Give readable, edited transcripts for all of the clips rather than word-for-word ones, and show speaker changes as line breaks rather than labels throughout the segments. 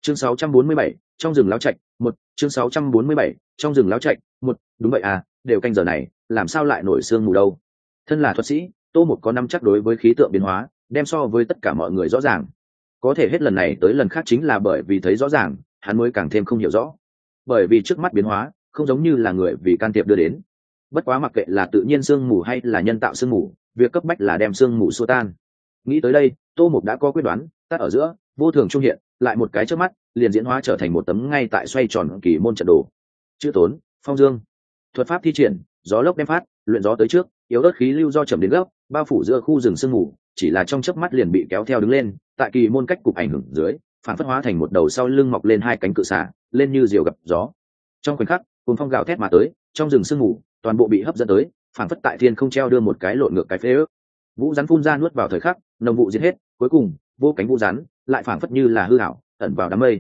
Chương 647, trong rừng láo trạch, một chương 647, trong rừng láo trạch, một đúng vậy à, đều canh giờ này, làm sao lại nổi sương mù đâu? Thân là thuật sĩ, Tô Mục có nắm chắc đối với khí tượng biến hóa, đem so với tất cả mọi người rõ ràng. Có thể hết lần này tới lần khác chính là bởi vì thấy rõ ràng, hắn mới càng thêm không hiểu rõ. Bởi vì trước mắt biến hóa, không giống như là người vì can thiệp đưa đến. Bất quá mặc kệ là tự nhiên sương mù hay là nhân tạo sương mù, việc cấp bách là đem sương mù xua tan. Nghĩ tới đây, Tô Mục đã có quyết đoán, tắt ở giữa, vô thường trung hiện, lại một cái trước mắt, liền diễn hóa trở thành một tấm ngay tại xoay tròn kỳ môn trận đồ. Chữ tốn, phong dương. Thuật pháp thi triển, gió lốc đem phát, luyện gió tới trước, yếu ớt khí lưu do chậm đến gốc, bao phủ giữa khu rừng sương mù, chỉ là trong chớp mắt liền bị kéo theo đứng lên, tại kỳ môn cách cục ảnh hưởng dưới, phản phất hóa thành một đầu sau lưng mọc lên hai cánh cự xả, lên như diều gặp gió. Trong khoảnh khắc, cùng phong gào thét mà tới, trong rừng sương mù, toàn bộ bị hấp dẫn tới, phản phất tại thiên không treo đưa một cái lộn ngược cái phế ước. Vũ rắn phun ra nuốt vào thời khắc, nồng vụ diệt hết, cuối cùng, vô cánh vũ rắn lại phản phất như là hư ảo, ẩn vào đám mây.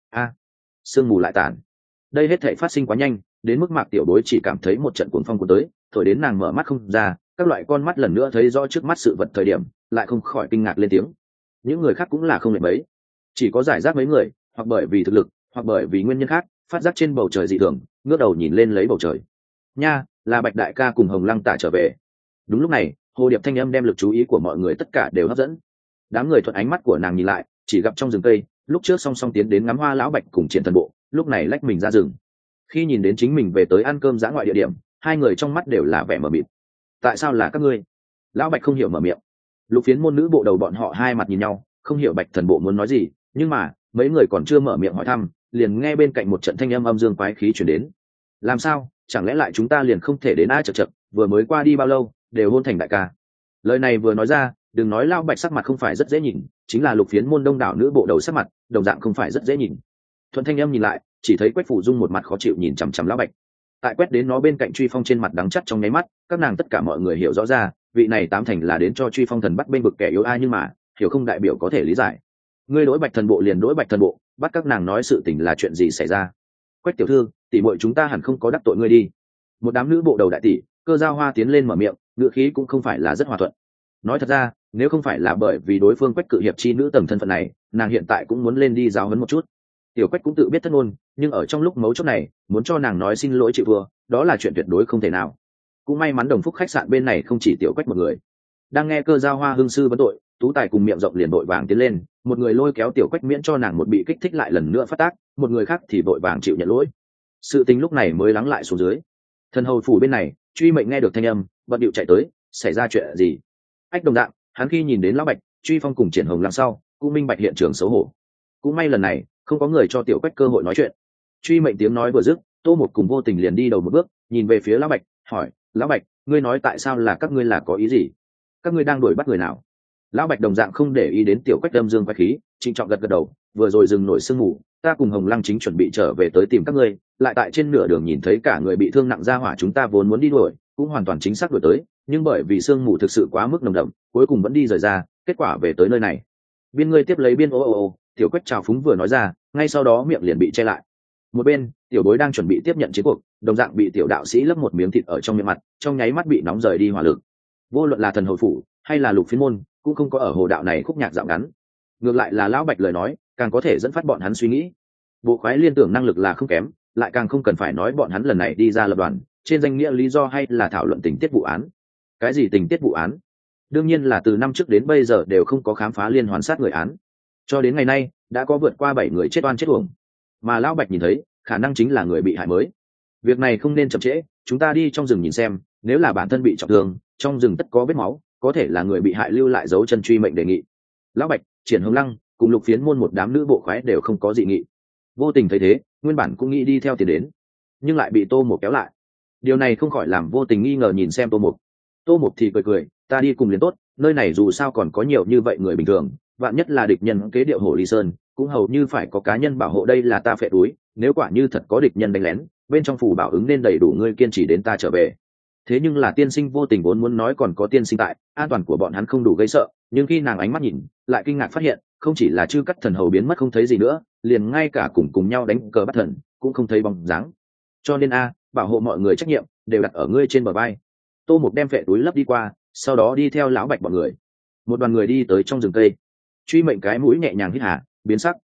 Sương mù lại tàn. Đây hết thảy phát sinh quá nhanh, đến mức Mạc Tiểu Bối chỉ cảm thấy một trận cuồng phong cuốn tới, thổi đến nàng mở mắt không ra, các loại con mắt lần nữa thấy rõ trước mắt sự vật thời điểm, lại không khỏi kinh ngạc lên tiếng. Những người khác cũng là không lệ mấy, chỉ có giải rác mấy người, hoặc bởi vì thực lực, hoặc bởi vì nguyên nhân khác, phát giác trên bầu trời dị thường, ngước đầu nhìn lên lấy bầu trời. Nha, là Bạch đại ca cùng Hồng Lăng Tả trở về. Đúng lúc này, hồ điệp thanh âm đem lực chú ý của mọi người tất cả đều hấp dẫn. Đám người thuận ánh mắt của nàng nhìn lại, chỉ gặp trong rừng cây, lúc trước song song tiến đến ngắm hoa lão Bạch cùng Triển Thần Bộ, lúc này lách mình ra rừng. Khi nhìn đến chính mình về tới ăn cơm dã ngoại địa điểm, hai người trong mắt đều là vẻ mờ mịt. Tại sao là các ngươi? Lão Bạch không hiểu mở miệng. Lục Phiến môn nữ bộ đầu bọn họ hai mặt nhìn nhau, không hiểu Bạch Thần Bộ muốn nói gì, nhưng mà mấy người còn chưa mở miệng hỏi thăm, liền nghe bên cạnh một trận thanh âm âm dương quái khí truyền đến. Làm sao? Chẳng lẽ lại chúng ta liền không thể đến ai chậc chậc, vừa mới qua đi bao lâu, đều hôn thành đại ca. Lời này vừa nói ra, đừng nói Lão Bạch sắc mặt không phải rất dễ nhìn, chính là Lục Phiến môn đông đảo nữ bộ đầu sắc mặt, đồng dạng không phải rất dễ nhìn. Thuận thanh âm nhìn lại, chỉ thấy Quách Phủ Dung một mặt khó chịu nhìn chằm chằm Lão Bạch. Tại quét đến nó bên cạnh Truy Phong trên mặt đắng chắt trong nháy mắt, các nàng tất cả mọi người hiểu rõ ra, vị này tám thành là đến cho Truy Phong thần bắt bên vực kẻ yếu ai, nhưng mà hiểu không đại biểu có thể lý giải. Ngươi đối Bạch Thần Bộ liền đối Bạch Thần Bộ, bắt các nàng nói sự tình là chuyện gì xảy ra? Quách tiểu thư, tỷ muội chúng ta hẳn không có đắc tội ngươi đi. Một đám nữ bộ đầu đại tỷ, Cơ Giao Hoa tiến lên mở miệng, ngữ khí cũng không phải là rất hòa thuận. Nói thật ra, nếu không phải là bởi vì đối phương Quách cự hiệp chi nữ tầng thân phận này, nàng hiện tại cũng muốn lên đi giáo huấn một chút. Tiểu Quách cũng tự biết thất ngôn, nhưng ở trong lúc mấu chốt này, muốn cho nàng nói xin lỗi chịu thua, đó là chuyện tuyệt đối không thể nào. Cũng may mắn Đồng Phúc khách sạn bên này không chỉ Tiểu Quách một người. Đang nghe Cơ Giao Hoa hương sư vấn tội, Tú Tài cùng miệng rộng liền đội vàng tiến lên, một người lôi kéo Tiểu Quách miễn cho nàng một bị kích thích lại lần nữa phát tác, một người khác thì đội vàng chịu nhận lỗi. Sự tình lúc này mới lắng lại xuống dưới. Thần hầu phủ bên này, Truy Mệnh nghe được thanh âm, bận điệu chạy tới, xảy ra chuyện gì? Ách đồng dạng, hắn khi nhìn đến Lão Bạch, Truy Phong cùng Triển Hồng làm sau, cũng minh bạch hiện trường xấu hổ. Cũng may lần này, không có người cho Tiểu Quách cơ hội nói chuyện. Truy Mệnh tiếng nói vừa dứt, Tô Một cùng vô tình liền đi đầu một bước, nhìn về phía Lão Bạch, hỏi: Lão Bạch, ngươi nói tại sao là các ngươi, là có ý gì? Các ngươi đang đuổi bắt người nào? Lão Bạch đồng dạng không để ý đến Tiểu Quách âm dương quái khí, trịnh trọng gật gật đầu, vừa rồi dừng nổi sương mù, ta cùng Hồng Lăng chính chuẩn bị trở về tới tìm các ngươi, lại tại trên nửa đường nhìn thấy cả người bị thương nặng ra hỏa, chúng ta vốn muốn đi đuổi, cũng hoàn toàn chính xác đuổi tới, nhưng bởi vì sương mù thực sự quá mức nồng đậm, cuối cùng vẫn đi rời ra, kết quả về tới nơi này. Biên ngươi tiếp lấy biên ô. Tiểu Quách trào phúng vừa nói ra, ngay sau đó miệng liền bị che lại. Một bên, Tiểu Bối đang chuẩn bị tiếp nhận chiến cuộc, đồng dạng bị Tiểu đạo sĩ lấp một miếng thịt ở trong miệng mặt, trong nháy mắt bị nóng rời đi hỏa lực. Vô luận là thần hầu phủ hay là Lục Phiến môn, cũng không có ở hồ đạo này khúc nhạc dạo ngắn. Ngược lại là Lão Bạch lời nói, càng có thể dẫn phát bọn hắn suy nghĩ. Bộ khoái liên tưởng năng lực là không kém, lại càng không cần phải nói bọn hắn lần này đi ra lập đoàn, trên danh nghĩa lý do hay là thảo luận tình tiết vụ án. Cái gì tình tiết vụ án? Đương nhiên là từ năm trước đến bây giờ đều không có khám phá liên hoàn sát người án. Cho đến ngày nay, đã có vượt qua 7 người chết oan chết uổng. Mà Lão Bạch nhìn thấy, khả năng chính là người bị hại mới. Việc này không nên chậm trễ, chúng ta đi trong rừng nhìn xem, nếu là bản thân bị trọng thương, trong rừng tất có vết máu, có thể là người bị hại lưu lại dấu chân. Truy Mệnh đề nghị. Lão Bạch, Triển Hồng Lăng cùng Lục Phiến môn một đám nữ bộ khoái đều không có dị nghị. Vô tình thấy thế, nguyên bản cũng nghĩ đi theo tiền đến, nhưng lại bị Tô Mục kéo lại. Điều này không khỏi làm vô tình nghi ngờ nhìn xem Tô Mục. Tô Mục thì cười, ta đi cùng liền tốt, nơi này dù sao còn có nhiều như vậy người bình thường, vạn nhất là địch nhân kế điệu Hồ Ly Sơn, cũng hầu như phải có cá nhân bảo hộ, đây là ta phệ túi, nếu quả như thật có địch nhân đánh lén, bên trong phủ bảo ứng nên đầy đủ, ngươi kiên trì đến ta trở về. Thế nhưng là tiên sinh vô tình vốn muốn nói còn có tiên sinh tại, an toàn của bọn hắn không đủ gây sợ, nhưng khi nàng ánh mắt nhìn, lại kinh ngạc phát hiện, không chỉ là Chư Cắt thần hầu biến mất không thấy gì nữa, liền ngay cả cùng nhau đánh cờ bắt thần cũng không thấy bóng dáng. Cho nên bảo hộ mọi người trách nhiệm đều đặt ở ngươi trên bờ vai. Tô Mục đem phệ túi lấp đi qua, sau đó đi theo Lão Bạch bọn người. Một đoàn người đi tới trong rừng cây. Truy Mệnh cái mũi nhẹ nhàng hít hà, biến sắc.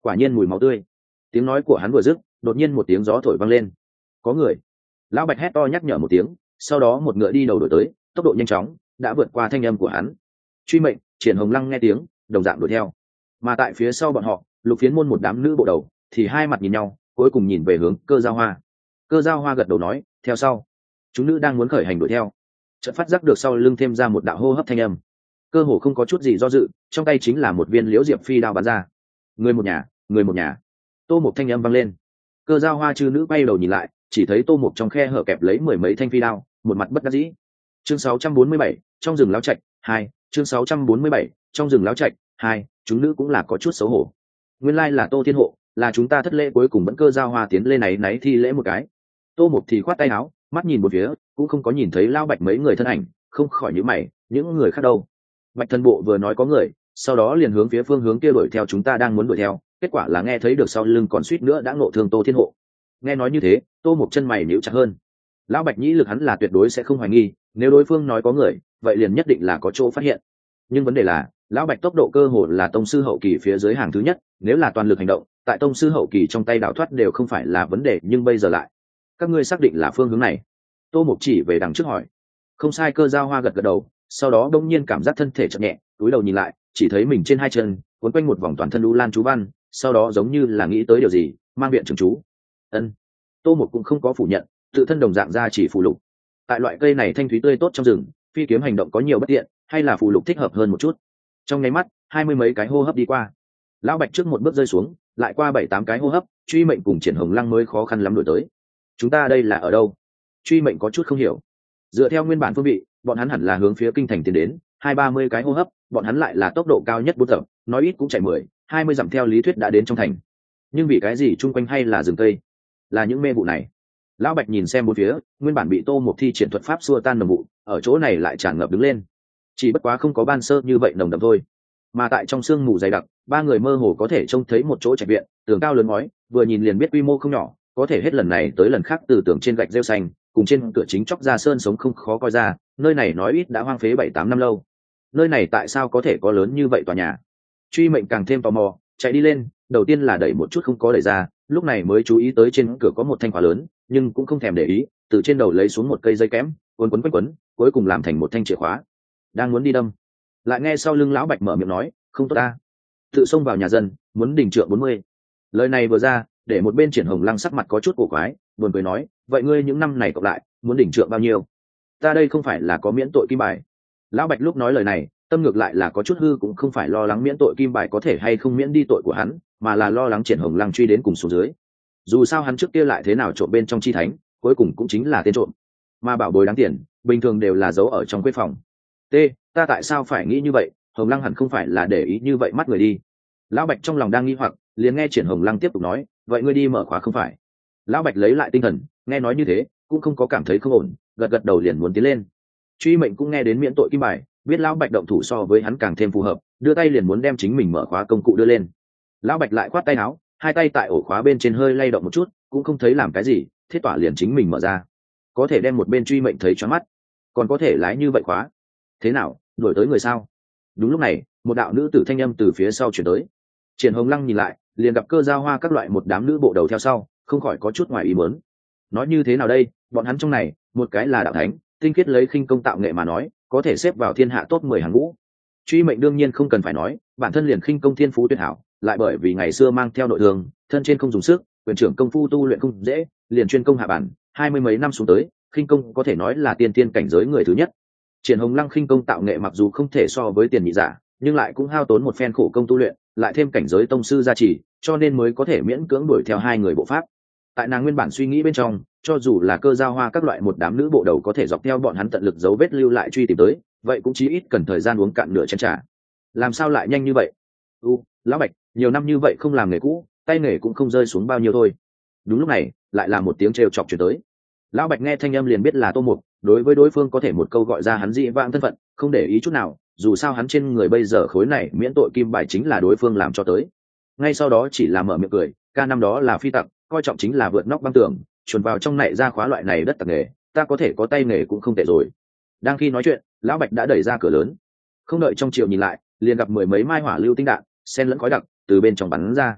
quả nhiên mùi máu tươi. Tiếng nói của hắn vừa dứt, đột nhiên một tiếng gió thổi vang lên. Có người. Lão Bạch hét to nhắc nhở một tiếng, sau đó một ngựa đi đầu đuổi tới, tốc độ nhanh chóng đã vượt qua thanh âm của hắn. Truy mệnh, Triển Hồng Lăng nghe tiếng đồng dạng đuổi theo, mà tại phía sau bọn họ, Lục Phiến Môn một đám nữ bộ đầu thì hai mặt nhìn nhau, cuối cùng nhìn về hướng Cơ Giao Hoa. Cơ Giao Hoa gật đầu nói theo sau. Chúng nữ đang muốn khởi hành đuổi theo, chợt phát giác được sau lưng thêm ra một đạo hô hấp thanh âm. Cơ hồ không có chút gì do dự, trong tay chính là một viên liễu diệp phi đao bắn ra. Người một nhà, người một nhà. Tô Mục thanh âm vang lên. Cơ Giao Hoa chư nữ quay đầu nhìn lại, chỉ thấy Tô Mục trong khe hở kẹp lấy mười mấy thanh phi đao, một mặt bất đắc dĩ. Chương 647, trong rừng láo trạch 2, chương 647, trong rừng láo trạch 2, chúng nữ cũng là có chút xấu hổ. Nguyên lai là Tô Thiên Hộ, là chúng ta thất lễ cuối cùng vẫn Cơ Giao Hoa tiến lên náy thi lễ một cái. Tô Mục thì khoát tay áo, mắt nhìn một phía, cũng không có nhìn thấy Lão Bạch mấy người thân ảnh, không khỏi nhíu mày, những người khác đâu? Bạch Thần Bộ vừa nói có người, sau đó liền hướng phía phương hướng kia đuổi theo chúng ta đang muốn đuổi theo, kết quả là nghe thấy được sau lưng còn suýt nữa đã ngộ thương Tô Thiên Hộ. Nghe nói như thế, Tô Mục chân mày nhíu chặt hơn. Lão Bạch nhĩ lực hắn là tuyệt đối sẽ không hoài nghi, nếu đối phương nói có người, vậy liền nhất định là có chỗ phát hiện. Nhưng vấn đề là, Lão Bạch tốc độ cơ hồ là tông sư hậu kỳ phía dưới hàng thứ nhất, nếu là toàn lực hành động, tại tông sư hậu kỳ trong tay đảo thoát đều không phải là vấn đề, nhưng bây giờ lại, các ngươi xác định là phương hướng này? Tô Mục chỉ về đằng trước hỏi. Không sai. Cơ Giao Hoa gật gật đầu, sau đó đông nhiên cảm giác thân thể chậm nhẹ, túi đầu nhìn lại, chỉ thấy mình trên hai chân cuốn quanh một vòng toàn thân u lan chú văn, sau đó giống như là nghĩ tới điều gì, mang viện trường chú. Ân. Tô Mục cũng không có phủ nhận, tự thân đồng dạng ra chỉ phù lục. Tại loại cây này thanh thúy tươi tốt trong rừng, phi kiếm hành động có nhiều bất tiện, hay là phù lục thích hợp hơn một chút. Trong nháy mắt, 20 mấy cái hô hấp đi qua. Lão Bạch trước một bước rơi xuống, lại qua 7-8 cái hô hấp, Truy Mệnh cùng Triển Hồng Lăng mới khó khăn lắm đuổi tới. Chúng ta đây là ở đâu? Truy Mệnh có chút không hiểu. Dựa theo nguyên bản phương vị, bọn hắn hẳn là hướng phía kinh thành tiến đến, 20-30 cái hô hấp, bọn hắn lại là tốc độ cao nhất 4 dặm, nói ít cũng chạy 10-20 dặm theo lý thuyết đã đến trong thành. Nhưng vì cái gì chung quanh hay là rừng cây? Là những mê vụ này. Lão Bạch nhìn xem bốn phía, nguyên bản bị Tô Mục thi triển thuật pháp xua tan nồng vụ, ở chỗ này lại tràn ngập đứng lên. Chỉ bất quá không có ban sơ như vậy nồng đậm thôi. Mà tại trong sương mù dày đặc, ba người mơ hồ có thể trông thấy một chỗ trạch viện, tường cao lớn ngói, vừa nhìn liền biết quy mô không nhỏ, có thể hết lần này tới lần khác từ tường trên gạch rêu xanh, cùng trên cửa chính chóc ra sơn sống không khó coi ra, nơi này nói ít đã hoang phế 7-8 năm lâu. Nơi này tại sao có thể có lớn như vậy tòa nhà? Truy Mệnh càng thêm tò mò, chạy đi lên, đầu tiên là đẩy một chút không có đẩy ra, lúc này mới chú ý tới trên cửa có một thanh khóa lớn, nhưng cũng không thèm để ý, từ trên đầu lấy xuống một cây dây kẽm, quấn, cuối cùng làm thành một thanh chìa khóa. Đang muốn đi đâm, lại nghe sau lưng Lão Bạch mở miệng nói, không tốt ta. Tự xông vào nhà dân, muốn đình trượng 40. Lời này vừa ra, để một bên Triển Hồng Lăng sắc mặt có chút cổ quái, buồn cười nói, vậy ngươi những năm này cộng lại, muốn đỉnh trượng bao nhiêu? Ta đây không phải là có miễn tội kim bài. Lão Bạch lúc nói lời này, tâm ngược lại là có chút hư, cũng không phải lo lắng miễn tội kim bài có thể hay không miễn đi tội của hắn, mà là lo lắng Triển Hồng Lăng truy đến cùng xuống dưới. Dù sao hắn trước kia lại thế nào trộm bên trong chi thánh, cuối cùng cũng chính là tên trộm. Mà bảo bối đáng tiền, bình thường đều là giấu ở trong quê phòng. Ta tại sao phải nghĩ như vậy? Hồng Lăng hẳn không phải là để ý như vậy mắt người đi. Lão Bạch trong lòng đang nghi hoặc, liền nghe Triển Hồng Lăng tiếp tục nói, vậy ngươi đi mở khóa không phải? Lão Bạch lấy lại tinh thần, nghe nói như thế, cũng không có cảm thấy không ổn, gật gật đầu liền muốn tiến lên. Truy Mệnh cũng nghe đến miễn tội kim bài, biết Lão Bạch động thủ so với hắn càng thêm phù hợp, đưa tay liền muốn đem chính mình mở khóa công cụ đưa lên. Lão Bạch lại khoát tay áo, hai tay tại ổ khóa bên trên hơi lay động một chút, cũng không thấy làm cái gì, thiết tỏa liền chính mình mở ra. Có thể đem một bên Truy Mệnh thấy choáng mắt, còn có thể lái như vậy khóa. Thế nào, đuổi tới người sao? Đúng lúc này, một đạo nữ tử thanh âm từ phía sau chuyển tới. Triển Hồng Lăng nhìn lại, liền gặp Cơ Giao Hoa các loại một đám nữ bộ đầu theo sau, không khỏi có chút ngoài ý muốn. Nói như thế nào đây, bọn hắn trong này, một cái là đạo thánh, tinh khiết lấy khinh công tạo nghệ mà nói, có thể xếp vào thiên hạ top 10 hàng ngũ. Truy Mệnh đương nhiên không cần phải nói, bản thân liền khinh công thiên phú tuyệt hảo, lại bởi vì ngày xưa mang theo nội thương, thân trên không dùng sức, quyền trưởng công phu tu luyện không dễ, liền chuyên công hạ bản, 20 mấy năm xuống tới, khinh công có thể nói là tiên tiên cảnh giới người thứ nhất. Triển Hồng Lăng khinh công tạo nghệ mặc dù không thể so với tiền nhị giả, nhưng lại cũng hao tốn một phen khổ công tu luyện, lại thêm cảnh giới tông sư gia trì, cho nên mới có thể miễn cưỡng đuổi theo hai người bộ pháp. Tại nàng nguyên bản suy nghĩ bên trong, cho dù là Cơ Giao Hoa các loại một đám nữ bộ đầu có thể dọc theo bọn hắn tận lực dấu vết lưu lại truy tìm tới, vậy cũng chí ít cần thời gian uống cạn nửa chén trà. Làm sao lại nhanh như vậy? Lão Bạch, nhiều năm như vậy không làm nghề cũ, tay nghề cũng không rơi xuống bao nhiêu thôi. Đúng lúc này, lại là một tiếng trêu chọc truyền tới. Lão Bạch nghe thanh âm liền biết là Tô Mục, đối với đối phương có thể một câu gọi ra hắn dị vãng thân phận, không để ý chút nào, dù sao hắn trên người bây giờ khối này miễn tội kim bài chính là đối phương làm cho tới. Ngay sau đó chỉ là mở miệng cười, ca năm đó là phi tặc, coi trọng chính là vượt nóc băng tường, chuồn vào trong này ra khóa loại này đất tặc nghề, ta có thể có tay nghề cũng không tệ rồi. Đang khi nói chuyện, Lão Bạch đã đẩy ra cửa lớn, không đợi trong chiều nhìn lại, liền gặp mười mấy mai hỏa lưu tinh đạn, xen lẫn khói đặc, từ bên trong bắn ra.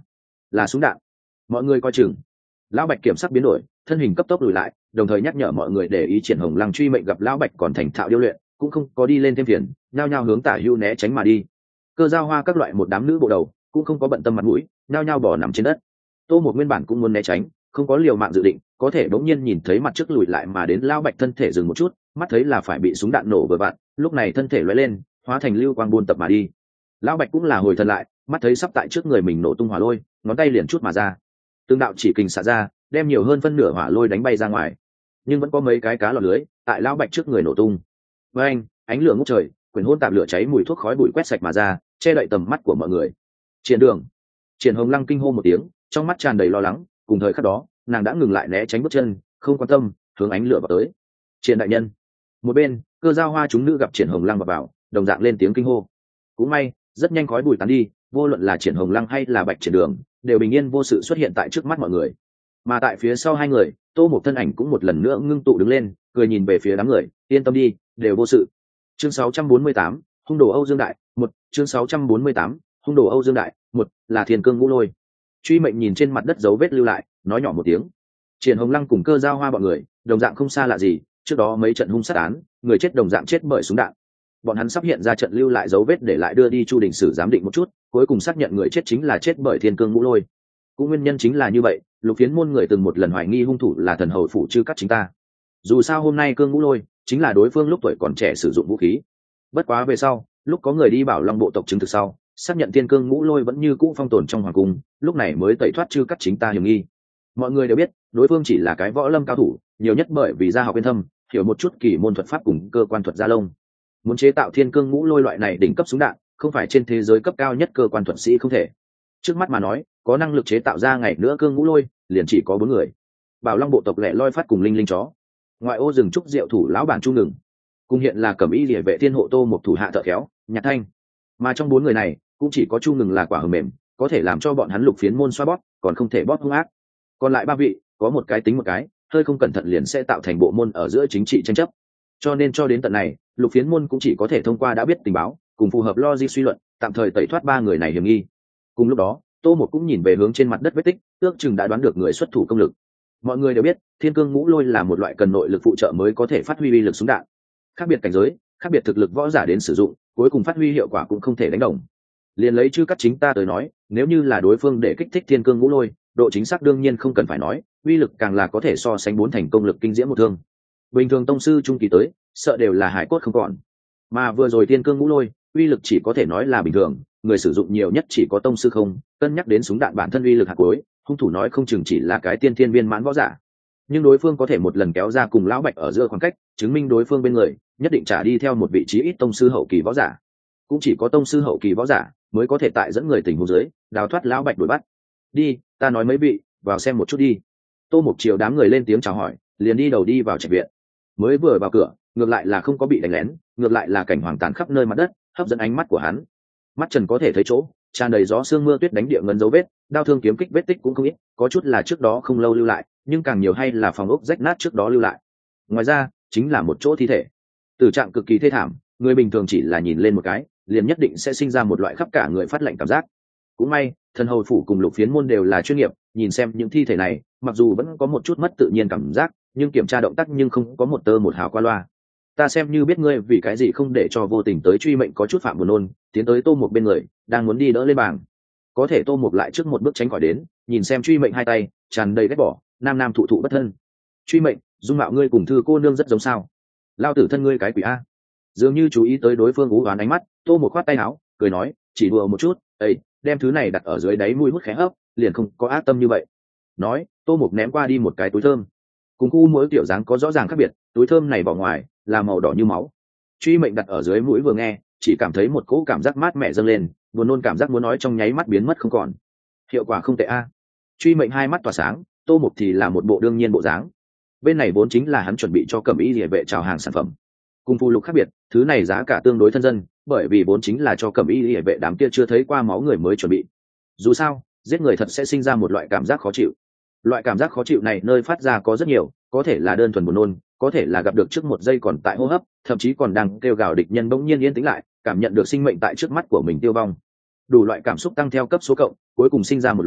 là súng đạn, mọi người coi chừng. Lão Bạch kiểm sắc biến đổi, thân hình cấp tốc lùi lại, đồng thời nhắc nhở mọi người để ý. Triển Hồng Lăng truy mệnh gặp Lão Bạch còn thành thạo điêu luyện, cũng không có đi lên thêm phiền, nhao nhao hướng tả hưu né tránh mà đi. Cơ Giao Hoa các loại một đám nữ bộ đầu cũng không có bận tâm mặt mũi, nhao nhao bỏ nằm trên đất. Tô một nguyên bản cũng muốn né tránh, không có liều mạng dự định, có thể bỗng nhiên nhìn thấy mặt trước lùi lại mà đến Lão Bạch thân thể dừng một chút, mắt thấy là phải bị súng đạn nổ vừa vặn, lúc này thân thể lóe lên, hóa thành lưu quang buôn tập mà đi. Lão Bạch cũng là hồi thân lại, mắt thấy sắp tại trước người mình nổ tung hỏa lôi, ngón tay liền chút mà ra, tương đạo chỉ kình xả ra, đem nhiều hơn phân nửa hỏa lôi đánh bay ra ngoài, nhưng vẫn có mấy cái cá lọt lưới tại Lão Bạch trước người nổ tung. Với anh, ánh lửa ngút trời, quyển hôn tạp lửa cháy, mùi thuốc khói bụi quét sạch mà ra, che đậy tầm mắt của mọi người. Triển Đường, Triển Hồng Lăng kinh hô một tiếng, trong mắt tràn đầy lo lắng, cùng thời khắc đó nàng đã ngừng lại né tránh bước chân, không quan tâm hướng ánh lửa vào tới. Triển đại nhân. Một bên Cơ Giao Hoa chúng nữ gặp Triển Hồng Lăng vào đồng dạng lên tiếng kinh hô. Cũng may rất nhanh khói bụi tán đi, vô luận là Triển Hồng Lăng hay là Bạch Triển Đường đều bình yên vô sự xuất hiện tại trước mắt mọi người. Mà tại phía sau hai người, Tô một thân ảnh cũng một lần nữa ngưng tụ đứng lên, cười nhìn về phía đám người, yên tâm đi, đều vô sự. Chương 648, hung đồ Âu Dương Đại, một chương 648, hung đồ Âu Dương Đại, một là Thiên Cương Ngũ Lôi. Truy mệnh nhìn trên mặt đất dấu vết lưu lại, nói nhỏ một tiếng. Triển Hồng Lăng cùng Cơ Giao Hoa bọn người đồng dạng không xa lạ gì, trước đó mấy trận hung sát án, người chết đồng dạng chết bởi súng đạn. Bọn hắn sắp hiện ra trận lưu lại dấu vết để lại đưa đi Chu Đình Sử giám định một chút, cuối cùng xác nhận người chết chính là chết bởi Thiên Cương Ngũ Lôi. Cũng nguyên nhân chính là như vậy, Lục Phiến môn người từng một lần hoài nghi hung thủ là thần hầu phủ Trư Cắt chính ta. Dù sao hôm nay Cương Ngũ Lôi chính là đối phương lúc tuổi còn trẻ sử dụng vũ khí. Bất quá về sau, lúc có người đi Bảo Long bộ tộc chứng thực sau, xác nhận Thiên Cương Ngũ Lôi vẫn như cũ phong tồn trong hoàng cung, lúc này mới tẩy thoát Trư Cắt chính ta hiểm nghi. Mọi người đều biết, đối phương chỉ là cái võ lâm cao thủ, nhiều nhất bởi vì gia học uyên thâm, hiểu một chút kỳ môn thuật pháp cùng cơ quan thuật gia lông. Muốn chế tạo Thiên Cương Ngũ Lôi loại này đỉnh cấp súng đạn, không phải trên thế giới cấp cao nhất cơ quan thuật sĩ không thể. Trước mắt mà nói, có năng lực chế tạo ra ngày nữa Cương Ngũ Lôi liền chỉ có 4 người. Bảo Long bộ tộc Lệ Loi Phát cùng Linh Linh chó, ngoại ô rừng trúc diệu thủ lão bản Chu Ngừng, cùng hiện là Cẩm Y Liễu vệ thiên hộ Tô một thủ hạ thợ khéo Nhạc Thanh. Mà trong 4 người này, cũng chỉ có Chu Ngừng là quả hờ mềm, có thể làm cho bọn hắn Lục Phiến môn xoa bóp, còn không thể bóp hung ác. Còn lại 3 vị, có một cái tính một cái, hơi không cẩn thận liền sẽ tạo thành bộ môn ở giữa chính trị tranh chấp. Cho nên cho đến tận này, Lục Phiến môn cũng chỉ có thể thông qua đã biết tình báo, cùng phù hợp logic suy luận, tạm thời tẩy thoát 3 người này hiểm nghi. Cùng lúc đó, Tô một cũng nhìn về hướng trên mặt đất vết tích, ước chừng đã đoán được người xuất thủ công lực. Mọi người đều biết, Thiên Cương Ngũ Lôi là một loại cần nội lực phụ trợ mới có thể phát huy uy lực súng đạn. Khác biệt cảnh giới, khác biệt thực lực võ giả đến sử dụng, cuối cùng phát huy hiệu quả cũng không thể đánh đồng. Liền lấy Trư Cắt chính ta tới nói, nếu như là đối phương để kích thích Thiên Cương Ngũ Lôi, độ chính xác đương nhiên không cần phải nói, uy lực càng là có thể so sánh 4 thành công lực kinh diễm một thương. Bình thường tông sư trung kỳ tới, sợ đều là hải cốt không còn. Mà vừa rồi Thiên Cương Ngũ Lôi, uy lực chỉ có thể nói là bình thường, người sử dụng nhiều nhất chỉ có tông sư không, cân nhắc đến súng đạn bản thân uy lực hạt cuối, hung thủ nói không chừng chỉ là cái tiên thiên viên mãn võ giả. Nhưng đối phương có thể một lần kéo ra cùng lão Bạch ở giữa khoảng cách, chứng minh đối phương bên người nhất định trả đi theo một vị trí ít tông sư hậu kỳ võ giả. Cũng chỉ có tông sư hậu kỳ võ giả mới có thể tại dẫn người tình huống dưới đào thoát lão Bạch đuổi bắt. Đi, ta nói mấy vị, vào xem một chút đi. Tô Mục Triều đám người lên tiếng chào hỏi, liền đi đầu đi vào trạch viện. Mới vừa vào cửa, ngược lại là không có bị đánh lén, ngược lại là cảnh hoàng tàn khắp nơi mặt đất, hấp dẫn ánh mắt của hắn. Mắt trần có thể thấy chỗ, tràn đầy gió sương mưa tuyết đánh địa ngấn dấu vết, đao thương kiếm kích vết tích cũng không ít, có chút là trước đó không lâu lưu lại, nhưng càng nhiều hay là phòng ốc rách nát trước đó lưu lại. Ngoài ra, chính là một chỗ thi thể. Tử trạng cực kỳ thê thảm, người bình thường chỉ là nhìn lên một cái, liền nhất định sẽ sinh ra một loại khắp cả người phát lạnh cảm giác. Cũng may, thần hầu phủ cùng Lục Phiến môn đều là chuyên nghiệp, nhìn xem những thi thể này, mặc dù vẫn có một chút mất tự nhiên cảm giác, nhưng kiểm tra động tác nhưng không có một tơ một hào qua loa. Ta xem như biết ngươi vì cái gì không để cho vô tình tới truy mệnh có chút phạm buồn nôn, tiến tới Tô Mục bên người, đang muốn đi đỡ lên bảng. Có thể Tô Mục lại trước một bước tránh khỏi đến, nhìn xem truy mệnh hai tay tràn đầy ghét bỏ, nam nam thụ thụ bất thân. Truy mệnh, dung mạo ngươi cùng Thư cô nương rất giống sao? Lao tử thân ngươi cái quỷ a. Dường như chú ý tới đối phương ú oán ánh mắt, Tô Mục khoát tay áo, cười nói, chỉ đùa một chút, ấy, đem thứ này đặt ở dưới đáy mũi hút khẽ hấp, liền không có ác tâm như vậy. Nói, Tô Mục ném qua đi một cái túi thơm. Cùng khu mỗi kiểu dáng có rõ ràng khác biệt, túi thơm này vỏ ngoài là màu đỏ như máu. Truy mệnh đặt ở dưới mũi vừa nghe, chỉ cảm thấy một cỗ cảm giác mát mẻ dâng lên, buồn nôn cảm giác muốn nói trong nháy mắt biến mất không còn. Hiệu quả không tệ a. Truy mệnh hai mắt tỏa sáng, Tô Mục thì là một bộ đương nhiên bộ dáng. Bên này vốn chính là hắn chuẩn bị cho Cẩm Y Liễu vệ chào hàng sản phẩm. Cùng phù lục khác biệt, thứ này giá cả tương đối thân dân, bởi vì vốn chính là cho Cẩm Y Liễu vệ đám kia chưa thấy qua máu người mới chuẩn bị. Dù sao, giết người thật sẽ sinh ra một loại cảm giác khó chịu. Loại cảm giác khó chịu này nơi phát ra có rất nhiều, có thể là đơn thuần buồn nôn, có thể là gặp được trước một giây còn tại hô hấp, thậm chí còn đang kêu gào địch nhân bỗng nhiên yên tĩnh lại, cảm nhận được sinh mệnh tại trước mắt của mình tiêu vong. Đủ loại cảm xúc tăng theo cấp số cộng, cuối cùng sinh ra một loại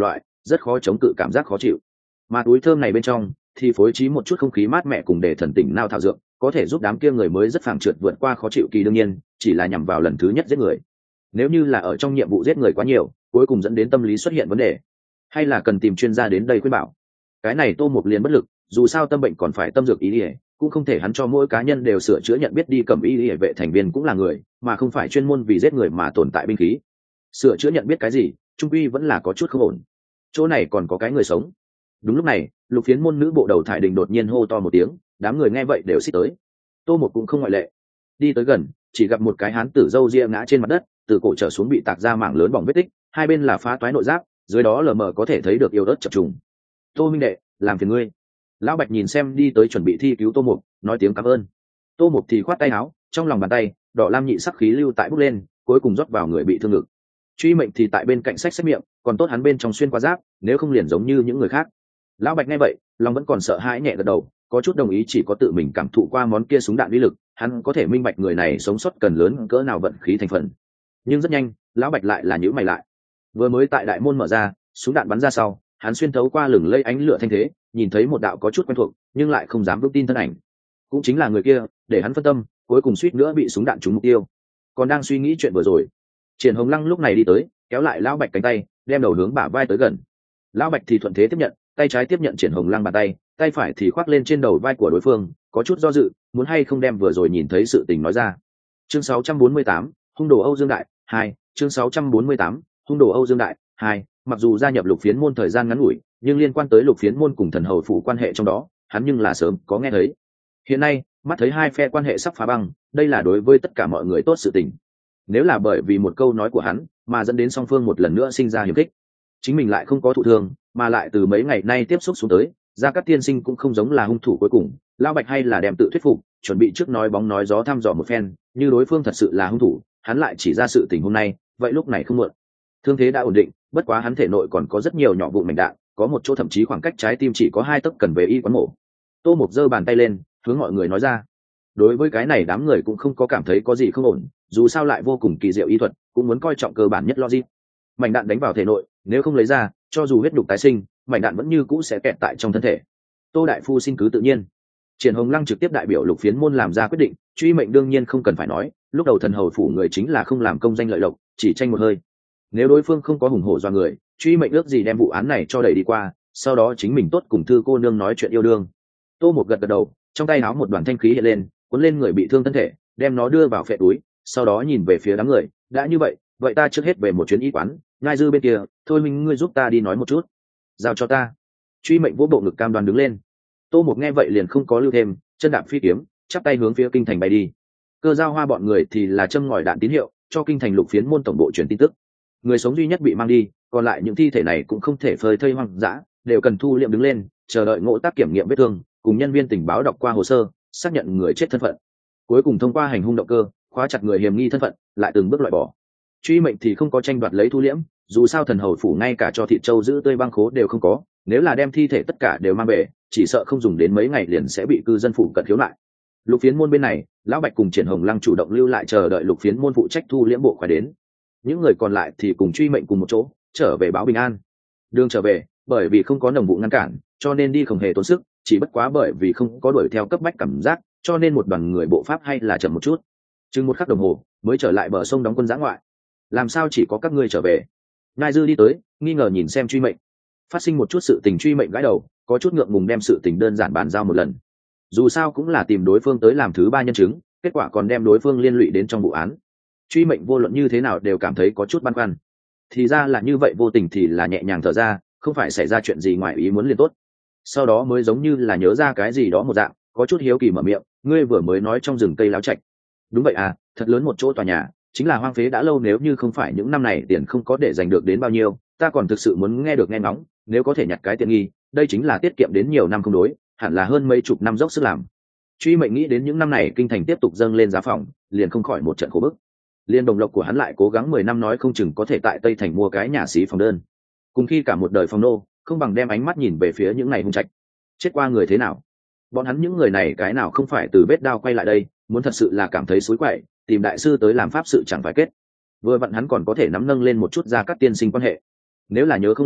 rất khó chống cự cảm giác khó chịu. Mà túi thơm này bên trong thì phối trí một chút không khí mát mẻ cùng để thần tỉnh nao thảo dược, có thể giúp đám kia người mới rất phảng trượt vượt qua khó chịu kỳ. đương nhiên chỉ là nhằm vào lần thứ nhất giết người. Nếu như là ở trong nhiệm vụ giết người quá nhiều, cuối cùng dẫn đến tâm lý xuất hiện vấn đề, hay là cần tìm chuyên gia đến đây khuyên bảo. Cái này Tô Mục liền bất lực, dù sao tâm bệnh còn phải tâm dược ý ỉa, cũng không thể hắn cho mỗi cá nhân đều sửa chữa nhận biết đi cầm ý ỉa. Vệ thành viên cũng là người, mà không phải chuyên môn vì giết người mà tồn tại binh khí. Sửa chữa nhận biết cái gì, trung quy vẫn là có chút không ổn. Chỗ này còn có cái người sống. Đúng lúc này, Lục Phiến môn nữ bộ đầu Thải Đình đột nhiên hô to một tiếng, đám người nghe vậy đều xích tới. Tô Mục cũng không ngoại lệ. Đi tới gần, chỉ gặp một cái hán tử râu ria ngã trên mặt đất, từ cổ trở xuống bị tạc ra mảng lớn bỏng vết tích, hai bên là phá toái nội giáp, dưới đó lờ mờ có thể thấy được yêu ớt chập trùng. Tô minh đệ, làm phiền ngươi. Lão Bạch nhìn xem đi tới chuẩn bị thi cứu Tô Mục, nói tiếng cảm ơn. Tô Mục thì khoát tay áo, trong lòng bàn tay đỏ lam nhị sắc khí lưu tại bốc lên, cuối cùng rót vào người bị thương ngực. Truy Mệnh thì tại bên cạnh xách miệng, còn tốt hắn bên trong xuyên qua giáp, nếu không liền giống như những người khác. Lão Bạch nghe vậy, lòng vẫn còn sợ hãi nhẹ gật đầu, có chút đồng ý. Chỉ có tự mình cảm thụ qua món kia súng đạn uy lực, hắn có thể minh bạch người này sống sót cần lớn cỡ nào vận khí thành phần. Nhưng rất nhanh, Lão Bạch lại là nhíu mày lại. Vừa mới tại đại môn mở ra, súng đạn bắn ra sau, hắn xuyên thấu qua lửng lây ánh lửa thanh thế, nhìn thấy một đạo có chút quen thuộc, nhưng lại không dám vững tin thân ảnh. Cũng chính là người kia, để hắn phân tâm, cuối cùng suýt nữa bị súng đạn trúng mục tiêu. Còn đang suy nghĩ chuyện vừa rồi, Triển Hồng Lăng lúc này đi tới, kéo lại Lão Bạch cánh tay, đem đầu hướng bả vai tới gần. Lão Bạch thì thuận thế tiếp nhận, tay trái tiếp nhận Triển Hồng Lăng bàn tay, tay phải thì khoác lên trên đầu vai của đối phương, có chút do dự, muốn hay không đem vừa rồi nhìn thấy sự tình nói ra. Chương 648, hung đồ Âu Dương Đại 2, chương 648, hung đồ Âu Dương Đại 2. Mặc dù gia nhập Lục Phiến môn thời gian ngắn ngủi, nhưng liên quan tới Lục Phiến môn cùng Thần Hầu phủ quan hệ trong đó, hắn nhưng là sớm có nghe thấy. Hiện nay, mắt thấy hai phe quan hệ sắp phá băng, đây là đối với tất cả mọi người tốt sự tình. Nếu là bởi vì một câu nói của hắn mà dẫn đến song phương một lần nữa sinh ra hiềm khích, chính mình lại không có thụ thương, mà lại từ mấy ngày nay tiếp xúc xuống tới, Gia Cát tiên sinh cũng không giống là hung thủ cuối cùng. Lão Bạch hay là đem tự thuyết phục, chuẩn bị trước nói bóng nói gió thăm dò một phen, như đối phương thật sự là hung thủ, hắn lại chỉ ra sự tình hôm nay, vậy lúc này không muộn. Thương thế đã ổn định, bất quá hắn thể nội còn có rất nhiều nhỏ vụn mảnh đạn, có một chỗ thậm chí khoảng cách trái tim chỉ có 2 tấc, cần về y quán mổ. Tô Mục giơ bàn tay lên, hướng mọi người nói ra. Đối với cái này đám người cũng không có cảm thấy có gì không ổn, dù sao lại vô cùng kỳ diệu y thuật, cũng muốn coi trọng cơ bản nhất logic. Mảnh đạn đánh vào thể nội, nếu không lấy ra, cho dù huyết đục tái sinh, mảnh đạn vẫn như cũ sẽ kẹt tại trong thân thể. Tô đại phu xin cứ tự nhiên. Triển Hồng Lăng trực tiếp đại biểu Lục Phiến môn làm ra quyết định, Truy Mệnh đương nhiên không cần phải nói, lúc đầu Thần Hầu phủ người chính là không làm công danh lợi lộc, chỉ tranh một hơi. Nếu đối phương không có hùng hổ do người, Truy Mệnh ước gì đem vụ án này cho đẩy đi qua, sau đó chính mình tốt cùng Thư cô nương nói chuyện yêu đương. Tô Một gật gật đầu, trong tay áo một đoàn thanh khí hiện lên, cuốn lên người bị thương thân thể, đem nó đưa vào phệ túi, sau đó nhìn về phía đám người, đã như vậy, vậy ta trước hết về một chuyến y quán, Ngai Dư bên kia, thôi mình ngươi giúp ta đi nói một chút. Giao cho ta. Truy Mệnh vỗ bộ ngực cam đoan đứng lên. Tô Một nghe vậy liền không có lưu thêm, chân đạp phi kiếm, chắp tay hướng phía kinh thành bay đi. Cơ Giao Hoa bọn người thì là châm ngòi đạn tín hiệu, cho kinh thành Lục Phiến môn tổng bộ truyền tin tức. Người sống duy nhất bị mang đi, còn lại những thi thể này cũng không thể phơi thây hoang dã, đều cần thu liệm đứng lên, chờ đợi ngộ tác kiểm nghiệm vết thương, cùng nhân viên tình báo đọc qua hồ sơ, xác nhận người chết thân phận. Cuối cùng thông qua hành hung động cơ, khóa chặt người hiểm nghi thân phận, lại từng bước loại bỏ. Truy Mệnh thì không có tranh đoạt lấy thu liễm, dù sao Thần Hầu phủ ngay cả cho thịt trâu giữ tươi băng khố đều không có, nếu là đem thi thể tất cả đều mang về, chỉ sợ không dùng đến mấy ngày liền sẽ bị cư dân phủ cận khiếu lại. Lục Phiến môn bên này, Lão Bạch cùng Triển Hồng Lăng chủ động lưu lại chờ đợi Lục Phiến môn phụ trách thu liễm bộ khoái đến. Những người còn lại thì cùng Truy Mệnh cùng một chỗ trở về báo bình an. Đường trở về, bởi vì không có nồng vụ ngăn cản, cho nên đi không hề tốn sức, chỉ bất quá bởi vì không có đuổi theo cấp bách cảm giác, cho nên một đoàn người bộ pháp hay là chậm một chút. Chừng 1 khắc đồng hồ mới trở lại bờ sông đóng quân giã ngoại. Làm sao chỉ có các ngươi trở về? Ngai Dư đi tới, nghi ngờ nhìn xem Truy Mệnh. Phát sinh một chút sự tình, Truy Mệnh gãi đầu, có chút ngượng ngùng đem sự tình đơn giản bàn giao một lần. Dù sao cũng là tìm đối phương tới làm thứ 3 nhân chứng, kết quả còn đem đối phương liên lụy đến trong vụ án. Truy Mệnh vô luận như thế nào đều cảm thấy có chút băn khoăn. Thì ra là như vậy, vô tình thì là nhẹ nhàng thở ra, không phải xảy ra chuyện gì ngoài ý muốn liền tốt. Sau đó mới giống như là nhớ ra cái gì đó một dạng, có chút hiếu kỳ mở miệng, ngươi vừa mới nói trong rừng cây láo trạch. Đúng vậy à, thật lớn một chỗ tòa nhà, chính là hoang phế đã lâu, nếu như không phải những năm này tiền không có để dành được đến bao nhiêu, ta còn thực sự muốn nghe được nghe ngóng, nếu có thể nhặt cái tiện nghi, đây chính là tiết kiệm đến nhiều năm không đối, hẳn là hơn mấy chục năm dốc sức làm. Truy Mệnh nghĩ đến những năm này kinh thành tiếp tục dâng lên giá phòng, liền không khỏi một trận khổ bức. Liên đồng lộc của hắn lại cố gắng 10 năm nói không chừng có thể tại Tây Thành mua cái nhà xí phòng đơn. Cùng khi cả một đời phòng nô, không bằng đem ánh mắt nhìn về phía những này hung trạch. Chết qua người thế nào? Bọn hắn những người này cái nào không phải từ vết đao quay lại đây, muốn thật sự là cảm thấy xối quậy, tìm đại sư tới làm pháp sự chẳng phải kết. Vừa vặn hắn còn có thể nắm nâng lên một chút Gia Cát tiên sinh quan hệ. Nếu là nhớ không lầm,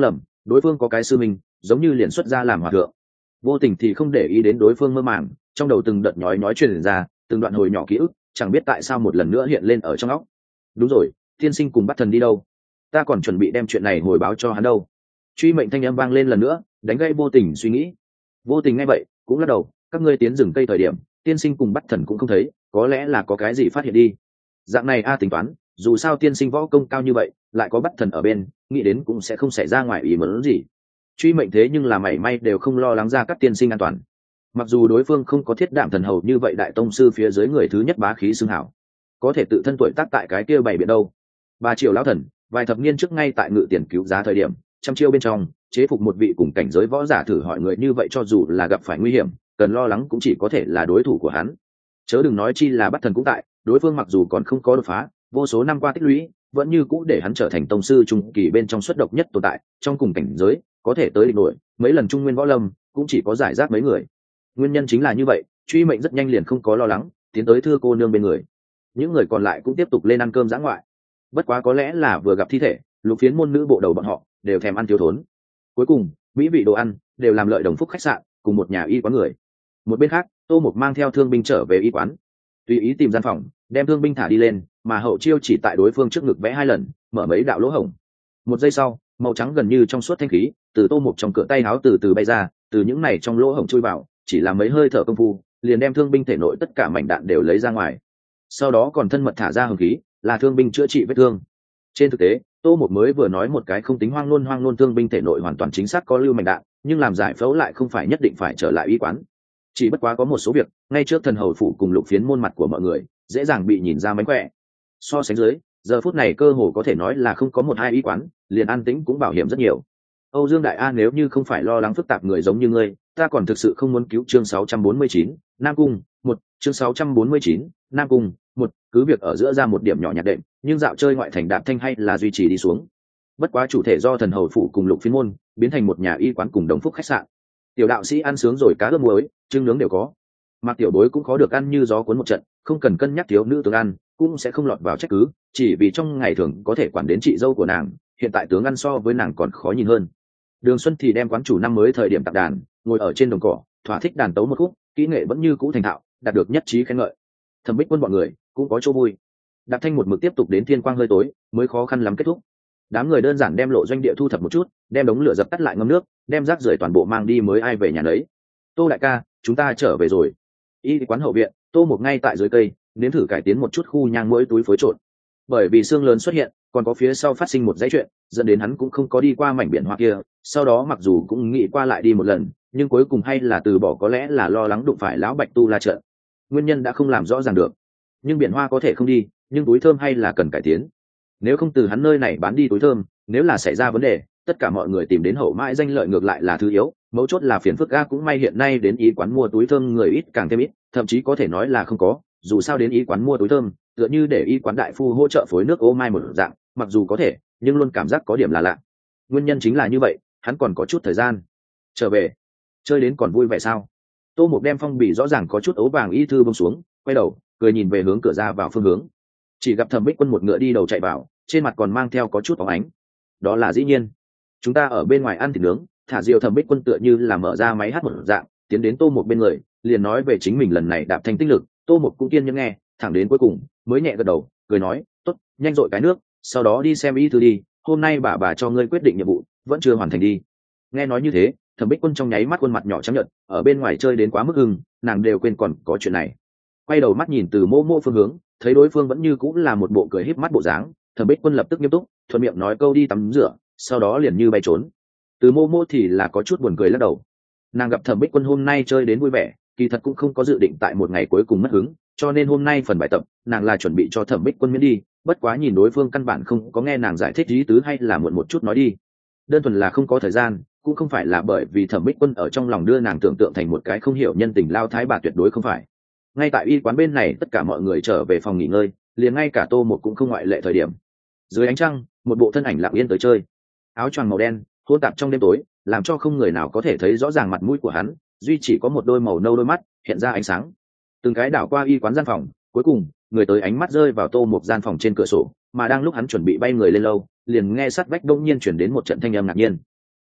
đối phương có cái sư mình giống như liền xuất ra làm hòa thượng. Vô tình thì không để ý đến đối phương mơ màng, trong đầu từng đợt nhói truyền ra, từng đoạn hồi nhỏ ký ức chẳng biết tại sao một lần nữa hiện lên ở trong óc. Đúng rồi, tiên sinh cùng bắt thần đi đâu? Ta còn chuẩn bị đem chuyện này hồi báo cho hắn đâu. Truy mệnh thanh âm vang lên lần nữa, đánh gây vô tình suy nghĩ. Vô tình nghe vậy cũng lắc đầu, các ngươi tiến rừng cây thời điểm tiên sinh cùng bắt thần cũng không thấy, có lẽ là có cái gì phát hiện đi. Dạng này tính toán, dù sao tiên sinh võ công cao như vậy, lại có bắt thần ở bên, nghĩ đến cũng sẽ không xảy ra ngoài ý muốn gì. Truy mệnh thế nhưng là mảy may đều không lo lắng ra các tiên sinh an toàn. Mặc dù đối phương không có thiết đạm thần hầu như vậy đại tông sư phía dưới người thứ nhất bá khí xưng hảo, có thể tự thân tuổi tác tại cái kia bảy biển đâu. 3 triệu lão thần vài thập niên trước ngay tại ngự tiền cứu giá thời điểm, trăm chiêu bên trong chế phục một vị cùng cảnh giới võ giả thử hỏi người như vậy, cho dù là gặp phải nguy hiểm cần lo lắng cũng chỉ có thể là đối thủ của hắn, chớ đừng nói chi là bắt thần cũng tại. Đối phương mặc dù còn không có đột phá, vô số năm qua tích lũy vẫn như cũ để hắn trở thành tông sư trung kỳ bên trong xuất độc nhất tồn tại, trong cùng cảnh giới có thể tới địch nổi mấy lần trung nguyên võ lâm cũng chỉ có giải rác mấy người. Nguyên nhân chính là như vậy, truy mệnh rất nhanh liền không có lo lắng, tiến tới thưa cô nương bên người. Những người còn lại cũng tiếp tục lên ăn cơm dã ngoại. Bất quá có lẽ là vừa gặp thi thể, lục phiến môn nữ bộ đầu bọn họ đều thèm ăn thiếu thốn. Cuối cùng mỹ vị đồ ăn đều làm lợi đồng phúc khách sạn cùng một nhà y quán người. Một bên khác, Tô Mục mang theo thương binh trở về y quán, tùy ý tìm gian phòng đem thương binh thả đi lên, mà hậu chiêu chỉ tại đối phương trước ngực vẽ 2 lần, mở mấy đạo lỗ hổng. Một giây sau, màu trắng gần như trong suốt thanh khí từ Tô Mục trong cửa tay áo từ từ bay ra, từ những này trong lỗ hổng chui vào, chỉ là mấy hơi thở công phu liền đem thương binh thể nội tất cả mảnh đạn đều lấy ra ngoài. Sau đó còn thân mật thả ra hồng khí, là thương binh chữa trị vết thương. Trên thực tế, Tô Mục mới vừa nói một cái không tính hoang ngôn thương binh thể nội hoàn toàn chính xác có lưu mảnh đạn, nhưng làm giải phẫu lại không phải nhất định phải trở lại y quán. Chỉ bất quá có một số việc ngay trước thần hầu phủ cùng lục phiến môn mặt của mọi người dễ dàng bị nhìn ra mánh khỏe. So sánh dưới, giờ phút này cơ hồ có thể nói là không có một hai y quán liền an tĩnh cũng bảo hiểm rất nhiều. Âu Dương Đại A, nếu như không phải lo lắng phức tạp người giống như ngươi, ta còn thực sự không muốn cứu. Chương 649, Nam Cung 1, chương 649, Nam Cung 1, cứ việc ở giữa ra một điểm nhỏ nhạt đệm, nhưng dạo chơi ngoại thành đạp thanh hay là duy trì đi xuống. Bất quá chủ thể do thần hầu phủ cùng lục phiến môn biến thành một nhà y quán cùng đồng phúc khách sạn. Tiểu đạo sĩ ăn sướng rồi, cá ướp muối, trứng nướng đều có. Mạc tiểu bối cũng có được ăn như gió cuốn một trận, không cần cân nhắc thiếu nữ tướng ăn, cũng sẽ không lọt vào trách cứ, chỉ vì trong ngày thường có thể quản đến chị dâu của nàng, hiện tại tướng ăn so với nàng còn khó nhìn hơn. Đường Xuân thì đem quán chủ năm mới thời điểm tặng đàn, ngồi ở trên đồng cỏ, thỏa thích đàn tấu một khúc, kỹ nghệ vẫn như cũ thành thạo, đạt được nhất trí khen ngợi. Thẩm Bích Quân bọn người cũng có chỗ vui. Đạp thanh một mực tiếp tục đến thiên quang hơi tối mới khó khăn lắm kết thúc. Đám người đơn giản đem lộ doanh địa thu thập một chút, đem đống lửa dập tắt lại ngâm nước, đem rác rưởi toàn bộ mang đi mới ai về nhà nấy. Tô đại ca, chúng ta trở về rồi. Y quán hậu viện, Tô Mục ngay tại dưới cây nếm thử cải tiến một chút khu nhang mỗi túi phối trộn. Bởi vì xương lớn xuất hiện, còn có phía sau phát sinh một dãy chuyện, dẫn đến hắn cũng không có đi qua mảnh biển hoa kia. Sau đó mặc dù cũng nghĩ qua lại đi một lần, nhưng cuối cùng hay là từ bỏ, có lẽ là lo lắng đụng phải lão Bạch Tu La trận. Nguyên nhân đã không làm rõ ràng được. Nhưng biển hoa có thể không đi, nhưng túi thơm hay là cần cải tiến. Nếu không từ hắn nơi này bán đi túi thơm, nếu là xảy ra vấn đề, tất cả mọi người tìm đến hậu mãi danh lợi ngược lại là thứ yếu, mấu chốt là phiền phức ga. Cũng may hiện nay đến y quán mua túi thơm người ít càng thêm ít, thậm chí có thể nói là không có. Dù sao đến y quán mua túi thơm tựa như để y quán đại phu hỗ trợ phối nước ô mai một dạng, mặc dù có thể nhưng luôn cảm giác có điểm là lạ. Nguyên nhân chính là như vậy, hắn còn có chút thời gian trở về. Chơi đến còn vui vẻ sao? Tô Mục đem phong bì rõ ràng có chút ấu vàng y thư bông xuống, quay đầu cười nhìn về hướng cửa ra vào phương hướng. Chỉ gặp Thẩm Bích Quân một ngựa đi đầu chạy vào, trên mặt còn mang theo có chút bóng ánh. Đó là dĩ nhiên, chúng ta ở bên ngoài ăn thịt nướng. Thả diều Thẩm Bích Quân tựa như là mở ra máy hát một dạng, tiến đến Tô Mục bên người, liền nói về chính mình lần này đạp thanh tích lực. Tô Mục cũng kiên nhẫn nghe, thẳng đến cuối cùng mới nhẹ gật đầu, cười nói, tốt, nhanh dội cái nước, sau đó đi xem y thư đi. Hôm nay bà cho ngươi quyết định nhiệm vụ vẫn chưa hoàn thành đi. Nghe nói như thế, Thẩm Bích Quân trong nháy mắt khuôn mặt nhỏ trắng nhợt, ở bên ngoài chơi đến quá mức hưng, nàng đều quên còn có chuyện này. Quay đầu mắt nhìn từ mô phương hướng, thấy đối phương vẫn như cũng là một bộ cười híp mắt bộ dáng, Thẩm Bích Quân lập tức nghiêm túc, thuận miệng nói câu đi tắm rửa, sau đó liền như bay trốn. Từ mô thì là có chút buồn cười lắc đầu. Nàng gặp Thẩm Bích Quân hôm nay chơi đến vui vẻ, kỳ thật cũng không có dự định tại một ngày cuối cùng mất hứng, cho nên hôm nay phần bài tập nàng là chuẩn bị cho Thẩm Bích Quân miễn đi. Bất quá nhìn đối phương căn bản không có nghe nàng giải thích ý tứ, hay là muộn một chút nói đi. Đơn thuần là không có thời gian, cũng không phải là bởi vì Thẩm Bích Quân ở trong lòng đưa nàng tưởng tượng thành một cái không hiểu nhân tình lao thái bà, tuyệt đối không phải. Ngay tại y quán bên này tất cả mọi người trở về phòng nghỉ ngơi, liền ngay cả Tô Mục cũng không ngoại lệ. Thời điểm dưới ánh trăng, một bộ thân ảnh lặng yên tới chơi, áo choàng màu đen hỗn tạp trong đêm tối, làm cho không người nào có thể thấy rõ ràng mặt mũi của hắn, duy chỉ có một đôi màu nâu đôi mắt hiện ra ánh sáng. Từng cái đảo qua y quán gian phòng, cuối cùng người tới ánh mắt rơi vào Tô Mục gian phòng trên cửa sổ, mà đang lúc hắn chuẩn bị bay người lên lâu, liền nghe sát vách đông nhiên chuyển đến một trận thanh âm ngạc nhiên.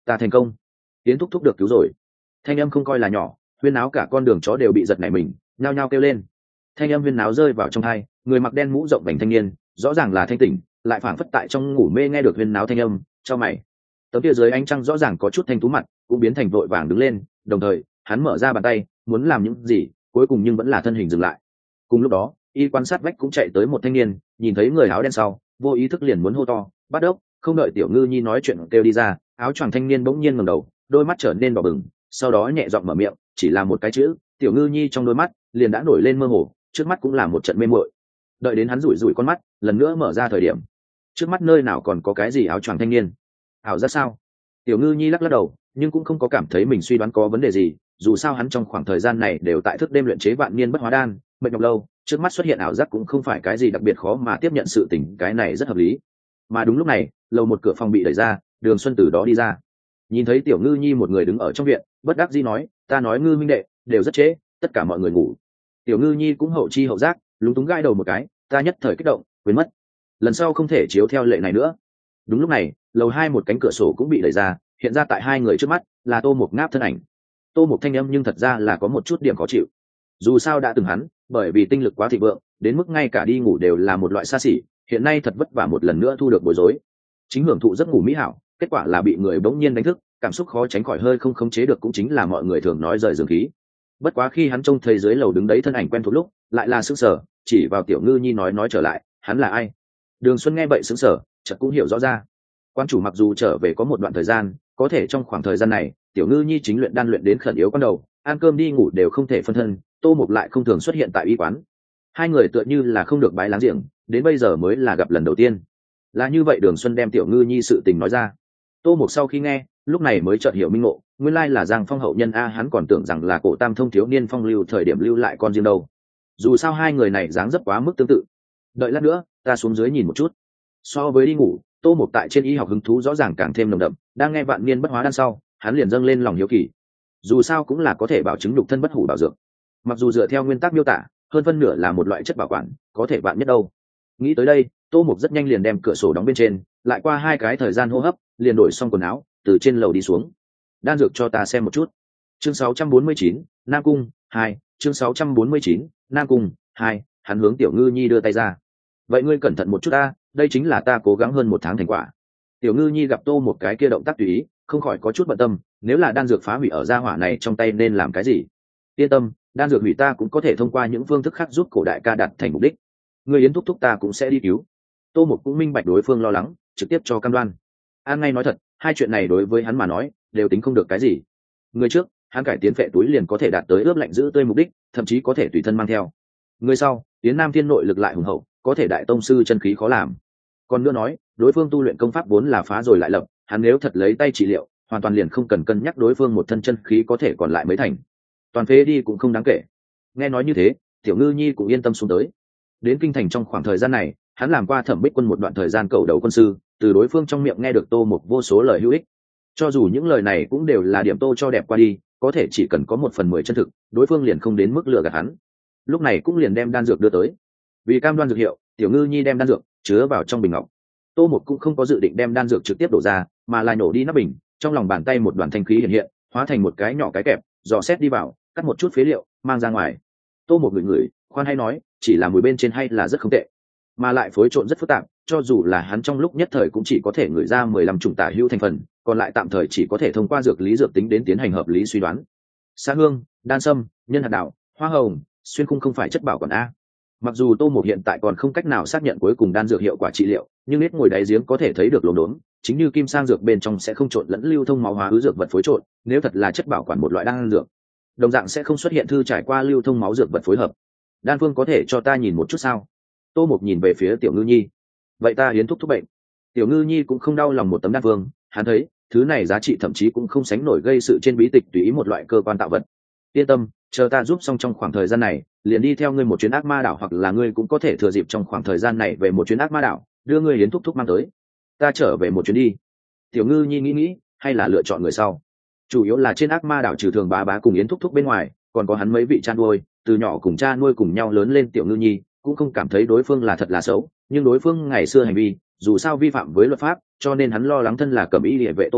ta thành công. Yến thúc thúc được cứu rồi. Thanh âm không coi là nhỏ, huyên náo cả con đường chó đều bị giật nảy mình, nhao nhao kêu lên. Thanh âm huyên náo rơi vào trong tai, người mặc đen mũ rộng vành thanh niên rõ ràng là thanh tỉnh, lại phảng phất tại trong ngủ mê nghe được huyên náo thanh âm, cho mày. Tấm kia dưới ánh trăng rõ ràng có chút thanh tú mặt cũng biến thành vội vàng đứng lên, đồng thời hắn mở ra bàn tay muốn làm những gì, cuối cùng nhưng vẫn là thân hình dừng lại. Cùng lúc đó y quan sát vách cũng chạy tới một thanh niên, nhìn thấy người áo đen sau vô ý thức liền muốn hô to bắt đốc. Không đợi Tiểu Ngư Nhi nói chuyện kêu đi ra, áo choàng thanh niên bỗng nhiên ngẩng đầu, đôi mắt trở nên đỏ bừng, sau đó nhẹ giọng mở miệng, chỉ là một cái chữ. Tiểu Ngư Nhi trong đôi mắt liền đã nổi lên mơ hồ, trước mắt cũng là một trận mê muội. Đợi đến hắn rủi rủi con mắt lần nữa mở ra thời điểm, trước mắt nơi nào còn có cái gì áo choàng thanh niên. Ảo giác sao? Tiểu Ngư Nhi lắc lắc đầu, nhưng cũng không có cảm thấy mình suy đoán có vấn đề gì, dù sao hắn trong khoảng thời gian này đều tại thức đêm luyện chế vạn niên bất hóa đan, mệt nhọc lâu, trước mắt xuất hiện ảo giác cũng không phải cái gì đặc biệt khó mà tiếp nhận sự tình, cái này rất hợp lý. Mà đúng lúc này, lầu một cửa phòng bị đẩy ra, Đường Xuân từ đó đi ra. Nhìn thấy Tiểu Ngư Nhi một người đứng ở trong viện, bất đắc dĩ nói, ta nói Ngư minh đệ, đều rất trễ, tất cả mọi người ngủ. Tiểu Ngư Nhi cũng hậu chi hậu giác, lúng túng gãi đầu một cái, ta nhất thời kích động, quên mất. Lần sau không thể chiếu theo lệ này nữa. Đúng lúc này, lầu hai một cánh cửa sổ cũng bị đẩy ra, hiện ra tại hai người trước mắt là Tô Mục ngáp thân ảnh. Tô Mục thanh âm nhưng thật ra là có một chút điểm khó chịu. Dù sao đã từng hắn, bởi vì tinh lực quá thịnh vượng, đến mức ngay cả đi ngủ đều là một loại xa xỉ, hiện nay thật vất vả một lần nữa thu được bối rối. Chính hưởng thụ giấc ngủ mỹ hảo, kết quả là bị người bỗng nhiên đánh thức, cảm xúc khó tránh khỏi hơi không khống chế được, cũng chính là mọi người thường nói rời giường khí. Bất quá khi hắn trông thấy dưới lầu đứng đấy thân ảnh quen thuộc lúc, lại là sững sờ, chỉ vào Tiểu Ngư Nhi nói trở lại, hắn là ai? Đường Xuân nghe vậy sững sờ, chợt cũng hiểu rõ ra. Quan chủ mặc dù trở về có một đoạn thời gian, có thể trong khoảng thời gian này Tiểu Ngư Nhi chính luyện đan luyện đến khẩn yếu con đầu, ăn cơm đi ngủ đều không thể phân thân, Tô Mục lại không thường xuất hiện tại y quán. Hai người tựa như là không được bái láng giềng, đến bây giờ mới là gặp lần đầu tiên. Là như vậy, Đường Xuân đem Tiểu Ngư Nhi sự tình nói ra. Tô Mục sau khi nghe, lúc này mới chợt hiểu minh ngộ, nguyên lai là Giang Phong hậu nhân a, hắn còn tưởng rằng là Cổ Tam Thông thiếu niên phong lưu thời điểm lưu lại con riêng đâu. Dù sao hai người này dáng dấp quá mức tương tự. Đợi lát nữa, ta xuống dưới nhìn một chút. So với đi ngủ, Tô Mục tại trên y học hứng thú rõ ràng càng thêm nồng đậm, đang nghe vạn niên bất hóa đan sau, hắn liền dâng lên lòng hiếu kỳ. Dù sao cũng là có thể bảo chứng nhục thân bất hủ bảo dược. Mặc dù dựa theo nguyên tắc miêu tả, hơn phân nửa là một loại chất bảo quản, có thể vạn nhất đâu. Nghĩ tới đây, Tô Mục rất nhanh liền đem cửa sổ đóng bên trên, lại qua hai cái thời gian hô hấp, liền đổi xong quần áo, từ trên lầu đi xuống. Đan dược cho ta xem một chút. Chương 649, Nam Cung 2, chương 649, Nam Cung 2, hắn hướng Tiểu Ngư Nhi đưa tay ra. Vậy ngươi cẩn thận một chút ta, đây chính là ta cố gắng hơn một tháng thành quả. Tiểu Ngư Nhi gặp Tô một cái kia động tác tùy ý, không khỏi có chút bận tâm, nếu là đan dược phá hủy ở gia hỏa này trong tay nên làm cái gì? Yên tâm, đan dược hủy ta cũng có thể thông qua những phương thức khác giúp cổ đại ca đạt thành mục đích. Người Yến thúc thúc ta cũng sẽ đi cứu. Tô Mục cũng minh bạch đối phương lo lắng, trực tiếp cho cam đoan. An ngay nói thật, hai chuyện này đối với hắn mà nói đều tính không được cái gì. Người trước, hắn cải tiến phệ túi liền có thể đạt tới ướp lạnh giữ tươi mục đích, thậm chí có thể tùy thân mang theo. Người sau, Yến Nam Thiên nội lực lại hùng hậu, có thể đại tông sư chân khí khó làm. Còn nữa nói, đối phương tu luyện công pháp vốn là phá rồi lại lập, hắn nếu thật lấy tay trị liệu, hoàn toàn liền không cần cân nhắc đối phương một thân chân khí có thể còn lại mấy thành, toàn phế đi cũng không đáng kể. Nghe nói như thế, Tiểu Ngư Nhi cũng yên tâm xuống tới. Đến kinh thành trong khoảng thời gian này, hắn làm qua Thẩm Bích Quân một đoạn thời gian cầu đầu quân sư, từ đối phương trong miệng nghe được Tô một vô số lời hữu ích. Cho dù những lời này cũng đều là điểm tô cho đẹp qua đi, có thể chỉ cần có 1/10 chân thực, đối phương liền không đến mức lừa gạt hắn. Lúc này cũng liền đem đan dược đưa tới. Vì cam đoan dược hiệu, Tiểu Ngư Nhi đem đan dược chứa vào trong bình ngọc. Tô một cũng không có dự định đem đan dược trực tiếp đổ ra, mà là nổ đi nắp bình, trong lòng bàn tay một đoàn thanh khí hiện hiện, hóa thành một cái nhỏ cái kẹp, dò xét đi vào, cắt một chút phế liệu, mang ra ngoài. Tô một ngửi, khoan hay nói, chỉ là mùi bên trên hay là rất không tệ, mà lại phối trộn rất phức tạp, cho dù là hắn trong lúc nhất thời cũng chỉ có thể ngửi ra 15 chủng tả hữu thành phần, còn lại tạm thời chỉ có thể thông qua dược lý dược tính đến tiến hành hợp lý suy đoán. Sa hương, đan sâm, nhân hạt đảo, hoa hồng, xuyên khung không phải chất bảo quản a. Mặc dù Tô Mục hiện tại còn không cách nào xác nhận cuối cùng đan dược hiệu quả trị liệu, nhưng nết ngồi đáy giếng có thể thấy được lốm đốm, chính như kim sang dược bên trong sẽ không trộn lẫn lưu thông máu hóa ứ dược vật phối trộn, nếu thật là chất bảo quản một loại đan dược, đồng dạng sẽ không xuất hiện thư trải qua lưu thông máu dược vật phối hợp. Đan phương có thể cho ta nhìn một chút sao? Tô Mục nhìn về phía Tiểu Ngư Nhi. Vậy ta hiến thuốc bệnh. Tiểu Ngư Nhi cũng không đau lòng một tấm đan phương, hắn thấy thứ này giá trị thậm chí cũng không sánh nổi gây sự trên bí tịch tùy ý một loại cơ quan tạo vật. Yên tâm, chờ ta giúp xong trong khoảng thời gian này, liền đi theo ngươi một chuyến ác ma đảo, hoặc là ngươi cũng có thể thừa dịp trong khoảng thời gian này về một chuyến ác ma đảo, đưa ngươi hiến thúc mang tới. Ta trở về một chuyến đi. Tiểu Ngư Nhi nghĩ, hay là lựa chọn người sau. Chủ yếu là trên ác ma đảo trừ Thường bá bá cùng Yến thúc bên ngoài, còn có hắn mấy vị cha nuôi, từ nhỏ cùng cha nuôi cùng nhau lớn lên. Tiểu Ngư Nhi cũng không cảm thấy đối phương là thật là xấu, nhưng đối phương ngày xưa hành vi dù sao vi phạm với luật pháp, cho nên hắn lo lắng thân là cẩm y địa vệ Tô Mục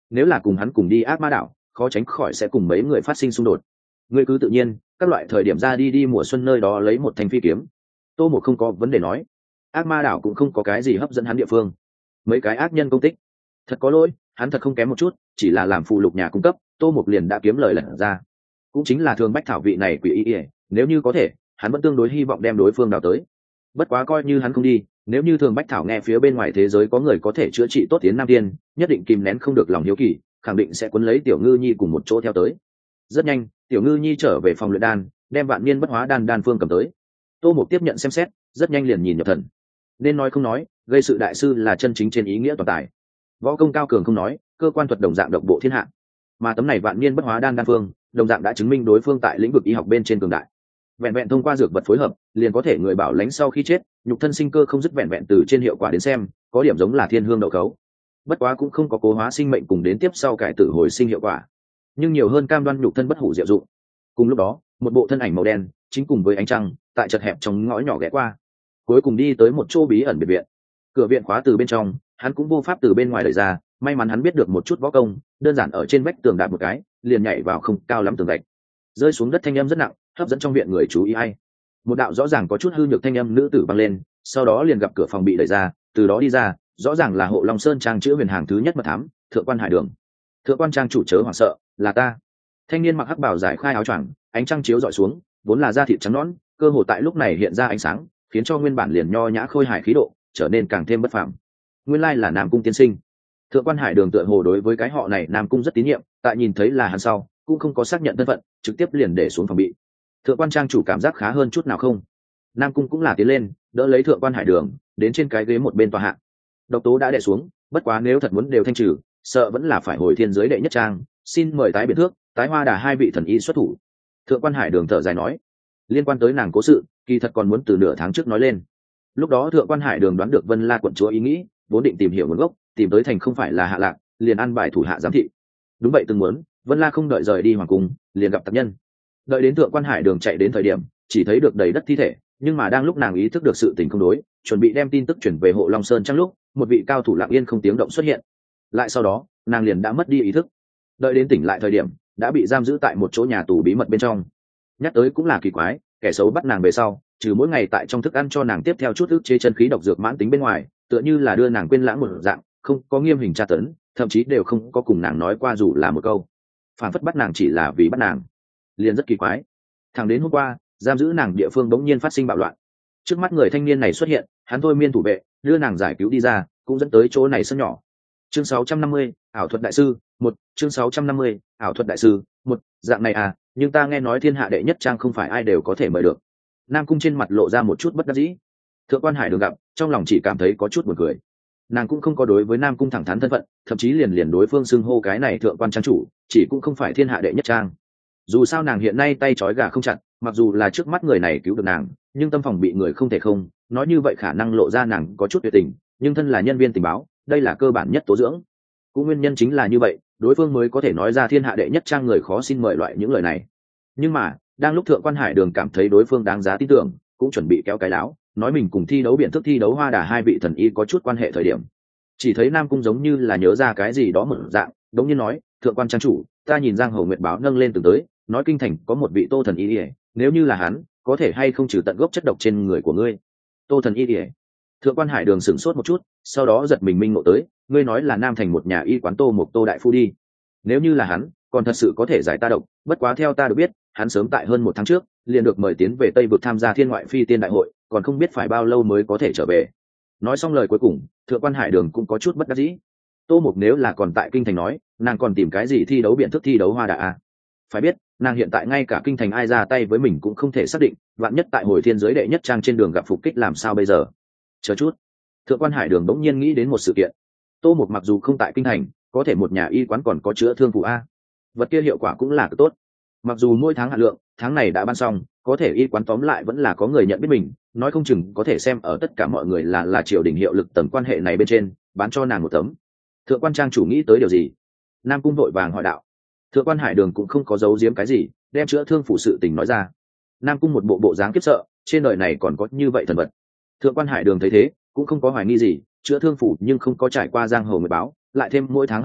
nếu là cùng hắn cùng đi ác ma đảo khó tránh khỏi sẽ cùng mấy người phát sinh xung đột. Ngươi cứ tự nhiên các loại thời điểm ra đi mùa xuân nơi đó lấy một thanh phi kiếm. Tô Mục không có vấn đề nói. Ác ma đảo cũng không có cái gì hấp dẫn hắn địa phương, mấy cái ác nhân công tích. Thật có lỗi, hắn thật không kém một chút, chỉ là làm phụ lục nhà cung cấp, Tô Mục liền đã kiếm lời lật ra. Cũng chính là thường bách thảo vị này quỷ y, nếu như có thể hắn vẫn tương đối hy vọng đem đối phương đào tới. Bất quá coi như hắn không đi, nếu như thường bách thảo nghe phía bên ngoài thế giới có người có thể chữa trị tốt tiến nam tiên, nhất định kìm nén không được lòng hiếu kỳ, khẳng định sẽ cuốn lấy tiểu ngư nhi cùng một chỗ theo tới. Rất nhanh tiểu ngư nhi trở về phòng luyện đan, đem vạn niên bất hóa đan phương cầm tới. Tô Mục tiếp nhận xem xét, rất nhanh liền nhìn nhập thần. Nên nói không nói, gây sự đại sư là chân chính trên ý nghĩa toàn tài, võ công cao cường không nói, cơ quan thuật đồng dạng độc bộ thiên hạ. Mà tấm này vạn niên bất hóa đan phương đồng dạng đã chứng minh đối phương tại lĩnh vực y học bên trên cường đại. Vẹn vẹn thông qua dược vật phối hợp liền có thể người bảo lãnh sau khi chết nhục thân sinh cơ không dứt, vẹn vẹn từ trên hiệu quả đến xem có điểm giống là thiên hương đậu khấu. Bất quá cũng không có cố hóa sinh mệnh cùng đến tiếp sau cải tử hồi sinh hiệu quả, nhưng nhiều hơn cam đoan nhục thân bất hủ diệu dụng. Cùng lúc đó một bộ thân ảnh màu đen chính cùng với ánh trăng tại chật hẹp trong ngõ nhỏ ghé qua, cuối cùng đi tới một chỗ bí ẩn biệt viện. Cửa viện khóa từ bên trong, hắn cũng vô pháp từ bên ngoài đẩy ra, may mắn hắn biết được một chút võ công, đơn giản ở trên vách tường đạp một cái liền nhảy vào không cao lắm tường gạch, rơi xuống đất thanh âm rất nặng, hấp dẫn trong viện người chú ý. Ai một đạo rõ ràng có chút hư nhược thanh âm nữ tử vang lên, sau đó liền gặp cửa phòng bị đẩy ra, từ đó đi ra rõ ràng là Hộ Long Sơn trang chữ huyền hàng thứ nhất mật thám Thượng quan Hải Đường. Thượng quan trang chủ chớ hoảng sợ, là ta. Thanh niên mặc hắc bào giải khai áo choàng, ánh trăng chiếu dọi xuống, vốn là da thịt trắng nõn, cơ hồ tại lúc này hiện ra ánh sáng, khiến cho nguyên bản liền nho nhã khôi hài khí độ trở nên càng thêm bất phàm. Nguyên lai là Nam Cung tiên sinh. Thượng quan Hải Đường tựa hồ đối với cái họ này Nam Cung rất tín nhiệm, tại nhìn thấy là hắn sau cũng không có xác nhận thân phận, trực tiếp liền để xuống phòng bị. Thượng quan trang chủ cảm giác khá hơn chút nào không? Nam Cung cũng là tiến lên đỡ lấy Thượng quan Hải Đường đến trên cái ghế một bên tòa hạ. Độc tố đã đè xuống, bất quá nếu thật muốn đều thanh trừ, sợ vẫn là phải hồi thiên giới đệ nhất trang, xin mời tái biệt thước, tái hoa đà hai vị thần y xuất thủ. Thượng quan Hải Đường thở dài nói, liên quan tới nàng cố sự kỳ thật còn muốn từ nửa tháng trước nói lên. Lúc đó Thượng quan Hải Đường đoán được Vân La quận chúa ý nghĩ, vốn định tìm hiểu nguồn gốc, tìm tới thành không phải là hạ lạc, liền ăn bài thủ hạ giám thị. Đúng vậy, từng muốn Vân La không đợi rời đi hoàng cung liền gặp tặc nhân. Đợi đến Thượng quan Hải Đường chạy đến thời điểm, chỉ thấy được đầy đất thi thể, nhưng mà đang lúc nàng ý thức được sự tình không đối, chuẩn bị đem tin tức chuyển về Hộ Long Sơn trang lúc, một vị cao thủ lặng yên không tiếng động xuất hiện. Lại sau đó nàng liền đã mất đi ý thức, đợi đến tỉnh lại thời điểm đã bị giam giữ tại một chỗ nhà tù bí mật bên trong. Nhắc tới cũng là kỳ quái, kẻ xấu bắt nàng về sau trừ mỗi ngày tại trong thức ăn cho nàng tiếp theo chút ức chế chân khí độc dược mãn tính bên ngoài, tựa như là đưa nàng quên lãng một dạng, không có nghiêm hình tra tấn, thậm chí đều không có cùng nàng nói qua dù là một câu, phản phất bắt nàng chỉ là vì bắt nàng. Liền rất kỳ quái. Thẳng đến hôm qua giam giữ nàng địa phương bỗng nhiên phát sinh bạo loạn, trước mắt người thanh niên này xuất hiện, hắn thôi miên thủ vệ đưa nàng giải cứu đi ra, cũng dẫn tới chỗ này sân nhỏ. Chương 650, ảo thuật đại sư 1, chương 650, ảo thuật đại sư 1, dạng này à, nhưng ta nghe nói thiên hạ đệ nhất trang không phải ai đều có thể mời được. Nam Cung trên mặt lộ ra một chút bất đắc dĩ. Thượng quan Hải Đường gặp, trong lòng chỉ cảm thấy có chút buồn cười. Nàng cũng không có đối với Nam Cung thẳng thắn thân phận, thậm chí liền đối phương xưng hô cái này thượng quan trang chủ, chỉ cũng không phải thiên hạ đệ nhất trang. Dù sao nàng hiện nay tay trói gà không chặt, mặc dù là trước mắt người này cứu được nàng, nhưng tâm phòng bị người không thể không, nói như vậy khả năng lộ ra nàng có chút tuyệt tình, nhưng thân là nhân viên tình báo, đây là cơ bản nhất tố dưỡng. Cũng nguyên nhân chính là như vậy, đối phương mới có thể nói ra thiên hạ đệ nhất trang người khó xin mời loại những lời này. Nhưng mà đang lúc Thượng quan Hải Đường cảm thấy đối phương đáng giá tin tưởng, cũng chuẩn bị kéo cái láo, nói mình cùng thi đấu biện thức thi đấu hoa đà hai vị thần y có chút quan hệ thời điểm, chỉ thấy Nam Cung giống như là nhớ ra cái gì đó một dạng, đống nhiên nói, Thượng quan trang chủ, ta nhìn Giang Hồ Nguyệt báo nâng lên từng tới, nói kinh thành có một vị Tô thần y, nếu như là hắn, có thể hay không trừ tận gốc chất độc trên người của ngươi. Tô thần y. Thượng quan Hải Đường sửng sốt một chút, sau đó giật mình minh ngộ tới, ngươi nói là Nam thành một nhà y quán Tô một Tô đại phu đi. Nếu như là hắn, còn thật sự có thể giải ta độc, bất quá theo ta được biết, hắn sớm tại hơn một tháng trước liền được mời tiến về Tây vực tham gia Thiên ngoại phi tiên đại hội, còn không biết phải bao lâu mới có thể trở về. Nói xong lời cuối cùng, Thượng quan Hải Đường cũng có chút bất đắc dĩ. Tô Mục nếu là còn tại kinh thành nói, nàng còn tìm cái gì thi đấu biện thức thi đấu hoa đà à? Phải biết, nàng hiện tại ngay cả kinh thành ai ra tay với mình cũng không thể xác định, vạn nhất tại hồi thiên giới đệ nhất trang trên đường gặp phục kích làm sao bây giờ? Chờ chút. Thượng quan Hải Đường bỗng nhiên nghĩ đến một sự kiện. Tô Mục mặc dù không tại kinh thành, có thể một nhà y quán còn có chữa thương phụ a. Vật kia hiệu quả cũng là tốt. Mặc dù mỗi tháng hạn lượng, tháng này đã ban xong, có thể y quán tóm lại vẫn là có người nhận biết mình, nói không chừng có thể xem ở tất cả mọi người là triều đình hiệu lực tầm quan hệ này bên trên, bán cho nàng một tấm. Thượng quan trang chủ nghĩ tới điều gì? Nam Cung vội vàng hỏi đạo. Thượng quan Hải Đường cũng không có giấu giếm cái gì, đem chữa thương phụ sự tình nói ra. Nam Cung một bộ dáng kiếp sợ, trên đời này còn có như vậy thần vật. Thượng quan Hải Đường thấy thế cũng không có hoài nghi gì, chữa thương phủ nhưng không có trải qua Giang Hồ Nguyệt báo, lại thêm mỗi tháng hạn lượng,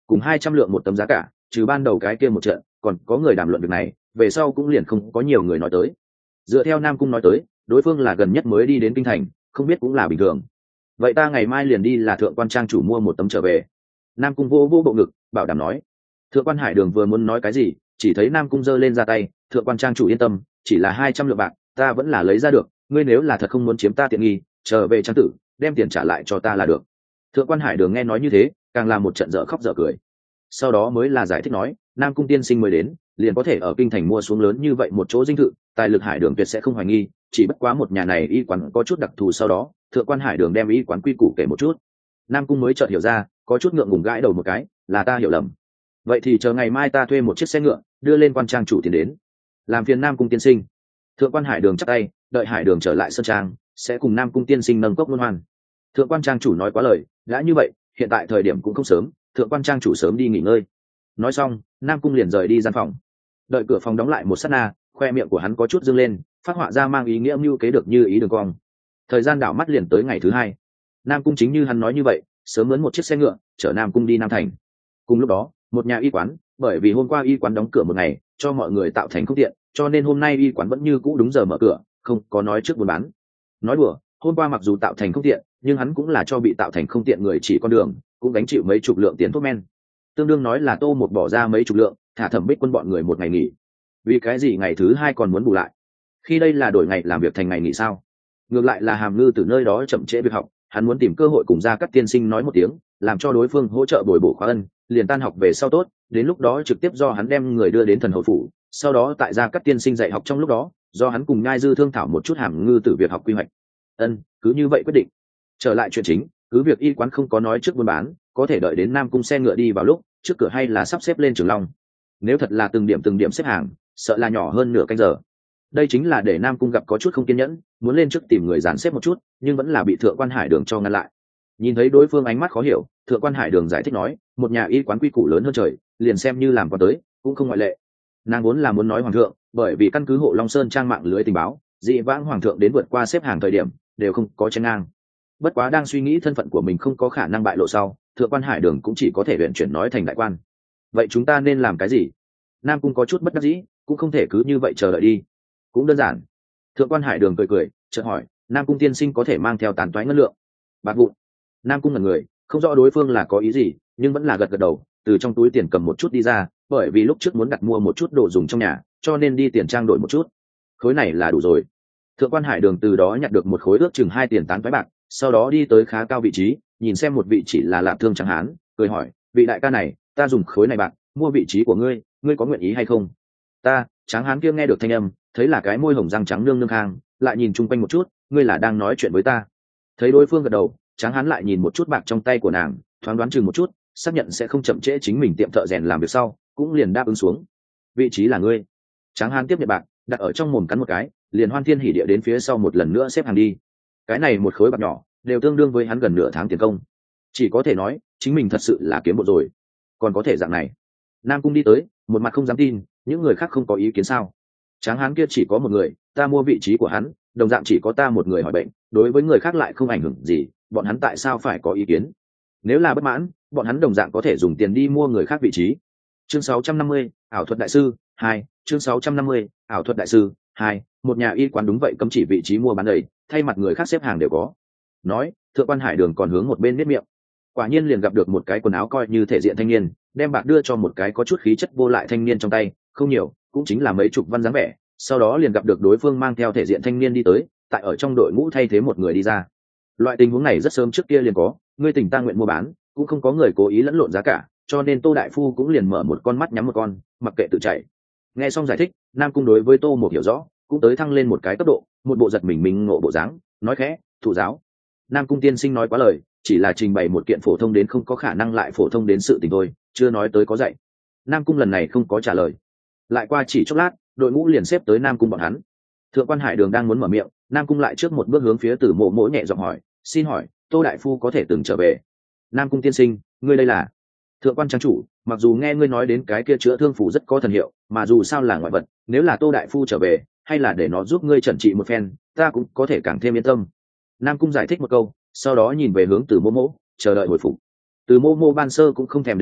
cùng 200 lượng một tấm giá cả, trừ ban đầu cái kia một trận, còn có người đàm luận việc này, về sau cũng liền không có nhiều người nói tới. Dựa theo Nam Cung nói tới, đối phương là gần nhất mới đi đến kinh thành, không biết cũng là bình thường. Vậy ta ngày mai liền đi là thượng quan trang chủ mua một tấm trở về. Nam Cung vô bộ ngực, bảo đảm nói. Thượng quan Hải Đường vừa muốn nói cái gì, chỉ thấy Nam Cung giơ lên ra tay, thượng quan trang chủ yên tâm, chỉ là 200 lượng bạc, ta vẫn là lấy ra được, ngươi nếu là thật không muốn chiếm ta tiện nghi, trở về trang tử, đem tiền trả lại cho ta là được. Thượng quan Hải Đường nghe nói như thế, càng là một trận dở khóc dở cười. Sau đó mới là giải thích nói, Nam Cung tiên sinh mới đến, liền có thể ở kinh thành mua xuống lớn như vậy một chỗ dinh thự, tài lực Hải Đường tuyệt sẽ không hoài nghi, chỉ bất quá một nhà này y quán có chút đặc thù. Sau đó thượng quan Hải Đường đem y quán quy củ kể một chút. Nam Cung mới chợt hiểu ra, có chút ngượng ngùng gãi đầu một cái, là ta hiểu lầm. Vậy thì chờ ngày mai ta thuê một chiếc xe ngựa, đưa lên quan trang chủ tiền đến. Làm phiền Nam Cung tiên sinh. Thượng quan Hải Đường chắp tay, đợi Hải Đường trở lại sơn trang, sẽ cùng Nam Cung tiên sinh nâng cốc luân hoan. Thượng quan trang chủ nói quá lời, đã như vậy, hiện tại thời điểm cũng không sớm, thượng quan trang chủ sớm đi nghỉ ngơi. Nói xong, Nam Cung liền rời đi gian phòng. Đợi cửa phòng đóng lại một sát na, khoe miệng của hắn có chút dương lên, phát họa ra mang ý nghĩa mưu kế được như ý đường cong. Thời gian đảo mắt liền tới ngày thứ hai. Nam Cung chính như hắn nói như vậy, sớm mướn một chiếc xe ngựa chở Nam Cung đi Nam Thành. Cùng lúc đó, một nhà y quán, bởi vì hôm qua y quán đóng cửa một ngày, cho mọi người tạo thành không tiện, cho nên hôm nay y quán vẫn như cũ đúng giờ mở cửa, không có nói trước buôn bán. Nói đùa, hôm qua mặc dù tạo thành không tiện, nhưng hắn cũng là cho bị tạo thành không tiện người chỉ con đường, cũng gánh chịu mấy chục lượng tiền thuốc men. Tương đương nói là Tô một bỏ ra mấy chục lượng, thả Thẩm Bích Quân bọn người một ngày nghỉ. Vì cái gì ngày thứ hai còn muốn bù lại? Khi đây là đổi ngày làm việc thành ngày nghỉ sao? Ngược lại là Hàm Ngư từ nơi đó chậm trễ việc học, hắn muốn tìm cơ hội cùng Gia Cát tiên sinh nói một tiếng, làm cho đối phương hỗ trợ bồi bổ khóa ân, liền tan học về sau tốt, đến lúc đó trực tiếp do hắn đem người đưa đến Thần Hầu phủ, sau đó tại Gia Cát tiên sinh dạy học trong lúc đó, do hắn cùng Nhai Dư thương thảo một chút Hàm Ngư từ việc học quy hoạch. Ân, cứ như vậy quyết định. Trở lại chuyện chính, cứ việc y quán không có nói trước buôn bán, có thể đợi đến Nam Cung xe ngựa đi vào lúc, trước cửa hay là sắp xếp lên Trường Long. Nếu thật là từng điểm xếp hàng, sợ là nhỏ hơn nửa canh giờ. Đây chính là để Nam Cung gặp có chút không kiên nhẫn, muốn lên trước tìm người dàn xếp một chút, nhưng vẫn là bị thượng quan Hải Đường cho ngăn lại. Nhìn thấy đối phương ánh mắt khó hiểu, thượng quan Hải Đường giải thích nói, một nhà y quán quy củ lớn hơn trời, liền xem như làm qua tới, cũng không ngoại lệ. Nàng vốn là muốn nói hoàng thượng, bởi vì căn cứ Hộ Long Sơn trang mạng lưới tình báo, dị vãng hoàng thượng đến vượt qua xếp hàng thời điểm, đều không có chen ngang. Bất quá đang suy nghĩ thân phận của mình không có khả năng bại lộ sau, thượng quan Hải Đường cũng chỉ có thể luyện chuyển nói thành đại quan. Vậy chúng ta nên làm cái gì? Nam Cung có chút bất đắc dĩ, cũng không thể cứ như vậy chờ đợi đi. Cũng đơn giản. Thượng quan Hải Đường cười, chợt hỏi, Nam Cung tiên sinh có thể mang theo tàn toái ngân lượng? Bạc vụn. Nam Cung ngẩn người, không rõ đối phương là có ý gì, nhưng vẫn là gật đầu, từ trong túi tiền cầm một chút đi ra, bởi vì lúc trước muốn đặt mua một chút đồ dùng trong nhà, cho nên đi tiền trang đổi một chút. Khối này là đủ rồi. Thượng quan Hải Đường từ đó nhặt được một khối ước chừng 2 tiền tán toái bạc, sau đó đi tới khá cao vị trí, nhìn xem một vị chỉ là Lạp Thương Tráng Hán, cười hỏi, vị đại ca này, ta dùng khối này bạc mua vị trí của ngươi, ngươi có nguyện ý hay không? Ta, Tráng Hán kia nghe được thanh âm, thấy là cái môi hồng răng trắng nương nương khang, lại nhìn chung quanh một chút, ngươi là đang nói chuyện với ta? Thấy đối phương gật đầu, Tráng Hán lại nhìn một chút bạc trong tay của nàng, thoáng đoán chừng một chút, xác nhận sẽ không chậm trễ chính mình tiệm thợ rèn làm việc sau, cũng liền đáp ứng xuống. Vị trí là ngươi. Tráng Hán tiếp nhận bạc, đặt ở trong mồm cắn một cái, liền hoan thiên hỉ địa đến phía sau một lần nữa xếp hàng đi. Cái này một khối bạc nhỏ, đều tương đương với hắn gần nửa tháng tiền công. Chỉ có thể nói, chính mình thật sự là kiếm bộ rồi. Còn có thể dạng này. Nam Cung đi tới, một mặt không dám tin, những người khác không có ý kiến sao? Tráng Hán kia chỉ có một người, ta mua vị trí của hắn, đồng dạng chỉ có ta một người hỏi bệnh, đối với người khác lại không ảnh hưởng gì, bọn hắn tại sao phải có ý kiến? Nếu là bất mãn, bọn hắn đồng dạng có thể dùng tiền đi mua người khác vị trí. Chương 650, ảo thuật đại sư 2, chương 650, ảo thuật đại sư 2, một nhà y quán đúng vậy cấm chỉ vị trí mua bán đầy, thay mặt người khác xếp hàng đều có. Nói, thượng quan Hải Đường còn hướng một bên nếp miệng. Quả nhiên liền gặp được một cái quần áo coi như thể diện thanh niên, đem bạc đưa cho một cái có chút khí chất vô lại thanh niên trong tay, không nhiều, cũng chính là mấy chục văn dáng vẻ. Sau đó liền gặp được đối phương mang theo thể diện thanh niên đi tới, tại ở trong đội ngũ thay thế một người đi ra. Loại tình huống này rất sớm trước kia liền có, ngươi tình ta nguyện mua bán, cũng không có người cố ý lẫn lộn giá cả, cho nên Tô đại phu cũng liền mở một con mắt nhắm một con, mặc kệ tự chạy. Nghe xong giải thích, Nam Cung đối với Tô một hiểu rõ, cũng tới thăng lên một cái cấp độ, một bộ giật mình ngộ bộ dáng, nói khẽ, thụ giáo. Nam Cung tiên sinh nói quá lời, chỉ là trình bày một kiện phổ thông đến không có khả năng lại phổ thông đến sự tình thôi, chưa nói tới có dạy. Nam Cung lần này không có trả lời. Lại qua chỉ chốc lát, đội ngũ liền xếp tới Nam Cung bọn hắn. Thượng quan Hải Đường đang muốn mở miệng, Nam Cung lại trước một bước hướng phía Tử Mộ Mỗ nhẹ giọng hỏi, xin hỏi, Tô đại phu có thể từng trở về? Nam Cung tiên sinh, ngươi đây là? Thượng quan trang chủ, mặc dù nghe ngươi nói đến cái kia chữa thương phủ rất có thần hiệu, mà dù sao là ngoại vật, nếu là Tô đại phu trở về, hay là để nó giúp ngươi chẩn trị một phen, ta cũng có thể càng thêm yên tâm. Nam Cung giải thích một câu, sau đó nhìn về hướng Từ Mô Mô, chờ đợi hồi phục. Từ Mô Mô ban sơ cũng không thèm để ý,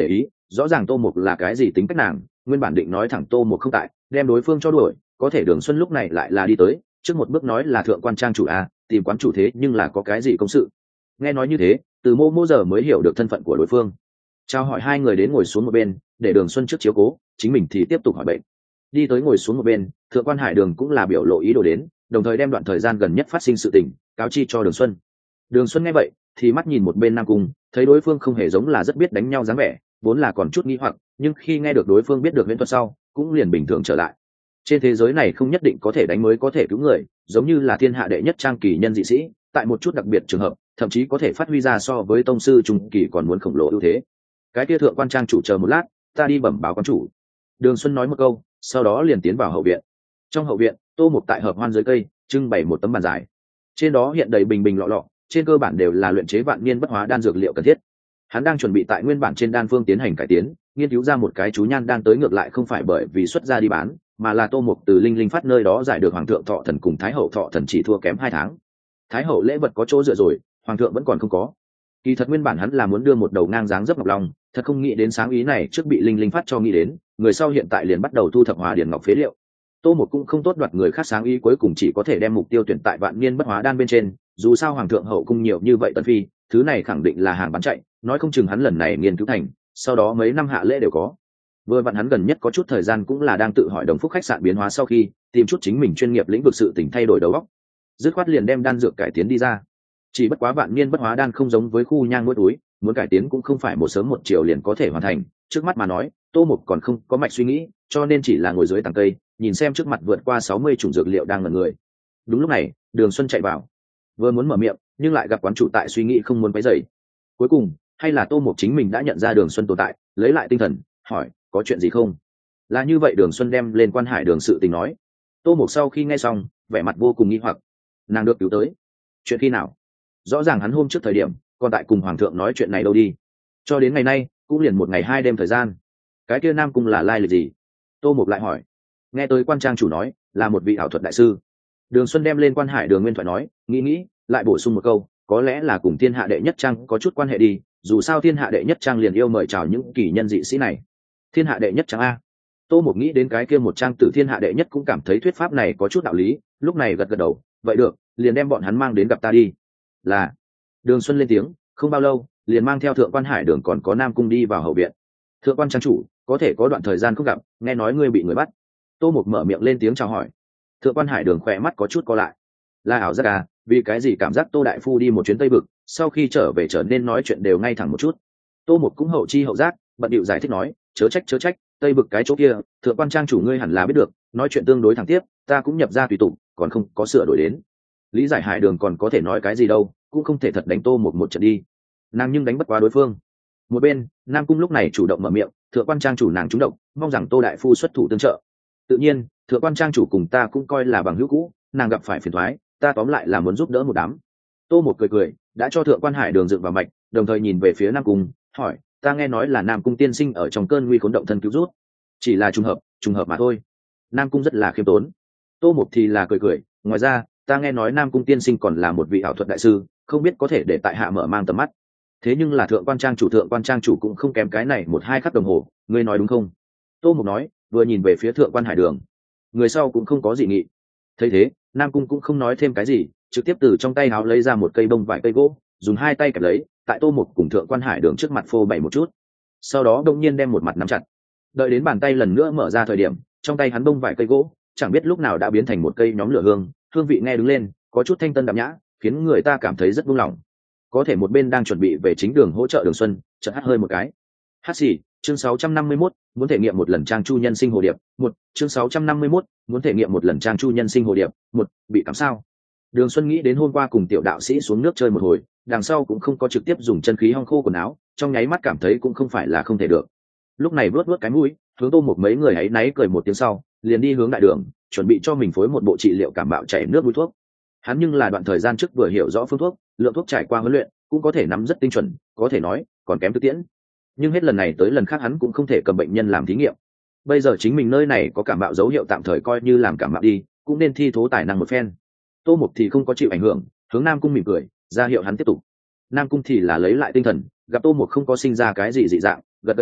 rõ ràng Tô Mục là cái gì tính cách nàng, nguyên bản định nói thẳng Tô Mục không tại, đem đối phương cho đuổi, có thể Đường Xuân lúc này lại là đi tới, trước một bước nói là thượng quan trang chủ tìm quán chủ thế nhưng là có cái gì công sự. Nghe nói như thế, từ mô giờ mới hiểu được thân phận của đối phương. Chào hỏi hai người đến ngồi xuống một bên, để Đường Xuân trước chiếu cố, chính mình thì tiếp tục hỏi bệnh. Đi tới ngồi xuống một bên, thượng quan Hải Đường cũng là biểu lộ ý đồ đến, đồng thời đem đoạn thời gian gần nhất phát sinh sự tình cáo chi cho Đường Xuân. Đường Xuân nghe vậy thì mắt nhìn một bên Nam Cung, thấy đối phương không hề giống là rất biết đánh nhau dáng vẻ, vốn là còn chút nghi hoặc, nhưng khi nghe được đối phương biết được huyễn thuật sau, cũng liền bình thường trở lại. Trên thế giới này không nhất định có thể đánh mới có thể cứu người, giống như là thiên hạ đệ nhất trang kỳ nhân dị sĩ, tại một chút đặc biệt trường hợp, thậm chí có thể phát huy ra so với tông sư trung kỳ còn muốn khổng lồ ưu thế. Cái kia thượng quan trang chủ chờ một lát, ta đi bẩm báo quan chủ. Đường Xuân nói một câu, sau đó liền tiến vào hậu viện. Trong hậu viện, Tô Mục tại hợp hoan dưới cây trưng bày một tấm bàn dài, trên đó hiện đầy bình bình lọ lọ, trên cơ bản đều là luyện chế vạn niên bất hóa đan dược liệu cần thiết. Hắn đang chuẩn bị tại nguyên bản trên đan phương tiến hành cải tiến, nghiên cứu ra một cái chú nhan đan tới, ngược lại không phải bởi vì xuất ra đi bán, mà là Tô Mục từ linh linh phát nơi đó giải được hoàng thượng thọ thần cùng thái hậu thọ thần chỉ thua kém 2 tháng. Thái hậu lễ vật có chỗ dựa rồi, hoàng thượng vẫn còn không có. Kỳ thật nguyên bản hắn là muốn đưa một đầu ngang dáng dấp ngọc long, thật không nghĩ đến sáng ý này trước bị linh linh phát cho nghĩ đến, người sau hiện tại liền bắt đầu thu thập hòa điển ngọc phế liệu. Tô Mục cũng không tốt đoạt người khác sáng ý, cuối cùng chỉ có thể đem mục tiêu tuyển tại vạn niên bất hóa đan bên trên, dù sao hoàng thượng hậu cung nhiều như vậy tần phi, thứ này khẳng định là hàng bán chạy, nói không chừng hắn lần này nghiên cứu thành, sau đó mấy năm hạ lễ đều có. Vừa vặn hắn gần nhất có chút thời gian cũng là đang tự hỏi Đồng Phúc khách sạn biến hóa sau khi tìm chút chính mình chuyên nghiệp lĩnh vực sự tỉnh thay đổi đầu óc, dứt khoát liền đem đan dược cải tiến đi ra. Chỉ bất quá vạn niên bất hóa đan không giống với khu nhang nuốt túi, muốn cải tiến cũng không phải một sớm một chiều liền có thể hoàn thành. Trước mắt mà nói, Tô Mục còn không có mạch suy nghĩ, cho nên chỉ là ngồi dưới tàng cây, nhìn xem trước mặt vượt qua 60 chủng dược liệu đang ngẩn người. Đúng lúc này, Đường Xuân chạy vào, vừa muốn mở miệng, nhưng lại gặp quán chủ tại suy nghĩ không muốn quấy rầy. Cuối cùng, hay là Tô Mục chính mình đã nhận ra Đường Xuân tồn tại, lấy lại tinh thần, hỏi, có chuyện gì không? Là như vậy, Đường Xuân đem lên quan Hải Đường sự tình nói. Tô Mục sau khi nghe xong, vẻ mặt vô cùng nghi hoặc. Nàng được cứu tới? Chuyện khi nào? Rõ ràng hắn hôm trước thời điểm còn tại cùng hoàng thượng nói chuyện này đâu đi, cho đến ngày nay cũng liền 1 ngày 2 đêm thời gian. Cái kia Nam Cung là lai lịch gì? Tô Mục lại hỏi. Nghe tới quan trang chủ nói là một vị ảo thuật đại sư. Đường Xuân đem lên quan Hải Đường nguyên thoại nói, nghĩ lại bổ sung một câu, có lẽ là cùng thiên hạ đệ nhất trang có chút quan hệ đi, dù sao thiên hạ đệ nhất trang liền yêu mời chào những kỳ nhân dị sĩ này. Thiên hạ đệ nhất trang a? Tô Mục nghĩ đến cái kia một trang tử thiên hạ đệ nhất cũng cảm thấy thuyết pháp này có chút đạo lý, lúc này gật gật đầu, vậy được, liền đem bọn hắn mang đến gặp ta đi. Là. Đường Xuân lên tiếng, không bao lâu liền mang theo thượng quan Hải Đường còn có Nam Cung đi vào hậu viện. Thượng quan trang chủ, có thể có đoạn thời gian không gặp, nghe nói ngươi bị người bắt. Tô Mục mở miệng lên tiếng chào hỏi. Thượng quan Hải Đường khỏe mắt có chút co lại. Là ảo giác à? Vì cái gì cảm giác Tô đại phu đi một chuyến Tây Vực, sau khi trở về trở nên nói chuyện đều ngay thẳng một chút. Tô Mục cũng hậu chi hậu giác, bận điệu giải thích nói, chớ trách, Tây Vực cái chỗ kia, thượng quan trang chủ ngươi hẳn là biết được, nói chuyện tương đối thẳng tiếp, ta cũng nhập ra tùy tục, còn không có sửa đổi đến. Lý giải Hải Đường còn có thể nói cái gì đâu, cũng không thể thật đánh Tô Mục một trận đi, nàng nhưng đánh bất quá đối phương. Một bên Nam Cung lúc này chủ động mở miệng, thượng quan trang chủ nàng trúng độc, mong rằng Tô đại phu xuất thủ tương trợ. Tự nhiên thượng quan trang chủ cùng ta cũng coi là bằng hữu cũ, nàng gặp phải phiền thoái, ta tóm lại là muốn giúp đỡ một đám. Tô Mục cười đã cho thượng quan Hải Đường dựng vào mạch, đồng thời nhìn về phía Nam Cung hỏi, ta nghe nói là Nam Cung tiên sinh ở trong cơn nguy khốn động thân cứu rút, chỉ là trùng hợp mà thôi. Nam Cung rất là khiêm tốn. Tô Mục thì là cười, ngoài ra ta nghe nói Nam Cung tiên sinh còn là một vị ảo thuật đại sư, không biết có thể để tại hạ mở mang tầm mắt. Thế nhưng là thượng quan trang chủ cũng không kém cái này 1-2 khắc đồng hồ, ngươi nói đúng không? Tô Mục nói, vừa nhìn về phía thượng quan Hải Đường. Người sau cũng không có dị nghị. Thấy thế, Nam Cung cũng không nói thêm cái gì, trực tiếp từ trong tay áo lấy ra một cây bông vải cây gỗ, dùng 2 tay kẹp lấy, tại Tô Mục cùng thượng quan Hải Đường trước mặt phô bày một chút. Sau đó đông nhiên đem một mặt nắm chặt. Đợi đến bàn tay lần nữa mở ra thời điểm, trong tay hắn bông vải cây gỗ chẳng biết lúc nào đã biến thành một cây nhóm lửa hương, hương vị nghe đứng lên có chút thanh tân đạm nhã, khiến người ta cảm thấy rất buông lỏng. Có thể một bên đang chuẩn bị về chính đường hỗ trợ Đường Xuân chợt hắt hơi một cái. Hát xì, chương 651, muốn thể nghiệm một lần trang chu nhân sinh hồ điệp. Chương 651, muốn thể nghiệm một lần trang chu nhân sinh hồ điệp. Bị cảm sao? Đường Xuân nghĩ đến hôm qua cùng tiểu đạo sĩ xuống nước chơi một hồi, đằng sau cũng không có trực tiếp dùng chân khí hong khô quần áo, trong nháy mắt cảm thấy cũng không phải là không thể được. Lúc này vuốt cái mũi, hướng Tô Mục mấy người ấy náy cười một tiếng sau, liền đi hướng đại đường, chuẩn bị cho mình phối một bộ trị liệu cảm bạo chảy nước mũi thuốc. Hắn nhưng là đoạn thời gian trước vừa hiểu rõ phương thuốc, lượng thuốc trải qua huấn luyện, cũng có thể nắm rất tinh chuẩn, có thể nói còn kém thực tiễn. Nhưng hết lần này tới lần khác hắn cũng không thể cầm bệnh nhân làm thí nghiệm. Bây giờ chính mình nơi này có cảm bạo dấu hiệu, tạm thời coi như làm cảm bạo đi, cũng nên thi thố tài năng một phen. Tô Mục thì không có chịu ảnh hưởng, hướng Nam Cung mỉm cười, ra hiệu hắn tiếp tục. Nam Cung thì là lấy lại tinh thần, gặp Tô Mục không có sinh ra cái gì dị dạng, gật gật đầu,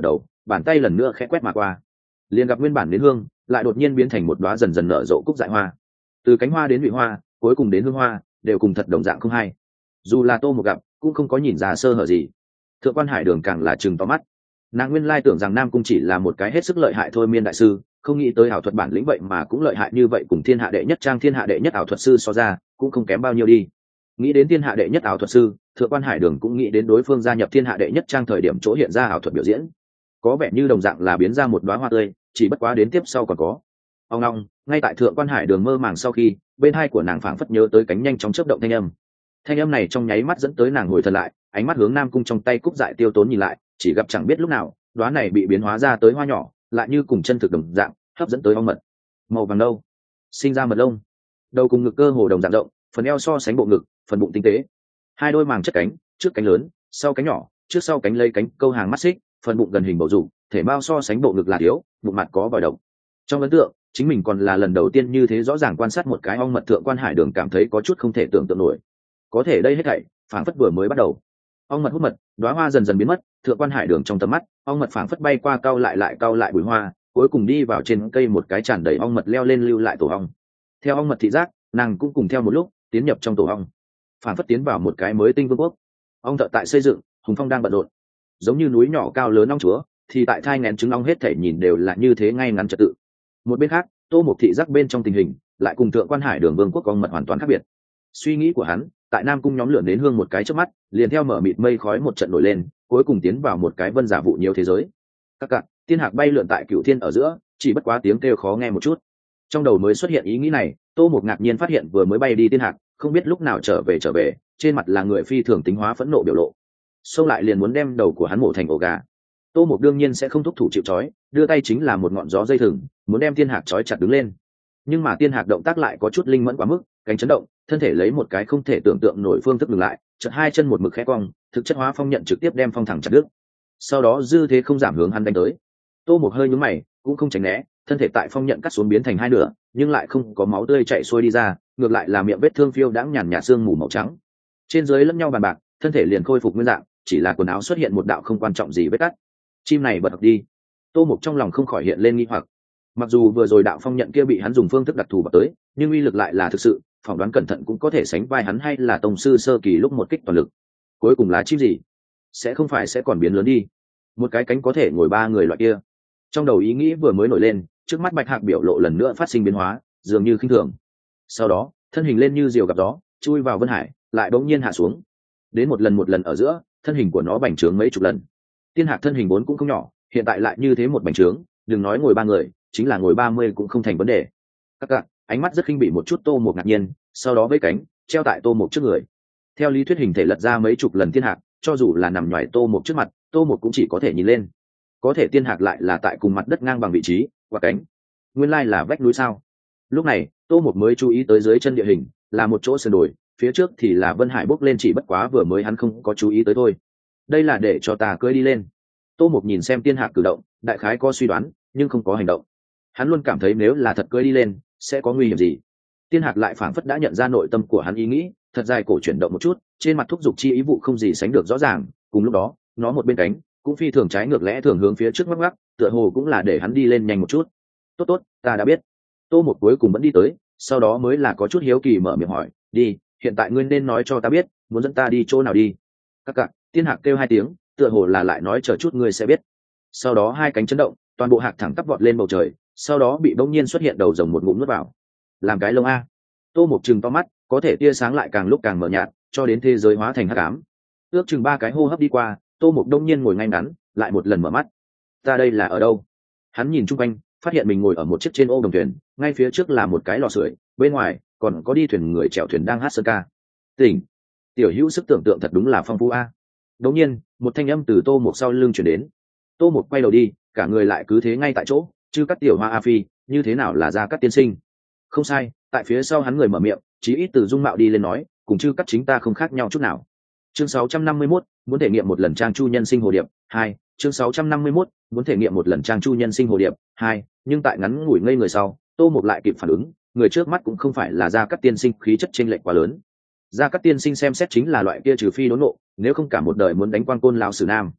bàn tay lần nữa khẽ quét mà qua, liền gặp nguyên bản đến hương lại đột nhiên biến thành một đóa dần dần nở rộ cúc dại hoa. Từ cánh hoa đến nhụy hoa, cuối cùng đến hương hoa, đều cùng thật đồng dạng không hay. Dù là Tô một gặp cũng không có nhìn ra sơ hở gì. Thượng quan Hải Đường càng là trừng to mắt. Nàng nguyên lai tưởng rằng Nam Cung chỉ là một cái hết sức lợi hại thôi miên đại sư, không nghĩ tới ảo thuật bản lĩnh vậy mà cũng lợi hại như vậy, cùng thiên hạ đệ nhất trang thiên hạ đệ nhất ảo thuật sư so ra cũng không kém bao nhiêu đi. Nghĩ đến thiên hạ đệ nhất ảo thuật sư, Thượng quan Hải Đường cũng nghĩ đến đối phương gia nhập thiên hạ đệ nhất trang thời điểm chỗ hiện ra ảo thuật biểu diễn, có vẻ như đồng dạng là biến ra một đóa hoa tươi, chỉ bất quá đến tiếp sau còn có. Ông long, ngay tại Thượng quan Hải Đường mơ màng sau khi, bên hai của nàng phảng phất nhớ tới cánh nhanh chóng chớp động thanh âm. Thanh âm này trong nháy mắt dẫn tới nàng hồi thần lại, ánh mắt hướng Nam Cung trong tay cúc dại tiêu tốn nhìn lại, chỉ gặp chẳng biết lúc nào đóa này bị biến hóa ra tới hoa nhỏ lại như cùng chân thực đồng dạng hấp dẫn tới ong mật màu vàng nâu, sinh ra mật lông, đầu cùng ngực cơ hồ đồng dạng rộng, phần eo so sánh bộ ngực, phần bụng tinh tế, hai đôi màng chất cánh, trước cánh lớn, sau cánh nhỏ, trước sau cánh lấy cánh câu hàng mắt xích, phần bụng gần hình bầu dục, thể bao so sánh bộ ngực là thiếu, bụng mặt có vòi độc. Trong ấn tượng chính mình còn là lần đầu tiên như thế rõ ràng quan sát một cái ong mật. Thượng quan Hải Đường cảm thấy có chút không thể tưởng tượng nổi, có thể đây hết thảy phảng phất vừa mới bắt đầu. Ong mật hút mật, đóa hoa dần dần biến mất, Thượng quan Hải Đường trong tầm mắt ong mật phảng phất bay qua cau lại bụi hoa, cuối cùng đi vào trên cây một cái tràn đầy ong mật leo lên lưu lại tổ ong. Theo ong mật thị giác, nàng cũng cùng theo một lúc tiến nhập trong tổ ong, phảng phất tiến vào một cái mới tinh vương quốc. Ong thợ tại xây dựng, hùng phong đang bận rộn, giống như núi nhỏ cao lớn ong chúa thì tại thai nghén trứng ong, hết thể nhìn đều là như thế ngay ngắn trật tự. Một bên khác, Tô Mục thị giác bên trong tình hình lại cùng Thượng quan Hải Đường vương quốc ong mật hoàn toàn khác biệt. Suy nghĩ của hắn tại Nam Cung nhóm lửa đến hương một cái trước mắt liền theo mở mịt mây khói một trận nổi lên, cuối cùng tiến vào một cái vân giả vụ nhiều thế giới. Các cạn tiên hạc bay lượn tại cửu thiên ở giữa, chỉ bất quá tiếng kêu khó nghe một chút. Trong đầu mới xuất hiện ý nghĩ này, Tô Mục ngạc nhiên phát hiện vừa mới bay đi tiên hạc không biết lúc nào trở về, trên mặt là người phi thường tính hóa phẫn nộ biểu lộ, xông lại liền muốn đem đầu của hắn mổ thành ổ gà. Tô Mục đương nhiên sẽ không thúc thủ chịu trói, đưa tay chính là một ngọn gió dây thừng, muốn đem tiên hạc trói chặt đứng lên. Nhưng mà tiên hạc động tác lại có chút linh mẫn quá mức, cánh chấn động, thân thể lấy một cái không thể tưởng tượng nổi phương thức dừng lại, chợt hai chân một mực khẽ cong, thực chất hóa phong nhận trực tiếp đem phong thẳng chặt đứt. Sau đó dư thế không giảm hướng hắn đánh tới. Tô Mục hơi nhướng mày, cũng không tránh né, thân thể tại phong nhận cắt xuống biến thành hai nửa, nhưng lại không có máu tươi chảy xuôi đi ra, ngược lại là miệng vết thương phiêu đãng nhàn nhạt sương mù màu trắng. Trên dưới lẫn nhau bàn bạc, thân thể liền khôi phục nguyên dạng, chỉ là quần áo xuất hiện một đạo không quan trọng gì vết cắt. Chim này bật học đi. Tô Mục trong lòng không khỏi hiện lên nghi hoặc. Mặc dù vừa rồi đạo phong nhận kia bị hắn dùng phương thức đặc thù bật tới, nhưng uy lực lại là thực sự, phỏng đoán cẩn thận cũng có thể sánh vai hắn hay là tông sư sơ kỳ lúc một kích toàn lực. Cuối cùng là chim gì? Sẽ không phải sẽ còn biến lớn đi, một cái cánh có thể ngồi ba người loại kia. Trong đầu ý nghĩ vừa mới nổi lên, trước mắt Bạch Hạc biểu lộ lần nữa phát sinh biến hóa, dường như khinh thường. Sau đó thân hình lên như diều gặp gió, chui vào vân hải, lại bỗng nhiên hạ xuống. Đến một lần ở giữa, thân hình của nó bành trướng mấy chục lần. Tiên hạc thân hình vốn cũng không nhỏ, hiện tại lại như thế một bành trướng, đừng nói ngồi ba người, chính là ngồi 30 cũng không thành vấn đề. Các cạn, ánh mắt rất khinh bỉ một chút Tô Mục ngạc nhiên, sau đó với cánh treo tại Tô Mục trước người. Theo lý thuyết hình thể lật ra mấy chục lần tiên hạc, cho dù là nằm nhoài Tô Mục trước mặt, Tô Mục cũng chỉ có thể nhìn lên. Có thể tiên hạc lại là tại cùng mặt đất ngang bằng vị trí, qua cánh. Nguyên lai là vách núi sao? Lúc này, Tô Mục mới chú ý tới dưới chân địa hình, là một chỗ sườn đồi, phía trước thì là Vân Hải bốc lên, chỉ bất quá vừa mới hắn không có chú ý tới thôi. Đây là để cho ta cưỡi đi lên. Tô Mục nhìn xem tiên hạc cử động, đại khái có suy đoán, nhưng không có hành động. Hắn luôn cảm thấy nếu là thật cưỡi đi lên, sẽ có nguy hiểm gì. Tiên hạc lại phảng phất đã nhận ra nội tâm của hắn ý nghĩ, thật dài cổ chuyển động một chút, trên mặt thúc giục chi ý vụ không gì sánh được rõ ràng. Cùng lúc đó, nó một bên cánh cũng phi thường trái ngược lẽ thường hướng phía trước ngoắc, tựa hồ cũng là để hắn đi lên nhanh một chút. Tốt, ta đã biết. Tô Mục cuối cùng vẫn đi tới, sau đó mới là có chút hiếu kỳ mở miệng hỏi, đi, hiện tại ngươi nên nói cho ta biết, muốn dẫn ta đi chỗ nào đi. Các cạn, tiên hạc kêu hai tiếng, tựa hồ là lại nói chờ chút ngươi sẽ biết. Sau đó hai cánh chấn động, toàn bộ hạc thẳng tắp vọt lên bầu trời, sau đó bị bỗng nhiên xuất hiện đầu rồng một ngụm nuốt vào. Làm cái lông a. Tô Mục trừng to mắt, có thể tia sáng lại càng lúc càng mờ nhạt, cho đến thế giới hóa thành hắc ám. Ước chừng 3 cái hô hấp đi qua, Tô Mục đông nhiên ngồi ngay ngắn, lại một lần mở mắt. Ta đây là ở đâu? Hắn nhìn chung quanh, phát hiện mình ngồi ở một chiếc trên ô đồng thuyền, ngay phía trước là một cái lò sưởi, bên ngoài còn có đi thuyền người chèo thuyền đang hát sơn ca. Tỉnh. Tiểu Hữu sức tưởng tượng thật đúng là phong phú a. Đột nhiên, một thanh âm từ Tô Mục sau lưng truyền đến. Tô Mục quay đầu đi, cả người lại cứ thế ngay tại chỗ, chư cắt tiểu hoa a phi, như thế nào là Gia Cát tiên sinh? Không sai, tại phía sau hắn người mở miệng, chí ít từ dung mạo đi lên nói, cùng chư cắt chính ta không khác nhau chút nào. Chương 651, muốn thể nghiệm một lần trang chu nhân sinh hồ điệp 2. Chương 651, muốn thể nghiệm một lần trang chu nhân sinh hồ điệp 2. Nhưng tại ngắn ngủi ngây người sau, Tô Mục lại kịp phản ứng, người trước mắt cũng không phải là Gia Cát tiên sinh, khí chất chênh lệch quá lớn. Gia Cát tiên sinh xem xét chính là loại kia trừ phi đốn nộ, nếu không cả một đời muốn đánh Quan Côn lão sử nam.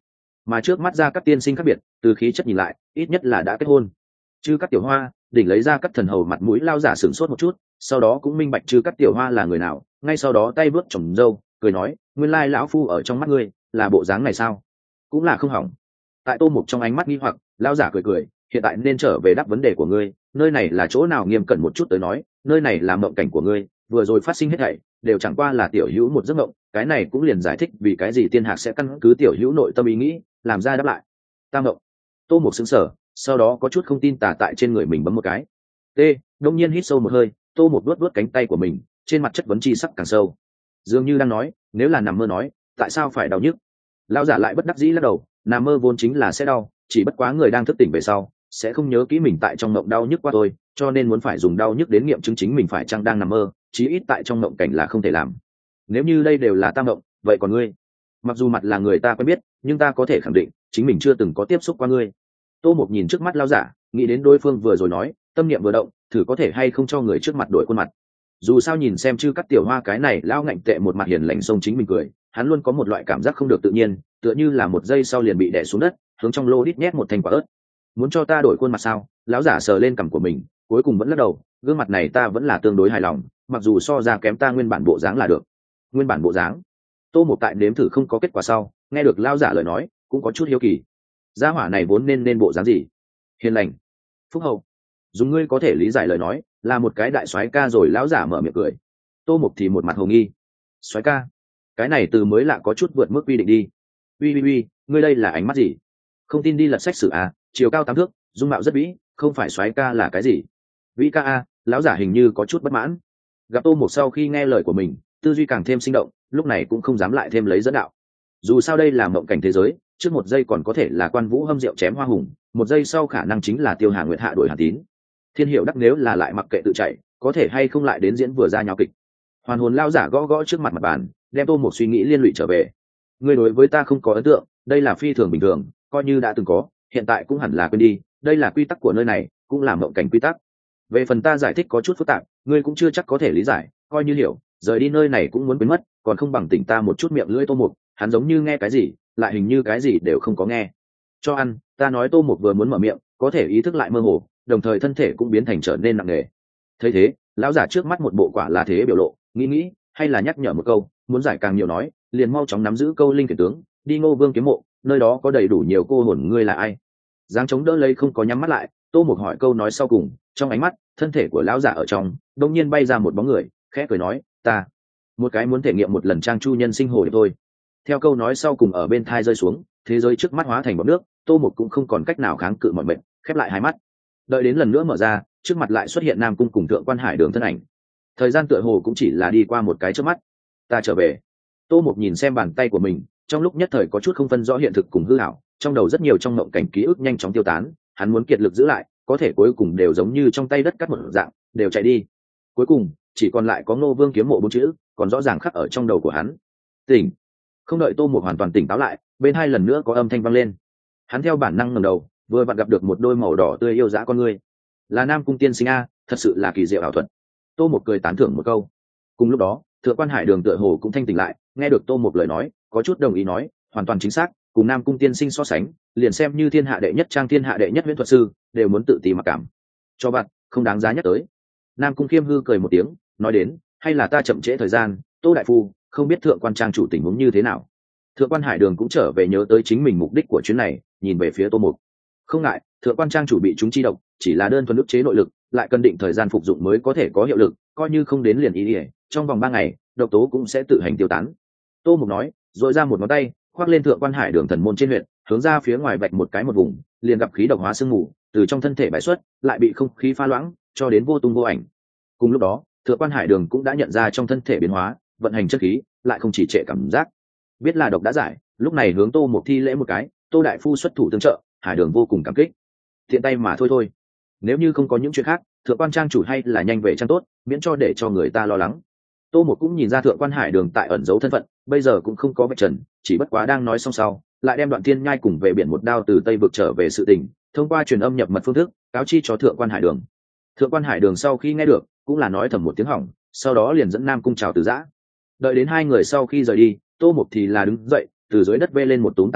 mà trước mắt Gia Cát tiên sinh khác biệt, từ khí chất nhìn lại ít nhất là đã kết hôn. Chư Cát Tiểu Hoa đỉnh lấy Gia Cát thần hầu mặt mũi lao giả sửng sốt một chút, sau đó cũng minh bạch Chư Cát Tiểu Hoa là người nào, ngay sau đó tay vớt trồng râu cười nói, nguyên lai lão phu ở trong mắt ngươi là bộ dáng này sao? Cũng là không hỏng. Tại Tô Mục trong ánh mắt nghi hoặc, lao giả cười cười, hiện tại nên trở về đáp vấn đề của ngươi, nơi này là chỗ nào nghiêm cẩn một chút tới nói, nơi này là mộng cảnh của ngươi, vừa rồi phát sinh hết thảy đều chẳng qua là tiểu hữu một giấc mộng, cái này cũng liền giải thích vì cái gì tiên hạc sẽ căn cứ tiểu hữu nội tâm ý nghĩ làm ra đáp lại. Ta mộng. Tô Mục sững sờ, sau đó có chút không tin tà tại trên người mình bấm một cái. T, đông nhiên hít sâu một hơi, Tô Mục vuốt vuốt cánh tay của mình, trên mặt chất vấn chi sắc càng sâu, dường như đang nói, nếu là nằm mơ nói, tại sao phải đau nhức? Lão giả lại bất đắc dĩ lắc đầu, nằm mơ vốn chính là sẽ đau, chỉ bất quá người đang thức tỉnh về sau sẽ không nhớ kỹ mình tại trong mộng đau nhức qua thôi, cho nên muốn phải dùng đau nhức đến nghiệm chứng chính mình phải chăng đang nằm mơ, chí ít tại trong mộng cảnh là không thể làm. Nếu như đây đều là ta mộng, vậy còn ngươi? Mặc dù mặt là người ta quen biết, nhưng ta có thể khẳng định chính mình chưa từng có tiếp xúc qua ngươi. Tô Mục nhìn trước mắt lão giả, nghĩ đến đối phương vừa rồi nói, tâm niệm vừa động, thử có thể hay không cho người trước mặt đổi khuôn mặt. Dù sao nhìn xem Chư Cát Tiểu Hoa cái này lão ngạnh tệ một mặt hiền lành xông chính mình cười, hắn luôn có một loại cảm giác không được tự nhiên, tựa như là một giây sau liền bị đè xuống đất, hướng trong lô đít nhét một thành quả ớt. Muốn cho ta đổi khuôn mặt sao? Lão giả sờ lên cằm của mình, cuối cùng vẫn lắc đầu, gương mặt này ta vẫn là tương đối hài lòng, mặc dù so ra kém ta nguyên bản bộ dáng là được. Nguyên bản bộ dáng? Tô Mục tại nếm thử không có kết quả sau, nghe được lão giả lời nói, cũng có chút hiếu kỳ. Gia hỏa này vốn nên bộ dáng gì? Hiền lành, phúc hậu. Dùng ngươi có thể lý giải lời nói, là một cái đại soái ca rồi. Lão giả mở miệng cười. Tô Mục thì một mặt hồ nghi. Soái ca? Cái này từ mới lạ có chút vượt mức quy định đi. Uy, ngươi đây là ánh mắt gì? Không tin đi lật sách sử à? Chiều cao 8 thước, dung mạo rất vĩ, không phải soái ca là cái gì? Vĩ ca a? Lão giả hình như có chút bất mãn. Gặp Tô Mục sau khi nghe lời của mình, tư duy càng thêm sinh động, lúc này cũng không dám lại thêm lấy dẫn đạo. Dù sao đây là mộng cảnh thế giới, trước một giây còn có thể là Quan Vũ hâm rượu chém hoa hùng, một giây sau khả năng chính là Tiêu Hà Nguyệt hạ đổi Hàn Tín. Thiên Hiệu đắc nếu là lại mặc kệ tự chạy, có thể hay không lại đến diễn vừa ra nháo kịch. Hoàn hồn lão giả gõ gõ trước mặt bàn, đem Tô Mục suy nghĩ liên lụy trở về. Ngươi đối với ta không có ấn tượng, đây là phi thường bình thường, coi như đã từng có, hiện tại cũng hẳn là quên đi, đây là quy tắc của nơi này, cũng là mộng cảnh quy tắc. Về phần ta giải thích có chút phức tạp, ngươi cũng chưa chắc có thể lý giải, coi như hiểu, rời đi nơi này cũng muốn biến mất, còn không bằng tỉnh ta một chút. Miệng lưỡi Tô Mục, hắn giống như nghe cái gì, lại hình như cái gì đều không có nghe. Cho ăn, ta nói. Tô Mục vừa muốn mở miệng, có thể ý thức lại mơ hồ, đồng thời thân thể cũng biến thành trở nên nặng nề. Thấy thế, lão giả trước mắt một bộ quả là thế biểu lộ, nghĩ, hay là nhắc nhở một câu, muốn giải càng nhiều nói, liền mau chóng nắm giữ câu linh khiển tướng, đi Ngô Vương kiếm mộ, nơi đó có đầy đủ nhiều cô hồn. Ngươi là ai? Giáng chống đỡ lấy không có nhắm mắt lại, Tô Mục hỏi câu nói sau cùng, trong ánh mắt, thân thể của lão giả ở trong, đột nhiên bay ra một bóng người, khẽ cười nói, ta, một cái muốn thể nghiệm một lần trang chu nhân sinh hồ điệp thôi. Theo câu nói sau cùng ở bên thai rơi xuống, thế giới trước mắt hóa thành bọt nước, Tô Mục cũng không còn cách nào kháng cự mọi mệnh, khép lại hai mắt. Đợi đến lần nữa mở ra, trước mặt lại xuất hiện Nam Cung cùng Thượng Quan Hải Đường thân ảnh. Thời gian tựa hồ cũng chỉ là đi qua một cái chớp mắt. Ta trở về. Tô Mục nhìn xem bàn tay của mình, trong lúc nhất thời có chút không phân rõ hiện thực cùng hư ảo, trong đầu rất nhiều trong mộng cảnh ký ức nhanh chóng tiêu tán, hắn muốn kiệt lực giữ lại, có thể cuối cùng đều giống như trong tay đất cắt một dạng, đều chạy đi. Cuối cùng, chỉ còn lại có Ngô Vương kiếm mộ 4 chữ, còn rõ ràng khắc ở trong đầu của hắn. Tỉnh. Không đợi Tô Mục hoàn toàn tỉnh táo lại, bên hai lần nữa có âm thanh vang lên. Hắn theo bản năng ngẩng đầu, vừa vặn gặp được một đôi màu đỏ tươi yêu dã con ngươi. Là Nam Cung tiên sinh a, thật sự là kỳ diệu ảo thuật. Tô Mục cười tán thưởng một câu. Cùng lúc đó, Thượng Quan Hải Đường tựa hồ cũng thanh tỉnh lại, nghe được Tô Mục lời nói, có chút đồng ý nói, hoàn toàn chính xác, cùng Nam Cung tiên sinh so sánh, liền xem như thiên hạ đệ nhất trang thiên hạ đệ nhất huyễn thuật sư, đều muốn tự ti mặc cảm. Cho bạn, không đáng giá nhắc tới. Nam Cung Khiêm hư cười một tiếng, nói đến, hay là ta chậm trễ thời gian, Tô đại phu, không biết Thượng Quan trang chủ tình huống như thế nào. Thượng Quan Hải Đường cũng trở về nhớ tới chính mình mục đích của chuyến này, nhìn về phía Tô Mục. Không ngại, Thượng Quan trang chủ bị chúng chi độc, chỉ là đơn thuần ức chế nội lực, lại cần định thời gian phục dụng mới có thể có hiệu lực, coi như không đến liền ý ỉa, trong vòng 3 ngày, độc tố cũng sẽ tự hành tiêu tán. Tô Mục nói, rồi ra một ngón tay, khoác lên Thượng Quan Hải Đường thần môn trên huyện, hướng ra phía ngoài vạch một cái một vùng, liền gặp khí độc hóa sương mù từ trong thân thể bài xuất, lại bị không khí pha loãng, cho đến vô tung vô ảnh. Cùng lúc đó, Thượng Quan Hải Đường cũng đã nhận ra trong thân thể biến hóa, vận hành chất khí, lại không chỉ trệ cảm giác. Biết là độc đã giải, lúc này hướng Tô Mục thi lễ một cái, Tô đại phu xuất thủ tương trợ, Hải Đường vô cùng cảm kích. Thiện tay mà thôi. Nếu như không có những chuyện khác, Thượng Quan trang chủ hay là nhanh về trang tốt, miễn cho để cho người ta lo lắng. Tô Mục cũng nhìn ra Thượng Quan Hải Đường tại ẩn giấu thân phận, bây giờ cũng không có vạch trần, chỉ bất quá đang nói xong sau, lại đem Đoạn Thiên Nhai cùng về biển một đao từ Tây vực trở về sự tình, thông qua truyền âm nhập mật phương thức, cáo chi cho Thượng Quan Hải Đường. Thượng Quan Hải Đường sau khi nghe được, cũng là nói thầm một tiếng hỏng, sau đó liền dẫn Nam Cung chào từ giã. Đợi đến hai người sau khi rời đi, Tô Mục thì là đứng dậy, từ dưới đất vê lên một túm tàn hương,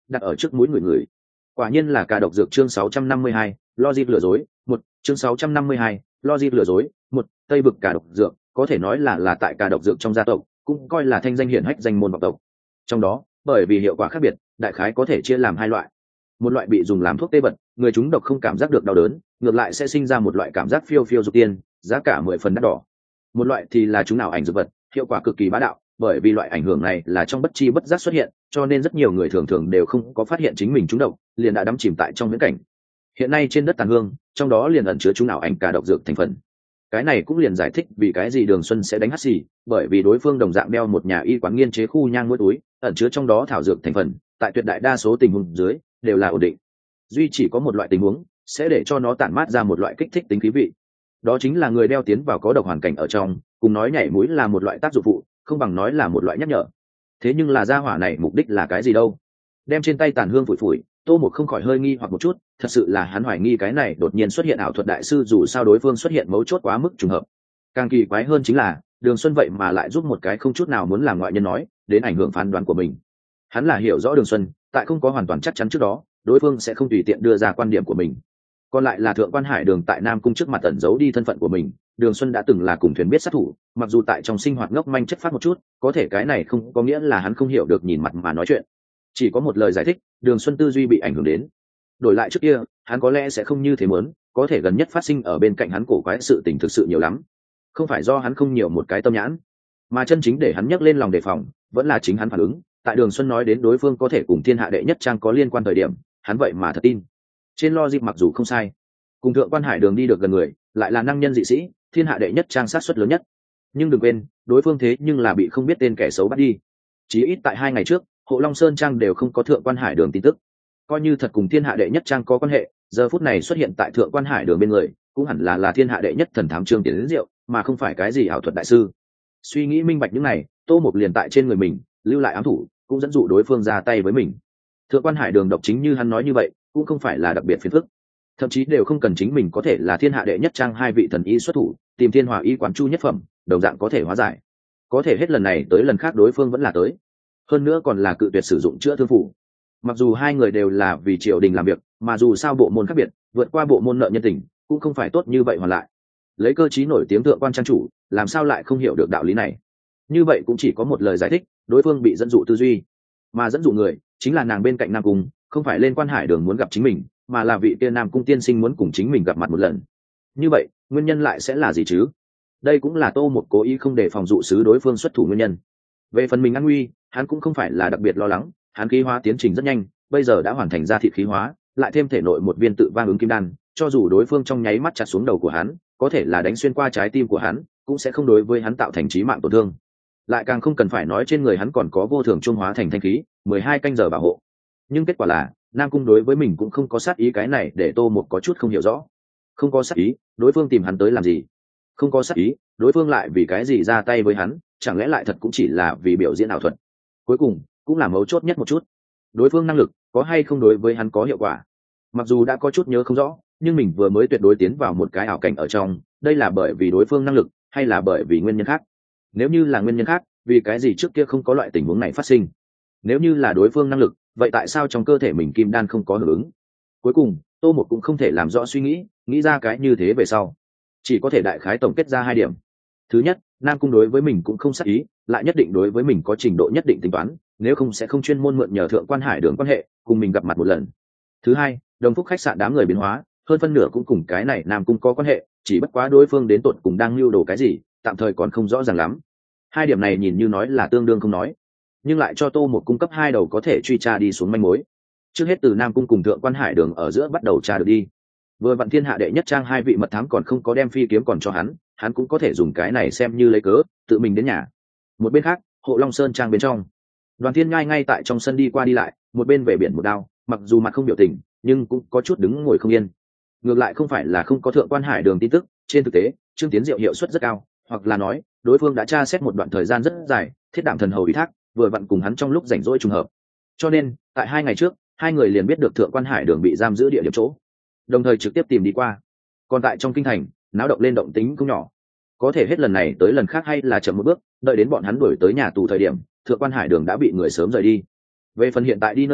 đặt ở trước mũi người người. Quả nhiên là cà độc dược. Chương 652, logic lừa dối. Một chương 652, logic lừa dối. Một Tây vực cà độc dược có thể nói là tại cà độc dược trong gia tộc cũng coi là thanh danh hiển hách danh môn vọng tộc. Trong đó bởi vì hiệu quả khác biệt, đại khái có thể chia làm hai loại. Một loại bị dùng làm thuốc tê vật, người chúng độc không cảm giác được đau đớn, ngược lại sẽ sinh ra một loại cảm giác phiêu phiêu dục tiên, giá cả 10 phần đắt đỏ. Một loại thì là chúng ảo ảnh dược vật, hiệu quả cực kỳ bá đạo, bởi vì loại ảnh hưởng này là trong bất chi bất giác xuất hiện, cho nên rất nhiều người thường thường đều không có phát hiện chính mình trúng độc, liền đã đắm chìm tại trong viễn cảnh. Hiện nay trên đất Tàn Hương, trong đó liền ẩn chứa chúng ảo ảnh cà độc dược thành phần. Cái này cũng liền giải thích vì cái gì Đường Xuân sẽ đánh hắt xì, bởi vì đối phương đồng dạng đeo một nhà y quán nghiên chế khu nhang mỗi túi, ẩn chứa trong đó thảo dược thành phần, tại tuyệt đại đa số tình huống dưới đều là ổn định. Duy chỉ có một loại tình huống sẽ để cho nó tản mát ra một loại kích thích tính khí vị, đó chính là người đeo tiến vào có độc hoàn cảnh ở trong, cùng nói nhảy mũi là một loại tác dụng phụ, không bằng nói là một loại nhắc nhở. Thế nhưng là gia hỏa này mục đích là cái gì đâu? Đem trên tay tàn hương phủi phủi, Tô Mục không khỏi hơi nghi hoặc một chút, thật sự là hắn hoài nghi cái này đột nhiên xuất hiện ảo thuật đại sư, dù sao đối phương xuất hiện mấu chốt quá mức trùng hợp. Càng kỳ quái hơn chính là Đường Xuân vậy mà lại giúp một cái không chút nào muốn làm ngoại nhân nói đến ảnh hưởng phán đoán của mình. Hắn là hiểu rõ Đường Xuân, tại không có hoàn toàn chắc chắn trước đó, đối phương sẽ không tùy tiện đưa ra quan điểm của mình. Còn lại là Thượng Quan Hải Đường tại Nam Cung trước mặt ẩn giấu đi thân phận của mình, Đường Xuân đã từng là cùng thuyền biết sát thủ, mặc dù tại trong sinh hoạt ngốc manh chất phát một chút, có thể cái này không có nghĩa là hắn không hiểu được nhìn mặt mà nói chuyện. Chỉ có một lời giải thích, Đường Xuân tư duy bị ảnh hưởng đến. Đổi lại trước kia, hắn có lẽ sẽ không như thế muốn, có thể gần nhất phát sinh ở bên cạnh hắn cổ quái sự tình thực sự nhiều lắm. Không phải do hắn không nhiều một cái tâm nhãn, mà chân chính để hắn nhấc lên lòng đề phòng, vẫn là chính hắn phản ứng. Tại Đường Xuân nói đến đối phương có thể cùng Thiên Hạ đệ nhất trang có liên quan thời điểm, hắn vậy mà thật tin. Trên logic mặc dù không sai, cùng Thượng Quan Hải Đường đi được gần người, lại là năng nhân dị sĩ, Thiên Hạ đệ nhất trang sát suất lớn nhất. Nhưng đừng quên, đối phương thế nhưng là bị không biết tên kẻ xấu bắt đi. Chí ít tại 2 ngày trước, Hộ Long Sơn trang đều không có Thượng Quan Hải Đường tin tức. Coi như thật cùng Thiên Hạ đệ nhất trang có quan hệ, giờ phút này xuất hiện tại Thượng Quan Hải Đường bên người, cũng hẳn là Thiên Hạ đệ nhất thần thám Trương Tiến Diệu, mà không phải cái gì ảo thuật đại sư. Suy nghĩ minh bạch những này, Tô Mục liền tại trên người mình lưu lại ám thủ, cũng dẫn dụ đối phương ra tay với mình. Thượng Quan Hải Đường độc chính như hắn nói như vậy, cũng không phải là đặc biệt phiền phức, thậm chí đều không cần chính mình có thể là Thiên Hạ đệ nhất trang 2 vị thần y xuất thủ, tìm Thiên Hòa y quán Chu nhất phẩm, đồng dạng có thể hóa giải. Có thể hết lần này tới lần khác đối phương vẫn là tới, hơn nữa còn là cự tuyệt sử dụng chữa thương phủ. Mặc dù 2 người đều là vì triều đình làm việc, mà dù sao bộ môn khác biệt, vượt qua bộ môn nợ nhân tình cũng không phải tốt như vậy hoàn lại. Lấy cơ chí nổi tiếng Thượng Quan trang chủ, làm sao lại không hiểu được đạo lý này? Như vậy cũng chỉ có một lời giải thích, đối phương bị dẫn dụ tư duy, mà dẫn dụ người chính là nàng bên cạnh Nam Cung, không phải lên Quan Hải Đường muốn gặp chính mình, mà là vị kia Nam Cung tiên sinh muốn cùng chính mình gặp mặt một lần. Như vậy nguyên nhân lại sẽ là gì chứ? Đây cũng là Tô Mục cố ý không để phòng dụ sứ đối phương xuất thủ nguyên nhân. Về phần mình an nguy, hắn cũng không phải là đặc biệt lo lắng, hắn khí hóa tiến trình rất nhanh, bây giờ đã hoàn thành ra thịt khí hóa, lại thêm thể nội một viên tự vang ứng kim đan, cho dù đối phương trong nháy mắt chặt xuống đầu của hắn, có thể là đánh xuyên qua trái tim của hắn, cũng sẽ không đối với hắn tạo thành chí mạng tổn thương. Lại càng không cần phải nói trên người hắn còn có vô thường trung hóa thành thanh khí, 12 canh giờ bảo hộ. Nhưng kết quả là Nam Cung đối với mình cũng không có sát ý, cái này để Tô Mục có chút không hiểu rõ. Không có sát ý, đối phương tìm hắn tới làm gì? Không có sát ý, đối phương lại vì cái gì ra tay với hắn, chẳng lẽ lại thật cũng chỉ là vì biểu diễn ảo thuật? Cuối cùng cũng là mấu chốt nhất một chút, đối phương năng lực có hay không đối với hắn có hiệu quả. Mặc dù đã có chút nhớ không rõ, nhưng mình vừa mới tuyệt đối tiến vào một cái ảo cảnh ở trong, đây là bởi vì đối phương năng lực hay là bởi vì nguyên nhân khác? Nếu như là nguyên nhân khác, vì cái gì trước kia không có loại tình huống này phát sinh? Nếu như là đối phương năng lực, vậy tại sao trong cơ thể mình kim đan không có hưởng ứng? Cuối cùng Tô Mục cũng không thể làm rõ suy nghĩ ra cái như thế về sau, chỉ có thể đại khái tổng kết ra 2 điểm. Thứ nhất, Nam Cung đối với mình cũng không sát ý, lại nhất định đối với mình có trình độ nhất định tính toán, nếu không sẽ không chuyên môn mượn nhờ Thượng Quan Hải Đường quan hệ cùng mình gặp mặt một lần. Thứ hai, Đồng Phúc khách sạn đám người biến hóa, hơn phân nửa cũng cùng cái này Nam Cung có quan hệ, chỉ bất quá đối phương đến tột cùng đang lưu đồ cái gì, tạm thời còn không rõ ràng lắm. 2 điểm này nhìn như nói là tương đương không nói, nhưng lại cho Tô Mục cung cấp 2 đầu có thể truy tra đi xuống manh mối. Trước hết từ Nam Cung cùng Thượng Quan Hải Đường ở giữa bắt đầu tra được đi. Vừa vặn Thiên Hạ đệ nhất trang 2 vị mật thám còn không có đem phi kiếm còn cho hắn cũng có thể dùng cái này xem như lấy cớ tự mình đến nhà. Một bên khác, Hộ Long Sơn trang bên trong, Đoàn Thiên Nhai ngay tại trong sân đi qua đi lại, một bên về biển một đao, mặc dù mặt không biểu tình, nhưng cũng có chút đứng ngồi không yên. Ngược lại không phải là không có Thượng Quan Hải Đường tin tức, trên thực tế Trương Tiến Diệu hiệu suất rất cao, hoặc là nói đối phương đã tra xét một đoạn thời gian rất dài, Thiết Đảm thần hầu ủy thác vừa vặn cùng hắn trong lúc rảnh rỗi trùng hợp, cho nên tại 2 ngày trước 2 người liền biết được Thượng Quan Hải Đường bị giam giữ địa điểm chỗ, đồng thời trực tiếp tìm đi qua. Còn tại trong kinh thành náo động lên động tính cũng nhỏ, có thể hết lần này tới lần khác hay là chậm một bước, đợi đến bọn hắn đuổi tới nhà tù thời điểm, Thượng Quan Hải Đường đã bị người sớm rời đi. Về phần hiện tại đi nơi nào,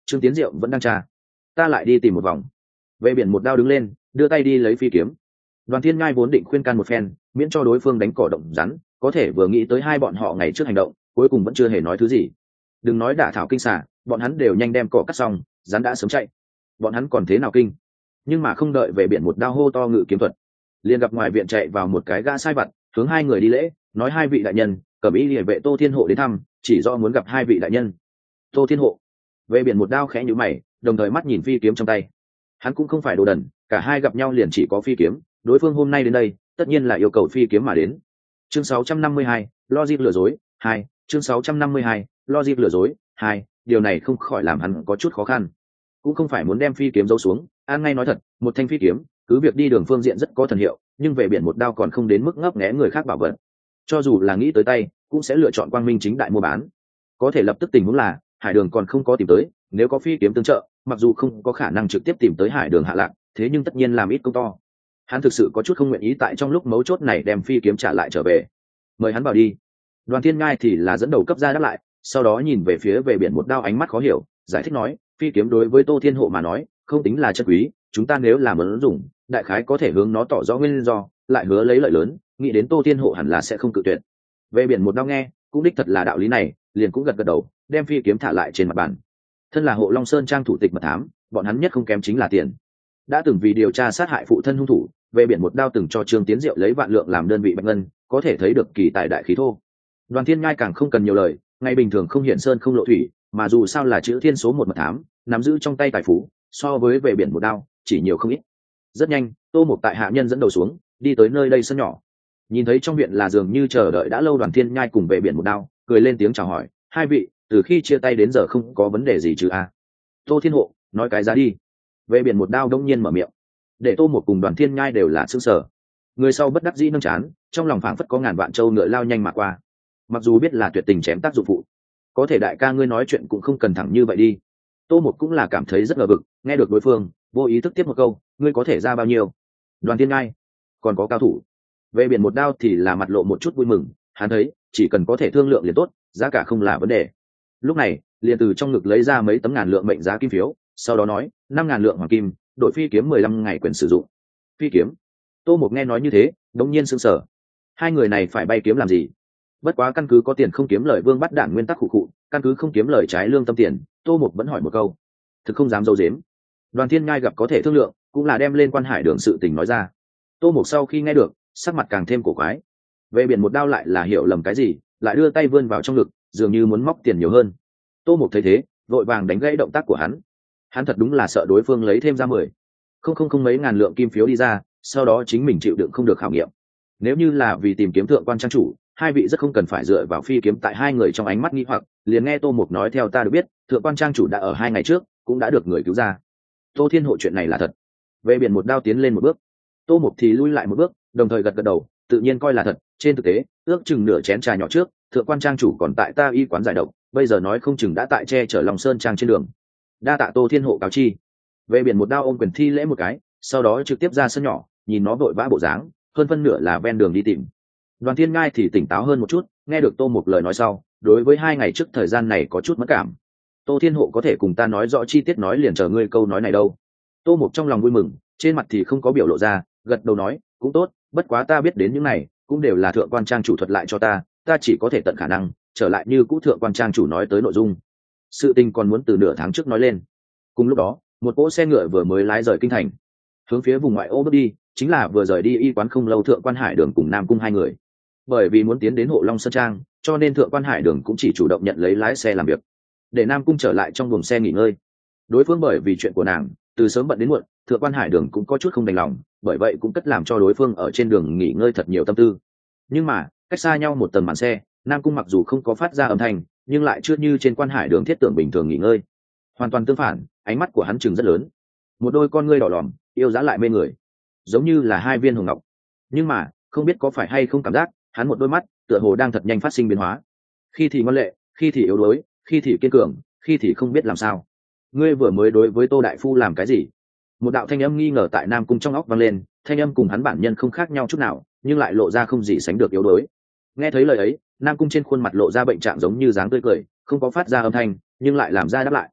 Trương Tiến Diệu vẫn đang tra. Ta lại đi tìm một vòng. Vệ biển một đao đứng lên, đưa tay đi lấy phi kiếm. Đoàn Thiên Ngai vốn định khuyên can một phen, miễn cho đối phương đánh cỏ động rắn, có thể vừa nghĩ tới hai bọn họ ngày trước hành động, cuối cùng vẫn chưa hề nói thứ gì. Đừng nói đả thảo kinh xà, bọn hắn đều nhanh đem cỏ cắt xong, rắn đã sớm chạy. Bọn hắn còn thế nào kinh? Nhưng mà không đợi Vệ biển một đao hô to ngự kiếm thuật, liền gặp ngoài viện chạy vào một cái gã sai vặt, hướng hai người đi lễ, nói hai vị đại nhân, cẩm y liề vệ Tô Thiên Hộ đến thăm, chỉ do muốn gặp hai vị đại nhân. Tô Thiên Hộ. Vệ biển một đao khẽ nhíu mày, đồng thời mắt nhìn phi kiếm trong tay. Hắn cũng không phải đồ đần, cả hai gặp nhau liền chỉ có phi kiếm, đối phương hôm nay đến đây tất nhiên là yêu cầu phi kiếm mà đến. Chương 652, logic lừa dối 2, chương 652, logic lừa dối 2, điều này không khỏi làm hắn có chút khó khăn. Cũng không phải muốn đem phi kiếm giấu xuống, an ngay nói thật, một thanh phi kiếm cứ việc đi đường phương diện rất có thần hiệu, nhưng về biển một đao còn không đến mức ngấp nghé người khác bảo vật. Cho dù là nghĩ tới tay cũng sẽ lựa chọn quang minh chính đại mua bán. Có thể lập tức tình huống là hải đường còn không có tìm tới, nếu có phi kiếm tương trợ, mặc dù không có khả năng trực tiếp tìm tới hải đường hạ lạc, thế nhưng tất nhiên làm ít công to. Hắn thực sự có chút không nguyện ý tại trong lúc mấu chốt này đem phi kiếm trả lại trở về. Mời hắn vào đi. Đoàn Thiên Ngai thì là dẫn đầu cấp ra đáp lại, sau đó nhìn về phía về biển một đao, ánh mắt khó hiểu, giải thích nói, phi kiếm đối với Tô Thiên Hộ mà nói không tính là chất quý, chúng ta nếu làm ứng dụng, đại khái có thể hướng nó tỏ rõ nguyên do, lại hứa lấy lợi lớn, nghĩ đến Tô Thiên Hộ hẳn là sẽ không cự tuyệt. Về biển một đao nghe cũng đích thật là đạo lý này, liền cũng gật gật đầu, đem phi kiếm thả lại trên mặt bàn. Thân là Hộ Long Sơn trang thủ tịch mật thám, bọn hắn nhất không kém chính là tiền. Đã từng vì điều tra sát hại phụ thân hung thủ, về biển một đao từng cho Trương Tiến Diệu lấy vạn lượng làm đơn vị bạch ngân, có thể thấy được kỳ tài đại khí thô. Đoàn Thiên Ngai càng không cần nhiều lời, ngày bình thường không hiện sơn không lộ thủy, mà dù sao là chữ thiên số một mật thám, nắm giữ trong tay tài phú, so với về biển một đao chỉ nhiều không ít. Rất nhanh, Tô Mục tại hạ nhân dẫn đầu xuống, đi tới nơi đây sân nhỏ. Nhìn thấy trong viện là dường như chờ đợi đã lâu Đoàn Thiên Nhai cùng về biển một đao, cười lên tiếng chào hỏi, hai vị, từ khi chia tay đến giờ không có vấn đề gì chứ a? Tô Thiên Hộ, nói cái giá đi. Về biển một đao đông nhiên mở miệng, để Tô Mục cùng Đoàn Thiên Nhai đều là sững sờ. Người sau bất đắc dĩ nâng chán, trong lòng phảng phất có ngàn vạn trâu ngựa lao nhanh mà qua. Mặc dù biết là tuyệt tình chém tác dụng phụ, có thể đại ca ngươi nói chuyện cũng không cần thẳng như vậy đi. Tô Mục cũng là cảm thấy rất ngờ vực, nghe được đối phương vô ý thức tiếp một câu, ngươi có thể ra bao nhiêu? Đoàn Thiên Nhai, còn có cao thủ. Về biển một đao thì là mặt lộ một chút vui mừng, hắn thấy chỉ cần có thể thương lượng liền tốt, giá cả không là vấn đề. Lúc này liền từ trong ngực lấy ra mấy tấm ngàn lượng mệnh giá kim phiếu, sau đó nói 5.000 lượng hoàng kim, đội phi kiếm 15 ngày quyền sử dụng. Phi kiếm? Tô Mục nghe nói như thế đống nhiên sững sờ. Hai người này phải bay kiếm làm gì? Bất quá căn cứ có tiền không kiếm lời vương bắt đảng nguyên tắc khụ khụ, căn cứ không kiếm lời trái lương tâm tiền, Tô Mục vẫn hỏi một câu, thực không dám dâu dếm. Đoàn Thiên Ngai gặp có thể thương lượng, cũng là đem lên quan hải đường sự tình nói ra. Tô Mục sau khi nghe được, sắc mặt càng thêm cổ quái. Về biển một đao lại là hiểu lầm cái gì, lại đưa tay vươn vào trong ngực, dường như muốn móc tiền nhiều hơn. Tô Mục thấy thế vội vàng đánh gãy động tác của hắn. Hắn thật đúng là sợ đối phương lấy thêm ra 10,000 mấy ngàn lượng kim phiếu đi ra, sau đó chính mình chịu đựng không được khảo nghiệm. Nếu như là vì tìm kiếm thượng quan trang chủ, hai vị rất không cần phải dựa vào phi kiếm. Tại hai người trong ánh mắt nghi hoặc, liền nghe Tô Mục nói, theo ta được biết, thượng quan trang chủ đã ở 2 ngày trước cũng đã được người cứu ra. Tô Thiên Hộ, chuyện này là thật? Về biển một đao tiến lên một bước, Tô Mục thì lui lại một bước, đồng thời gật gật đầu, tự nhiên coi là thật. Trên thực tế ước chừng nửa chén trà nhỏ trước, thượng quan trang chủ còn tại ta y quán giải độc, bây giờ nói không chừng đã tại che chở Long Sơn trang trên đường. Đa tạ Tô Thiên Hộ cáo chi. Về biển một đao ôm quyền thi lễ một cái, sau đó trực tiếp ra sân nhỏ, nhìn nó vội vã bộ dáng, hơn phân nửa là ven đường đi tìm. Đoàn Thiên Ngai thì tỉnh táo hơn một chút, nghe được Tô Mục lời nói sau, đối với 2 ngày trước thời gian này có chút mất cảm. Tô Thiên Hộ có thể cùng ta nói rõ chi tiết, nói liền chờ ngươi câu nói này đâu. Tô Mục trong lòng vui mừng, trên mặt thì không có biểu lộ ra, gật đầu nói, cũng tốt, bất quá ta biết đến những này cũng đều là thượng quan trang chủ thuật lại cho ta, ta chỉ có thể tận khả năng trở lại như cũ thượng quan trang chủ nói tới nội dung. Sự tình còn muốn từ nửa tháng trước nói lên. Cùng lúc đó, một cỗ xe ngựa vừa mới lái rời kinh thành, hướng phía vùng ngoại ô bước đi, chính là vừa rời đi y quán không lâu thượng quan hải đường cùng Nam Cung hai người. Bởi vì muốn tiến đến Hộ Long Sơn trang, cho nên thượng quan hải đường cũng chỉ chủ động nhận lấy lái xe làm việc, để Nam Cung trở lại trong buồng xe nghỉ ngơi. Đối phương bởi vì chuyện của nàng từ sớm bận đến muộn, thượng quan hải đường cũng có chút không đành lòng, bởi vậy cũng cất làm cho đối phương ở trên đường nghỉ ngơi thật nhiều tâm tư. Nhưng mà cách xa nhau một tầng màn xe, Nam Cung mặc dù không có phát ra âm thanh, nhưng lại chưa như trên quan hải đường thiết tưởng bình thường nghỉ ngơi. Hoàn toàn tương phản, ánh mắt của hắn chừng rất lớn, một đôi con ngươi đỏ lòm yêu dã lại mê người, giống như là 2 viên hồng ngọc. Nhưng mà không biết có phải hay không, cảm giác hắn một đôi mắt tựa hồ đang thật nhanh phát sinh biến hóa, khi thì ngoan lệ, khi thì yếu đuối, khi thì kiên cường, khi thì không biết làm sao. Ngươi vừa mới đối với Tô đại phu làm cái gì? Một đạo thanh âm nghi ngờ tại Nam Cung trong óc vang lên, thanh âm cùng hắn bản nhân không khác nhau chút nào, nhưng lại lộ ra không gì sánh được yếu đuối. Nghe thấy lời ấy, Nam Cung trên khuôn mặt lộ ra bệnh trạng giống như dáng tươi cười, không có phát ra âm thanh, nhưng lại làm ra đáp lại.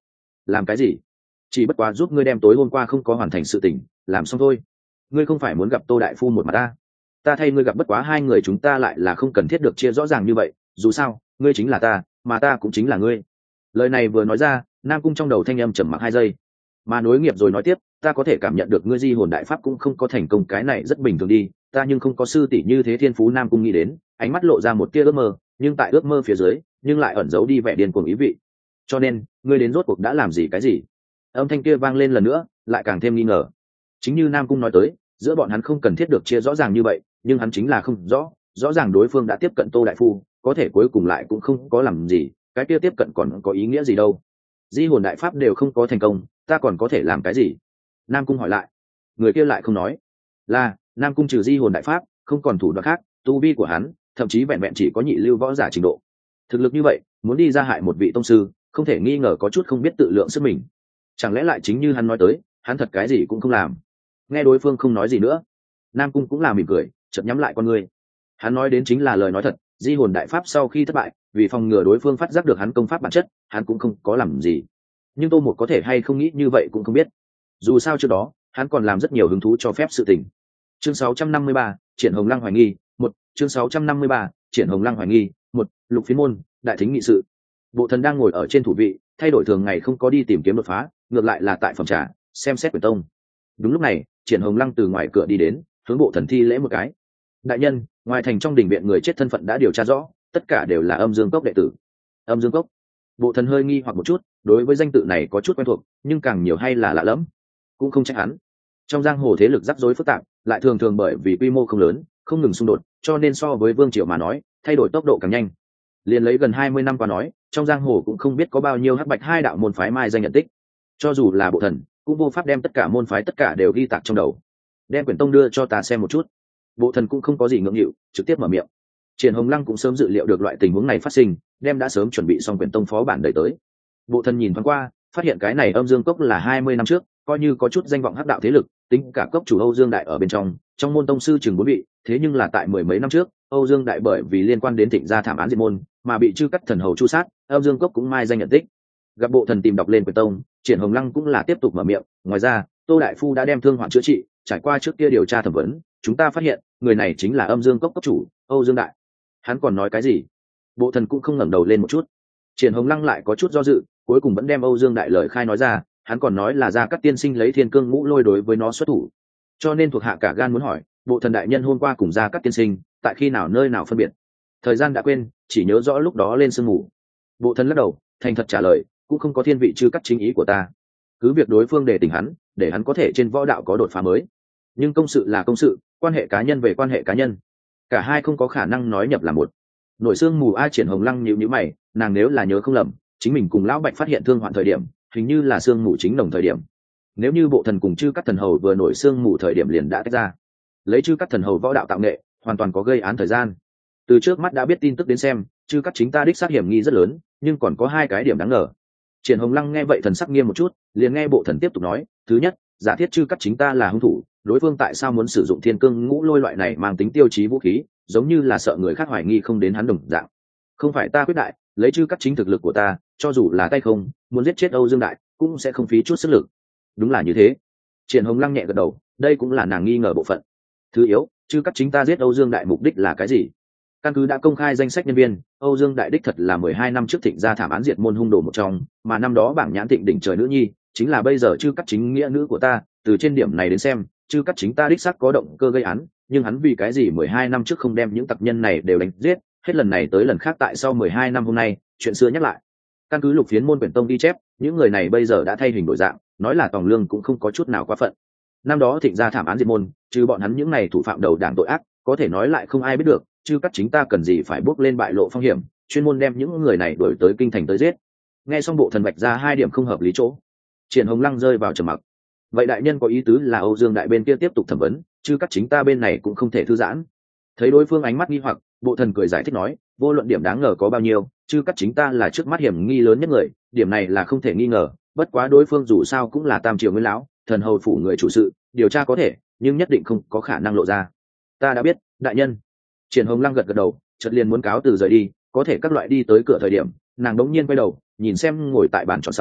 làm cái gì? Chỉ bất quá giúp ngươi đem tối hôm qua không có hoàn thành sự tình làm xong thôi. Ngươi không phải muốn gặp Tô đại phu một mặt ta thay ngươi gặp, bất quá hai người chúng ta lại là không cần thiết được chia rõ ràng như vậy, dù sao ngươi chính là ta mà ta cũng chính là ngươi. Lời này vừa nói ra, Nam Cung trong đầu thanh âm trầm mặc 2 giây, mà nối nghiệp rồi nói tiếp, ta có thể cảm nhận được ngươi di hồn đại pháp cũng không có thành công, cái này rất bình thường đi, ta nhưng không có sư tỷ như thế thiên phú. Nam Cung nghĩ đến, ánh mắt lộ ra một tia ước mơ, nhưng tại ước mơ phía dưới nhưng lại ẩn giấu đi vẻ điên cuồng ý vị. Cho nên ngươi đến rốt cuộc đã làm gì cái gì? Âm thanh kia vang lên lần nữa, lại càng thêm nghi ngờ. Chính như Nam Cung nói tới, giữa bọn hắn không cần thiết được chia rõ ràng như vậy, nhưng hắn chính là không rõ ràng đối phương đã tiếp cận Tô đại phu, có thể cuối cùng lại cũng không có làm gì, cái kia tiếp cận còn có ý nghĩa gì đâu? Di hồn đại pháp đều không có thành công, ta còn có thể làm cái gì? Nam Cung hỏi lại. Người kia lại không nói. Là Nam Cung trừ di hồn đại pháp không còn thủ đoạn khác, tu vi của hắn thậm chí vẹn vẹn chỉ có nhị lưu võ giả trình độ. Thực lực như vậy, muốn đi ra hại một vị tông sư, không thể nghi ngờ có chút không biết tự lượng sức mình. Chẳng lẽ lại chính như hắn nói tới, hắn thật cái gì cũng không làm? Nghe đối phương không nói gì nữa, Nam Cung cũng là mỉm cười, chợt nhắm lại con ngươi. Hắn nói đến chính là lời nói thật, di hồn đại pháp sau khi thất bại, vì phòng ngừa đối phương phát giác được hắn công pháp bản chất, hắn cũng không có làm gì. Nhưng Tô Một có thể hay không nghĩ như vậy cũng không biết. Dù sao trước đó, hắn còn làm rất nhiều hứng thú cho phép sự tình. Chương 653, Triển Hồng Lăng hoài nghi, 1, chương 653, Triển Hồng Lăng hoài nghi, 1, Lục Phiến môn, đại thính nghị sự. Bộ Thần đang ngồi ở trên thủ vị, thay đổi thường ngày không có đi tìm kiếm đột phá, ngược lại là tại phòng trà, xem xét quyển tông. Đúng lúc này, Triển Hồng Lăng từ ngoài cửa đi đến, hướng Bộ Thần thi lễ một cái. Đại nhân, ngoài thành trong đình viện người chết thân phận đã điều tra rõ, tất cả đều là Âm Dương Cốc đệ tử. Âm Dương Cốc? Bộ Thần hơi nghi hoặc một chút, đối với danh tự này có chút quen thuộc, nhưng càng nhiều hay là lạ lẫm. Cũng không trách hắn. Trong giang hồ thế lực rắc rối phức tạp, lại thường thường bởi vì quy mô không lớn, không ngừng xung đột, cho nên so với Vương Triều mà nói, thay đổi tốc độ càng nhanh. Liền lấy gần 20 năm qua nói, trong giang hồ cũng không biết có bao nhiêu hắc bạch hai đạo môn phái mai danh nhận tích. Cho dù là Bộ Thần, cũng vô pháp đem tất cả môn phái tất cả đều ghi tạc trong đầu. Đem quyển tông đưa cho ta xem một chút. Bộ Thần cũng không có gì ngượng nghịu, trực tiếp mở miệng. Triển Hồng Lăng cũng sớm dự liệu được loại tình huống này phát sinh, đem đã sớm chuẩn bị xong quyển tông phó bản đẩy tới. Bộ Thần nhìn thoáng qua, phát hiện cái này Âm Dương Cốc là 20 năm trước, coi như có chút danh vọng hắc đạo thế lực, tính cả cốc chủ Âu Dương Đại ở bên trong môn tông sư chừng 4 vị, thế nhưng là tại mười mấy năm trước, Âu Dương Đại bởi vì liên quan đến Thịnh gia thảm án diệt môn, mà bị Chư Cắt Thần hầu chu sát, Âm Dương Cốc cũng mai danh nhận tích. Gặp Bộ Thần tìm đọc lên quyển tông, Triển Hồng Lăng cũng là tiếp tục mở miệng, ngoài ra, Tô đại phu đã đem thương hoạn chữa trị, trải qua trước kia điều tra thẩm vấn, chúng ta phát hiện, người này chính là Âm Dương Cốc cốc chủ, Âu Dương Đại. Hắn còn nói cái gì? Bộ Thần cũng không ngẩng đầu lên một chút. Triển Hồng Lăng lại có chút do dự, cuối cùng vẫn đem Âu Dương Đại lời khai nói ra, hắn còn nói là Gia Cát tiên sinh lấy Thiên Cương Ngũ Lôi đối với nó xuất thủ. Cho nên thuộc hạ cả gan muốn hỏi, Bộ Thần đại nhân hôm qua cùng Gia Cát tiên sinh, tại khi nào nơi nào phân biệt? Thời gian đã quên, chỉ nhớ rõ lúc đó lên sương ngủ. Bộ Thần lắc đầu, thành thật trả lời, cũng không có thiên vị Chư Cắt chính ý của ta. Cứ việc đối phương để tỉnh hắn, để hắn có thể trên võ đạo có đột phá mới. Nhưng công sự là công sự, quan hệ cá nhân về quan hệ cá nhân. Cả hai không có khả năng nói nhập là một. Nổi sương mù. Triển Hồng Lăng nhíu nhíu mày, nàng nếu là nhớ không lầm, chính mình cùng lão Bạch phát hiện thương hoạn thời điểm, hình như là sương mù chính đồng thời điểm. Nếu như Bộ Thần cùng Chư Cắt thần hầu vừa nổi sương mù thời điểm liền đã tách ra, lấy Chư Cắt thần hầu võ đạo tạo nghệ, hoàn toàn có gây án thời gian. Từ trước mắt đã biết tin tức đến xem, Chư Cắt chính ta đích xác hiểm nghi rất lớn, nhưng còn có 2 cái điểm đáng ngờ. Triển Hồng Lăng nghe vậy thần sắc nghiêm một chút, liền nghe Bộ Thần tiếp tục nói, thứ nhất, giả thiết Chư Cắt chính ta là hung thủ, đối phương tại sao muốn sử dụng Thiên Cương Ngũ Lôi loại này mang tính tiêu chí vũ khí, giống như là sợ người khác hoài nghi không đến hắn đồng dạng. Không phải ta quyết đại, lấy Chư Cắt chính thực lực của ta, cho dù là tay không, muốn giết chết Âu Dương Đại, cũng sẽ không phí chút sức lực. Đúng là như thế. Triển Hồng Lăng nhẹ gật đầu, đây cũng là nàng nghi ngờ bộ phận. Thứ yếu, Chư Cắt chính ta giết Âu Dương Đại mục đích là cái gì? Căn cứ đã công khai danh sách nhân viên, Âu Dương Đại đích thật là 12 năm trước Thịnh gia thảm án diệt môn hung đồ một trong, mà năm đó bảng nhãn Thịnh đỉnh trời nữ nhi, chính là bây giờ Chư Cắt chính nghĩa nữ của ta, từ trên điểm này đến xem, Chư Cắt chính ta đích xác có động cơ gây án, nhưng hắn vì cái gì 12 năm trước không đem những tặc nhân này đều đánh giết, hết lần này tới lần khác tại sau 12 năm hôm nay, chuyện xưa nhắc lại. Căn cứ Lục Phiến môn quyển tông ghi chép, những người này bây giờ đã thay hình đổi dạng, nói là tòng lương cũng không có chút nào quá phận. Năm đó Thịnh gia thảm án diệt môn, trừ bọn hắn những này thủ phạm đầu đảng tội ác, có thể nói lại không ai biết được, Chư Cắt chính ta cần gì phải bước lên bại lộ phong hiểm, chuyên môn đem những người này đuổi tới kinh thành tới giết. Nghe xong Bộ Thần vạch ra 2 điểm không hợp lý chỗ, Triển Hồng Lăng rơi vào trầm mặc. Vậy đại nhân có ý tứ là Âu Dương Đại bên kia tiếp tục thẩm vấn, Chư Cắt chính ta bên này cũng không thể thư giãn. Thấy đối phương ánh mắt nghi hoặc, Bộ Thần cười giải thích nói, vô luận điểm đáng ngờ có bao nhiêu, Chư Cắt chính ta là trước mắt hiểm nghi lớn nhất người, điểm này là không thể nghi ngờ, bất quá đối phương dù sao cũng là Tam Triều Nguyên lão, thần hầu phủ người chủ sự, điều tra có thể, nhưng nhất định không có khả năng lộ ra. Ta đã biết, đại nhân. Triển Hồng Lăng gật gật đầu, chợt liền muốn cáo từ rời đi, có thể các loại đi tới cửa thời điểm, nàng đống nhiên quay đầu, nhìn xem ngồi tại bàn tròn sau,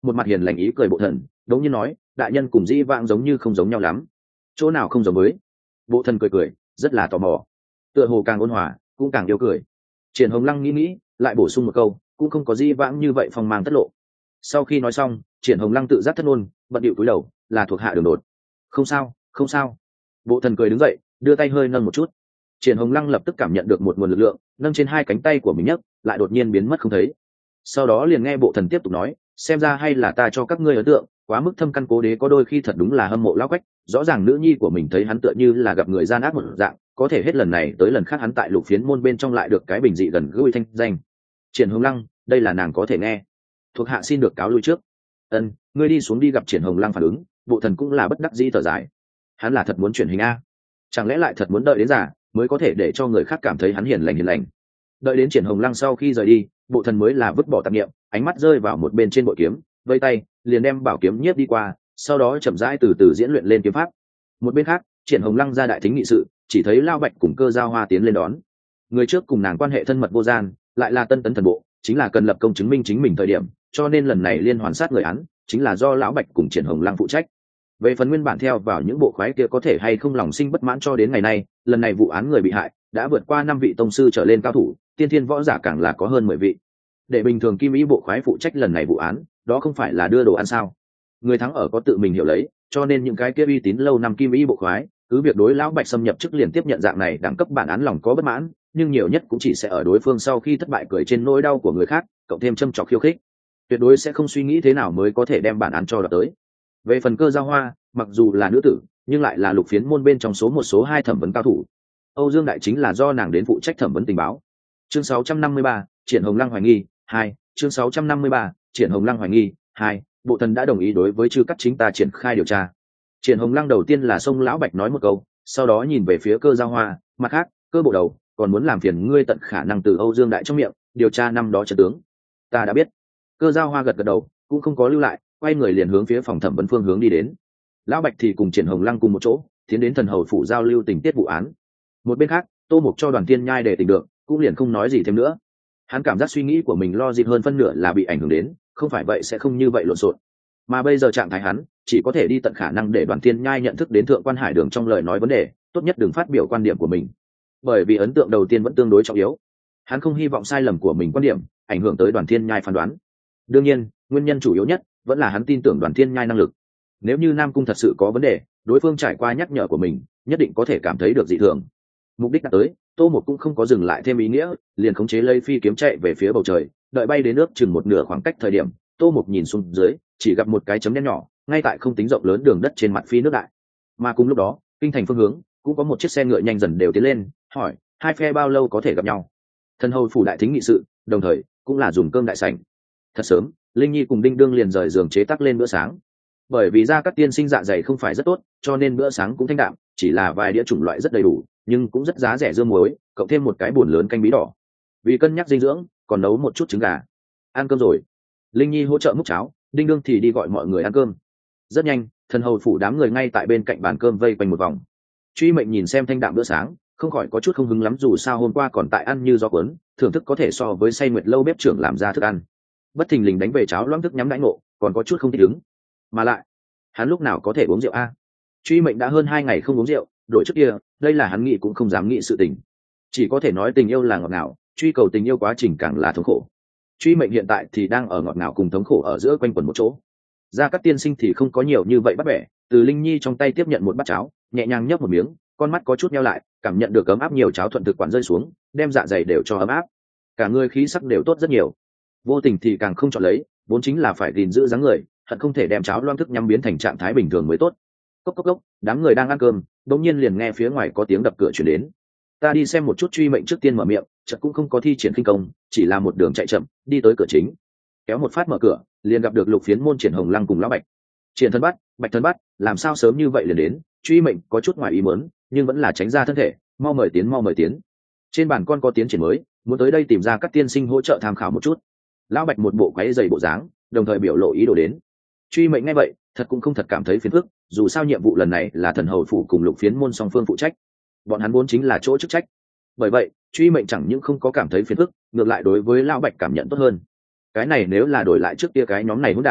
một mặt hiền lành ý cười bộ thần đống nhiên nói đại nhân cùng dĩ vãng giống như không giống nhau lắm, chỗ nào không giống với? Bộ thần cười cười rất là tò mò, tựa hồ càng ôn hòa cũng càng yêu cười. Triển Hồng Lăng nghĩ lại bổ sung một câu, cũng không có dĩ vãng như vậy phong mang tất lộ. Sau khi nói xong, Triển Hồng Lăng tự giác thất ngôn, bận điệu cúi đầu, là thuộc hạ đường đột. Không sao, không sao. Bộ thần cười đứng dậy, đưa tay hơi nâng một chút. Triển Hồng Lăng lập tức cảm nhận được một nguồn lực lượng, nâng trên hai cánh tay của mình nhấc, lại đột nhiên biến mất không thấy. Sau đó liền nghe bộ thần tiếp tục nói, xem ra hay là ta cho các ngươi ấn tượng quá mức thâm căn cố đế, có đôi khi thật đúng là hâm mộ lão quách. Rõ ràng nữ nhi của mình thấy hắn tựa như là gặp người gian ác một dạng, có thể hết lần này tới lần khác hắn tại lục phiến môn bên trong lại được cái bình dị gần gũi thanh danh. Triển Hồng Lăng, đây là nàng có thể nghe. Thuộc hạ xin được cáo lui trước. Ân, ngươi đi xuống đi. Gặp Triển Hồng Lăng phản ứng, bộ thần cũng là bất đắc dĩ thở dài. Hắn là thật muốn chuyển hình a, chẳng lẽ lại thật muốn đợi đến già mới có thể để cho người khác cảm thấy hắn hiền lành? Đợi đến Triển Hồng Lăng sau khi rời đi, bộ thần mới là vứt bỏ tạp niệm, ánh mắt rơi vào một bên trên bội kiếm, vây tay liền đem bảo kiếm nhiếp đi qua, sau đó chậm rãi từ từ diễn luyện lên kiếm pháp. Một bên khác, Triển Hồng Lăng ra đại thính nghị sự, chỉ thấy Lao Bạch cùng Cơ Giao Hoa tiến lên đón. Người trước cùng nàng quan hệ thân mật vô gian, lại là tân tấn thần bộ, chính là cần lập công chứng minh chính mình thời điểm, cho nên lần này liên hoàn sát người án chính là do Lão Bạch cùng Triển Hồng Lăng phụ trách. Về phần nguyên bản theo vào những bộ khoái kia có thể hay không lòng sinh bất mãn, cho đến ngày nay, lần này vụ án người bị hại đã vượt qua 5 vị tông sư trở lên cao thủ, tiên thiên võ giả càng là có hơn 10 vị. Để bình thường kim ý bộ khoái phụ trách lần này vụ án, đó không phải là đưa đồ ăn sao? Người thắng ở có tự mình hiểu lấy, cho nên những cái kia uy tín lâu năm kim ý bộ khoái, cứ việc đối Lão Bạch xâm nhập chức liền tiếp nhận dạng này đẳng cấp bản án lòng có bất mãn, nhưng nhiều nhất cũng chỉ sẽ ở đối phương sau khi thất bại cười trên nỗi đau của người khác, cộng thêm châm chọc khiêu khích, tuyệt đối sẽ không suy nghĩ thế nào mới có thể đem bản án cho đợt tới. Về phần Cơ Giao Hoa, mặc dù là nữ tử, nhưng lại là lục phiến môn bên trong số 1 số 2 thẩm vấn cao thủ. Âu Dương Đại chính là do nàng đến phụ trách thẩm vấn tình báo. Chương 653, Triển Hồng Lăng hoài nghi 2. Chương 653, Triển Hồng Lăng hoài nghi 2. Bộ thần đã đồng ý đối với Trư Cắt chính ta triển khai điều tra. Triển Hồng Lăng đầu tiên là xông Lão Bạch nói một câu, sau đó nhìn về phía Cơ Giao Hoa, mặt khác, Cơ bộ đầu còn muốn làm phiền ngươi tận khả năng từ Âu Dương Đại trong miệng điều tra năm đó trận tướng. Ta đã biết. Cơ Giao Hoa gật gật đầu, cũng không có lưu lại, quay người liền hướng phía phòng thẩm vấn phương hướng đi đến. Lão Bạch thì cùng Triển Hồng Lăng cùng một chỗ tiến đến thần hầu phủ giao lưu tình tiết vụ án. Một bên khác, Tô Mục cho Đoàn Thiên Nhai để tình được, cũng liền không nói gì thêm nữa. Hắn cảm giác suy nghĩ của mình lo dịp hơn phân nửa là bị ảnh hưởng đến, không phải vậy sẽ không như vậy lộn xộn. Mà bây giờ trạng thái hắn chỉ có thể đi tận khả năng để Đoàn Thiên Nhai nhận thức đến Thượng quan Hải Đường trong lời nói vấn đề, tốt nhất đừng phát biểu quan điểm của mình, bởi vì ấn tượng đầu tiên vẫn tương đối trọng yếu. Hắn không hy vọng sai lầm của mình quan điểm ảnh hưởng tới Đoàn Thiên Nhai phán đoán. Đương nhiên, nguyên nhân chủ yếu nhất vẫn là hắn tin tưởng Đoàn Thiên Nhai năng lực. Nếu như Nam Cung thật sự có vấn đề, đối phương trải qua nhắc nhở của mình, nhất định có thể cảm thấy được dị thường. Mục đích đã tới, Tô Một cũng không có dừng lại thêm ý nghĩa, liền khống chế lấy phi kiếm chạy về phía bầu trời, đợi bay đến nước chừng một nửa khoảng cách thời điểm, Tô Một nhìn xuống dưới, chỉ gặp một cái chấm đen nhỏ, ngay tại không tính rộng lớn đường đất trên mặt phi nước đại. Mà cùng lúc đó, kinh thành phương hướng cũng có một chiếc xe ngựa nhanh dần đều tiến lên, hỏi, hai phe bao lâu có thể gặp nhau? Thần hầu phủ đại thính nghị sự, đồng thời cũng là dùng cơm đại sảnh. Thật sớm, Linh Nhi cùng Đinh Đương liền rời giường chế tác lên bữa sáng. Bởi vì ra các tiên sinh dạ dày không phải rất tốt, cho nên bữa sáng cũng thanh đạm, chỉ là vài đĩa chủng loại rất đầy đủ, nhưng cũng rất giá rẻ dưa muối, cộng thêm một cái bồn lớn canh bí đỏ. Vì cân nhắc dinh dưỡng, còn nấu một chút trứng gà. Ăn cơm rồi, Linh Nhi hỗ trợ múc cháo, Đinh Đương thì đi gọi mọi người ăn cơm. Rất nhanh, thần hầu phủ đám người ngay tại bên cạnh bàn cơm vây quanh một vòng. Truy Mệnh nhìn xem thanh đạm bữa sáng, không khỏi có chút không hứng lắm, dù sao hôm qua còn tại ăn như gió cuốn, thưởng thức có thể so với say nguyệt lâu bếp trưởng làm ra thức ăn. Bất thình lình đánh về cháo loãng thức nhắm đãi ngộ, còn có chút không thích ứng. Mà lại, hắn lúc nào có thể uống rượu a? Truy Mệnh đã hơn 2 ngày không uống rượu, đổi trước kia, đây là hắn nghĩ cũng không dám nghĩ sự tình. Chỉ có thể nói tình yêu là ngọt ngào, truy cầu tình yêu quá trình càng là thống khổ. Truy Mệnh hiện tại thì đang ở ngọt ngào cùng thống khổ ở giữa quanh quẩn một chỗ. Gia Cát tiên sinh thì không có nhiều như vậy bắt bẻ, từ Linh Nhi trong tay tiếp nhận một bát cháo, nhẹ nhàng nhấp một miếng, con mắt có chút nheo lại, cảm nhận được ấm áp, nhiều cháo thuận thực quản rơi xuống, đem dạ dày đều cho ấm áp, cả người khí sắc đều tốt rất nhiều. Vô tình thì càng không chọn lấy, vốn chính là phải gìn giữ dáng người, hận không thể đem cháo loang thức nhắm biến thành trạng thái bình thường mới tốt. Cốc cốc cốc, đám người đang ăn cơm, đột nhiên liền nghe phía ngoài có tiếng đập cửa truyền đến. Ta đi xem một chút. Truy Mệnh trước tiên mở miệng, chợt cũng không có thi triển khinh công, chỉ là một đường chạy chậm, đi tới cửa chính, kéo một phát mở cửa, liền gặp được Lục Phiến môn Triển Hồng Lăng cùng Lão Bạch. Triển Thân Bắt, Bạch Thân Bắt, làm sao sớm như vậy liền đến? Truy Mệnh có chút ngoài ý muốn, nhưng vẫn là tránh ra thân thể, mau mời tiến, mau mời tiến. Trên bàn con có tiến triển mới, muốn tới đây tìm ra các tiên sinh hỗ trợ tham khảo một chút. Lão Bạch một bộ quái dày bộ dáng, đồng thời biểu lộ ý đồ đến. Truy Mệnh nghe vậy, thật cũng không thật cảm thấy phiền phức, dù sao nhiệm vụ lần này là thần hầu phủ cùng Lục Phiến môn song phương phụ trách, bọn hắn vốn chính là chỗ chức trách. Bởi vậy, Truy Mệnh chẳng những không có cảm thấy phiền phức, ngược lại đối với Lão Bạch cảm nhận tốt hơn. Cái này nếu là đổi lại trước kia cái nhóm này hỗn đản,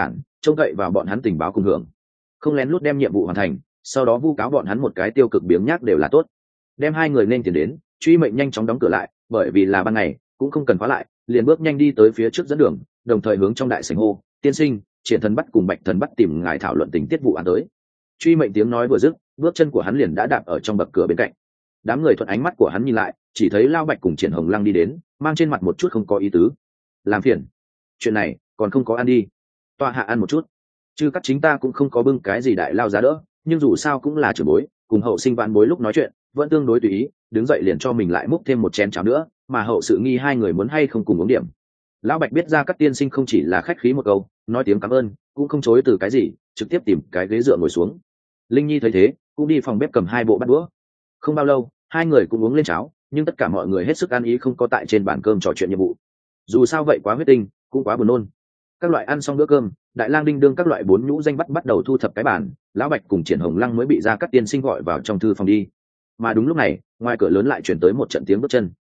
trông cậy vào bọn hắn tình báo cùng hưởng, không lén lút đem nhiệm vụ hoàn thành, sau đó vu cáo bọn hắn một cái tiêu cực biếng nhác đều là tốt. Đem hai người nên tiền đến, Truy Mệnh nhanh chóng đóng cửa lại, bởi vì là ban ngày cũng không cần khóa lại, liền bước nhanh đi tới phía trước dẫn đường, đồng thời hướng trong đại sảnh hô: tiên sinh, Triển Thần Bắt cùng Bạch Thần Bắt tìm ngài thảo luận tình tiết vụ án tới. Truy Mệnh tiếng nói vừa dứt, bước chân của hắn liền đã đạp ở trong bậc cửa bên cạnh. Đám người thuận ánh mắt của hắn nhìn lại, chỉ thấy Lao Bạch cùng Triển Hồng Lăng đi đến, mang trên mặt một chút không có ý tứ. Làm phiền, chuyện này còn không có ăn đi, toa hạ ăn một chút. Chứ các chính ta cũng không có bưng cái gì đại lao giá đỡ, nhưng dù sao cũng là trưởng bối, cùng hậu sinh vạn bối lúc nói chuyện vẫn tương đối tùy ý, đứng dậy liền cho mình lại múc thêm một chén cháo nữa, mà hậu sự nghi hai người muốn hay không cùng uống điểm. Lão Bạch biết ra các tiên sinh không chỉ là khách khí một câu, nói tiếng cảm ơn cũng không chối từ cái gì, trực tiếp tìm cái ghế dựa ngồi xuống. Linh Nhi thấy thế cũng đi phòng bếp cầm hai bộ bát đũa. Không bao lâu hai người cũng uống lên cháo, nhưng tất cả mọi người hết sức ăn ý, không có tại trên bàn cơm trò chuyện nhiệm vụ. Dù sao vậy quá huyết tinh, cũng quá buồn nôn. Các loại ăn xong bữa cơm, Đại Lang Đinh đương các loại bốn nhũ danh bắt đầu thu thập cái bàn, Lão Bạch cùng Triển Hồng Lăng mới bị ra các tiên sinh gọi vào trong thư phòng đi. Mà đúng lúc này, ngoài cửa lớn lại chuyển tới một trận tiếng bước chân.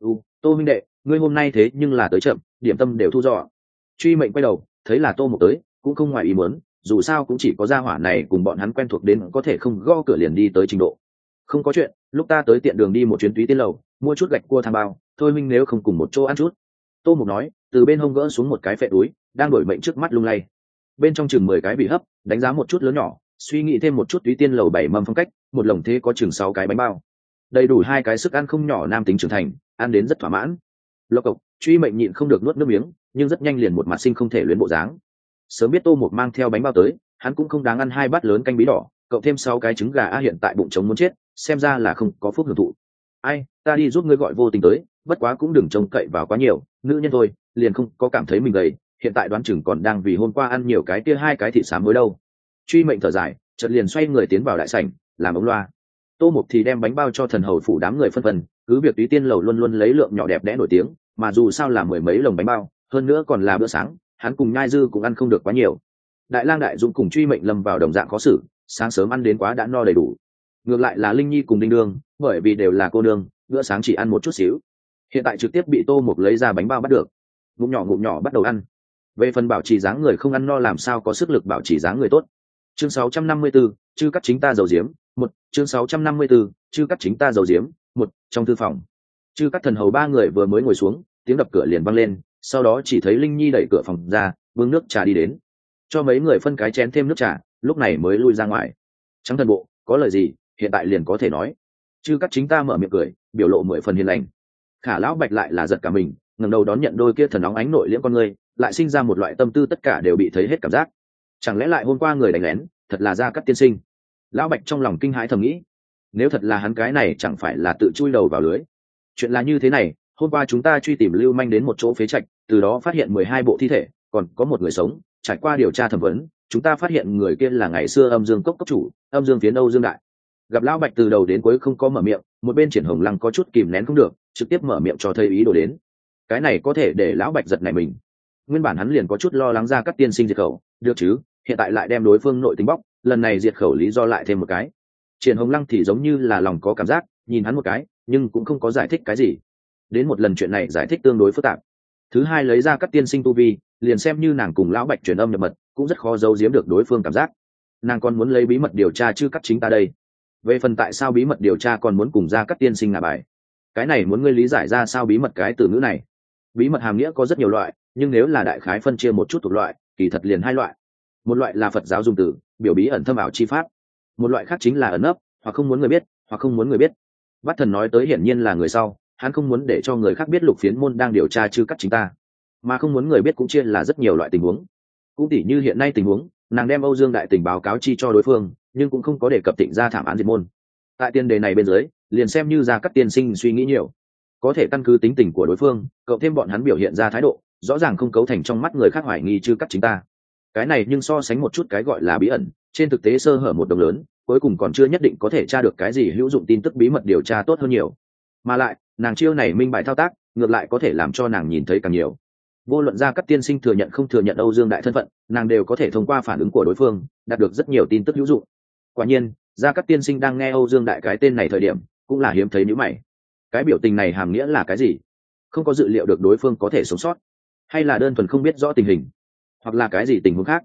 Tô huynh đệ, ngươi hôm nay thế nhưng là tới chậm, điểm tâm đều thu dọn. Truy Mệnh quay đầu thấy là Tô Mục tới, cũng không ngoài ý muốn, dù sao cũng chỉ có gia hỏa này cùng bọn hắn quen thuộc đến có thể không gõ cửa liền đi tới trình độ. Không có chuyện, lúc ta tới tiện đường đi một chuyến Túy Tiên lầu, mua chút gạch cua tham bao, thôi huynh nếu không cùng một chỗ ăn chút. Tô Mục nói, từ bên hông gỡ xuống một cái phệ túi, đang đổi mệnh trước mắt lung lay. Bên trong chừng 10 cái bị hấp, đánh giá một chút lớn nhỏ, suy nghĩ thêm một chút Túy Tiên lầu 7 mâm phong cách, một lồng thế có chừng 6 cái bánh bao, đầy đủ 2 cái sức ăn không nhỏ nam tính trưởng thành, ăn đến rất thỏa mãn. Lộc cộc, Truy Mệnh nhịn không được nuốt nước miếng, nhưng rất nhanh liền một mặt sinh không thể luyến bộ dáng. Sớm biết Tô Mục mang theo bánh bao tới, hắn cũng không đáng ăn 2 bát lớn canh bí đỏ, cộng thêm 6 cái trứng gà hiện tại bụng trống muốn chết, xem ra là không có phúc hưởng thụ. Ai, ta đi giúp ngươi gọi vô tình tới, bất quá cũng đừng trông cậy vào quá nhiều, nữ nhân thôi, liền không có cảm thấy mình gầy, hiện tại đoán chừng còn đang vì hôm qua ăn nhiều cái kia 2 cái thịt xám mới đâu. Truy Mệnh thở dài, chợt liền xoay người tiến vào đại sảnh, làm ống loa. Tô Mục thì đem bánh bao cho thần hầu phủ đám người phân phần, cứ việc Túy Tiên lầu luôn luôn lấy lượng nhỏ đẹp đẽ nổi tiếng, mà dù sao là 10 mấy lồng bánh bao, hơn nữa còn là bữa sáng, hắn cùng Nhai Dư cũng ăn không được quá nhiều. Đại Lang Đại Dũng cùng Truy Mệnh lâm vào đồng dạng khó xử, sáng sớm ăn đến quá đã no đầy đủ. Ngược lại là Linh Nhi cùng Đinh Đương, bởi vì đều là cô nương, bữa sáng chỉ ăn một chút xíu. Hiện tại trực tiếp bị Tô Mục lấy ra bánh bao bắt được, ngụm nhỏ bắt đầu ăn. Về phần bảo trì dáng người không ăn no làm sao có sức lực bảo trì dáng người tốt. Chương 654, chư cắt chính ta dầu diếm, chương 654, chư cắt chính ta dầu diếm, trong thư phòng. Chư cắt thần hầu 3 người vừa mới ngồi xuống, tiếng đập cửa liền vang lên, sau đó chỉ thấy Linh Nhi đẩy cửa phòng ra, bưng nước trà đi đến, cho mấy người phân cái chén thêm nước trà, lúc này mới lui ra ngoài. Trắng thần bộ, có lời gì, hiện tại liền có thể nói. Chư cắt chính ta mở miệng cười, biểu lộ 10 phần hiền lành. Khả lão Bạch lại là giật cả mình, ngẩng đầu đón nhận đôi kia thần óng ánh nội liễm con người, lại sinh ra một loại tâm tư tất cả đều bị thấy hết cảm giác. Chẳng lẽ lại hôm qua người đánh lén, thật là Gia Cát tiên sinh? Lão Bạch trong lòng kinh hãi thầm nghĩ, nếu thật là hắn cái này chẳng phải là tự chui đầu vào lưới. Chuyện là như thế này, hôm qua chúng ta truy tìm lưu manh đến một chỗ phế trạch, từ đó phát hiện 12 bộ thi thể, còn có một người sống. Trải qua điều tra thẩm vấn, chúng ta phát hiện người kia là ngày xưa Âm Dương cốc cốc chủ, Âm Dương Phiến Âu Dương Đại. Gặp Lão Bạch từ đầu đến cuối không có mở miệng, một bên Triển Hồng Lăng có chút kìm nén không được, trực tiếp mở miệng cho thấy ý đồ đến. Cái này có thể để Lão Bạch giật nảy mình. Nguyên bản hắn liền có chút lo lắng Gia Cát tiên sinh diệt khẩu, được chứ, hiện tại lại đem đối phương nội tính bóc, lần này diệt khẩu lý do lại thêm một cái. Triển Hồng Lăng thì giống như là lòng có cảm giác, nhìn hắn một cái, nhưng cũng không có giải thích cái gì. Đến một lần chuyện này giải thích tương đối phức tạp. Thứ hai lấy ra các tiên sinh tu vi, liền xem như nàng cùng Lão Bạch truyền âm nhập mật, cũng rất khó giấu giếm được đối phương cảm giác. Nàng còn muốn lấy bí mật điều tra chứ cắt chính ta đây. Về phần tại sao bí mật điều tra còn muốn cùng ra các tiên sinh ngả bài, cái này muốn ngươi lý giải ra sao bí mật cái từ ngữ này. Bí mật hàm nghĩa có rất nhiều loại, nhưng nếu là đại khái phân chia một chút thuộc loại, kỳ thật liền 2 loại. Một loại là Phật giáo dùng từ, biểu bí ẩn thâm ảo chi pháp. Một loại khác chính là ẩn nấp, hoặc không muốn người biết, hoặc không muốn người biết. Bát Thần nói tới hiển nhiên là người sau, hắn không muốn để cho người khác biết Lục Phiến môn đang điều tra chư cắt chính ta, mà không muốn người biết cũng chia là rất nhiều loại tình huống. Cũng tỉ như hiện nay tình huống, nàng đem Âu Dương Đại tình báo cáo chi cho đối phương, nhưng cũng không có đề cập Tịnh ra thảm án diệt môn. Tại tiền đề này bên dưới, liền xem như ra các tiên sinh suy nghĩ nhiều, có thể căn cứ tính tình của đối phương, cộng thêm bọn hắn biểu hiện ra thái độ, rõ ràng không cấu thành trong mắt người khác hoài nghi chư cắt chính ta. Cái này nhưng so sánh một chút cái gọi là bí ẩn, trên thực tế sơ hở một đồng lớn, cuối cùng còn chưa nhất định có thể tra được cái gì hữu dụng tin tức bí mật điều tra tốt hơn nhiều. Mà lại, nàng chiêu này minh bại thao tác, ngược lại có thể làm cho nàng nhìn thấy càng nhiều. Vô luận ra các tiên sinh thừa nhận không thừa nhận Âu Dương Đại thân phận, nàng đều có thể thông qua phản ứng của đối phương, đạt được rất nhiều tin tức hữu dụng. Quả nhiên, ra các tiên sinh đang nghe Âu Dương Đại cái tên này thời điểm, cũng là hiếm thấy nhíu mày. Cái biểu tình này hàm nghĩa là cái gì? Không có dự liệu được đối phương có thể sống sót, hay là đơn thuần không biết rõ tình hình, hoặc là cái gì tình huống khác?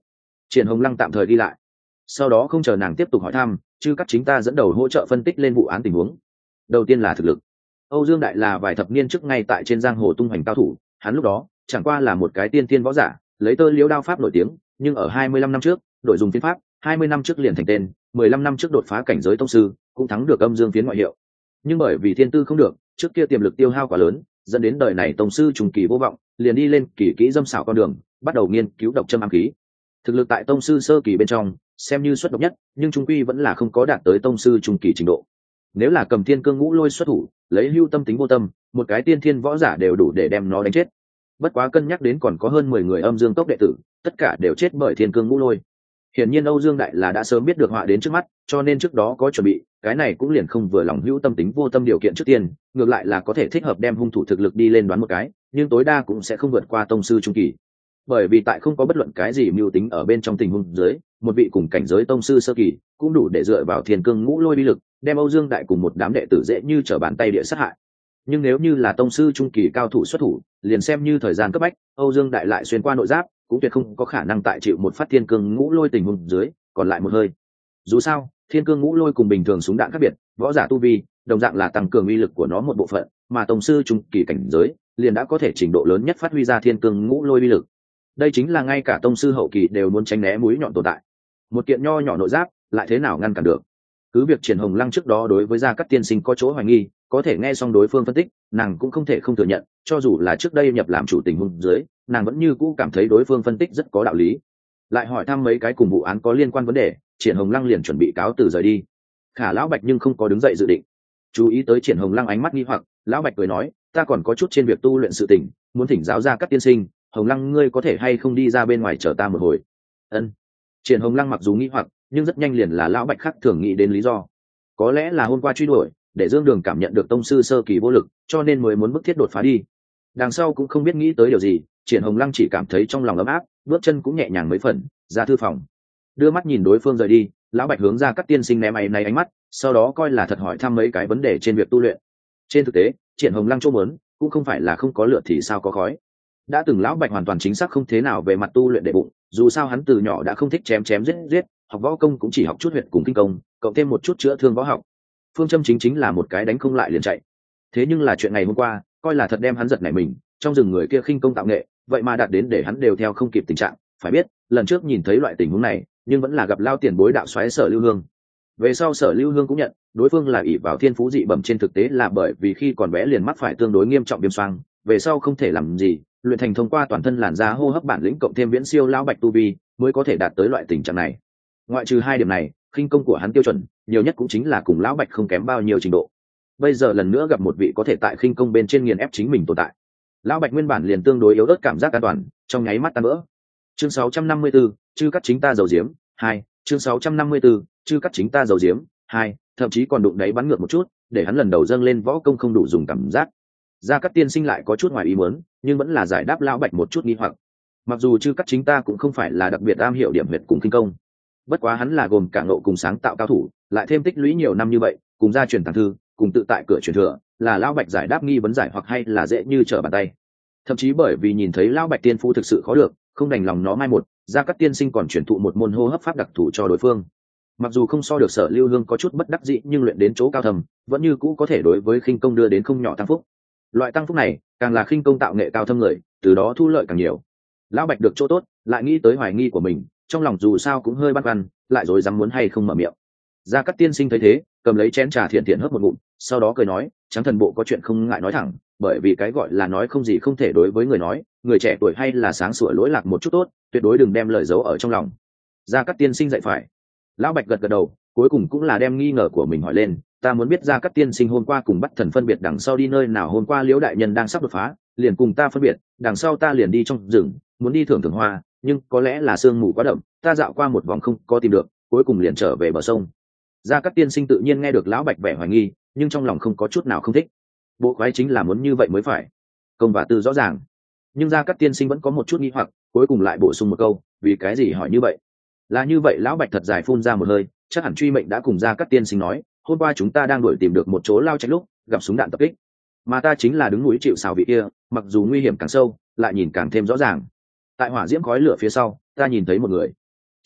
Triển Hồng Lăng tạm thời đi lại, sau đó không chờ nàng tiếp tục hỏi thăm, chư cắt chính ta dẫn đầu hỗ trợ phân tích lên vụ án tình huống. Đầu tiên là thực lực. Âu Dương Đại là vài thập niên trước ngay tại trên giang hồ tung hoành cao thủ, hắn lúc đó chẳng qua là một cái tiên thiên võ giả, lấy tơ liễu đao pháp nổi tiếng, nhưng ở 25 năm trước, đổi dùng phiến pháp, 20 năm trước liền thành tên, 15 năm trước đột phá cảnh giới tông sư, cũng thắng được âm dương phiến ngoại hiệu. Nhưng bởi vì thiên tư không được, trước kia tiềm lực tiêu hao quá lớn, dẫn đến đời này tông sư trùng kỳ vô vọng, liền đi lên kỳ kỹ dâm xảo con đường, bắt đầu nghiên cứu độc châm ám khí. Thực lực tại tông sư sơ kỳ bên trong xem như xuất độc nhất, nhưng trung quy vẫn là không có đạt tới tông sư trung kỳ trình độ. Nếu là cầm thiên cương ngũ lôi xuất thủ, lấy hưu tâm tính vô tâm, một cái tiên thiên võ giả đều đủ để đem nó đánh chết. Bất quá cân nhắc đến còn có hơn 10 người âm dương tốc đệ tử, tất cả đều chết bởi thiên cương ngũ lôi. Hiển nhiên Âu Dương Đại là đã sớm biết được họa đến trước mắt, cho nên trước đó có chuẩn bị, cái này cũng liền không vừa lòng hữu tâm tính vô tâm điều kiện trước tiên, ngược lại là có thể thích hợp đem hung thủ thực lực đi lên đoán một cái, nhưng tối đa cũng sẽ không vượt qua tông sư trung kỳ. Bởi vì tại không có bất luận cái gì mưu tính ở bên trong tình huống dưới, một vị cùng cảnh giới tông sư sơ kỳ cũng đủ để dựa vào thiên cương ngũ lôi bi lực, đem Âu Dương Đại cùng một đám đệ tử dễ như trở bàn tay địa sát hại. Nhưng nếu như là tông sư trung kỳ cao thủ xuất thủ, liền xem như thời gian cấp bách, Âu Dương Đại lại xuyên qua nội giáp, cũng tuyệt không có khả năng tại chịu một phát thiên cương ngũ lôi tình huống dưới còn lại một hơi. Dù sao thiên cương ngũ lôi cùng bình thường súng đạn khác biệt, võ giả tu vi đồng dạng là tăng cường uy lực của nó một bộ phận, mà tông sư trung kỳ cảnh giới liền đã có thể trình độ lớn nhất phát huy ra thiên cương ngũ lôi uy lực. Đây chính là ngay cả tông sư hậu kỳ đều muốn tránh né mũi nhọn tồn tại. Một kiện nho nhỏ nội giáp lại thế nào ngăn cản được? Cứ việc Triển Hồng Lăng trước đó đối với Gia Cát tiên sinh có chỗ hoài nghi, có thể nghe xong đối phương phân tích, nàng cũng không thể không thừa nhận, cho dù là trước đây nhập làm chủ tình huống dưới, nàng vẫn như cũ cảm thấy đối phương phân tích rất có đạo lý. Lại hỏi thăm mấy cái cùng vụ án có liên quan vấn đề, Triển Hồng Lăng liền chuẩn bị cáo từ rời đi. Khả lão Bạch nhưng không có đứng dậy dự định. Chú ý tới Triển Hồng Lăng ánh mắt nghi hoặc, lão Bạch cười nói, ta còn có chút trên việc tu luyện sự tình, muốn thỉnh giáo Gia Cát tiên sinh, Hồng Lăng ngươi có thể hay không đi ra bên ngoài chờ ta một hồi? Ân. Triển Hồng Lăng mặc dù nghi hoặc, nhưng rất nhanh liền là lão Bạch khác thường nghĩ đến lý do. Có lẽ là hôm qua truy đuổi, để Dương Đường cảm nhận được tông sư sơ kỳ vô lực, cho nên mới muốn bức thiết đột phá đi. Đằng sau cũng không biết nghĩ tới điều gì, Triển Hồng Lăng chỉ cảm thấy trong lòng ấm áp, bước chân cũng nhẹ nhàng mấy phần, ra thư phòng. Đưa mắt nhìn đối phương rời đi, lão Bạch hướng Ra Cát tiên sinh ném này ánh mắt, sau đó coi là thật hỏi thăm mấy cái vấn đề trên việc tu luyện. Trên thực tế, Triển Hồng Lăng chỗ muốn cũng không phải là không có lửa thì sao có khói. Đã từng lão Bạch hoàn toàn chính xác không thế nào về mặt tu luyện đệ bụng, dù sao hắn từ nhỏ đã không thích chém chém giết giết, học võ công cũng chỉ học chút huyệt cùng kinh công, cộng thêm một chút chữa thương võ học. Phương châm chính là một cái đánh không lại liền chạy. Thế nhưng là chuyện ngày hôm qua coi là thật đem hắn giật nảy mình, trong rừng người kia khinh công tạo nghệ vậy mà đạt đến để hắn đều theo không kịp tình trạng. Phải biết lần trước nhìn thấy loại tình huống này, nhưng vẫn là gặp lao tiền bối đạo xoáy Sở Lưu Hương. Về sau Sở Lưu Hương cũng nhận đối phương là ỷ vào thiên phú dị bẩm, trên thực tế là bởi vì khi còn bé liền mắc phải tương đối nghiêm trọng viêm xoang, về sau không thể làm gì, luyện thành thông qua toàn thân làn da hô hấp bản lĩnh cộng thêm viễn siêu lão Bạch tu vi mới có thể đạt tới loại tình trạng này. Ngoại trừ hai điểm này, khinh công của hắn tiêu chuẩn nhiều nhất cũng chính là cùng lão Bạch không kém bao nhiêu trình độ. Bây giờ lần nữa gặp một vị có thể tại khinh công bên trên nghiền ép chính mình tồn tại, lão Bạch nguyên bản liền tương đối yếu ớt cảm giác an toàn trong nháy mắt tan vỡ. Chương 654, chư cắt chính ta dầu diếm 2. Chương 654, chư cắt chính ta dầu diếm 2. Thậm chí còn đụng đáy bắn ngược một chút, để hắn lần đầu dâng lên võ công không đủ dùng cảm giác. Gia Cát tiên sinh lại có chút ngoài ý muốn, nhưng vẫn là giải đáp lão Bạch một chút nghi hoặc. Mặc dù chư cắt chính ta cũng không phải là đặc biệt am hiểu điểm huyệt cùng kinh công, bất quá hắn là gồm cả ngộ cùng sáng tạo cao thủ, lại thêm tích lũy nhiều năm như vậy, cùng gia truyền tàng thư, cùng tự tại cửa truyền thừa, là lão Bạch giải đáp nghi vấn giải hoặc hay là dễ như trở bàn tay. Thậm chí bởi vì nhìn thấy lão Bạch tiên phu thực sự khó được, không đành lòng nó mai một, Gia Cát tiên sinh còn truyền thụ một môn hô hấp pháp đặc thù cho đối phương. Mặc dù không so được Sở Lưu Hương có chút bất đắc dĩ, nhưng luyện đến chỗ cao thầm, vẫn như cũ có thể đối với khinh công đưa đến không nhỏ tăng phúc. Loại tăng phúc này, càng là khinh công tạo nghệ cao thâm người, từ đó thu lợi càng nhiều. Lão Bạch được chỗ tốt, lại nghĩ tới hoài nghi của mình, trong lòng dù sao cũng hơi băn khoăn, lại rồi dám muốn hay không mở miệng. Gia Cát tiên sinh thấy thế, cầm lấy chén trà thiện thiện hớp một ngụm, sau đó cười nói, Trắng Thần Bộ có chuyện không ngại nói thẳng, bởi vì cái gọi là nói không gì không thể đối với người nói, người trẻ tuổi hay là sáng sủa lỗi lạc một chút tốt, tuyệt đối đừng đem lời giấu ở trong lòng. Gia Cát tiên sinh dạy phải. Lão Bạch gật gật đầu, cuối cùng cũng là đem nghi ngờ của mình hỏi lên, ta muốn biết Gia Cát tiên sinh hôm qua cùng Bắt Thần phân biệt đằng sau đi nơi nào. Hôm qua Liễu đại nhân đang sắp đột phá, liền cùng ta phân biệt, đằng sau ta liền đi trong rừng, muốn đi thưởng hoa, nhưng có lẽ là sương mù quá đậm, ta dạo qua một vòng không có tìm được, cuối cùng liền trở về bờ sông. Gia Cát tiên sinh tự nhiên nghe được lão Bạch vẻ hoài nghi, nhưng trong lòng không có chút nào không thích. Bộ khoái chính là muốn như vậy mới phải, công và tư rõ ràng. Nhưng Gia Cát tiên sinh vẫn có một chút nghi hoặc, cuối cùng lại bổ sung một câu, vì cái gì hỏi như vậy? Là như vậy. Lão Bạch thật dài phun ra một hơi, chắc hẳn truy mệnh đã cùng Gia Cát tiên sinh nói, hôm qua chúng ta đang đuổi tìm được một chỗ lao trạch lúc gặp súng đạn tập kích, mà ta chính là đứng núi chịu sào vị kia, mặc dù nguy hiểm càng sâu, lại nhìn càng thêm rõ ràng. Tại hỏa diễm khói lửa phía sau, ta nhìn thấy một người.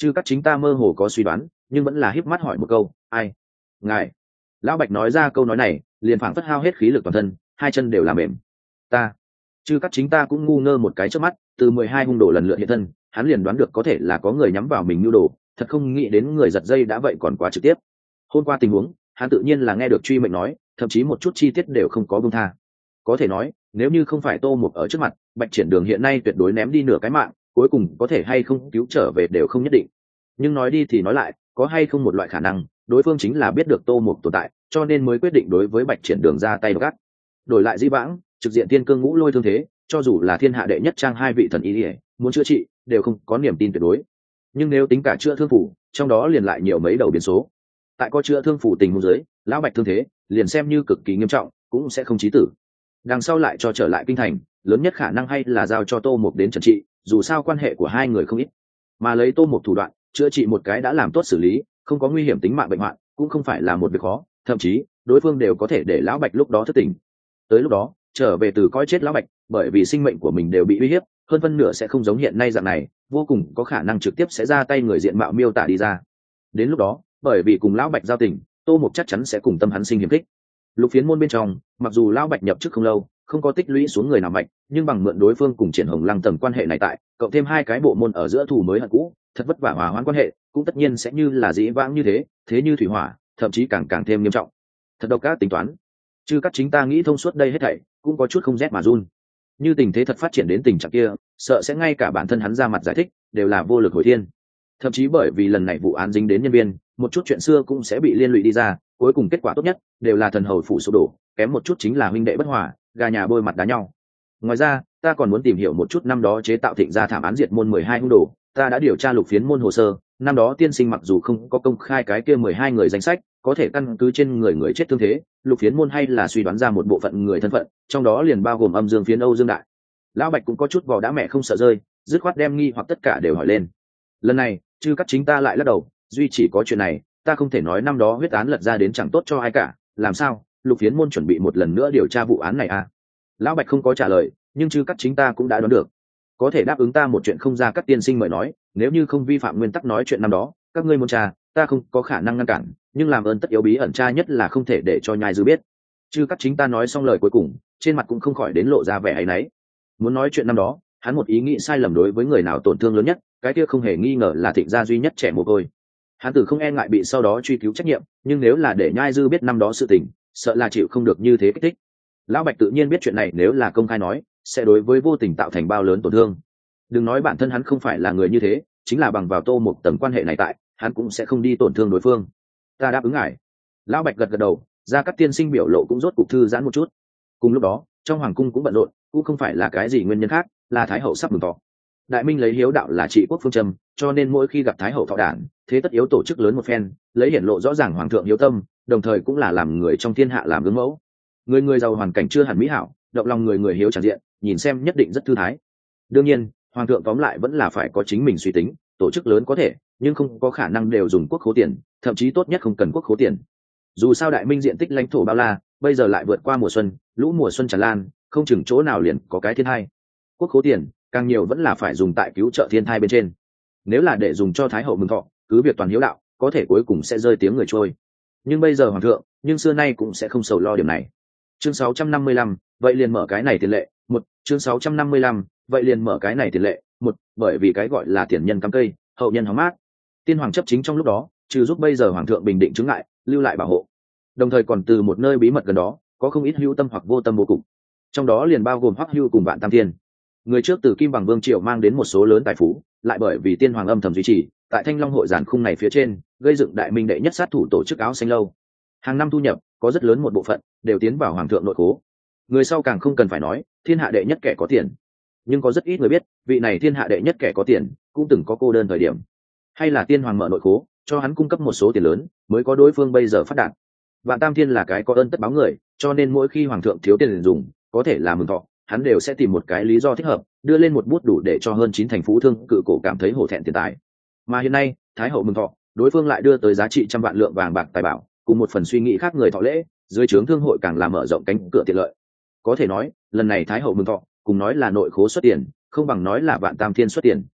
Chư Cắt Chính ta mơ hồ có suy đoán, nhưng vẫn là híp mắt hỏi một câu, ai? Ngài. Lão Bạch nói ra câu nói này, liền phảng phất hao hết khí lực toàn thân, hai chân đều làm mềm. Ta. Chư Cắt Chính ta cũng ngu ngơ một cái trước mắt, từ 12 hung đồ lần lượt hiện thân, hắn liền đoán được có thể là có người nhắm vào mình nhu đồ, thật không nghĩ đến người giật dây đã vậy còn quá trực tiếp. Hôm qua tình huống, hắn tự nhiên là nghe được truy mệnh nói, thậm chí một chút chi tiết đều không có buông tha. Có thể nói, nếu như không phải Tô Mục ở trước mặt, Bạch Triển Đường hiện nay tuyệt đối ném đi nửa cái mạng, cuối cùng có thể hay không cứu trở về đều không nhất định. Nhưng nói đi thì nói lại, có hay không một loại khả năng, đối phương chính là biết được Tô Mục tồn tại, cho nên mới quyết định đối với Bạch Triển Đường ra tay gắt. Đổi lại Di Vãng, trực diện Tiên Cương Ngũ Lôi thương thế, cho dù là thiên hạ đệ nhất trang hai vị thần y, muốn chữa trị, đều không có niềm tin tuyệt đối. Nhưng nếu tính cả chữa thương phủ, trong đó liền lại nhiều mấy đầu biến số. Tại có chữa thương phủ tình huống dưới, lão Bạch thương thế, liền xem như cực kỳ nghiêm trọng, cũng sẽ không chí tử. Đằng sau lại cho trở lại kinh thành, lớn nhất khả năng hay là giao cho Tô Mục đến trần trị, dù sao quan hệ của hai người không ít. Mà lấy Tô Mục thủ đoạn, chữa trị một cái đã làm tốt xử lý, không có nguy hiểm tính mạng bệnh hoạn, cũng không phải là một việc khó, thậm chí, đối phương đều có thể để lão Bạch lúc đó thức tỉnh. Tới lúc đó, trở về từ coi chết lão Bạch, bởi vì sinh mệnh của mình đều bị uy hiếp, hơn phân nửa sẽ không giống hiện nay dạng này, vô cùng có khả năng trực tiếp sẽ ra tay người diện mạo miêu tả đi ra. Đến lúc đó, bởi vì cùng lão Bạch giao tình, Tô Mục chắc chắn sẽ cùng tâm hắn sinh hiểm khích. Lục Phiến môn bên trong, mặc dù lão Bạch nhập chức không lâu, không có tích lũy xuống người nào mạnh, nhưng bằng mượn đối phương cùng Triển Hồng Lăng tầng quan hệ này tại, cộng thêm hai cái bộ môn ở giữa thù mới hận cũ, thật vất vả hòa hoãn quan hệ, cũng tất nhiên sẽ như là dĩ vãng như thế như thủy hỏa, thậm chí càng thêm nghiêm trọng. Thật độc ác tính toán. Chư Cắt Chính ta nghĩ thông suốt đây hết thảy, cũng có chút không rét mà run. Như tình thế thật phát triển đến tình trạng kia, sợ sẽ ngay cả bản thân hắn ra mặt giải thích, đều là vô lực hồi thiên. Thậm chí bởi vì lần này vụ án dính đến nhân viên, một chút chuyện xưa cũng sẽ bị liên lụy đi ra, cuối cùng kết quả tốt nhất đều là thần hầu phủ sụp đổ, kém một chút chính là huynh đệ bất hòa, gà nhà bôi mặt đá nhau. Ngoài ra, ta còn muốn tìm hiểu một chút năm đó chế tạo Thịnh gia thảm án diệt môn 12 hung đồ, ta đã điều tra Lục Phiến môn hồ sơ, năm đó tiên sinh mặc dù không có công khai cái kia 12 người danh sách, có thể căn cứ trên người chết thương thế, Lục Phiến môn hay là suy đoán ra một bộ phận người thân phận, trong đó liền bao gồm Âm Dương Phiến Âu Dương Đại. Lão Bạch cũng có chút vò đã mẹ không sợ rơi, dứt khoát đem nghi hoặc tất cả đều hỏi lên. Lần này, Chư Cắt Chính ta lại lắc đầu, duy chỉ có chuyện này, ta không thể nói năm đó huyết án lật ra đến chẳng tốt cho ai cả, làm sao? Lục Phiến môn chuẩn bị một lần nữa điều tra vụ án này à? Lão Bạch không có trả lời, nhưng Chư Cắt Chính ta cũng đã đoán được. Có thể đáp ứng ta một chuyện không ra các tiên sinh mời nói, nếu như không vi phạm nguyên tắc nói chuyện năm đó, các ngươi muốn tra, ta không có khả năng ngăn cản, nhưng làm ơn tất yếu bí ẩn tra nhất là không thể để cho nhai dư biết. Chư Cắt Chính ta nói xong lời cuối cùng, trên mặt cũng không khỏi đến lộ ra vẻ áy náy. Muốn nói chuyện năm đó, hắn một ý nghĩ sai lầm đối với người nào tổn thương lớn nhất, cái kia không hề nghi ngờ là Thịnh gia duy nhất trẻ mồ côi. Hắn tử không e ngại bị sau đó truy cứu trách nhiệm, nhưng nếu là để nhai dư biết năm đó sự tình, sợ là chịu không được như thế kích thích. Lão Bạch tự nhiên biết chuyện này nếu là công khai nói, sẽ đối với vô tình tạo thành bao lớn tổn thương. Đừng nói bản thân hắn không phải là người như thế, chính là bằng vào Tô Mục tầng quan hệ này tại, hắn cũng sẽ không đi tổn thương đối phương. Ta đáp ứng ngài. Lão Bạch gật gật đầu, ra các tiên sinh biểu lộ cũng rốt cục thư giãn một chút. Cùng lúc đó, trong hoàng cung cũng bận rộn, cũng không phải là cái gì nguyên nhân khác, là thái hậu sắp mừng thọ. Đại Minh lấy hiếu đạo là trị quốc phương châm, cho nên mỗi khi gặp thái hậu thọ đản, thế tất yếu tổ chức lớn một phen, lấy hiển lộ rõ ràng hoàng thượng hiếu tâm, đồng thời cũng là làm người trong thiên hạ làm gương mẫu. Người giàu hoàn cảnh chưa hẳn mỹ hảo, động lòng người hiếu tràn diện, nhìn xem nhất định rất thư thái. Đương nhiên, hoàng thượng tóm lại vẫn là phải có chính mình suy tính, tổ chức lớn có thể, nhưng không có khả năng đều dùng quốc khố tiền, thậm chí tốt nhất không cần quốc khố tiền. Dù sao Đại Minh diện tích lãnh thổ bao la, bây giờ lại vượt qua mùa xuân, lũ mùa xuân tràn lan, không chừng chỗ nào liền có cái thiên tai. Quốc khố tiền càng nhiều vẫn là phải dùng tại cứu trợ thiên tai bên trên. Nếu là để dùng cho thái hậu mừng thọ, cứ việc toàn hiếu đạo, có thể cuối cùng sẽ rơi tiếng người trôi. Nhưng bây giờ hoàng thượng, nhưng xưa nay cũng sẽ không sầu lo điểm này. Chương 655, vậy liền mở cái này tiền lệ. Chương 655, vậy liền mở cái này tiền lệ. Bởi vì cái gọi là tiền nhân cắm cây, hậu nhân hóng mát. Tiên hoàng chấp chính trong lúc đó, trừ giúp bây giờ hoàng thượng bình định chứng ngại, lưu lại bảo hộ. Đồng thời còn từ một nơi bí mật gần đó, có không ít hữu tâm hoặc vô tâm vô cùng. Trong đó liền bao gồm Hoắc Hưu cùng Vạn Tam Thiên. Người trước từ Kim Bằng Vương triều mang đến một số lớn tài phú, lại bởi vì tiên hoàng âm thầm duy trì, tại Thanh Long hội giản khung này phía trên, gây dựng Đại Minh đệ nhất sát thủ tổ chức áo xanh lâu. Hàng năm thu nhập có rất lớn một bộ phận đều tiến vào hoàng thượng nội khố. Người sau càng không cần phải nói, thiên hạ đệ nhất kẻ có tiền. Nhưng có rất ít người biết, vị này thiên hạ đệ nhất kẻ có tiền, cũng từng có cô đơn thời điểm. Hay là tiên hoàng mở nội khố, cho hắn cung cấp một số tiền lớn, mới có đối phương bây giờ phát đạt. Vạn Tam Thiên là cái có ơn tất báo người, cho nên mỗi khi hoàng thượng thiếu tiền dùng, có thể là mừng thọ, hắn đều sẽ tìm một cái lý do thích hợp, đưa lên một bút đủ để cho hơn 9 thành phú thương cự cổ cảm thấy hổ thẹn tiền tài. Mà hiện nay, thái hậu mừng thọ, đối phương lại đưa tới giá trị trăm vạn lượng vàng bạc tài bảo, cùng một phần suy nghĩ khác người thọ lễ, dưới trướng thương hội càng làm mở rộng cánh cửa tiện lợi. Có thể nói, lần này thái hậu mừng thọ, cùng nói là nội khố xuất tiền, không bằng nói là Vạn Tam Thiên xuất tiền.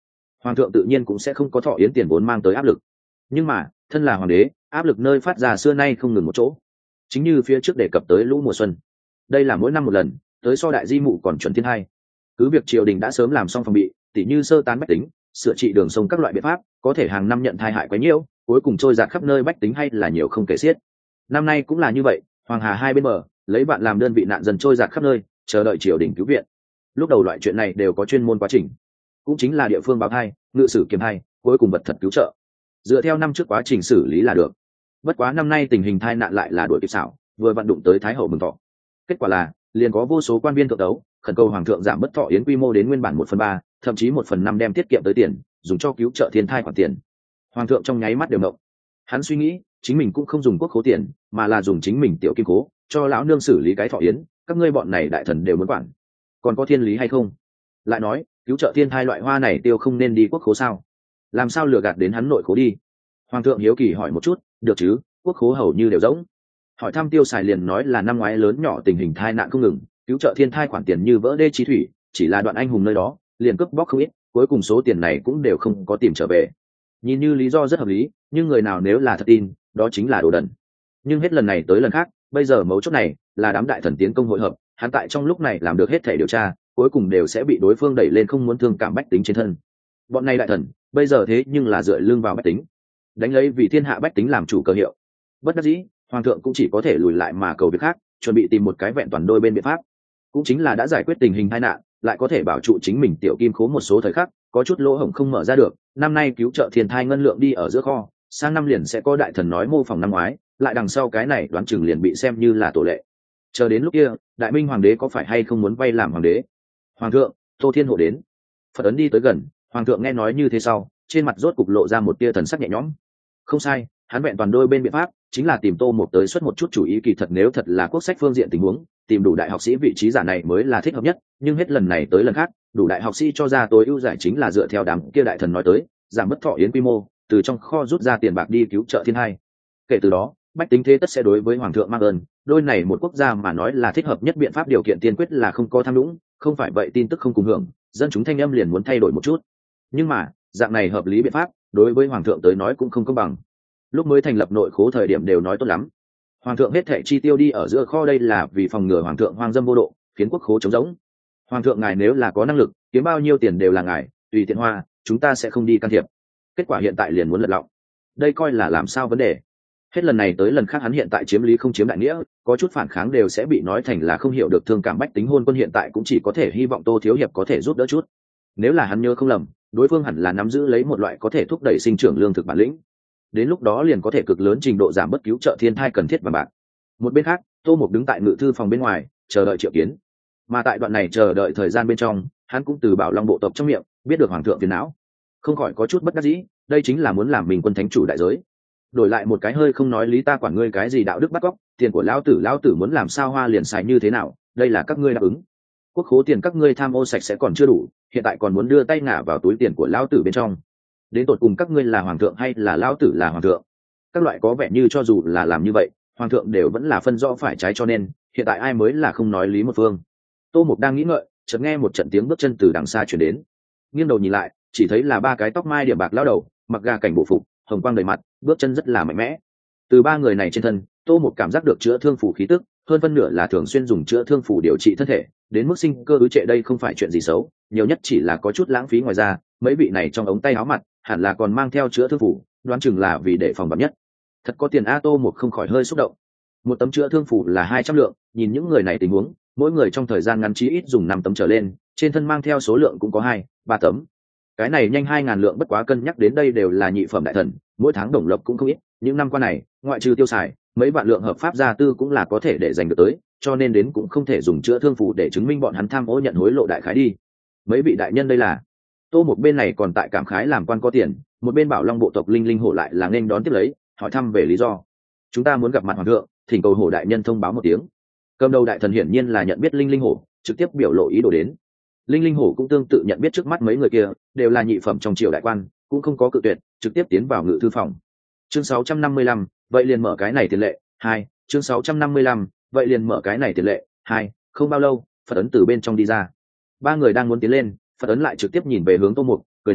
hoàng thượng tự nhiên cũng sẽ không có thọ yến tiền vốn mang tới áp lực. Nhưng mà thân là hoàng đế, áp lực nơi phát ra xưa nay không ngừng một chỗ. Chính như phía trước đề cập tới lũ mùa xuân, đây là mỗi năm một lần, tới so đại di mụ còn chuẩn thiên hai. Cứ việc triều đình đã sớm làm xong phòng bị, tỉ như sơ tán bách tính, sửa trị đường sông các loại biện pháp, có thể hàng năm nhận thai hại quá nhiều, cuối cùng trôi dạt khắp nơi bách tính hay là nhiều không kể xiết. Năm nay cũng là như vậy, hoàng hà hai bên bờ lấy bạn làm đơn vị nạn dần trôi dạt khắp nơi, chờ đợi triều đình cứu viện. Lúc đầu loại chuyện này đều có chuyên môn quá trình, cũng chính là địa phương báo thai, ngự sử kiểm thai, cuối cùng vật thật cứu trợ, dựa theo năm trước quá trình xử lý là được. Bất quá năm nay tình hình thai nạn lại là đuổi kịp xảo, vừa vận đụng tới thái hậu mừng thọ. Kết quả là liền có vô số quan viên thượng tấu khẩn cầu hoàng thượng giảm bớt thọ yến quy mô đến nguyên bản 1/3, thậm chí 1/5 đem tiết kiệm tới tiền dùng cho cứu trợ thiên thai khoản tiền. Hoàng thượng trong nháy mắt đều ngộng. Hắn suy nghĩ chính mình cũng không dùng quốc khố tiền, mà là dùng chính mình tiểu kim cố cho lão nương xử lý cái thọ yến, các ngươi bọn này đại thần đều muốn quản, còn có thiên lý hay không? Lại nói cứu trợ thiên thai loại hoa này tiêu không nên đi quốc khố sao? Làm sao lừa gạt đến hắn nội khố đi? Hoàng thượng hiếu kỳ hỏi một chút. Được chứ, quốc khố hầu như đều rỗng. Hỏi thăm tiêu xài liền nói là năm ngoái lớn nhỏ tình hình thai nạn không ngừng, cứu trợ thiên thai khoản tiền như vỡ đê chi thủy, chỉ là đoạn anh hùng nơi đó liền cướp bóc không ít, cuối cùng số tiền này cũng đều không có tìm trở về. Nhìn như lý do rất hợp lý, nhưng người nào nếu là thật tin, đó chính là đồ đần. Nhưng hết lần này tới lần khác, bây giờ mấu chốt này là đám đại thần tiến công hội hợp, hắn tại trong lúc này làm được hết thể điều tra, cuối cùng đều sẽ bị đối phương đẩy lên không muốn thương cảm bách tính trên thân. Bọn này đại thần bây giờ thế nhưng là dựa lưng vào bách tính, đánh lấy vì thiên hạ bách tính làm chủ cơ hiệu. Bất đắc dĩ, hoàng thượng cũng chỉ có thể lùi lại mà cầu việc khác, chuẩn bị tìm một cái vẹn toàn đôi bên biện pháp, cũng chính là đã giải quyết tình hình tai nạn, lại có thể bảo trụ chính mình tiểu kim khố một số thời khắc có chút lỗ hổng không mở ra được. Năm nay cứu trợ thiên thai ngân lượng đi ở giữa kho, sang năm liền sẽ có đại thần nói mô phỏng năm ngoái, lại đằng sau cái này đoán chừng liền bị xem như là tổ lệ. Chờ đến lúc kia, đại minh hoàng đế có phải hay không muốn vay làm hoàng đế? Hoàng thượng, Tô Thiên Hộ đến. Phật ấn đi tới gần, hoàng thượng nghe nói như thế sau, trên mặt rốt cục lộ ra một tia thần sắc nhẹ nhõm. Không sai, hắn vẹn toàn đôi bên biện pháp chính là tìm Tô Mộc tới xuất một chút chủ ý. Kỳ thật nếu thật là quốc sách phương diện tình huống, tìm đủ đại học sĩ vị trí giả này mới là thích hợp nhất, nhưng hết lần này tới lần khác, đủ đại học sĩ cho ra tối ưu giải chính là dựa theo đám kia đại thần nói tới, giảm bớt thọ yến quy mô, từ trong kho rút ra tiền bạc đi cứu trợ thiên hai. Kể từ đó, bách tính thế tất sẽ đối với hoàng thượng mang ơn, đôi này một quốc gia mà nói là thích hợp nhất biện pháp, điều kiện tiên quyết là không có tham nhũng, không phải vậy tin tức không cùng hưởng, dân chúng thanh âm liền muốn thay đổi một chút. Nhưng mà dạng này hợp lý biện pháp đối với hoàng thượng tới nói cũng không công bằng. Lúc mới thành lập nội khố thời điểm đều nói tốt lắm, hoàng thượng hết thệ chi tiêu đi ở giữa kho, đây là vì phòng ngừa hoàng thượng hoang dâm vô độ, khiến quốc khố trống rỗng. Hoàng thượng ngài nếu là có năng lực kiếm bao nhiêu tiền đều là ngài tùy tiện hoa, chúng ta sẽ không đi can thiệp. Kết quả hiện tại liền muốn lật lọng, đây coi là làm sao vấn đề? Hết lần này tới lần khác hắn hiện tại chiếm lý không chiếm đại nghĩa, có chút phản kháng đều sẽ bị nói thành là không hiểu được thương cảm bách tính. Hôn quân hiện tại cũng chỉ có thể hy vọng Tô thiếu hiệp có thể giúp đỡ chút. Nếu là hắn nhớ không lầm, đối phương hẳn là nắm giữ lấy một loại có thể thúc đẩy sinh trưởng lương thực bản lĩnh, đến lúc đó liền có thể cực lớn trình độ giảm bất cứu trợ thiên thai cần thiết vàng bạc. Một bên khác, Tô Mộc đứng tại ngự thư phòng bên ngoài chờ đợi triệu kiến, mà tại đoạn này chờ đợi thời gian bên trong, hắn cũng từ Bảo Long bộ tộc trong miệng biết được hoàng thượng phiền não, không khỏi có chút bất đắc dĩ. Đây chính là muốn làm mình quân thánh chủ đại giới, đổi lại một cái hơi không nói lý ta quản ngươi cái gì đạo đức bắt cóc, tiền của lão tử muốn làm sao hoa liền xài như thế nào, đây là các ngươi đáp ứng. Quốc khố tiền các ngươi tham ô sạch sẽ còn chưa đủ, hiện tại còn muốn đưa tay ngả vào túi tiền của lão tử bên trong. Đến tột cùng các ngươi là hoàng thượng hay là lão tử là hoàng thượng? Các loại có vẻ như cho dù là làm như vậy, hoàng thượng đều vẫn là phân rõ phải trái, cho nên hiện tại ai mới là không nói lý một phương. Tô Mộc đang nghĩ ngợi, chợt nghe một trận tiếng bước chân từ đằng xa chuyển đến, nghiêng đầu nhìn lại, chỉ thấy là ba cái tóc mai điểm bạc lao đầu, mặc gà cảnh bộ phục, hồng quang đầy mặt, bước chân rất là mạnh mẽ. Từ ba người này trên thân, Tô Mộc cảm giác được chữa thương phủ khí tức, hơn phân nửa là thường xuyên dùng chữa thương phủ điều trị thân thể, đến mức sinh cơ ứ trệ đây không phải chuyện gì xấu, nhiều nhất chỉ là có chút lãng phí. Ngoài ra, mấy vị này trong ống tay áo mặt hẳn là còn mang theo chữa thương phủ, đoán chừng là vì để phòng vạn nhất. Thật có tiền a, Tô Mộc không khỏi hơi xúc động. Một tấm chữa thương phủ là 200 lượng, nhìn những người này tình huống, mỗi người trong thời gian ngắn chí ít dùng 5 tấm trở lên, trên thân mang theo số lượng cũng có 2-3 tấm. Cái này nhanh 2000 lượng, bất quá cân nhắc đến đây đều là nhị phẩm đại thần, mỗi tháng đồng lộc cũng không ít, những năm qua này, ngoại trừ tiêu xài, mấy vạn lượng hợp pháp gia tư cũng là có thể để dành được tới, cho nên đến cũng không thể dùng chữa thương phủ để chứng minh bọn hắn tham ô nhận hối lộ đại khái đi. Mấy vị đại nhân đây là. Tô một bên này còn tại cảm khái làm quan có tiền, một bên Bảo Long bộ tộc Linh Linh Hổ lại là nên đón tiếp lấy, hỏi thăm về lý do. Chúng ta muốn gặp mặt hoàng thượng, thỉnh cầu Hổ đại nhân thông báo một tiếng. Cầm đầu đại thần hiển nhiên là nhận biết Linh Linh Hổ, trực tiếp biểu lộ ý đồ đến. Linh Linh Hổ cũng tương tự nhận biết trước mắt mấy người kia đều là nhị phẩm trong triều đại quan, cũng không có cự tuyệt, trực tiếp tiến vào ngự thư phòng. Chương 655, vậy liền mở cái này tiền lệ. 2, chương 655, vậy liền mở cái này tiền lệ. 2, không bao lâu, Phật ấn từ bên trong đi ra. Ba người đang muốn tiến lên, Phật ấn lại trực tiếp nhìn về hướng Tô Mục, cười nói,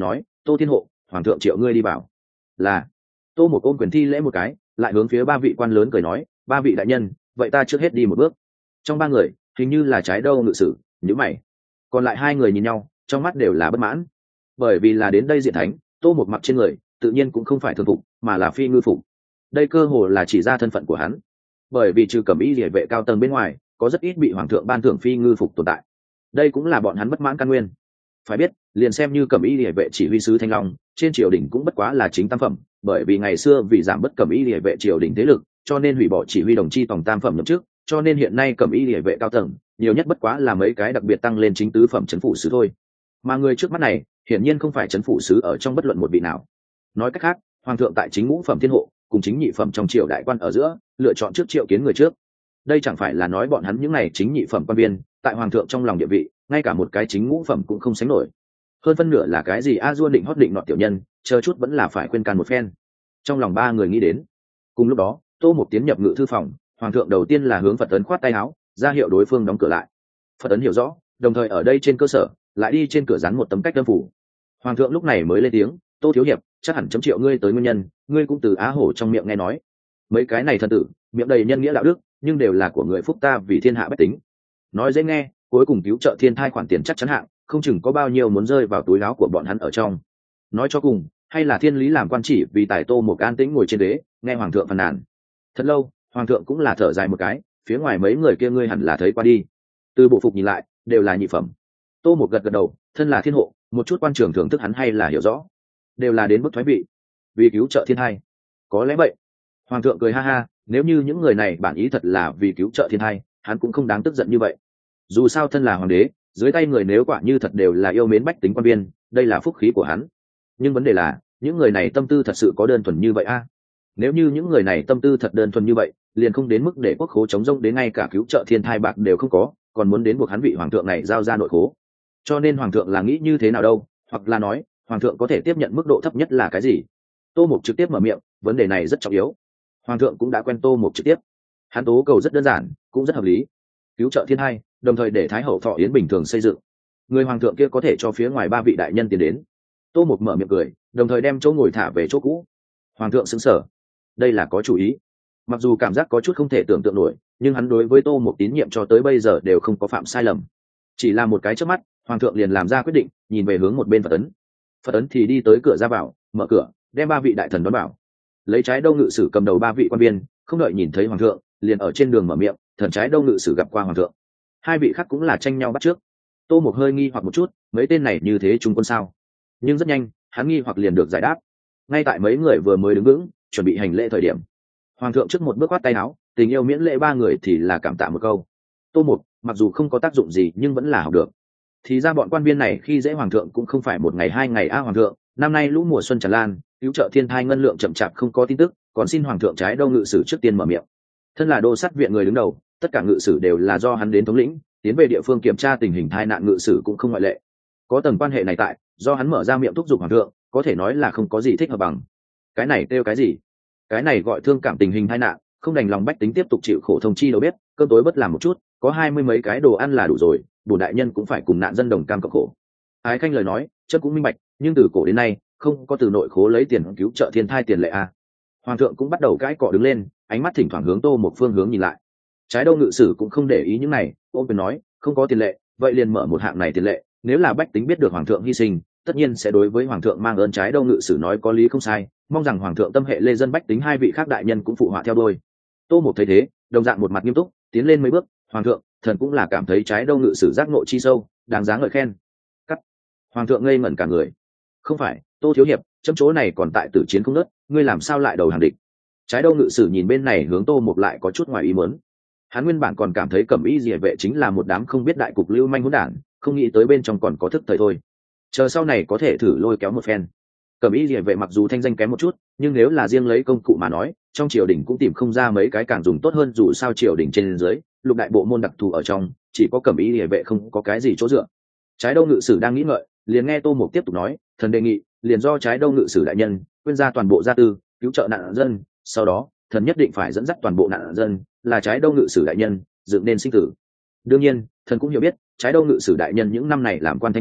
Tô Thiên Hộ, hoàng thượng triệu ngươi đi vào. Là. Tô một ôm quyền thi lễ một cái, lại hướng phía ba vị quan lớn cười nói, ba vị đại nhân, vậy ta trước hết đi một bước. Trong ba người hình như là Trái Đâu ngự sử nhíu mày, còn lại hai người nhìn nhau trong mắt đều là bất mãn, bởi vì là đến đây diện thánh, Tô một mặc trên người tự nhiên cũng không phải thường phục mà là phi ngư phục. Đây cơ hồ là chỉ ra thân phận của hắn, bởi vì trừ cẩm y liề vệ cao tầng bên ngoài có rất ít bị hoàng thượng ban thưởng phi ngư phục tồn tại. Đây cũng là bọn hắn bất mãn căn nguyên. Phải biết, liền xem như cẩm y liề vệ chỉ huy sứ Thanh Long trên triều đình cũng bất quá là chính tam phẩm, bởi vì ngày xưa vì giảm bớt cẩm y liề vệ triều đình thế lực cho nên hủy bỏ chỉ huy đồng chi tổng tam phẩm nhậm chức, cho nên hiện nay cẩm y liề vệ cao tầng nhiều nhất bất quá là mấy cái đặc biệt tăng lên chính tứ phẩm trấn phủ sứ thôi, mà người trước mắt này hiển nhiên không phải trấn phủ sứ ở trong bất luận một vị nào. Nói cách khác, hoàng thượng tại chính ngũ phẩm thiên hộ cùng chính nhị phẩm trong triều đại quan ở giữa lựa chọn trước triệu kiến người trước. Đây chẳng phải là nói bọn hắn những này chính nhị phẩm quan viên tại hoàng thượng trong lòng địa vị ngay cả một cái chính ngũ phẩm cũng không sánh nổi, hơn phân nửa là cái gì a dua định hót định nọ tiểu nhân, chờ chút vẫn là phải khuyên can một phen. Trong lòng ba người nghĩ đến. Cùng lúc đó, Tô Mục tiến nhập ngự thư phòng, hoàng thượng đầu tiên là hướng Phật Ấn khoát tay áo ra hiệu đối phương đóng cửa lại. Phật Ấn hiểu rõ, đồng thời ở đây trên cơ sở lại đi trên cửa dán một tấm cách âm phủ. Hoàng thượng lúc này mới lên tiếng, Tô thiếu hiệp, chắc hẳn chấm triệu ngươi tới nguyên nhân, ngươi cũng từ á hổ trong miệng nghe nói. Mấy cái này thần tử miệng đầy nhân nghĩa đạo đức, nhưng đều là của người phúc ta vì thiên hạ bách tính. Nói dễ nghe, cuối cùng cứu trợ thiên thai khoản tiền chắc chắn hạng, không chừng có bao nhiêu muốn rơi vào túi áo của bọn hắn ở trong. Nói cho cùng, hay là thiên lý làm quan chỉ vì tài Tô một an tĩnh ngồi trên đế, nghe hoàng thượng phàn nàn. Thật lâu, hoàng thượng cũng là thở dài một cái, phía ngoài mấy người kia ngươi hẳn là thấy qua đi. Từ bộ phục nhìn lại, đều là nhị phẩm. Tô một gật gật đầu, thân là thiên hộ, một chút quan trường thưởng thức hắn hay là hiểu rõ, đều là đến mức thoái vị, vì cứu trợ thiên hai. Có lẽ vậy. Hoàng thượng cười ha ha, nếu như những người này bản ý thật là vì cứu trợ thiên hai, hắn cũng không đáng tức giận như vậy. Dù sao thân là hoàng đế, dưới tay người nếu quả như thật đều là yêu mến bách tính quan viên, đây là phúc khí của hắn. Nhưng vấn đề là, những người này tâm tư thật sự có đơn thuần như vậy a? Nếu như những người này tâm tư thật đơn thuần như vậy, liền không đến mức để quốc khố chống rông đến ngay cả cứu trợ thiên thai bạc đều không có, còn muốn đến buộc hắn vị hoàng thượng này giao ra nội khố. Cho nên hoàng thượng là nghĩ như thế nào đâu, hoặc là nói, hoàng thượng có thể tiếp nhận mức độ thấp nhất là cái gì? Tô Mục trực tiếp mở miệng, vấn đề này rất trọng yếu. Hoàng thượng cũng đã quen Tô Mục trực tiếp. Hắn tố cầu rất đơn giản, cũng rất hợp lý. Cứu trợ thiên hai, đồng thời để thái hậu Thọ Yến bình thường xây dựng. Người hoàng thượng kia có thể cho phía ngoài ba vị đại nhân tiến đến. Tô Mục mở miệng cười, đồng thời đem chỗ ngồi thả về chỗ cũ. Hoàng thượng sững sờ, đây là có chủ ý. Mặc dù cảm giác có chút không thể tưởng tượng nổi, nhưng hắn đối với Tô Mục tín nhiệm cho tới bây giờ đều không có phạm sai lầm. Chỉ là một cái chớp mắt, hoàng thượng liền làm ra quyết định, nhìn về hướng một bên Phật Ấn. Phật Ấn thì đi tới cửa ra vào, mở cửa, đem ba vị đại thần đón vào. Lấy Trái Đâu ngự sử cầm đầu ba vị quan viên, không đợi nhìn thấy hoàng thượng, liền ở trên đường mở miệng, thần Trái Đâu ngự sử gặp qua hoàng thượng. Hai vị khác cũng là tranh nhau bắt trước. Tô Mục hơi nghi hoặc một chút, mấy tên này như thế trung quân sao? Nhưng rất nhanh, hắn nghi hoặc liền được giải đáp. Ngay tại mấy người vừa mới đứng vững, chuẩn bị hành lễ thời điểm, hoàng thượng trước một bước quát tay áo, tình yêu miễn lễ ba người thì là cảm tạ một câu. Tô Mục mặc dù không có tác dụng gì nhưng vẫn là học được. Thì ra bọn quan viên này khi dễ hoàng thượng cũng không phải một ngày hai ngày a hoàng thượng, năm nay lũ mùa xuân tràn lan, cứu trợ thiên thai ngân lượng chậm chạp không có tin tức, còn xin hoàng thượng Trái Đâu ngự sử trước tiên mở miệng. Thân là đô sát viện người đứng đầu, tất cả ngự sử đều là do hắn đến thống lĩnh, tiến về địa phương kiểm tra tình hình tai nạn ngự sử cũng không ngoại lệ. Có tầng quan hệ này tại, do hắn mở ra miệng thúc giục hoàng thượng, có thể nói là không có gì thích hợp bằng. Cái này kêu cái gì? Cái này gọi thương cảm tình hình tai nạn, không đành lòng bách tính tiếp tục chịu khổ thông chi đâu biết, cơm tối bất làm một chút, có 20 mấy cái đồ ăn là đủ rồi, bổn đại nhân cũng phải cùng nạn dân đồng cam cộng khổ. Ái Khanh lời nói, chất cũng minh bạch, nhưng từ cổ đến nay, không có từ nội khố lấy tiền cứu trợ thiên thai tiền lệ a. Hoàng thượng cũng bắt đầu cãi cọ đứng lên, ánh mắt thỉnh thoảng hướng Tô một phương hướng nhìn lại. Trái Đâu ngự sử cũng không để ý những này, ôm quyền nói, không có tiền lệ, vậy liền mở một hạng này tiền lệ, nếu là bách tính biết được hoàng thượng hy sinh, tất nhiên sẽ đối với hoàng thượng mang ơn. Trái Đâu ngự sử nói có lý không sai, mong rằng hoàng thượng tâm hệ lê dân bách tính hai vị khác đại nhân cũng phụ họa theo đôi. Tô một thấy thế, đồng dạng một mặt nghiêm túc, tiến lên mấy bước, hoàng thượng, thần cũng là cảm thấy Trái Đâu ngự sử giác ngộ chi sâu, đáng giá ngợi khen. Cắt. Hoàng thượng ngây ngẩn cả người. Không phải, Tô thiếu hiệp, chấm chỗ này còn tại tử chiến không nớt, ngươi làm sao lại đầu hàng địch? Trái Đâu ngự sử nhìn bên này hướng Tô một lại có chút ngoài ý muốn. Hắn nguyên bản còn cảm thấy cẩm y liề vệ chính là một đám không biết đại cục lưu manh hỗn đản, không nghĩ tới bên trong còn có thức thời thôi. Chờ sau này có thể thử lôi kéo một phen. Cẩm y liề vệ mặc dù thanh danh kém một chút, nhưng nếu là riêng lấy công cụ mà nói, trong triều đình cũng tìm không ra mấy cái càng dùng tốt hơn, dù sao triều đình trên dưới, lục đại bộ môn đặc thù ở trong, chỉ có cẩm y liề vệ không có cái gì chỗ dựa. Trái Đâu ngự sử đang nghĩ ngợi, liền nghe Tô Mục tiếp tục nói, thần đề nghị, liền do Trái Đâu ngự sử đại nhân quyên ra toàn bộ gia tư, cứu trợ nạn dân, sau đó, thần nhất định phải dẫn dắt toàn bộ nạn dân, là Trái Đâu ngự sử đại nhân dựng nên sinh tử. Đương nhiên, thần cũng hiểu biết, Trái Đâu ngự sử đại nhân những năm này làm quan thanh liêm,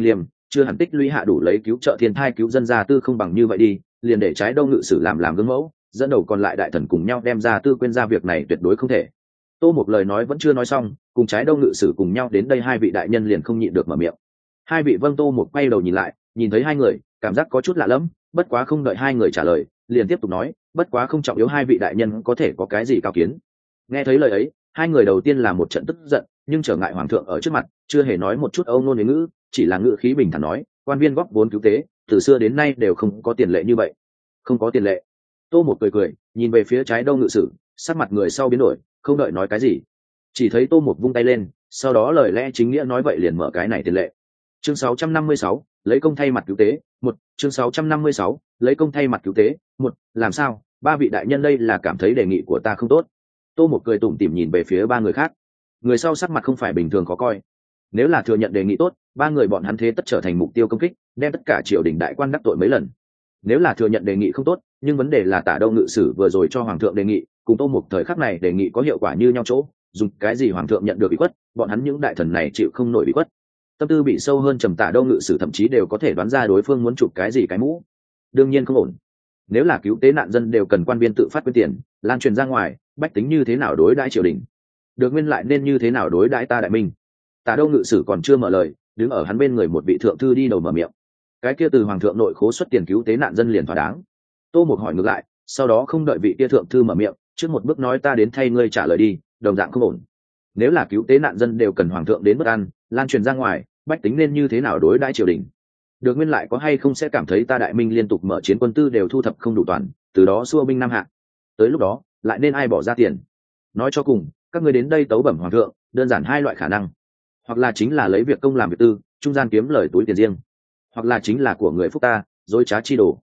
chưa hẳn tích lũy hạ đủ lấy cứu trợ thiên thai cứu dân gia tư không bằng như vậy đi, liền để trái đâu ngự sử làm gương mẫu, dẫn đầu còn lại đại thần cùng nhau đem gia tư quên ra, việc này tuyệt đối không thể. Tô một lời nói vẫn chưa nói xong, cùng trái đâu ngự sử cùng nhau đến đây hai vị đại nhân liền không nhịn được mở miệng. Hai vị vâng. Tô một quay đầu nhìn lại, nhìn thấy hai người, cảm giác có chút lạ lẫm, bất quá không đợi hai người trả lời, liền tiếp tục nói, bất quá không trọng yếu hai vị đại nhân có thể có cái gì cao kiến. Nghe thấy lời ấy, hai người đầu tiên là một trận tức giận, nhưng trở ngại hoàng thượng ở trước mặt, chưa hề nói một chút âu nôn huế ngữ, chỉ là ngữ khí bình thản nói, quan viên góp vốn cứu tế, từ xưa đến nay đều không có tiền lệ như vậy. Không có tiền lệ. Tô một cười, nhìn về phía trái đâu ngự sử, sắc mặt người sau biến đổi, không đợi nói cái gì, chỉ thấy Tô một vung tay lên, sau đó lời lẽ chính nghĩa nói vậy liền mở cái này tiền lệ. Chương 656, lấy công thay mặt cứu tế, một. Chương 656, lấy công thay mặt cứu tế, một. Làm sao, ba vị đại nhân đây là cảm thấy đề nghị của ta không tốt? Tô một cười tủm tỉm nhìn về phía ba người khác, người sau sắc mặt không phải bình thường khó coi. Nếu là thừa nhận đề nghị tốt, ba người bọn hắn thế tất trở thành mục tiêu công kích, đem tất cả triều đình đại quan đắc tội mấy lần. Nếu là thừa nhận đề nghị không tốt, nhưng vấn đề là Tả Đâu ngự sử vừa rồi cho hoàng thượng đề nghị, cùng Tô một thời khắc này đề nghị có hiệu quả như nhau chỗ, dùng cái gì hoàng thượng nhận được bị khuất, bọn hắn những đại thần này chịu không nổi bị khuất. Tâm tư bị sâu hơn trầm Tả Đâu ngự sử thậm chí đều có thể đoán ra đối phương muốn chụp cái gì cái mũ. Đương nhiên không ổn. Nếu là cứu tế nạn dân đều cần quan viên tự phát quyên tiền, lan truyền ra ngoài, bách tính như thế nào đối đãi triều đình? Được Nguyên lại nên như thế nào đối đãi ta đại minh? Tả Đâu ngự sử còn chưa mở lời, đứng ở hắn bên người một vị thượng thư đi đầu mở miệng. Cái kia từ hoàng thượng nội khố xuất tiền cứu tế nạn dân liền thỏa đáng. Tô một hỏi ngược lại, sau đó không đợi vị kia thượng thư mở miệng, trước một bước nói ta đến thay ngươi trả lời đi, đồng dạng không ổn. Nếu là cứu tế nạn dân đều cần hoàng thượng đến bất an, lan truyền ra ngoài, bách tính nên như thế nào đối đãi triều đình? Được Nguyên lại có hay không sẽ cảm thấy ta đại minh liên tục mở chiến quân tư đều thu thập không đủ toàn, từ đó xua binh nam hạ. Tới lúc đó, lại nên ai bỏ ra tiền? Nói cho cùng, các ngươi đến đây tấu bẩm hoàng thượng, đơn giản hai loại khả năng, hoặc là chính là lấy việc công làm việc tư, trung gian kiếm lời túi tiền riêng, hoặc là chính là của người phúc ta, dối trá chi đồ.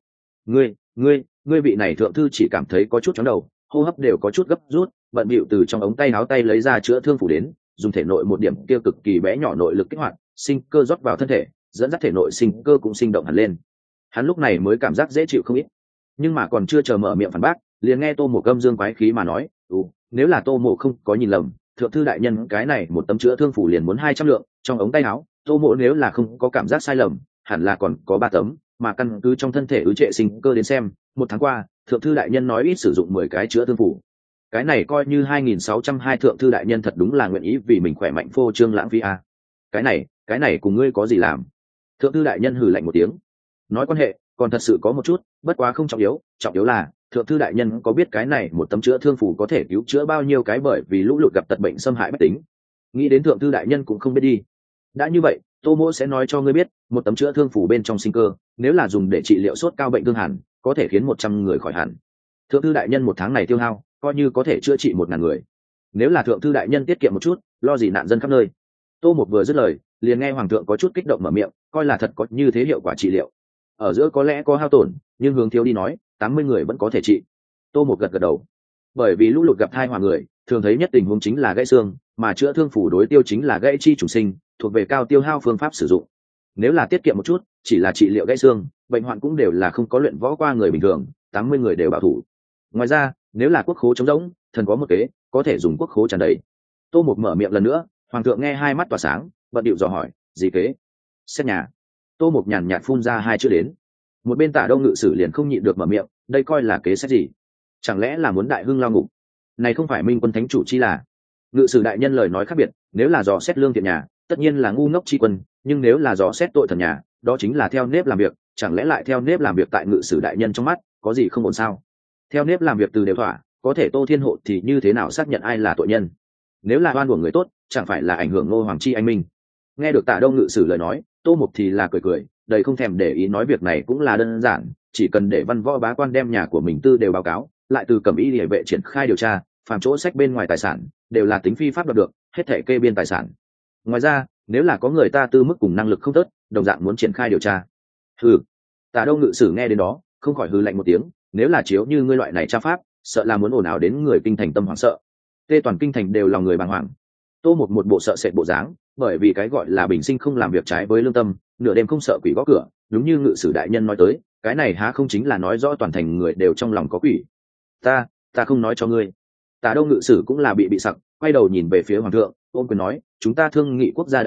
Ngươi vị này thượng thư chỉ cảm thấy có chút chóng đầu, hô hấp đều có chút gấp rút, bận bịu từ trong ống tay áo tay lấy ra chữa thương phủ đến, dùng thể nội một điểm kia cực kỳ bé nhỏ nội lực kích hoạt, sinh cơ rót vào thân thể, dẫn dắt thể nội sinh cơ cũng sinh động hẳn lên. Hắn lúc này mới cảm giác dễ chịu không ít, nhưng mà còn chưa chờ mở miệng phản bác, liền nghe Tô Mộ âm dương quái khí mà nói, nếu là Tô Mộ không có nhìn lầm, thượng thư đại nhân cái này một tấm chữa thương phủ liền muốn 200 lượng, trong ống tay áo, Tô Mộ nếu là không có cảm giác sai lầm, hẳn là còn có 3 tấm, mà căn cứ trong thân thể ứ trệ sinh cơ đến xem, một tháng qua, thượng thư đại nhân nói ít sử dụng 10 cái chữa thương phủ. Cái này coi như 2602 thượng thư đại nhân thật đúng là nguyện ý vì mình khỏe mạnh phô trương lãng phí a. Cái này cùng ngươi có gì làm? Thượng thư đại nhân hừ lạnh một tiếng, nói quan hệ còn thật sự có một chút, bất quá không trọng yếu là thượng thư đại nhân có biết cái này một tấm chữa thương phủ có thể cứu chữa bao nhiêu cái bởi vì lũ lụt gặp tật bệnh xâm hại bách tính? Nghĩ đến thượng thư đại nhân cũng không biết đi. Đã như vậy, Tô Mỗ sẽ nói cho ngươi biết, một tấm chữa thương phủ bên trong sinh cơ, nếu là dùng để trị liệu sốt cao bệnh thương hàn, có thể khiến 100 người khỏi hẳn. Thượng thư đại nhân một tháng này tiêu hao, coi như có thể chữa trị 1000 người. Nếu là thượng thư đại nhân tiết kiệm một chút, lo gì nạn dân khắp nơi. Tô Mục vừa dứt lời, liền nghe hoàng thượng có chút kích động mở miệng, coi là thật có như thế hiệu quả trị liệu. Ở giữa có lẽ có hao tổn, nhưng hướng thiếu đi nói, 80 người vẫn có thể trị. Tô Mục gật đầu. Bởi vì lũ lụt gặp thai họa người, thường thấy nhất tình huống chính là gãy xương, mà chữa thương phủ đối tiêu chính là gãy chi chủ sinh, thuộc về cao tiêu hao phương pháp sử dụng. Nếu là tiết kiệm một chút, chỉ là trị liệu gãy xương, bệnh hoạn cũng đều là không có luyện võ qua người bình thường, 80 người đều bảo thủ. Ngoài ra, nếu là quốc khố trống rỗng, thần có một kế, có thể dùng quốc khố tràn đầy. Tô Mục mở miệng lần nữa, hoàng thượng nghe hai mắt tỏa sáng, bận điệu dò hỏi, gì kế? Xét nhà. Tô Mục nhàn nhạt phun ra hai chữ đến. Một bên Tả Đông ngự sử liền không nhịn được mở miệng, đây coi là kế xét gì? Chẳng lẽ là muốn đại hưng lao ngục? Này không phải minh quân thánh chủ chi là? Ngự sử đại nhân lời nói khác biệt, nếu là dò xét lương thiện nhà, tất nhiên là ngu ngốc chi quân, nhưng nếu là dò xét tội thần nhà, đó chính là theo nếp làm việc, chẳng lẽ lại theo nếp làm việc tại ngự sử đại nhân trong mắt, có gì không ổn sao? Theo nếp làm việc từ đều thỏa, có thể Tô Thiên Hộ thì như thế nào xác nhận ai là tội nhân? Nếu là oan của người tốt, chẳng phải là ảnh hưởng Ngô Hoàng chi anh minh? Nghe được Tả Đông ngự sử lời nói, Tô Mục thì là cười, đầy không thèm để ý nói việc này cũng là đơn giản, chỉ cần để văn võ bá quan đem nhà của mình tư đều báo cáo, lại từ cẩm y liề vệ triển khai điều tra, phàm chỗ sách bên ngoài tài sản đều là tính phi pháp đoạt được, hết thảy kê biên tài sản. Ngoài ra, nếu là có người ta tư mức cùng năng lực không tốt, đồng dạng muốn triển khai điều tra. Hừ. Tả Đông ngự sử nghe đến đó, không khỏi hừ lạnh một tiếng, nếu là chiếu như ngươi loại này tra pháp, sợ là muốn ồn ào đến người kinh thành tâm hoảng sợ. Tê toàn kinh thành đều lòng người bàng hoàng. Tô một bộ sợ sệt bộ dáng, bởi vì cái gọi là bình sinh không làm việc trái với lương tâm, nửa đêm không sợ quỷ gõ cửa, đúng như ngự sử đại nhân nói tới, cái này há không chính là nói rõ toàn thành người đều trong lòng có quỷ? Ta không nói cho ngươi. Tả Đông ngự sử cũng là bị sặc, quay đầu nhìn về phía hoàng thượng, ôm quyền nói, chúng ta thương nghị quốc gia đại sự,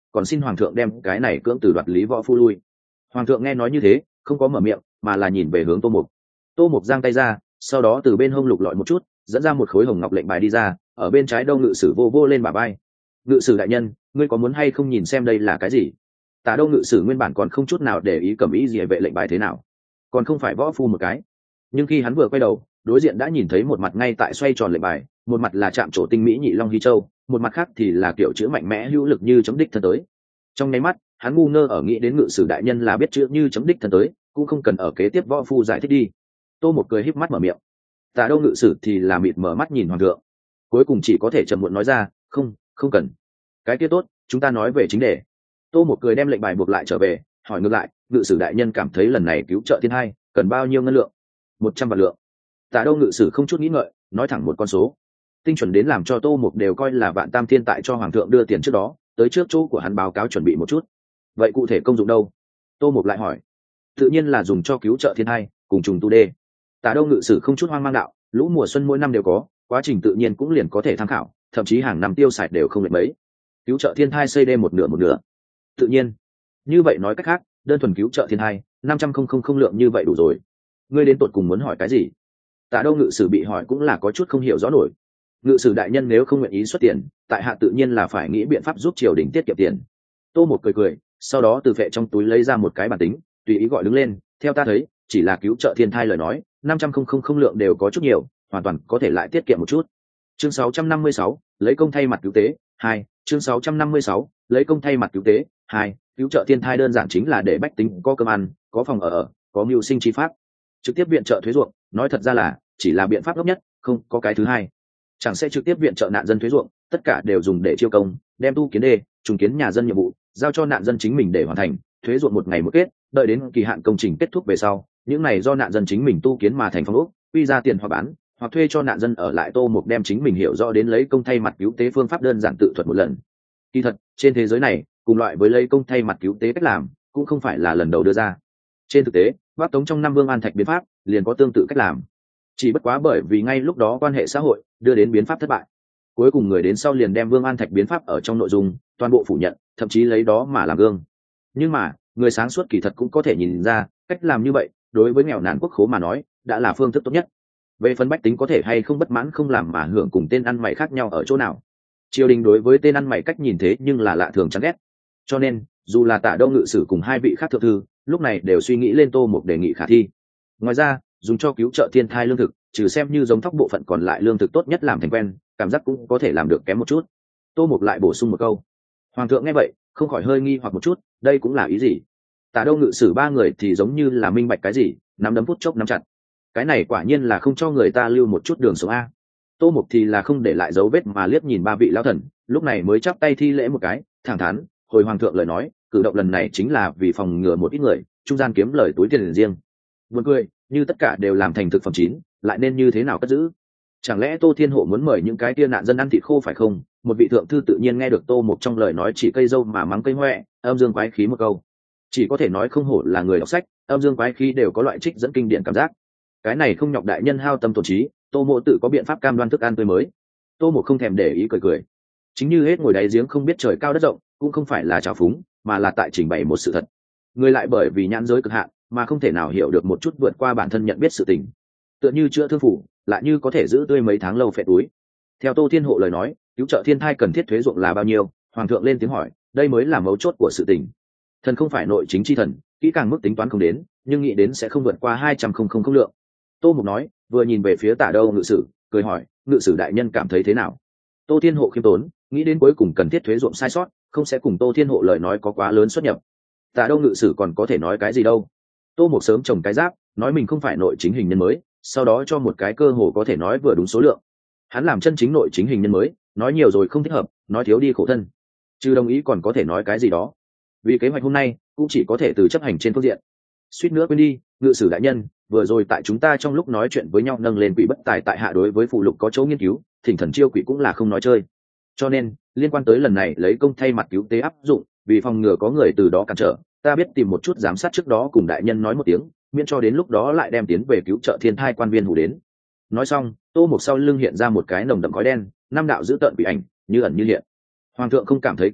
còn xin hoàng thượng đem cái này cưỡng từ đoạt lý võ phu lui. Hoàng thượng nghe nói như thế không có mở miệng mà là nhìn về hướng Tô Mục. Tô Mục giang tay ra, sau đó từ bên hông lục lọi một chút, dẫn ra một khối hồng ngọc lệnh bài đi ra, ở bên trái Đông Ngự Sử vô vô lên bả vai. Ngự Sử đại nhân, ngươi có muốn hay không nhìn xem đây là cái gì? Tả Đông Ngự Sử nguyên bản còn không chút nào để ý Cẩm Ý Liễu vệ lệnh bài thế nào, còn không phải võ phu một cái. Nhưng khi hắn vừa quay đầu, đối diện đã nhìn thấy một mặt ngay tại xoay tròn lệnh bài, một mặt là chạm trổ tinh mỹ nhị long hy châu, một mặt khác thì là kiểu chữ mạnh mẽ hữu lực như chấm đích thân tới. Trong nháy mắt, hắn ngu ngơ ở nghĩ đến Ngự Sử đại nhân là biết chữ như chấm đích thân tới, cũng không cần ở kế tiếp võ phu giải thích đi. Tô Một cười híp mắt mở miệng. Tả Đông Ngự Sử thì là mịt mở mắt nhìn hoàng thượng, cuối cùng chỉ có thể trầm muộn nói ra, không cần. Cái kia tốt, chúng ta nói về chính đề. Tô Một cười đem lệnh bài buộc lại trở về, hỏi ngược lại, Ngự Sử đại nhân cảm thấy lần này cứu trợ thiên hai cần bao nhiêu ngân lượng? 100 vạn lượng. Tả Đông Ngự Sử không chút nghĩ ngợi, nói thẳng một con số, tinh chuẩn đến làm cho Tô Mục đều coi là vạn tam thiên tại cho hoàng thượng đưa tiền trước đó, tới trước chỗ của hắn báo cáo chuẩn bị một chút. Vậy cụ thể công dụng đâu? Tô Mục lại hỏi. Tự nhiên là dùng cho cứu trợ thiên hai cùng trùng tu đê. Tả Đông Ngự Sử không chút hoang mang đạo, lũ mùa xuân mỗi năm đều có, quá trình tự nhiên cũng liền có thể tham khảo, thậm chí hàng năm tiêu xài đều không lệch mấy. Cứu trợ thiên hai xây đê một nửa. Tự nhiên. Như vậy nói cách khác, đơn thuần cứu trợ thiên hai 500,000 lượng như vậy đủ rồi. Ngươi đến tột cùng muốn hỏi cái gì? Tả Đông Ngự Sử bị hỏi cũng là có chút không hiểu rõ nổi. Ngự Sử đại nhân nếu không nguyện ý xuất tiền, tại hạ tự nhiên là phải nghĩ biện pháp giúp triều đình tiết kiệm tiền. Tô Một cười, sau đó từ phệ trong túi lấy ra một cái bản tính, tùy ý gọi đứng lên. Theo ta thấy, chỉ là cứu trợ thiên thai lời nói, 500,000 lượng đều có chút nhiều, hoàn toàn có thể lại tiết kiệm một chút. Chương 656, lấy công thay mặt cứu tế 2. Chương 656, lấy công thay mặt cứu tế 2. Cứu trợ thiên thai đơn giản chính là để bách tính có cơm ăn, có phòng ở, có mưu sinh chi pháp. Trực tiếp viện trợ thuế ruộng, nói thật ra là chỉ là biện pháp tốt nhất, không có cái thứ hai. Chẳng sẽ trực tiếp viện trợ nạn dân thuế ruộng, tất cả đều dùng để chiêu công, đem tu kiến đê, trùng kiến nhà dân nhiệm vụ giao cho nạn dân chính mình để hoàn thành, thuế ruộng một ngày một kết, đợi đến kỳ hạn công trình kết thúc về sau, những này do nạn dân chính mình tu kiến mà thành phòng ốc, quy ra tiền hoặc bán, hoặc thuê cho nạn dân ở lại. Tô Mục đem chính mình hiểu rõ đến lấy công thay mặt cứu tế phương pháp đơn giản tự thuật một lần. Kỳ thật, trên thế giới này, cùng loại với lấy công thay mặt cứu tế cách làm, cũng không phải là lần đầu đưa ra. Trên thực tế, Bắc Tống trong năm Vương An Thạch biến pháp, liền có tương tự cách làm. Chỉ bất quá bởi vì ngay lúc đó quan hệ xã hội đưa đến biến pháp thất bại. Cuối cùng người đến sau liền đem Vương An Thạch biến pháp ở trong nội dung toàn bộ phủ nhận, thậm chí lấy đó mà làm gương. Nhưng mà, người sáng suốt kỳ thật cũng có thể nhìn ra, cách làm như vậy, đối với nghèo nàn quốc khố mà nói, đã là phương thức tốt nhất. Về phần bách tính có thể hay không bất mãn không làm mà hưởng cùng tên ăn mày khác nhau ở chỗ nào. Triều đình đối với tên ăn mày cách nhìn thế nhưng là lạ thường chán ghét. Cho nên, dù là Tả Đông Ngự Sử cùng hai vị khác thượng thư, lúc này đều suy nghĩ lên Tô Mục đề nghị khả thi. Ngoài ra, dùng cho cứu trợ thiên thai lương thực, trừ xem như giống thóc bộ phận còn lại lương thực tốt nhất làm thành quen, cảm giác cũng có thể làm được kém một chút. Tô Mục lại bổ sung một câu. Hoàng thượng nghe vậy, không khỏi hơi nghi hoặc một chút, đây cũng là ý gì? Tả Đông Ngự Sử ba người thì giống như là minh bạch cái gì, nắm đấm phút chốc nắm chặt. Cái này quả nhiên là không cho người ta lưu một chút đường sống a. Tô Mục thì là không để lại dấu vết mà liếc nhìn ba vị lão thần, lúc này mới chắp tay thi lễ một cái, thẳng thắn, hồi hoàng thượng lời nói, cử động lần này chính là vì phòng ngừa một ít người trung gian kiếm lời túi tiền riêng. Buồn cười, như tất cả đều làm thành thực phẩm chín, lại nên như thế nào cất giữ? Chẳng lẽ Tô Thiên Hộ muốn mời những cái tia nạn dân ăn thịt khô phải không? Một vị thượng thư tự nhiên nghe được Tô Mục trong lời nói chỉ cây dâu mà mắng cây hoẹ, âm dương quái khí một câu. Chỉ có thể nói không hổ là người đọc sách, âm dương quái khí đều có loại trích dẫn kinh điển cảm giác. Cái này không nhọc đại nhân hao tâm tổn trí, Tô Mộ tự có biện pháp cam đoan thức ăn tươi mới. Tô Mộ không thèm để ý cười. Chính như hết ngồi đáy giếng không biết trời cao đất rộng, cũng không phải là trào phúng, mà là tại trình bày một sự thật. Người lại bởi vì nhãn giới cực hạn, mà không thể nào hiểu được một chút vượt qua bản thân nhận biết sự tình. Tựa như chữa thương phủ, lại như có thể giữ tươi mấy tháng lâu phệ túi. Theo Tô Thiên Hộ lời nói, cứu trợ thiên thai cần thiết thuế ruộng là bao nhiêu? Hoàng thượng lên tiếng hỏi, đây mới là mấu chốt của sự tình. Thần không phải nội chính chi thần, kỹ càng mức tính toán không đến, nhưng nghĩ đến sẽ không vượt qua 200,000 lượng. Tô Mục nói, vừa nhìn về phía Tả Đông Ngự Sử, cười hỏi, Ngự Sử đại nhân cảm thấy thế nào? Tô Thiên Hộ khiêm tốn, nghĩ đến cuối cùng cần thiết thuế ruộng sai sót, không sẽ cùng Tô Thiên Hộ lời nói có quá lớn xuất nhập. Tả Đông Ngự Sử còn có thể nói cái gì đâu? Tô Mục sớm trồng cái giáp, nói mình không phải nội chính hình nhân mới, sau đó cho một cái cơ hồ có thể nói vừa đúng số lượng. Hắn làm chân chính nội chính hình nhân mới, nói nhiều rồi không thích hợp, nói thiếu đi khổ thân. Chứ đồng ý còn có thể nói cái gì đó. Vì kế hoạch hôm nay cũng chỉ có thể từ chấp hành trên phương diện. Suýt nữa quên đi, Ngự Sử đại nhân, vừa rồi tại chúng ta trong lúc nói chuyện với nhau nâng lên quỷ bất tài tại hạ đối với phụ lục có chỗ nghiên cứu, thỉnh thần chiêu quỷ cũng là không nói chơi. Cho nên, liên quan tới lần này lấy công thay mặt cứu tế áp dụng, vì phòng ngừa có người từ đó cản trở, ta biết tìm một chút giám sát trước đó cùng đại nhân nói một tiếng, miễn cho đến lúc đó lại đem tiến về cứu trợ thiên thai quan viên hủ đến. Nói xong, Tô Mục sau lưng hiện ra một cái nồng đậm khói đen, năm đạo dữ tợn quỷ ảnh, như ẩn như hiện. Hoàng thượng không cảm thấy kinh ngạc,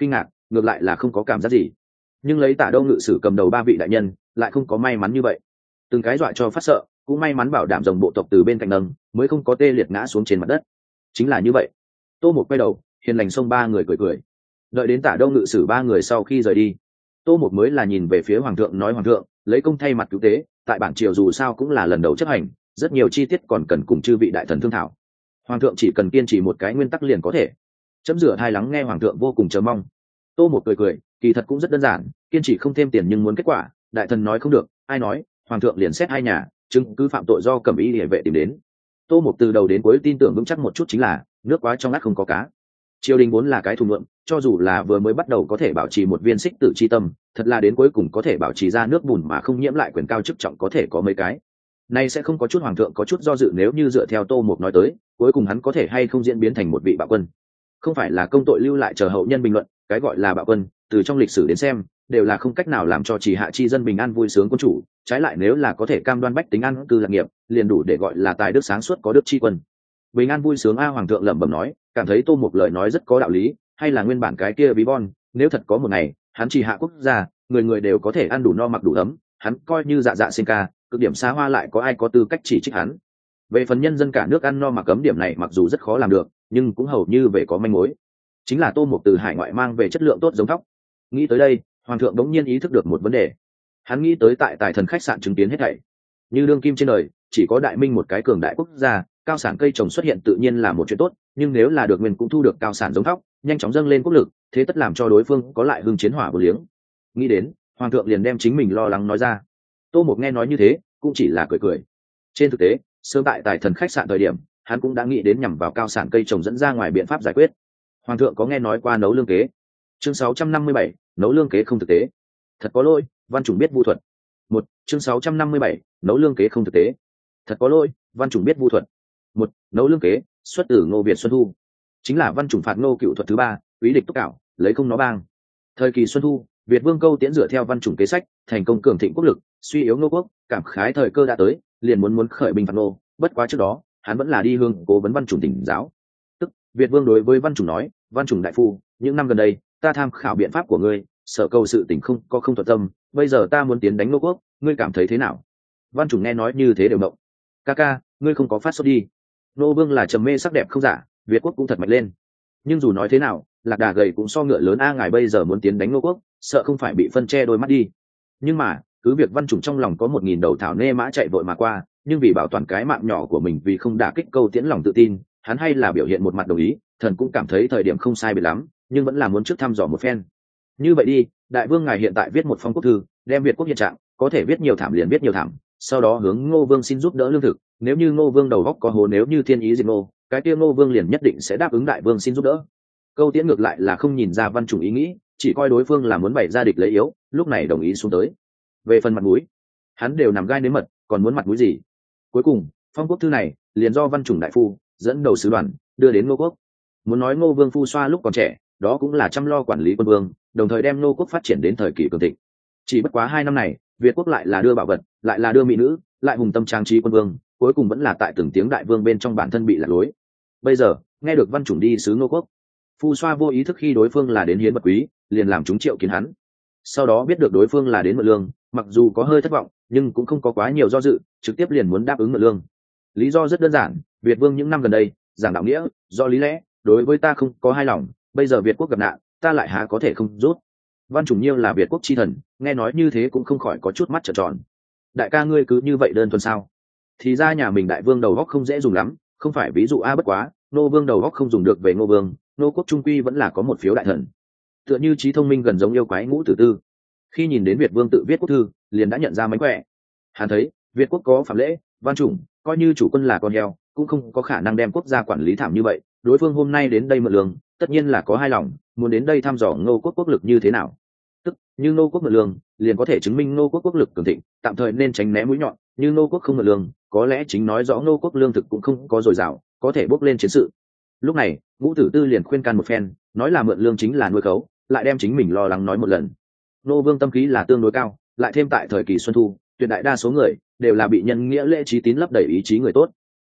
ngược lại là không có cảm giác gì. Nhưng lấy Tả Đâu ngự sử cầm đầu 3 vị đại nhân lại không có may mắn như vậy, từng cái dọa cho phát sợ, cũng may mắn bảo đảm rồng bộ tộc từ bên cạnh nâng, mới không có tê liệt ngã xuống trên mặt đất. Chính là như vậy. Tô Mục quay đầu, hiền lành xông 3 người cười cười. Đợi đến Tả Đâu ngự sử 3 người sau khi rời đi, Tô Mục mới là nhìn về phía hoàng thượng nói: hoàng thượng, lấy công thay mặt cứu tế, tại bản triều dù sao cũng là lần đầu chấp hành, rất nhiều chi tiết còn cần cùng chư vị đại thần thương thảo. Hoàng thượng chỉ cần kiên trì một cái nguyên tắc liền có thể. Chấm rửa thai lắng nghe hoàng thượng vô cùng chờ mong. Tô Mục cười cười, kỳ thật cũng rất đơn giản, kiên trì không thêm tiền nhưng muốn kết quả, đại thần nói không được, ai nói, hoàng thượng liền xét hai nhà, chứng cứ phạm tội do Cẩm Y Liề vệ tìm đến. Tô Mục từ đầu đến cuối tin tưởng vững chắc một chút chính là nước quá trong ngắt không có cá. Triều đình vốn là cái thùng luận, cho dù là vừa mới bắt đầu có thể bảo trì một viên xích tử chi tâm, thật là đến cuối cùng có thể bảo trì ra nước bùn mà không nhiễm lại quyền cao chức trọng có thể có mấy cái. Nay sẽ không có chút hoàng thượng có chút do dự, nếu như dựa theo Tô Mục nói tới, cuối cùng hắn có thể hay không diễn biến thành một vị bạo quân. Không phải là công tội lưu lại chờ hậu nhân bình luận, cái gọi là bạo quân, từ trong lịch sử đến xem, đều là không cách nào làm cho trì hạ chi dân bình an vui sướng quân chủ, trái lại nếu là có thể cam đoan bách tính an cư lạc nghiệp, liền đủ để gọi là tài đức sáng suốt có đức chi quân. Bình an vui sướng a, hoàng thượng lẩm bẩm nói, cảm thấy Tô Mục lời nói rất có đạo lý, hay là nguyên bản cái kia ví von, nếu thật có một ngày, hắn trì hạ quốc gia, người người đều có thể ăn đủ no mặc đủ ấm, hắn coi như dạ dạ sinh ca, cực điểm xa hoa lại có ai có tư cách chỉ trích hắn. Về phần nhân dân cả nước ăn no mặc ấm điểm này mặc dù rất khó làm được, nhưng cũng hầu như về có manh mối. Chính là Tô Mục từ hải ngoại mang về chất lượng tốt giống thóc. Nghĩ tới đây, hoàng thượng đống nhiên ý thức được một vấn đề. Hắn nghĩ tới tại tài thần khách sạn chứng kiến hết thảy, như đương kim trên đời chỉ có Đại Minh một cái cường đại quốc gia, cao sản cây trồng xuất hiện tự nhiên là một chuyện tốt, nhưng nếu là được nguyên cũng thu được cao sản giống thóc, nhanh chóng dâng lên quốc lực, thế tất làm cho đối phương có lại hưng chiến hỏa vô liếng. Nghĩ đến, hoàng thượng liền đem chính mình lo lắng nói ra. Tô Mục nghe nói như thế, cũng chỉ là cười cười. Trên thực tế, sớm tại tài thần khách sạn thời điểm, hắn cũng đã nghĩ đến nhằm vào cao sản cây trồng dẫn ra ngoài biện pháp giải quyết. Hoàng thượng có nghe nói qua nấu lương kế. Chương 657, nấu lương kế không thực tế. Thật có lỗi, văn chủng biết vu thuật. Một, chương 657, nấu lương kế không thực tế. Thật có lỗi, văn chủng biết vu thuật. Một, nấu lương kế, xuất từ Ngô Việt Xuân Thu. Chính là văn chủng phạt Ngô Cựu thuật thứ 3, úy địch túc cảo, lấy không nó bang. Thời kỳ Xuân Thu, Việt Vương Câu Tiễn dựa theo văn chủng kế sách, thành công cường thịnh quốc lực, suy yếu Ngô quốc, cảm khái thời cơ đã tới, liền muốn khởi binh phạt Ngô, bất quá trước đó, hắn vẫn là đi hương cố vấn văn chủng tỉnh giáo. Tức, Việt Vương đối với văn chủng nói, văn chủng đại phu, những năm gần đây, ta tham khảo biện pháp của ngươi, sợ câu sự tình không có không thuận tâm, bây giờ ta muốn tiến đánh Ngô quốc, ngươi cảm thấy thế nào? Văn chủng nghe nói như thế đều động. Ca ca, ngươi không có phát sốt đi? Ngô Vương là trầm mê sắc đẹp không giả, Việt quốc cũng thật mạnh lên. Nhưng dù nói thế nào, lạc đà gầy cũng so ngựa lớn a, ngài bây giờ muốn tiến đánh Ngô quốc, sợ không phải bị phân che đôi mắt đi. Nhưng mà, cứ việc văn chủng trong lòng có 1000 đầu thảo nê mã chạy vội mà qua, nhưng vì bảo toàn cái mạng nhỏ của mình, vì không đả kích Câu Tiễn lòng tự tin, hắn hay là biểu hiện một mặt đồng ý. Thần cũng cảm thấy thời điểm không sai biệt lắm, nhưng vẫn là muốn trước thăm dò một phen. Như vậy đi, đại vương ngài hiện tại viết một phong quốc thư, đem Việt quốc hiện trạng, có thể viết nhiều thảm liền viết nhiều thảm, sau đó hướng Ngô Vương xin giúp đỡ lương thực. Nếu như Ngô Vương đầu góc có hố, nếu như thiên ý diệt Ngô, cái kia Ngô Vương liền nhất định sẽ đáp ứng đại vương xin giúp đỡ. Câu Tiễn ngược lại là không nhìn ra văn chủng ý nghĩ, chỉ coi đối phương là muốn bày ra địch lấy yếu, lúc này đồng ý xuống tới. Về phần mặt mũi, hắn đều nằm gai nếm mật, còn muốn mặt mũi gì? Cuối cùng, phong quốc thư này liền do văn chủng đại phu dẫn đầu sứ đoàn đưa đến Ngô quốc. Muốn nói Ngô Vương phu xoa lúc còn trẻ, đó cũng là chăm lo quản lý quân vương, đồng thời đem Ngô quốc phát triển đến thời kỳ cường thịnh. Chỉ bất quá 2 năm này, Việt quốc lại là đưa bảo vật, lại là đưa mỹ nữ, lại hùng tâm trang trí quân vương, cuối cùng vẫn là tại từng tiếng đại vương bên trong bản thân bị lạc lối. Bây giờ, nghe được văn chủng đi sứ Ngô quốc, phu xoa vô ý thức khi đối phương là đến hiến vật quý, liền làm chúng triệu kiến hắn. Sau đó biết được đối phương là đến mượn lương, mặc dù có hơi thất vọng, nhưng cũng không có quá nhiều do dự, trực tiếp liền muốn đáp ứng mượn lương. Lý do rất đơn giản, Việt vương những năm gần đây giảng đạo nghĩa, do lý lẽ, đối với ta không có hài lòng, bây giờ Việt quốc gặp nạn, ta lại há có thể không rút. Văn chủng nhiêu là Việt quốc chi thần, nghe nói như thế cũng không khỏi có chút mắt trợn tròn. Đại ca ngươi cứ như vậy đơn thuần sao? Thì ra nhà mình đại vương đầu góc không dễ dùng lắm, không phải ví dụ a, bất quá Ngô Vương đầu góc không dùng được về Ngô Vương, Ngô quốc trung quy vẫn là có một phiếu đại thần. Tựa như trí thông minh gần giống yêu quái Ngũ Tử Tư, khi nhìn đến Việt vương tự viết quốc thư, liền đã nhận ra mánh khỏe. Hắn thấy Việt quốc có phạm lễ, văn chủng coi như chủ quân là con heo, cũng không có khả năng đem quốc gia quản lý thảm như vậy. Đối phương hôm nay đến đây mượn lương, tất nhiên là có hai lòng, muốn đến đây thăm dò Ngô quốc quốc lực như thế nào. Tức như Ngô quốc mượn lương, liền có thể chứng minh Ngô quốc quốc lực cường thịnh, tạm thời nên tránh né mũi nhọn. Như Ngô quốc không mượn lương, có lẽ chính nói rõ Ngô quốc lương thực cũng không có dồi dào, có thể bốc lên chiến sự. Lúc này Ngũ Tử Tư liền khuyên can một phen, nói là mượn lương chính là nuôi khấu, lại đem chính mình lo lắng nói một lần. Ngô Vương tâm khí là tương đối cao, lại thêm tại thời kỳ Xuân Thu, tuyệt đại đa số người đều là bị nhân nghĩa lễ trí tín lấp đầy ý chí người tốt.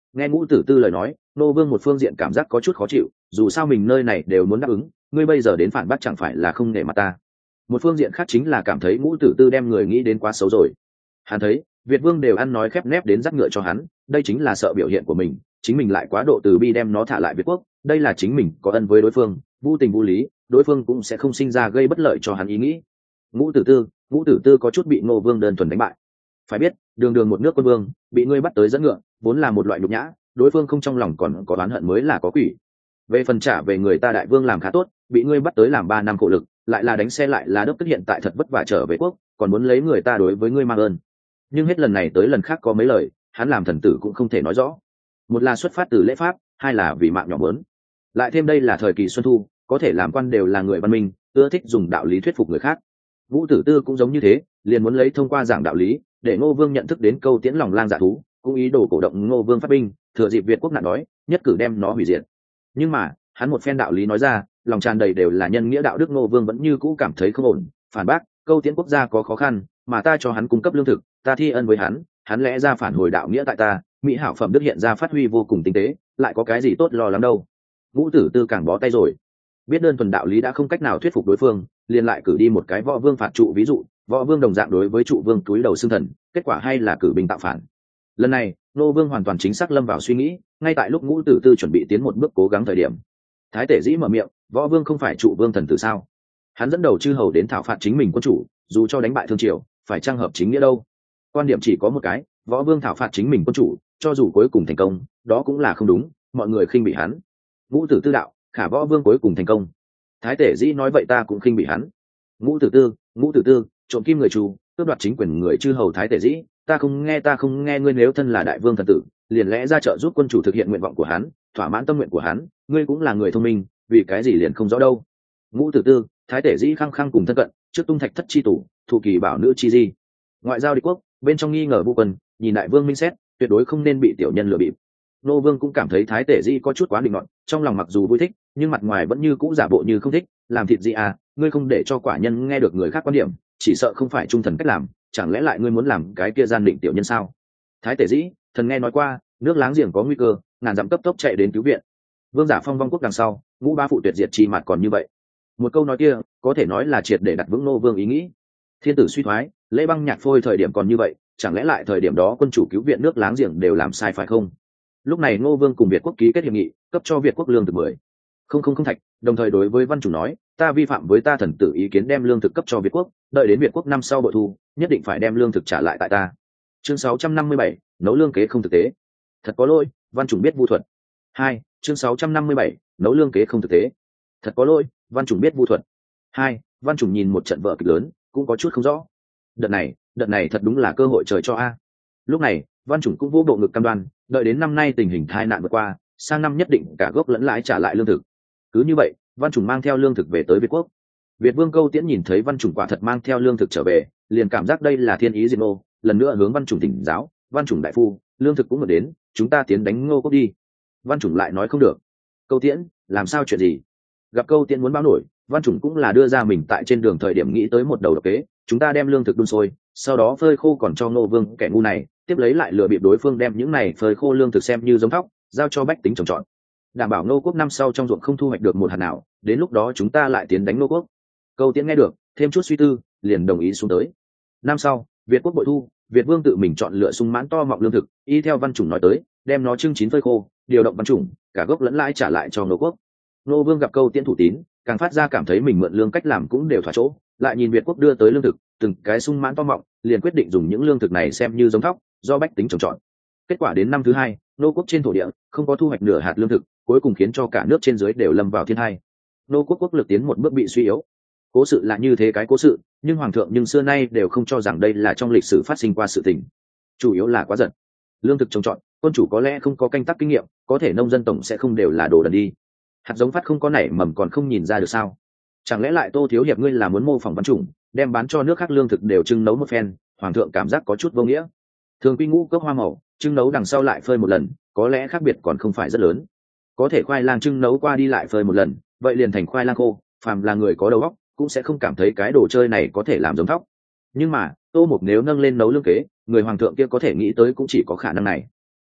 Nghe Ngũ Tử Tư lời nói, Ngô Vương một phương diện cảm giác có chút khó chịu, dù sao mình nơi này đều muốn đáp ứng, ngươi bây giờ đến phản bác chẳng phải là không nể mặt ta. Một phương diện khác chính là cảm thấy Ngũ Tử Tư đem người nghĩ đến quá xấu rồi. Hắn thấy Việt Vương đều ăn nói khép nép đến dắt ngựa cho hắn, đây chính là sợ biểu hiện của mình, chính mình lại quá độ từ bi đem nó thả lại Việt quốc, đây là chính mình có ân với đối phương, vô tình vô lý, đối phương cũng sẽ không sinh ra gây bất lợi cho hắn ý nghĩ. Ngũ Tử Tư có chút bị Ngô Vương đơn thuần đánh bại. Phải biết, đường đường một nước quân vương, bị ngươi bắt tới dẫn ngựa, vốn là một loại nhục nhã, đối phương không trong lòng còn có oán hận mới là có quỷ. Về phần trả về người ta đại vương làm khá tốt, bị ngươi bắt tới làm 3 năm khổ lực, lại là đánh xe lại là đốc tức hiện tại thật vất vả trở về quốc, còn muốn lấy người ta đối với ngươi mang ơn. Nhưng hết lần này tới lần khác có mấy lời, hắn làm thần tử cũng không thể nói rõ. Một là xuất phát từ lễ pháp, hai là vì mạng nhỏ muốn. Lại thêm đây là thời kỳ xuân thu, có thể làm quan đều là người văn minh, ưa thích dùng đạo lý thuyết phục người khác. Vũ Tử Tư cũng giống như thế, liền muốn lấy thông qua giảng đạo lý, để Ngô Vương nhận thức đến câu tiễn lòng lang dạ thú, cũng ý đồ cổ động Ngô Vương phát binh, thừa dịp Việt quốc nạn đói, nhất cử đem nó hủy diệt. Nhưng mà, hắn một phen đạo lý nói ra, lòng tràn đầy đều là nhân nghĩa đạo đức, Ngô Vương vẫn như cũ cảm thấy không ổn, phản bác, câu tiễn quốc gia có khó khăn, mà ta cho hắn cung cấp lương thực, ta thi ân với hắn lẽ ra phản hồi đạo nghĩa tại ta, mỹ hảo phẩm đức hiện ra phát huy vô cùng tinh tế, lại có cái gì tốt lo lắng đâu. Vũ Tử Tư càng bó tay rồi, biết đơn thuần đạo lý đã không cách nào thuyết phục đối phương, liền lại cử đi một cái võ vương phạt trụ ví dụ, võ vương đồng dạng đối với trụ vương túi đầu xương thần, kết quả hay là cử binh tạo phản. Lần này Ngô Vương hoàn toàn chính xác lâm vào suy nghĩ, ngay tại lúc Ngũ Tử Tư chuẩn bị tiến một bước cố gắng thời điểm, Thái Tể Dĩ mở miệng, võ vương không phải trụ vương thần tử sao? Hắn dẫn đầu chư hầu đến thảo phạt chính mình quân chủ, dù cho đánh bại thương triều, phải trang hợp chính nghĩa đâu? Quan điểm chỉ có một cái, võ vương thảo phạt chính mình quân chủ, cho dù cuối cùng thành công, đó cũng là không đúng, mọi người khinh bị hắn. Ngũ Tử Tư đạo, khả võ vương cuối cùng thành công. Thái Tể Dĩ nói vậy ta cũng khinh bị hắn. Ngũ Tử Tư, trộm kim người Chu, tước đoạt chính quyền người chư hầu Thái Tể Dĩ, ta không nghe ngươi, nếu thân là đại vương thần tử, liền lẽ ra trợ giúp quân chủ thực hiện nguyện vọng của hắn, thỏa mãn tâm nguyện của hắn, ngươi cũng là người thông minh, vì cái gì liền không rõ đâu. Ngũ Tử Tư, Thái Tể Dĩ khăng khăng cùng thân cận, trước tung thạch thất chi tủ, thụ kỳ bảo nữ chi di. Ngoại giao địch quốc, bên trong nghi ngờ vu quân, nhìn đại vương minh xét, tuyệt đối không nên bị tiểu nhân lừa bịp. Nô Vương cũng cảm thấy Thái Tể Dĩ có chút quá định nọt, trong lòng mặc dù vui thích, nhưng mặt ngoài vẫn như cũ giả bộ như không thích, làm thịt gì à, ngươi không để cho quả nhân nghe được người khác quan điểm, chỉ sợ không phải trung thần cách làm, chẳng lẽ lại ngươi muốn làm cái kia gian định tiểu nhân sao? Thái Tể Dĩ, thần nghe nói qua, nước láng giềng có nguy cơ, ngàn dặm cấp tốc chạy đến cứu viện. Vương giả phong vong quốc đằng sau, Ngũ Bá phụ tuyệt diệt chi mặt còn như vậy. Một câu nói kia, có thể nói là triệt để đặt vững Nô Vương ý nghĩ. Thiên tử suy thoái, lễ băng nhạc phôi thời điểm còn như vậy, chẳng lẽ lại thời điểm đó quân chủ cứu viện nước láng giềng đều làm sai phải không? Lúc này Ngô Vương cùng Việt quốc ký kết hiệp nghị, cấp cho Việt quốc lương thực 10,000 thạch, đồng thời đối với văn chủ nói, ta vi phạm với ta thần tử ý kiến đem lương thực cấp cho Việt quốc, đợi đến Việt quốc năm sau bội thu, nhất định phải đem lương thực trả lại tại ta. Chương 657, nấu lương kế không thực tế. Thật có lỗi, văn chủng biết vu thuật. 2. Chương 657, nấu lương kế không thực tế. Thật có lỗi, văn chủng biết vu thuật. 2. Văn chủng nhìn một trận vở kịch lớn, cũng có chút không rõ. Đợt này thật đúng là cơ hội trời cho a. Lúc này, văn chủng cũng vô bộ ngực cam đoan, đợi đến năm nay tình hình tai nạn vượt qua, sang năm nhất định cả gốc lẫn lãi trả lại lương thực. Cứ như vậy, văn chủng mang theo lương thực về tới Việt quốc. Việt vương Câu Tiễn nhìn thấy văn chủng quả thật mang theo lương thực trở về, liền cảm giác đây là thiên ý diệt Ngô, lần nữa hướng văn chủng tỉnh giáo, văn chủng đại phu, lương thực cũng vừa đến, chúng ta tiến đánh Ngô quốc đi. Văn chủng lại nói không được. Câu Tiễn, làm sao chuyện gì? Gặp Câu Tiễn muốn báo nổi, văn chủng cũng là đưa ra mình tại trên đường thời điểm nghĩ tới một đầu độc kế, chúng ta đem lương thực đun sôi, sau đó phơi khô còn cho Ngô vương kẻ ngu này, tiếp lấy lại lừa bịp đối phương đem những này phơi khô lương thực xem như giống thóc, giao cho bách tính trồng trọt, đảm bảo Ngô quốc năm sau trong ruộng không thu hoạch được một hạt nào, đến lúc đó chúng ta lại tiến đánh Ngô quốc. Câu Tiễn nghe được, thêm chút suy tư, liền đồng ý xuống tới. Năm sau, Việt quốc bội thu, Việt vương tự mình chọn lựa sung mãn to mọng lương thực, y theo văn chủng nói tới, đem nó trưng chín phơi khô, điều động văn chủng, cả gốc lẫn lãi trả lại cho Ngô quốc. Ngô vương gặp Câu Tiễn thủ tín, càng phát ra cảm thấy mình mượn lương cách làm cũng đều thỏa chỗ, lại nhìn Việt quốc đưa tới lương thực, từng cái sung mãn to mọng, liền quyết định dùng những lương thực này xem như giống thóc, do bách tính trồng trọt. Kết quả đến năm thứ hai, Ngô quốc trên thổ địa không có thu hoạch nửa hạt lương thực, cuối cùng khiến cho cả nước trên dưới đều lâm vào thiên hai. Ngô quốc quốc lực tiến một bước bị suy yếu. Cố sự là như thế cái cố sự, nhưng hoàng thượng nhưng xưa nay đều không cho rằng đây là trong lịch sử phát sinh qua sự tình. Chủ yếu là quá giận. Lương thực trồng trọt, quân chủ có lẽ không có canh tác kinh nghiệm, có thể nông dân tổng sẽ không đều là đồ đần đi. Hạt giống phát không có nảy mầm còn không nhìn ra được sao? Chẳng lẽ lại Tô thiếu hiệp ngươi là muốn mô phỏng văn chủng, đem bán cho nước khác lương thực đều trưng nấu một phen? Hoàng thượng cảm giác có chút vô nghĩa. Thường quy ngũ cốc hoa màu, trưng nấu đằng sau lại phơi một lần, có lẽ khác biệt còn không phải rất lớn. Có thể khoai lang trưng nấu qua đi lại phơi một lần, vậy liền thành khoai lang khô, phàm là người có đầu óc cũng sẽ không cảm thấy cái đồ chơi này có thể làm giống thóc. Nhưng mà Tô Mục nếu nâng lên nấu lương kế, người hoàng thượng kia có thể nghĩ tới cũng chỉ có khả năng này.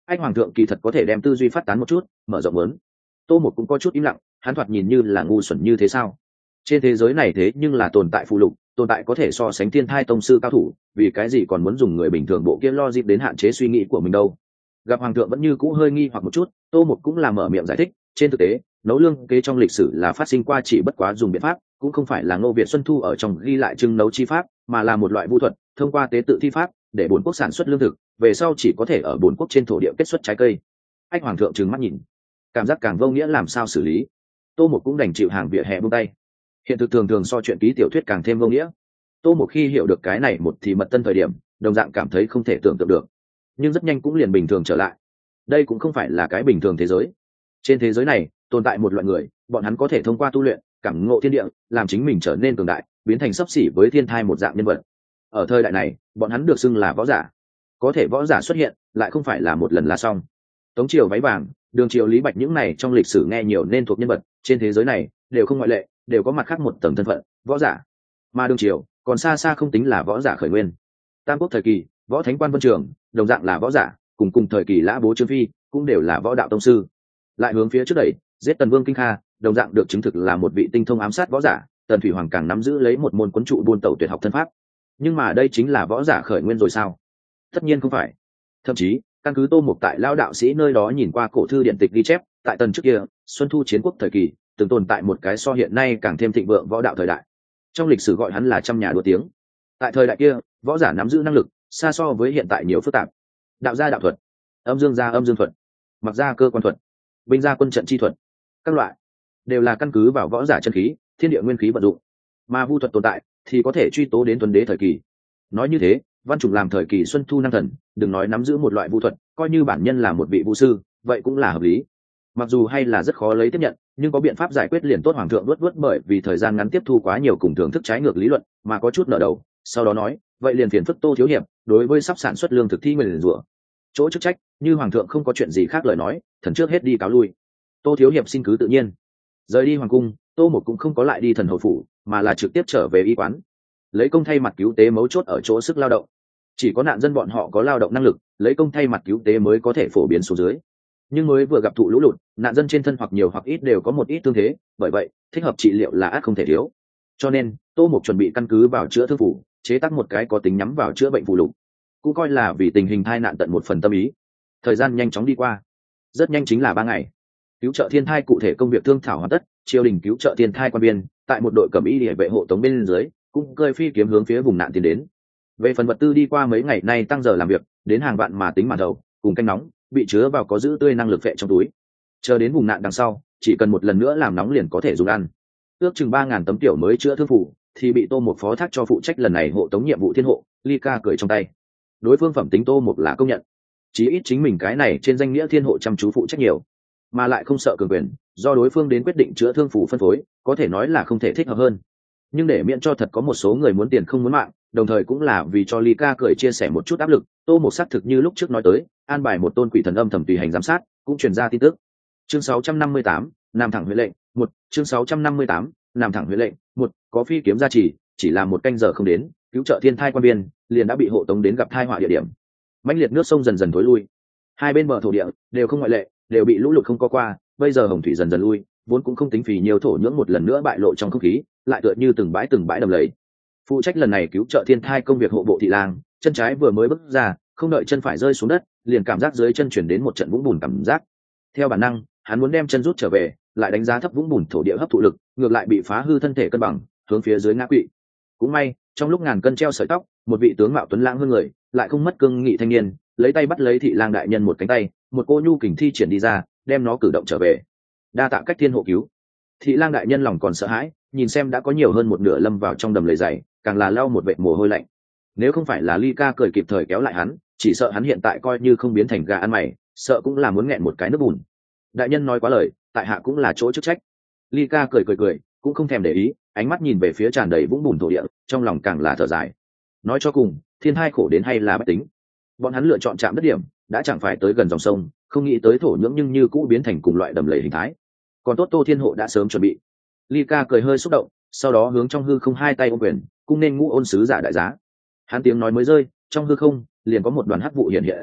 anh hoàng thượng kỳ thật có thể đem tư duy phát tán một chút, mở rộng lớn. Tô một cũng có chút im lặng, hắn thoạt nhìn như là ngu xuẩn như thế sao? Trên thế giới này thế nhưng là tồn tại phụ lục, tồn tại có thể so sánh thiên thai tông sư cao thủ, vì cái gì còn muốn dùng người bình thường bộ kia lo dịp đến hạn chế suy nghĩ của mình đâu? Gặp hoàng thượng vẫn như cũ hơi nghi hoặc một chút, Tô một cũng là mở miệng giải thích. Trên thực tế, nấu lương kế trong lịch sử là phát sinh qua, chỉ bất quá dùng biện pháp cũng không phải là Ngô Việt Xuân Thu ở trong ghi lại trưng nấu chi pháp, mà là một loại vu thuật, thông qua tế tự thi pháp để bổn quốc sản xuất lương thực, về sau chỉ có thể ở bổn quốc trên thổ địa kết xuất trái cây. Anh hoàng thượng trừng mắt nhìn, cảm giác càng vô nghĩa làm sao xử lý. Tô một cũng đành chịu hàng vỉa hè buông tay. Hiện thực thường thường so chuyện ký tiểu thuyết càng thêm vô nghĩa. Tô một khi hiểu được cái này một thì mật tân thời điểm, đồng dạng cảm thấy không thể tưởng tượng được, nhưng rất nhanh cũng liền bình thường trở lại. Đây cũng không phải là cái bình thường thế giới. Trên thế giới này tồn tại một loại người, bọn hắn có thể thông qua tu luyện cảm ngộ thiên địa, làm chính mình trở nên cường đại, biến thành xấp xỉ với thiên thai một dạng nhân vật. Ở thời đại này bọn hắn được xưng là võ giả. Có thể võ giả xuất hiện lại không phải là một lần là xong. Tống triều váy vàng, đường triều lý bạch, những này trong lịch sử nghe nhiều nên thuộc nhân vật trên thế giới này đều không ngoại lệ, đều có mặt khác một tầng thân phận võ giả. Mà đường triều còn xa xa không tính là võ giả khởi nguyên. Tam quốc thời kỳ võ thánh quan vân trường đồng dạng là võ giả, cùng thời kỳ lã bố trương phi cũng đều là võ đạo tông sư. Lại hướng phía trước đẩy, giết tần vương kinh kha đồng dạng được chứng thực là một vị tinh thông ám sát võ giả. Tần thủy hoàng càng nắm giữ lấy một môn quấn trụ buôn tẩu tuyệt học thân pháp. Nhưng mà đây chính là võ giả khởi nguyên rồi sao? Tất nhiên không phải. Thậm chí căn cứ Tô Mục tại lao đạo sĩ nơi đó nhìn qua cổ thư điện tịch ghi chép, tại tần trước kia Xuân Thu chiến quốc thời kỳ từng tồn tại một cái so hiện nay càng thêm thịnh vượng võ đạo thời đại. Trong lịch sử gọi hắn là trăm nhà đua tiếng. Tại thời đại kia võ giả nắm giữ năng lực xa so với hiện tại nhiều phức tạp. Đạo gia đạo thuật, âm dương gia âm dương thuật, mặc gia cơ quan thuật, binh gia quân trận chi thuật, các loại đều là căn cứ vào võ giả chân khí thiên địa nguyên khí vận dụng. Mà vu thuật tồn tại thì có thể truy tố đến tuấn đế thời kỳ. Nói như thế, Văn Chủng làm thời kỳ Xuân Thu năng thần, đừng nói nắm giữ một loại vu thuật, coi như bản nhân là một vị vu sư, vậy cũng là hợp lý. Mặc dù hay là rất khó lấy tiếp nhận, nhưng có biện pháp giải quyết liền tốt. Hoàng thượng luốt bởi vì thời gian ngắn tiếp thu quá nhiều cùng thưởng thức trái ngược lý luận, mà có chút nở đầu, sau đó nói, vậy liền phiền phức Tô thiếu hiệp, đối với sắp sản xuất lương thực thi nguyền rủa. Chỗ chức trách, như hoàng thượng không có chuyện gì khác lời nói, thần trước hết đi cáo lui. Tô thiếu hiệp xin cứ tự nhiên. Rời đi hoàng cung, Tô một cũng không có lại đi thần hầu phủ, mà là trực tiếp trở về y quán. Lấy công thay mặt cứu tế mấu chốt ở chỗ sức lao động. Chỉ có nạn dân bọn họ có lao động năng lực, lấy công thay mặt cứu tế mới có thể phổ biến xuống dưới. Nhưng mới vừa gặp thụ lũ lụt, nạn dân trên thân hoặc nhiều hoặc ít đều có một ít thương thế, bởi vậy thích hợp trị liệu là ắt không thể thiếu. Cho nên Tô Mục chuẩn bị căn cứ vào chữa thương phủ, chế tác một cái có tính nhắm vào chữa bệnh phù lục, cũng coi là vì tình hình tai nạn tận một phần tâm ý. Thời gian nhanh chóng đi qua, rất nhanh chính là 3 ngày. Cứu trợ thiên thai cụ thể công việc thương thảo hoàn tất, triều đình cứu trợ thiên thai quan biên tại một đội cẩm y địa vệ hộ tống bên dưới, cũng cơi phi kiếm hướng phía vùng nạn tiến đến. Về phần vật tư đi qua mấy ngày nay tăng giờ làm việc, đến hàng vạn mà tính mà đầu, cùng canh nóng, bị chứa vào có giữ tươi năng lực vệ trong túi. Chờ đến vùng nạn đằng sau, chỉ cần một lần nữa làm nóng liền có thể dùng ăn. Ước chừng 3.000 tấm tiểu mới chữa thương phủ, thì bị Tô Mục phó thác cho phụ trách lần này hộ tống nhiệm vụ thiên hộ, Ly Ca cười trong tay. Đối phương phẩm tính Tô Mục là công nhận, chí ít chính mình cái này trên danh nghĩa thiên hộ chăm chú phụ trách nhiều, mà lại không sợ cường quyền, do đối phương đến quyết định chữa thương phủ phân phối, có thể nói là không thể thích hợp hơn. Nhưng để miễn cho thật có một số người muốn tiền không muốn mạng, đồng thời cũng là vì cho Ly Ca cười chia sẻ một chút áp lực, Tô Mục xác thực như lúc trước nói tới, an bài một tôn quỷ thần âm thầm tùy hành giám sát, cũng truyền ra tin tức. Chương 658, Nam thẳng huệ lệnh, 1, chương 658, Nam thẳng huệ lệnh, 1, có phi kiếm gia trì, chỉ là một canh giờ không đến, cứu trợ thiên thai quan biên liền đã bị hộ tống đến gặp tai họa địa điểm. Mãnh liệt nước sông dần dần thối lui, hai bên bờ thổ địa đều không ngoại lệ, đều bị lũ lụt không có qua, bây giờ hồng thủy dần dần lui, vốn cũng không tính phì nhiều thổ nhưỡng một lần nữa bại lộ trong không khí, lại tựa như từng bãi đầm lầy. Phụ trách lần này cứu trợ thiên thai công việc hộ bộ thị lang, chân trái vừa mới bước ra, không đợi chân phải rơi xuống đất, liền cảm giác dưới chân chuyển đến một trận vũng bùn cảm giác. Theo bản năng, hắn muốn đem chân rút trở về, lại đánh giá thấp vũng bùn thổ địa hấp thụ lực, ngược lại bị phá hư thân thể cân bằng, hướng phía dưới ngã quỵ. Cũng may, trong lúc ngàn cân treo sợi tóc, một vị tướng mạo tuấn lãng hơn người, lại không mất cương nghị thanh niên, lấy tay bắt lấy thị lang đại nhân một cánh tay, một cô nhu kình thi triển đi ra, đem nó cử động trở về. Đa tạ cách thiên hộ cứu. Thị lang đại nhân lòng còn sợ hãi, nhìn xem đã có nhiều hơn một nửa lâm vào trong đầm lầy dày, càng là lau một vệt mồ hôi lạnh. Nếu không phải là Ly Ca cười kịp thời kéo lại hắn, chỉ sợ hắn hiện tại coi như không biến thành gà ăn mày, sợ cũng là muốn nghẹn một cái nước bùn. Đại nhân nói quá lời, tại hạ cũng là chỗ chức trách. Ly Ca cười, cũng không thèm để ý, ánh mắt nhìn về phía tràn đầy vũng bùn thổ địa, trong lòng càng là thở dài. Nói cho cùng, thiên hai khổ đến hay là bất tính. Bọn hắn lựa chọn chạm đất điểm, đã chẳng phải tới gần dòng sông, không nghĩ tới thổ nhưỡng nhưng như cũ biến thành cùng loại đầm lầy hình thái. Còn tốt Tô Thiên Hộ đã sớm chuẩn bị. Ly Ca cười hơi xúc động, sau đó hướng trong hư không hai tay ôm quyền, cung nên Ngũ Ôn sứ giả đại giá. Hắn tiếng nói mới rơi, trong hư không liền có một đoàn hắc vụ hiện hiện ra,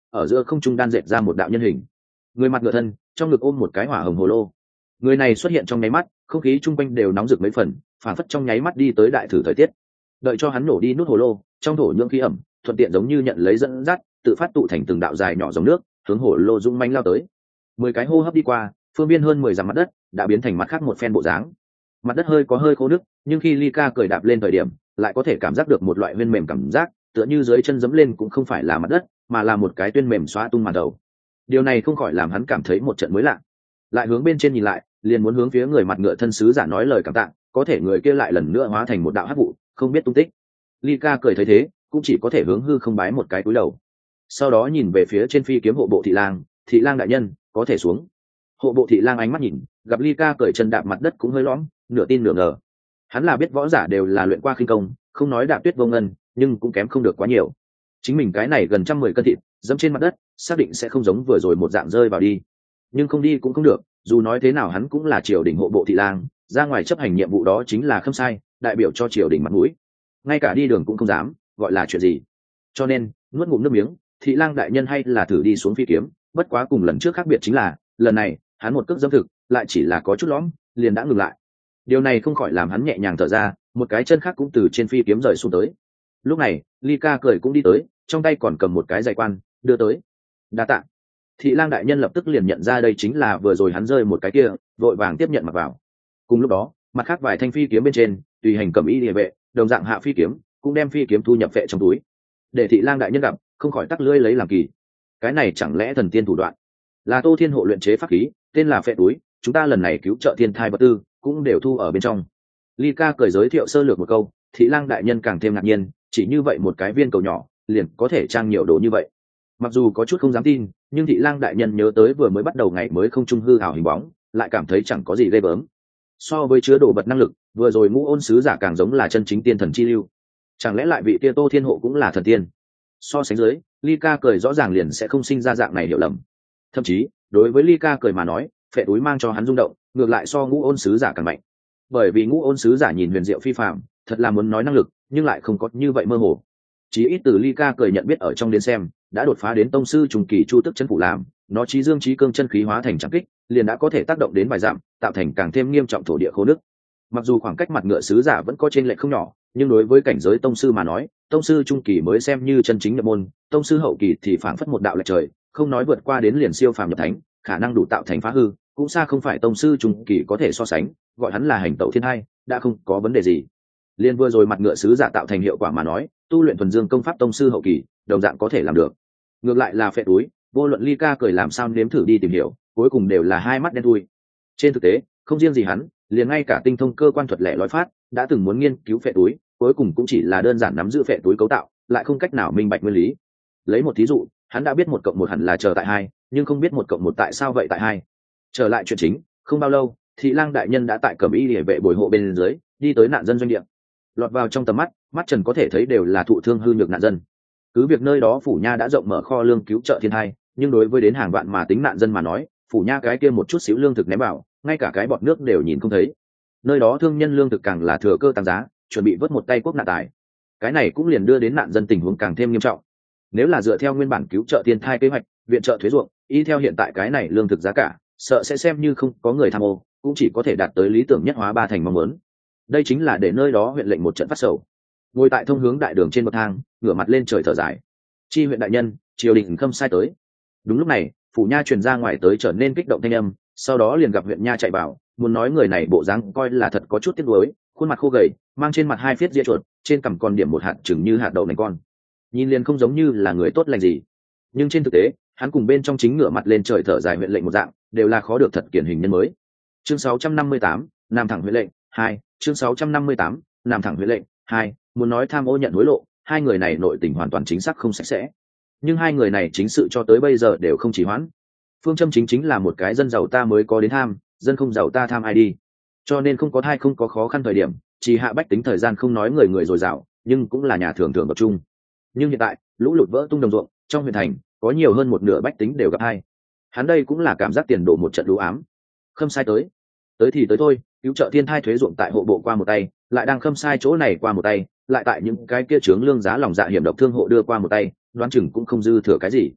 ở giữa không trung đan dệt ra một đạo nhân hình, người mặt ngựa thân, trong ngực ôm một cái hỏa hồng hồ lô. Người này xuất hiện trong nháy mắt, không khí chung quanh đều nóng rực mấy phần, phản phất trong nháy mắt đi tới đại thử thời tiết. Đợi cho hắn nổ đi nút hồ lô, trong thổ nhưỡng khí ẩm, thuận tiện giống như nhận lấy dẫn dắt, tự phát tụ thành từng đạo dài nhỏ dòng nước, hướng hồ lô dũng mãnh lao tới. 10 cái hô hấp đi qua, phương biên hơn 10 dặm mặt đất đã biến thành mặt khác một phen bộ dáng. Mặt đất có hơi khô nước, nhưng khi Ly cười đạp lên thời điểm, lại có thể cảm giác được một loại huyên mềm cảm giác, tựa như dưới chân dẫm lên cũng không phải là mặt đất, mà là một cái tuyên mềm xóa tung màn đầu. Điều này không khỏi làm hắn cảm thấy một trận mới lạ. Lại hướng bên trên nhìn lại, liền muốn hướng phía người mặt ngựa thân sứ giả nói lời cảm tạ, có thể người kia lại lần nữa hóa thành một đạo hắc vụ, không biết tung tích. Ly cười thấy thế, cũng chỉ có thể hướng hư không bái một cái cúi đầu. Sau đó nhìn về phía trên phi kiếm hộ bộ thị lang đại nhân, có thể xuống. Hộ bộ thị lang ánh mắt nhìn, gặp Ly cởi chân đạp mặt đất cũng hơi lõm, nửa tin nửa ngờ. Hắn là biết võ giả đều là luyện qua khinh công, không nói đạp tuyết vô ngân, nhưng cũng kém không được quá nhiều. Chính mình cái này gần 110 cân thịt dẫm trên mặt đất, xác định sẽ không giống vừa rồi một dạng rơi vào đi. Nhưng không đi cũng không được, dù nói thế nào hắn cũng là triều đình hộ bộ thị lang, ra ngoài chấp hành nhiệm vụ đó chính là không sai, đại biểu cho triều đình mặt mũi. Ngay cả đi đường cũng không dám, gọi là chuyện gì. Cho nên nuốt ngụm nước miếng, thị lang đại nhân hay là thử đi xuống phi kiếm, bất quá cùng lần trước khác biệt chính là lần này hắn một cước dẫm thực lại chỉ là có chút lõm, liền đã ngừng lại. Điều này không khỏi làm hắn nhẹ nhàng thở ra, một cái chân khác cũng từ trên phi kiếm rời xuống tới. Lúc này Ly cười cũng đi tới, trong tay còn cầm một cái giày quan đưa tới. Đa tạ. Thị lang đại nhân lập tức liền nhận ra đây chính là vừa rồi hắn rơi một cái kia, vội vàng tiếp nhận mặc vào. Cùng lúc đó mặt khác vài thanh phi kiếm bên trên tùy hành cầm y địa vệ đồng dạng hạ phi kiếm, cũng đem phi kiếm thu nhập vệ trong túi, để thị lang đại nhân gặp không khỏi tắc lưỡi lấy làm kỳ. Cái này chẳng lẽ thần tiên thủ đoạn? Là Tô Thiên hộ luyện chế pháp khí, tên là phệ túi, chúng ta lần này cứu trợ thiên thai vật tư cũng đều thu ở bên trong. Ly cười giới thiệu sơ lược một câu, thị lang đại nhân càng thêm ngạc nhiên, chỉ như vậy một cái viên cầu nhỏ liền có thể trang nhiều đồ như vậy. Mặc dù có chút không dám tin, nhưng thị lang đại nhân nhớ tới vừa mới bắt đầu ngày mới không trung hư ảo hình bóng, lại cảm thấy chẳng có gì ghê gớm. So với chứa đồ bật năng lực, vừa rồi Ngũ Ôn sứ giả càng giống là chân chính tiên thần chi lưu. Chẳng lẽ lại vị tia Tô Thiên hộ cũng là thần tiên? So sánh dưới, Ly cười rõ ràng liền sẽ không sinh ra dạng này hiểu lầm. Thậm chí đối với Ly cười mà nói, phệ túi mang cho hắn rung động ngược lại so Ngũ Ôn sứ giả càng mạnh. Bởi vì Ngũ Ôn sứ giả nhìn huyền diệu phi phàm, thật là muốn nói năng lực, nhưng lại không có như vậy mơ hồ. Chí ít từ Ly cười nhận biết ở trong đến xem, đã đột phá đến tông sư trùng kỳ chu tức chân phủ làm, nó chí dương chí cương chân khí hóa thành trảm kích, liền đã có thể tác động đến vài dặm, tạo thành càng thêm nghiêm trọng thổ địa khô nước. Mặc dù khoảng cách mặt ngựa sứ giả vẫn có trên lệch không nhỏ, nhưng đối với cảnh giới tông sư mà nói, tông sư trung kỳ mới xem như chân chính nhập môn, tông sư hậu kỳ thì phảng phất một đạo lệch trời, không nói vượt qua đến liền siêu phàm nhập thánh, khả năng đủ tạo thành phá hư, cũng xa không phải tông sư trung kỳ có thể so sánh, gọi hắn là hành tẩu thiên hai, đã không có vấn đề gì. Liên vừa rồi mặt ngựa sứ giả tạo thành hiệu quả mà nói, tu luyện thuần dương công pháp tông sư hậu kỳ, đồng dạng có thể làm được. Ngược lại là phệ túi, vô luận Ly cười làm sao nếm thử đi tìm hiểu, cuối cùng đều là hai mắt đen thui. Trên thực tế, không riêng gì hắn, liền ngay cả tinh thông cơ quan thuật lẻ lói phát, đã từng muốn nghiên cứu phệ túi, cuối cùng cũng chỉ là đơn giản nắm giữ phệ túi cấu tạo, lại không cách nào minh bạch nguyên lý. Lấy một thí dụ, hắn đã biết 1 + 1 hẳn là chờ tại 2, nhưng không biết 1 + 1 tại sao vậy tại 2. Trở lại chuyện chính, không bao lâu, thị lang đại nhân đã tại Cẩm Y Liễu vệ bồi hộ bên dưới, đi tới nạn dân doanh địa. Lọt vào trong tầm mắt, mắt trần có thể thấy đều là thụ thương hư nhược nạn dân. Cứ việc nơi đó phủ nha đã rộng mở kho lương cứu trợ thiên hai, nhưng đối với đến hàng vạn mà tính nạn dân mà nói, phủ nha cái kia một chút xíu lương thực ném vào, ngay cả cái bọt nước đều nhìn không thấy. Nơi đó thương nhân lương thực càng là thừa cơ tăng giá, chuẩn bị vớt một tay quốc nạn tài. Cái này cũng liền đưa đến nạn dân tình huống càng thêm nghiêm trọng. Nếu là dựa theo nguyên bản cứu trợ thiên thai kế hoạch, viện trợ thuế ruộng, y theo hiện tại cái này lương thực giá cả, sợ sẽ xem như không có người tham ô, cũng chỉ có thể đạt tới lý tưởng nhất hóa 3 thành mong muốn. Đây chính là để nơi đó huyện lệnh một trận phát sầu. Ngồi tại thông hướng đại đường trên bậc thang, ngửa mặt lên trời thở dài. Chi huyện đại nhân, triều đình khâm sai tới. Đúng lúc này, phủ nha truyền ra ngoài tới trở nên kích động thanh âm, sau đó liền gặp huyện nha chạy vào, muốn nói người này bộ dáng coi là thật có chút tiếc nuối, khuôn mặt khô gầy, mang trên mặt 2 phiết ria chuột, trên cằm còn điểm một hạt chừng như hạt đậu nành con. Nhìn liền không giống như là người tốt lành gì. Nhưng trên thực tế, hắn cùng bên trong chính ngửa mặt lên trời thở dài huyện lệnh một dạng, đều là khó được thật kiển hình nhân mới. Chương 658, Nam thẳng huyện lệnh 2, chương 658, Nam thẳng huyện lệnh 2, muốn nói tham ô nhận hối lộ, hai người này nội tình hoàn toàn chính xác không sạch sẽ. Nhưng hai người này chính sự cho tới bây giờ đều không chỉ hoãn. Phương châm chính là một cái dân giàu ta mới có đến tham, dân không giàu ta tham ai đi. Cho nên không có thai không có khó khăn thời điểm, chỉ hạ bách tính thời gian không nói người người dồi dào, nhưng cũng là nhà thường thường tập trung. Nhưng hiện tại, lũ lụt vỡ tung đồng ruộng, trong huyện thành có nhiều hơn một nửa bách tính đều gặp hai. Hắn đây cũng là cảm giác tiền đổ một trận lũ ám. Khâm sai tới thì tới thôi, cứu trợ thiên thai thuế ruộng tại hộ bộ qua một tay, lại đang khâm sai chỗ này qua một tay, lại tại những cái kia chướng lương giá lòng dạ hiểm độc thương hộ đưa qua một tay, đoán chừng cũng không dư thừa cái gì.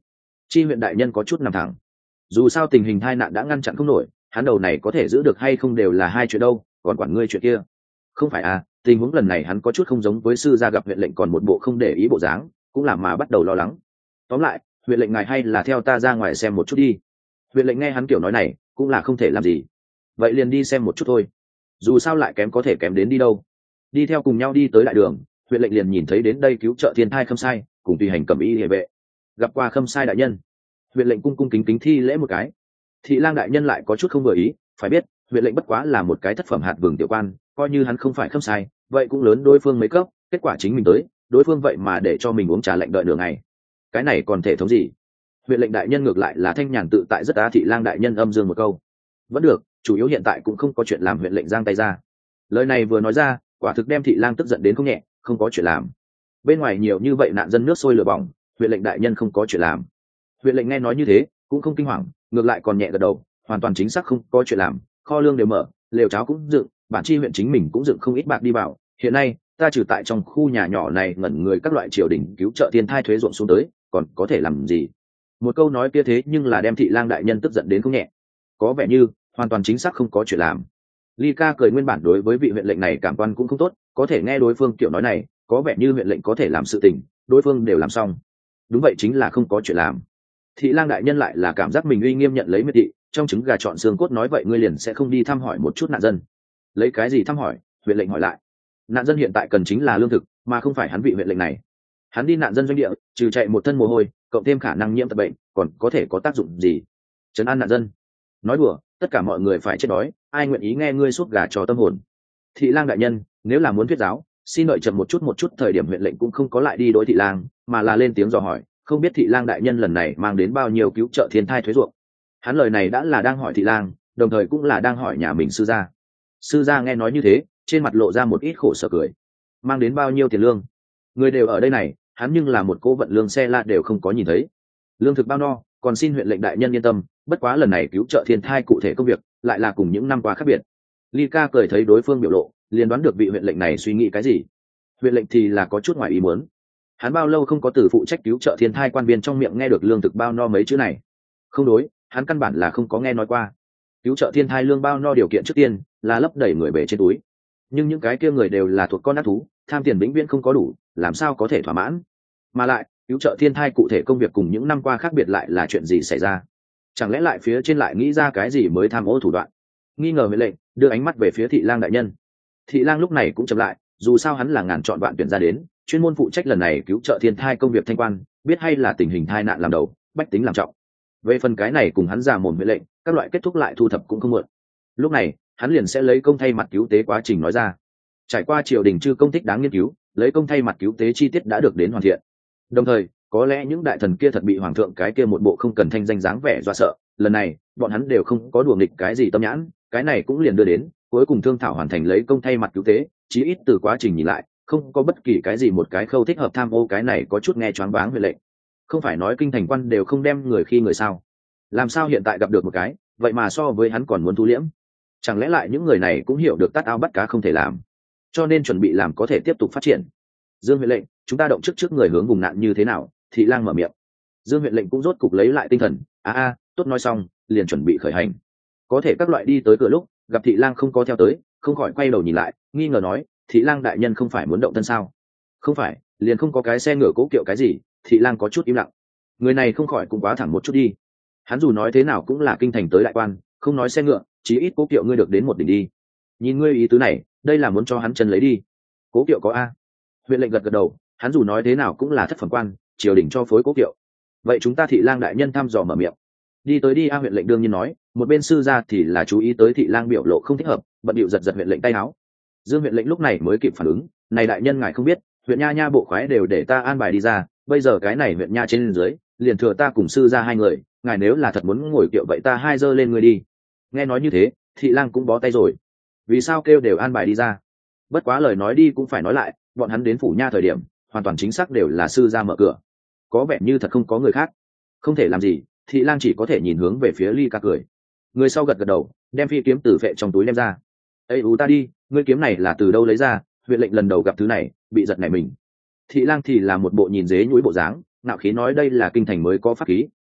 Chi huyện đại nhân có chút nằm thẳng. Dù sao tình hình tai nạn đã ngăn chặn không nổi, hắn đầu này có thể giữ được hay không đều là hai chuyện đâu, còn quản ngươi chuyện kia. Không phải à, tình huống lần này hắn có chút không giống với sư gia gặp huyện lệnh còn một bộ không để ý bộ dáng, cũng làm mà bắt đầu lo lắng. Tóm lại, huyện lệnh ngài hay là theo ta ra ngoài xem một chút đi. Huyện lệnh nghe hắn kiểu nói này, cũng là không thể làm gì. Vậy liền đi xem một chút thôi. Dù sao lại kém có thể kém đến đi đâu. Đi theo cùng nhau đi tới đại đường, huyện lệnh liền nhìn thấy đến đây cứu trợ thiên thai Khâm Sai, cùng tùy hành cầm y hệ vệ. Gặp qua Khâm Sai đại nhân, huyện lệnh cung cung kính kính thi lễ một cái. Thị lang đại nhân lại có chút không vừa ý, phải biết huyện lệnh bất quá là một cái thất phẩm hạt vừng tiểu quan, coi như hắn không phải Khâm Sai, vậy cũng lớn đối phương mấy cấp, kết quả chính mình tới, đối phương vậy mà để cho mình uống trà lạnh đợi nửa ngày, cái này còn thể thống gì? Huyện lệnh đại nhân ngược lại là thanh nhàn tự tại rất á. Thị lang đại nhân âm dương một câu, vẫn được, chủ yếu hiện tại cũng không có chuyện làm. Huyện lệnh giang tay ra, lời này vừa nói ra, quả thực đem thị lang tức giận đến không nhẹ. Không có chuyện làm? Bên ngoài nhiều như vậy nạn dân nước sôi lửa bỏng, huyện lệnh đại nhân không có chuyện làm? Huyện lệnh nghe nói như thế cũng không kinh hoàng, ngược lại còn nhẹ gật đầu, hoàn toàn chính xác không có chuyện làm. Kho lương đều mở, lều cháo cũng dựng, bản chi huyện chính mình cũng dựng không ít bạc đi vào. Hiện nay ta trừ tại trong khu nhà nhỏ này ngẩn người các loại triều đình cứu trợ thiên thai thuế ruộng xuống tới, còn có thể làm gì? Một câu nói kia thế nhưng là đem thị lang đại nhân tức giận đến không nhẹ. Có vẻ như hoàn toàn chính xác không có chuyện làm. Ly Ca cười, nguyên bản đối với vị huyện lệnh này cảm quan cũng không tốt, có thể nghe đối phương kiểu nói này, có vẻ như huyện lệnh có thể làm sự tình, đối phương đều làm xong. Đúng vậy, chính là không có chuyện làm. Thị lang đại nhân lại là cảm giác mình uy nghiêm nhận lấy miệt thị, trong trứng gà chọn xương cốt nói vậy ngươi liền sẽ không đi thăm hỏi một chút nạn dân? Lấy cái gì thăm hỏi? Huyện lệnh hỏi lại. Nạn dân hiện tại cần chính là lương thực, mà không phải hắn vị huyện lệnh này. Hắn đi nạn dân doanh địa, trừ chạy một thân mồ hôi, cộng thêm khả năng nhiễm tật bệnh, còn có thể có tác dụng gì? Trấn an nạn dân? Nói đùa, tất cả mọi người phải chết đói, ai nguyện ý nghe ngươi suốt gà cho tâm hồn? Thị lang đại nhân, nếu là muốn thuyết giáo, xin đợi chậm một chút. Thời điểm huyện lệnh cũng không có lại đi đối thị lang, mà là lên tiếng dò hỏi, không biết thị lang đại nhân lần này mang đến bao nhiêu cứu trợ thiên thai thuế ruộng? Hắn lời này đã là đang hỏi thị lang, đồng thời cũng là đang hỏi nhà mình sư gia. Sư gia nghe nói như thế, trên mặt lộ ra một ít khổ sở cười. Mang đến bao nhiêu tiền lương? Người đều ở đây này, hắn nhưng là một cố vận lương xe la đều không có nhìn thấy. Lương thực bao no, còn xin huyện lệnh đại nhân yên tâm, bất quá lần này cứu trợ thiên thai cụ thể công việc lại là cùng những năm qua khác biệt. Ly Ca cười thấy đối phương biểu lộ, liền đoán được vị huyện lệnh này suy nghĩ cái gì. Huyện lệnh thì là có chút ngoài ý muốn. Hắn bao lâu không có từ phụ trách cứu trợ thiên thai quan viên trong miệng nghe được lương thực bao no mấy chữ này? Không đối, hắn căn bản là không có nghe nói qua. Cứu trợ thiên thai lương bao no điều kiện trước tiên là lấp đầy người bể trên túi, nhưng những cái kia người đều là thuộc con ác thú, tham tiền vĩnh viễn không có đủ, làm sao có thể thỏa mãn? Mà lại cứu trợ thiên thai cụ thể công việc cùng những năm qua khác biệt lại là chuyện gì xảy ra? Chẳng lẽ lại phía trên lại nghĩ ra cái gì mới tham ô thủ đoạn? Nghi ngờ huyện lệnh đưa ánh mắt về phía thị lang đại nhân. Thị lang lúc này cũng chậm lại, dù sao hắn là ngàn chọn vạn tuyển ra đến, chuyên môn phụ trách lần này cứu trợ thiên thai công việc thanh quan, biết hay là tình hình tai nạn làm đầu, bách tính làm trọng. Về phần cái này cùng hắn già mồm huyện lệnh, các loại kết thúc lại thu thập cũng không muộn. Lúc này hắn liền sẽ lấy công thay mặt cứu tế quá trình nói ra. Trải qua triều đình chư công tích đáng nghiên cứu, lấy công thay mặt cứu tế chi tiết đã được đến hoàn thiện. Đồng thời có lẽ những đại thần kia thật bị hoàng thượng cái kia một bộ không cần thanh danh dáng vẻ dọa sợ, lần này bọn hắn đều không có đùa nghịch cái gì tâm nhãn, cái này cũng liền đưa đến cuối cùng thương thảo hoàn thành lấy công thay mặt cứu tế, chí ít từ quá trình nhìn lại không có bất kỳ cái gì một cái khâu thích hợp tham ô. Cái này có chút nghe choáng váng huyện lệnh. Không phải nói kinh thành quan đều không đem người khi người sao? Làm sao hiện tại gặp được một cái vậy mà so với hắn còn muốn thu liễm? Chẳng lẽ lại những người này cũng hiểu được tát ao bắt cá không thể làm, cho nên chuẩn bị làm có thể tiếp tục phát triển? Dương huyện lệnh, chúng ta động trước người hướng vùng nạn như thế nào? Thị lang mở miệng. Dương huyện lệnh cũng rốt cục lấy lại tinh thần. Tốt, nói xong liền chuẩn bị khởi hành. Có thể các loại đi tới cửa lúc gặp thị lang không có theo tới, không khỏi quay đầu nhìn lại, nghi ngờ nói, thị lang đại nhân không phải muốn động thân sao? Không phải, liền không có cái xe ngựa cố kiệu cái gì? Thị lang có chút im lặng. Người này không khỏi cũng quá thẳng một chút đi. Hắn dù nói thế nào cũng là kinh thành tới đại quan, không nói xe ngựa, chí ít cố kiệu ngươi được đến một đỉnh đi. Nhìn ngươi ý tứ này, đây là muốn cho hắn chân lấy đi. Cố kiệu có a? Huyện lệnh gật gật đầu, hắn dù nói thế nào cũng là thất phẩm quan, triều đình cho phối cố kiệu. Vậy chúng ta thị lang đại nhân thăm dò mở miệng. Đi tới đi a, huyện lệnh đương nhiên nói, một bên sư gia thì là chú ý tới thị lang biểu lộ không thích hợp, bận điệu giật huyện lệnh tay áo. Dương huyện lệnh lúc này mới kịp phản ứng, này đại nhân ngài không biết, huyện nha bộ khoái đều để ta an bài đi ra, bây giờ cái này huyện nha trên dưới liền thừa ta cùng sư gia hai người, ngài nếu là thật muốn ngồi kiệu vậy ta hai giơ lên người đi. Nghe nói như thế, thị lang cũng bó tay rồi. Vì sao kêu đều an bài đi ra? Bất quá lời nói đi cũng phải nói lại, bọn hắn đến phủ nha thời điểm hoàn toàn chính xác đều là sư gia mở cửa, có vẻ như thật không có người khác. Không thể làm gì, thị lang chỉ có thể nhìn hướng về phía Ly Ca cười. Người sau gật gật đầu, đem phi kiếm từ phệ trong túi đem ra. Ây ta đi, ngươi kiếm này là từ đâu lấy ra? Huyện lệnh lần đầu gặp thứ này bị giật nảy mình. Thị lang thì là một bộ nhìn dế nhúi bộ dáng, nạo khí nói đây là kinh thành mới có pháp khí,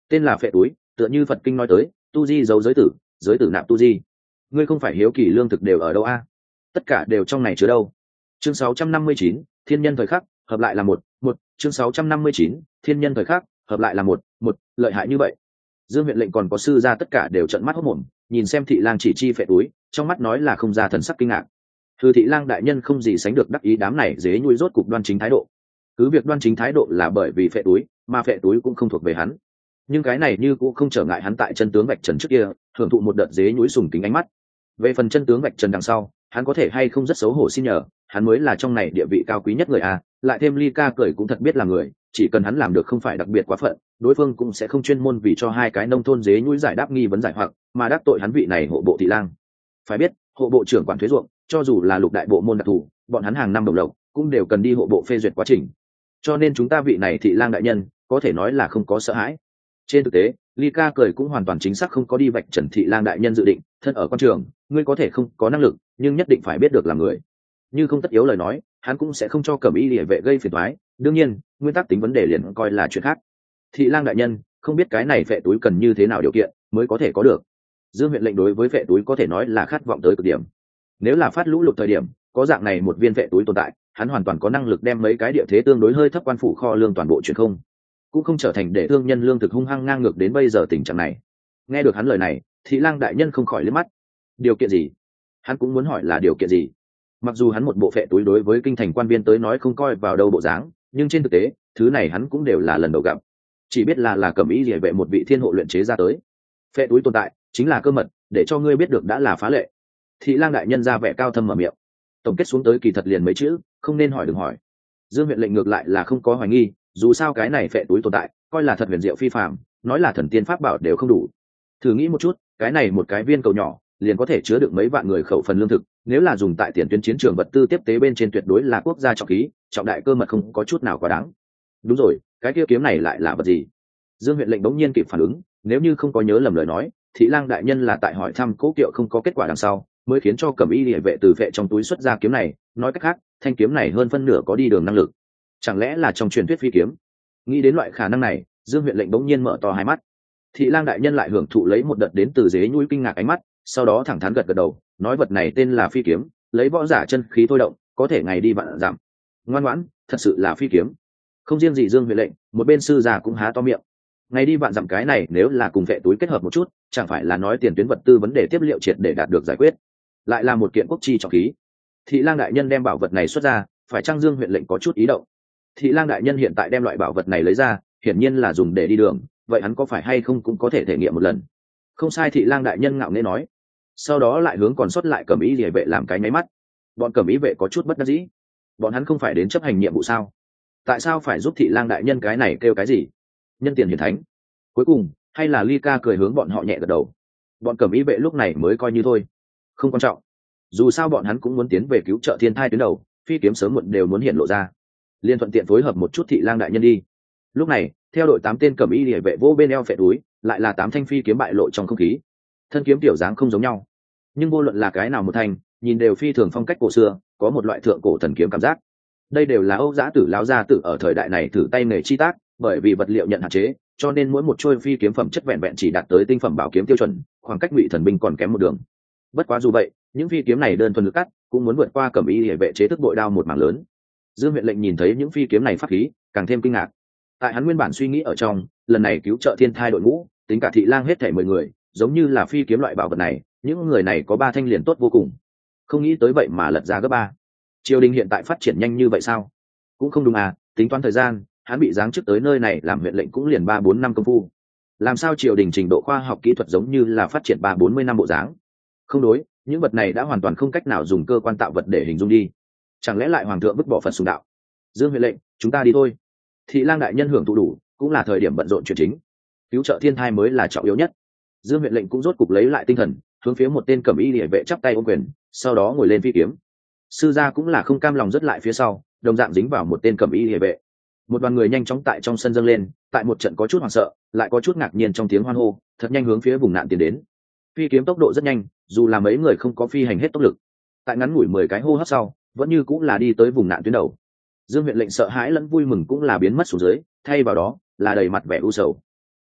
tên là phệ túi, tựa như Phật kinh nói tới, tu di giấu giới tử nạp tu di. Ngươi không phải hiếu kỳ lương thực đều ở đâu a? Tất cả đều trong này chứa đâu. Chương 659, thiên nhân thời khắc, hợp lại là một chương 659, thiên nhân thời khắc, hợp lại là một lợi hại như vậy. Dương huyện lệnh còn có sư gia tất cả đều trợn mắt hốt mồm, nhìn xem thị lang chỉ chi phệ túi, trong mắt nói là không ra thần sắc kinh ngạc. Thư thị lang đại nhân không gì sánh được đắc ý đám này dế nhui rốt cục đoan chính thái độ. Cứ việc đoan chính thái độ là bởi vì phệ túi, mà phệ túi cũng không thuộc về hắn. Nhưng cái này như cũng không trở ngại hắn tại chân tướng vạch trần trước kia, hưởng thụ một đợt dế nhui sùng kính ánh mắt. Về phần chân tướng vạch trần đằng sau, hắn có thể hay không rất xấu hổ xin nhờ, hắn mới là trong này địa vị cao quý nhất người a, lại thêm Ly Ca cười cũng thật biết là người, chỉ cần hắn làm được không phải đặc biệt quá phận, đối phương cũng sẽ không chuyên môn vì cho hai cái nông thôn dế nhũi giải đáp nghi vấn giải hoặc, mà đắc tội hắn vị này hộ bộ thị lang. Phải biết, hộ bộ trưởng quản thuế ruộng, cho dù là lục đại bộ môn đặc thù, bọn hắn hàng năm đồng lộc cũng đều cần đi hộ bộ phê duyệt quá trình. Cho nên chúng ta vị này thị lang đại nhân, có thể nói là không có sợ hãi. Trên thực tế, Ly Ca cười cũng hoàn toàn chính xác không có đi vạch trần thị lang đại nhân dự định, thân ở quan trường, ngươi có thể không có năng lực, nhưng nhất định phải biết được làm người. Như không tất yếu lời nói, hắn cũng sẽ không cho Cẩm Y Liễu vệ gây phiền toái. Đương nhiên, nguyên tắc tính vấn đề liền coi là chuyện khác. Thị lang đại nhân, không biết cái này phệ túi cần như thế nào điều kiện mới có thể có được. Dương huyện lệnh đối với phệ túi có thể nói là khát vọng tới cực điểm. Nếu là phát lũ lụt thời điểm, có dạng này một viên phệ túi tồn tại, hắn hoàn toàn có năng lực đem mấy cái địa thế tương đối hơi thấp quan phủ kho lương toàn bộ chuyển không, cũng không trở thành để thương nhân lương thực hung hăng ngang ngược đến bây giờ tình trạng này. Nghe được hắn lời này, thị lang đại nhân không khỏi liếc mắt. Điều kiện gì? Hắn cũng muốn hỏi là điều kiện gì. Mặc dù hắn một bộ phệ túi đối với kinh thành quan viên tới nói không coi vào đâu bộ dáng, nhưng trên thực tế thứ này hắn cũng đều là lần đầu gặp, chỉ biết là Cẩm Y Liễu vệ một vị thiên hộ luyện chế ra tới. Phệ túi tồn tại chính là cơ mật, để cho ngươi biết được đã là phá lệ. Thị lang đại nhân ra vẻ cao thâm mở miệng, tổng kết xuống tới kỳ thật liền mấy chữ, không nên hỏi đừng hỏi. Dương huyện lệnh ngược lại là không có hoài nghi, dù sao cái này phệ túi tồn tại coi là thật huyền diệu phi phàm, nói là thần tiên pháp bảo đều không đủ. Thử nghĩ một chút, cái này một cái viên cầu nhỏ liền có thể chứa được mấy vạn người khẩu phần lương thực, nếu là dùng tại tiền tuyến chiến trường vật tư tiếp tế bên trên tuyệt đối là quốc gia trọng khí, trọng đại cơ mật không có chút nào quá đáng. Đúng rồi, cái kia kiếm này lại là vật gì? Dương huyện lệnh bỗng nhiên kịp phản ứng, nếu như không có nhớ lầm lời nói, thị lang đại nhân là tại hỏi thăm Cố Kiệu không có kết quả đằng sau, mới khiến cho Cẩm Y Liễu vệ từ vệ trong túi xuất ra kiếm này, nói cách khác, thanh kiếm này hơn phân nửa có đi đường năng lực. Chẳng lẽ là trong truyền thuyết phi kiếm? Nghĩ đến loại khả năng này, Dương huyện lệnh bỗng nhiên mở to hai mắt. Thị lang đại nhân lại hưởng thụ lấy một đợt đến từ dế nhui kinh ngạc ánh mắt, sau đó thẳng thắn gật gật đầu, nói vật này tên là phi kiếm, lấy võ giả chân khí thôi động, có thể ngày đi vạn dặm. Ngoan ngoãn, thật sự là phi kiếm. Không riêng gì Dương huyện lệnh, một bên sư già cũng há to miệng. Ngày đi vạn dặm cái này nếu là cùng vệ túi kết hợp một chút, chẳng phải là nói tiền tuyến vật tư vấn đề tiếp liệu triệt để đạt được giải quyết, lại là một kiện quốc chi trọng khí. Thị lang đại nhân đem bảo vật này xuất ra, phải chăng Dương huyện lệnh có chút ý động? Thị lang đại nhân hiện tại đem loại bảo vật này lấy ra, hiển nhiên là dùng để đi đường, vậy hắn có phải hay không cũng có thể thể nghiệm một lần. Không sai, thị lang đại nhân ngạo nghễ nói, sau đó lại hướng còn sót lại Cẩm Y Liễu vệ làm cái nháy mắt. Bọn Cẩm Y vệ có chút bất đắc dĩ, bọn hắn không phải đến chấp hành nhiệm vụ sao, tại sao phải giúp thị lang đại nhân cái này kêu cái gì nhân tiền hiển thánh? Cuối cùng hay là Ly Ca cười hướng bọn họ nhẹ gật đầu. Bọn Cẩm Y vệ lúc này mới coi như thôi, không quan trọng, dù sao bọn hắn cũng muốn tiến về cứu trợ thiên thai tuyến đầu, phi kiếm sớm muộn đều muốn hiện lộ ra, liên thuận tiện phối hợp một chút thị lang đại nhân đi. Lúc này theo đội 8 tên Cẩm Y Liễu vệ vô bên eo phệ túi, lại là 8 thanh phi kiếm bại lộ trong không khí. Thân kiếm tiểu dáng không giống nhau, nhưng vô luận là cái nào một thanh, nhìn đều phi thường phong cách cổ xưa, có một loại thượng cổ thần kiếm cảm giác. Đây đều là Âu Giã Tử lão gia tử ở thời đại này thử tay nghề chi tác, bởi vì vật liệu nhận hạn chế, cho nên mỗi một trôi phi kiếm phẩm chất vẹn vẹn chỉ đạt tới tinh phẩm bảo kiếm tiêu chuẩn, khoảng cách Ngụy Thần binh còn kém một đường. Bất quá dù vậy, những phi kiếm này đơn thuần lực cắt, cũng muốn vượt qua Cẩm Y Liễu vệ chế thức bội đao một mảng lớn. Dương huyện lệnh nhìn thấy những phi kiếm này pháp khí, càng thêm kinh ngạc. Tại hắn nguyên bản suy nghĩ ở trong, lần này cứu trợ thiên thai đội ngũ, tính cả thị lang hết thảy 10 người, giống như là phi kiếm loại bảo vật này, những người này có 3 thanh liền tốt vô cùng. Không nghĩ tới vậy mà lật ra gấp 3. Triều đình hiện tại phát triển nhanh như vậy sao? Cũng không đúng à, tính toán thời gian, hắn bị giáng chức tới nơi này làm huyện lệnh cũng liền 3-4 năm công phu. Làm sao triều đình trình độ khoa học kỹ thuật giống như là phát triển 30-40 năm bộ dáng? Không đối, những vật này đã hoàn toàn không cách nào dùng cơ quan tạo vật để hình dung đi. Chẳng lẽ lại hoàng thượng vứt bỏ Phật sùng đạo? Dương huyện lệnh, chúng ta đi thôi. Thị lang đại nhân hưởng thụ đủ, cũng là thời điểm bận rộn chuyện chính. Cứu trợ thiên thai mới là trọng yếu nhất. Dương huyện lệnh cũng rốt cục lấy lại tinh thần, hướng phía một tên Cẩm Y Liễu vệ chắp tay ôm quyền, sau đó ngồi lên phi kiếm. Sư gia cũng là không cam lòng rất lại phía sau, đồng dạng dính vào một tên Cẩm Y Liễu vệ. Một đoàn người nhanh chóng tại trong sân dâng lên, tại một trận có chút hoảng sợ, lại có chút ngạc nhiên trong tiếng hoan hô, thật nhanh hướng phía vùng nạn tiến đến. Phi kiếm tốc độ rất nhanh, dù là mấy người không có phi hành hết tốc lực, tại ngắn ngủi 10 cái hô hấp sau, vẫn như cũng là đi tới vùng nạn tuyến đầu. Dương huyện lệnh sợ hãi lẫn vui mừng cũng là biến mất xuống dưới, thay vào đó là đầy mặt vẻ u sầu.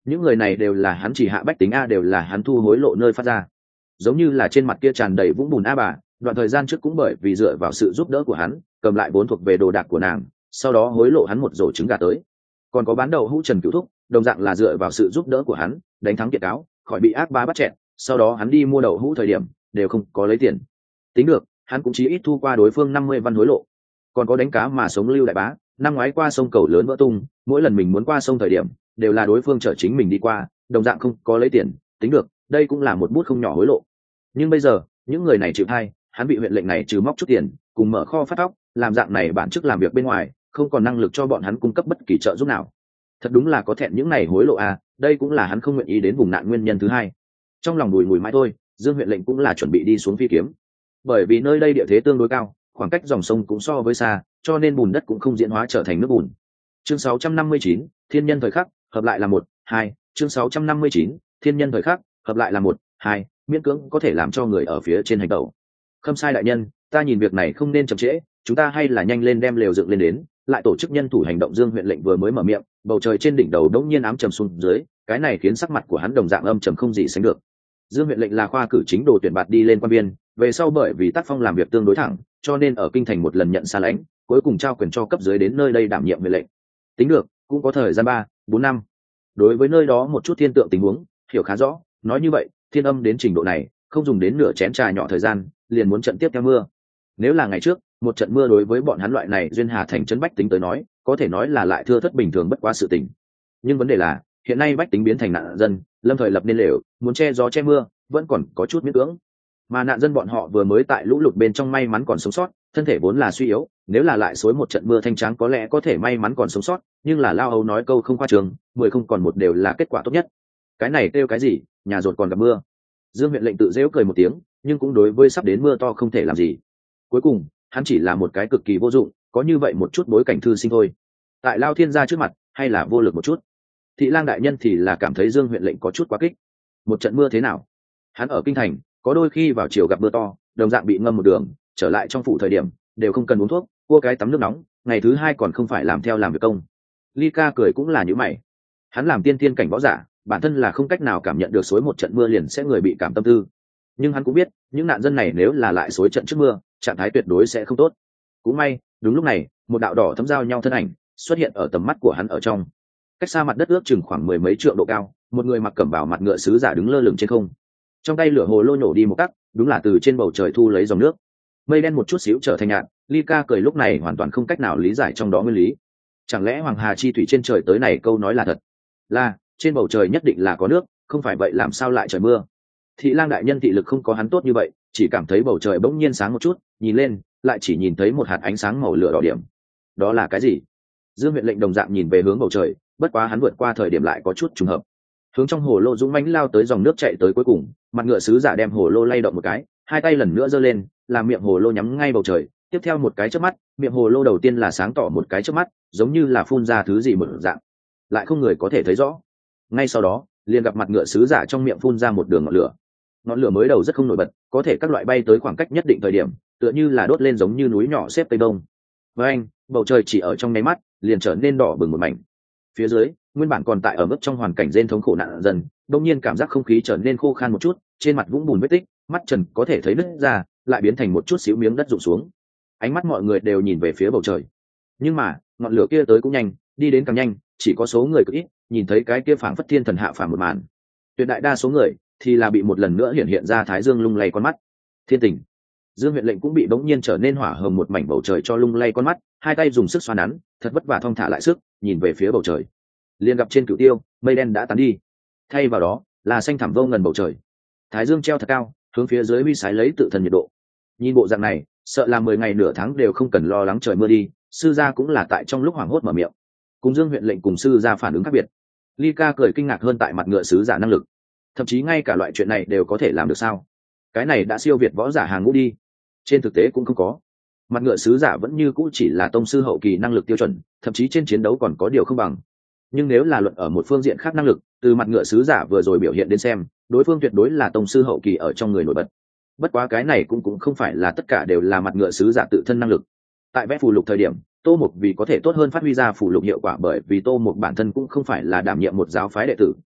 những người này đều là hắn chỉ hạ bách tính a, đều là hắn thu hối lộ nơi phát ra. Giống như là trên mặt kia tràn đầy vũng bùn a bà, đoạn thời gian trước cũng bởi vì dựa vào sự giúp đỡ của hắn cầm lại vốn thuộc về đồ đạc của nàng, sau đó hối lộ hắn một rổ trứng gà tới. Còn có bán đậu hũ Trần Cửu Thúc, đồng dạng là dựa vào sự giúp đỡ của hắn đánh thắng kiệt cáo, khỏi bị ác bá bắt chẹn, sau đó hắn đi mua đậu hũ thời điểm đều không có lấy tiền. Tính được hắn cũng chỉ ít thu qua đối phương 50 văn hối lộ. Còn có đánh cá mà sống Lưu Đại Bá, năm ngoái qua sông cầu lớn vỡ tung, mỗi lần mình muốn qua sông thời điểm đều là đối phương chở chính mình đi qua, đồng dạng không có lấy tiền. Tính được đây cũng là một bút không nhỏ hối lộ. Nhưng bây giờ những người này chịu thay, hắn bị huyện lệnh này trừ móc chút tiền cùng mở kho phát óc, làm dạng này bản chức làm việc bên ngoài không còn năng lực cho bọn hắn cung cấp bất kỳ trợ giúp nào. Thật đúng là có thẹn những này hối lộ à, đây cũng là hắn không nguyện ý đến vùng nạn nguyên nhân thứ hai. Trong lòng đùi ngùi mãi thôi, Dương huyện lệnh cũng là chuẩn bị đi xuống phi kiếm, bởi vì nơi đây địa thế tương đối cao, khoảng cách dòng sông cũng so với xa, cho nên bùn đất cũng không diễn hóa trở thành nước bùn. Chương 659, thiên nhân thời khắc, hợp lại là 1, 2, chương 659, thiên nhân thời khắc, hợp lại là 1, 2, miễn cưỡng có thể làm cho người ở phía trên hành tẩu. Khâm sai đại nhân, ta nhìn việc này không nên chậm trễ, chúng ta hay là nhanh lên đem lều dựng lên đến, lại tổ chức nhân thủ hành động. Dương huyện lệnh vừa mới mở miệng, bầu trời trên đỉnh đầu đống nhiên ám trầm xuống dưới, cái này khiến sắc mặt của hắn đồng dạng âm trầm không gì sánh được. Dương huyện lệnh là khoa cử chính đồ tuyển bạt đi lên quan viên, về sau bởi vì tác phong làm việc tương đối thẳng, cho nên ở kinh thành một lần nhận xa lãnh, cuối cùng trao quyền cho cấp dưới đến nơi đây đảm nhiệm huyện lệnh. Tính được cũng có thời gian 3-4 năm. Đối với nơi đó một chút thiên tượng tình huống hiểu khá rõ, nói như vậy thiên âm đến trình độ này không dùng đến nửa chén trà nhỏ thời gian liền muốn trận tiếp theo mưa. Nếu là ngày trước một trận mưa đối với bọn hắn loại này duyên hà thành trấn bách tính tới nói có thể nói là lại thưa thất bình thường bất quá sự tình. Nhưng vấn đề là hiện nay bách tính biến thành nạn dân, lâm thời lập nên lều, muốn che gió che mưa vẫn còn có chút miễn cưỡng. Mà nạn dân bọn họ vừa mới tại lũ lụt bên trong may mắn còn sống sót, thân thể vốn là suy yếu, nếu là lại xối một trận mưa thanh tráng có lẽ có thể may mắn còn sống sót, nhưng là Lao Âu nói câu không khoa trương, 10 không còn một đều là kết quả tốt nhất. Cái này kêu cái gì, nhà rột còn gặp mưa. Dương huyện lệnh tự giễu cười một tiếng, nhưng cũng đối với sắp đến mưa to không thể làm gì. Cuối cùng hắn chỉ là một cái cực kỳ vô dụng, có như vậy một chút bối cảnh thư sinh thôi. Tại Lao Thiên gia trước mặt hay là vô lực một chút. Thị lang đại nhân thì là cảm thấy Dương huyện lệnh có chút quá kích. Một trận mưa thế nào, hắn ở kinh thành có đôi khi vào chiều gặp mưa to đồng dạng bị ngâm một đường, trở lại trong phủ thời điểm đều không cần uống thuốc, cua cái tắm nước nóng, ngày thứ hai còn không phải làm theo làm việc công. Ly Ca cười cũng là như mày, hắn làm tiên tiên cảnh võ giả bản thân là không cách nào cảm nhận được xối một trận mưa liền sẽ người bị cảm tâm tư, nhưng hắn cũng biết những nạn dân này nếu là lại xối trận trước mưa trạng thái tuyệt đối sẽ không tốt. Cũng may đúng lúc này một đạo đỏ thấm giao nhau thân ảnh xuất hiện ở tầm mắt của hắn. Ở trong cách xa mặt đất ước chừng khoảng 10 mấy trượng độ cao, một người mặc cẩm bào mặt ngựa sứ giả đứng lơ lửng trên không, trong tay lửa hồ lô nhổ đi một cắc, đúng là từ trên bầu trời thu lấy dòng nước. Mây đen một chút xíu trở thành nhạt, Ly Ca cười lúc này hoàn toàn không cách nào lý giải trong đó nguyên lý. Chẳng lẽ Hoàng Hà chi thủy trên trời tới này câu nói là thật? Là trên bầu trời nhất định là có nước, không phải vậy làm sao lại trời mưa? Thị lang đại nhân thị lực không có hắn tốt như vậy, chỉ cảm thấy bầu trời bỗng nhiên sáng một chút, nhìn lên lại chỉ nhìn thấy một hạt ánh sáng màu lửa đỏ điểm. Đó là cái gì? Dương huyện lệnh đồng dạng nhìn về hướng bầu trời, bất quá hắn vượt qua thời điểm lại có chút trùng hợp. Hướng trong hồ lô dũng mãnh lao tới dòng nước chạy tới, cuối cùng mặt ngựa sứ giả đem hồ lô lay động một cái, hai tay lần nữa giơ lên, làm miệng hồ lô nhắm ngay bầu trời. Tiếp theo một cái chớp mắt, miệng hồ lô đầu tiên là sáng tỏ một cái chớp mắt, giống như là phun ra thứ gì một dạng, lại không người có thể thấy rõ. Ngay sau đó liền gặp mặt ngựa sứ giả trong miệng phun ra một đường ngọn lửa. Ngọn lửa mới đầu rất không nổi bật, có thể các loại bay tới khoảng cách nhất định thời điểm tựa như là đốt lên giống như núi nhỏ xếp tây đông. Với anh bầu trời chỉ ở trong nháy mắt liền trở nên đỏ bừng một mảnh. Phía dưới nguyên bản còn tại ở mức trong hoàn cảnh rên thống khổ nạn dần đông nhiên cảm giác không khí trở nên khô khan một chút, trên mặt vũng bùn vết tích mắt trần có thể thấy nứt ra, lại biến thành một chút xíu miếng đất rụng xuống. Ánh mắt mọi người đều nhìn về phía bầu trời, nhưng mà ngọn lửa kia tới cũng nhanh, đi đến càng nhanh, chỉ có số người cực ít nhìn thấy cái kia phảng phất thiên thần hạ phàm một màn. Tuyệt đại đa số người thì là bị một lần nữa hiện ra thái dương lung lay con mắt. Thiên tình. Dương huyện lệnh cũng bị bỗng nhiên trở nên hỏa hồng một mảnh bầu trời cho lung lay con mắt, hai tay dùng sức xoa nắn, thật vất vả thong thả lại sức, nhìn về phía bầu trời. Liền gặp trên cửu tiêu mây đen đã tán đi, thay vào đó là xanh thẳm vô ngần bầu trời. Thái dương treo thật cao, hướng phía dưới huy sái lấy tự thần nhiệt độ. Nhìn bộ dạng này, sợ là 10 ngày nửa tháng đều không cần lo lắng trời mưa đi. Sư gia cũng là tại trong lúc hoảng hốt mở miệng. Cùng Dương huyện lệnh cùng sư gia phản ứng khác biệt. Ly Ca cười kinh ngạc hơn tại mặt ngựa sứ giả năng lực, thậm chí ngay cả loại chuyện này đều có thể làm được sao? Cái này đã siêu việt võ giả hàng ngũ đi. Trên thực tế cũng không có, mặt ngựa sứ giả vẫn như cũ chỉ là tông sư hậu kỳ năng lực tiêu chuẩn, thậm chí trên chiến đấu còn có điều không bằng. Nhưng nếu là luận ở một phương diện khác năng lực, từ mặt ngựa sứ giả vừa rồi biểu hiện đến xem, đối phương tuyệt đối là tông sư hậu kỳ ở trong người nổi bật. Bất quá cái này cũng không phải là tất cả đều là mặt ngựa sứ giả tự thân năng lực. Tại vẽ phù lục thời điểm, Tô Mục vì có thể tốt hơn phát huy ra phù lục hiệu quả, bởi vì Tô Mục bản thân cũng không phải là đảm nhiệm một giáo phái đệ tử,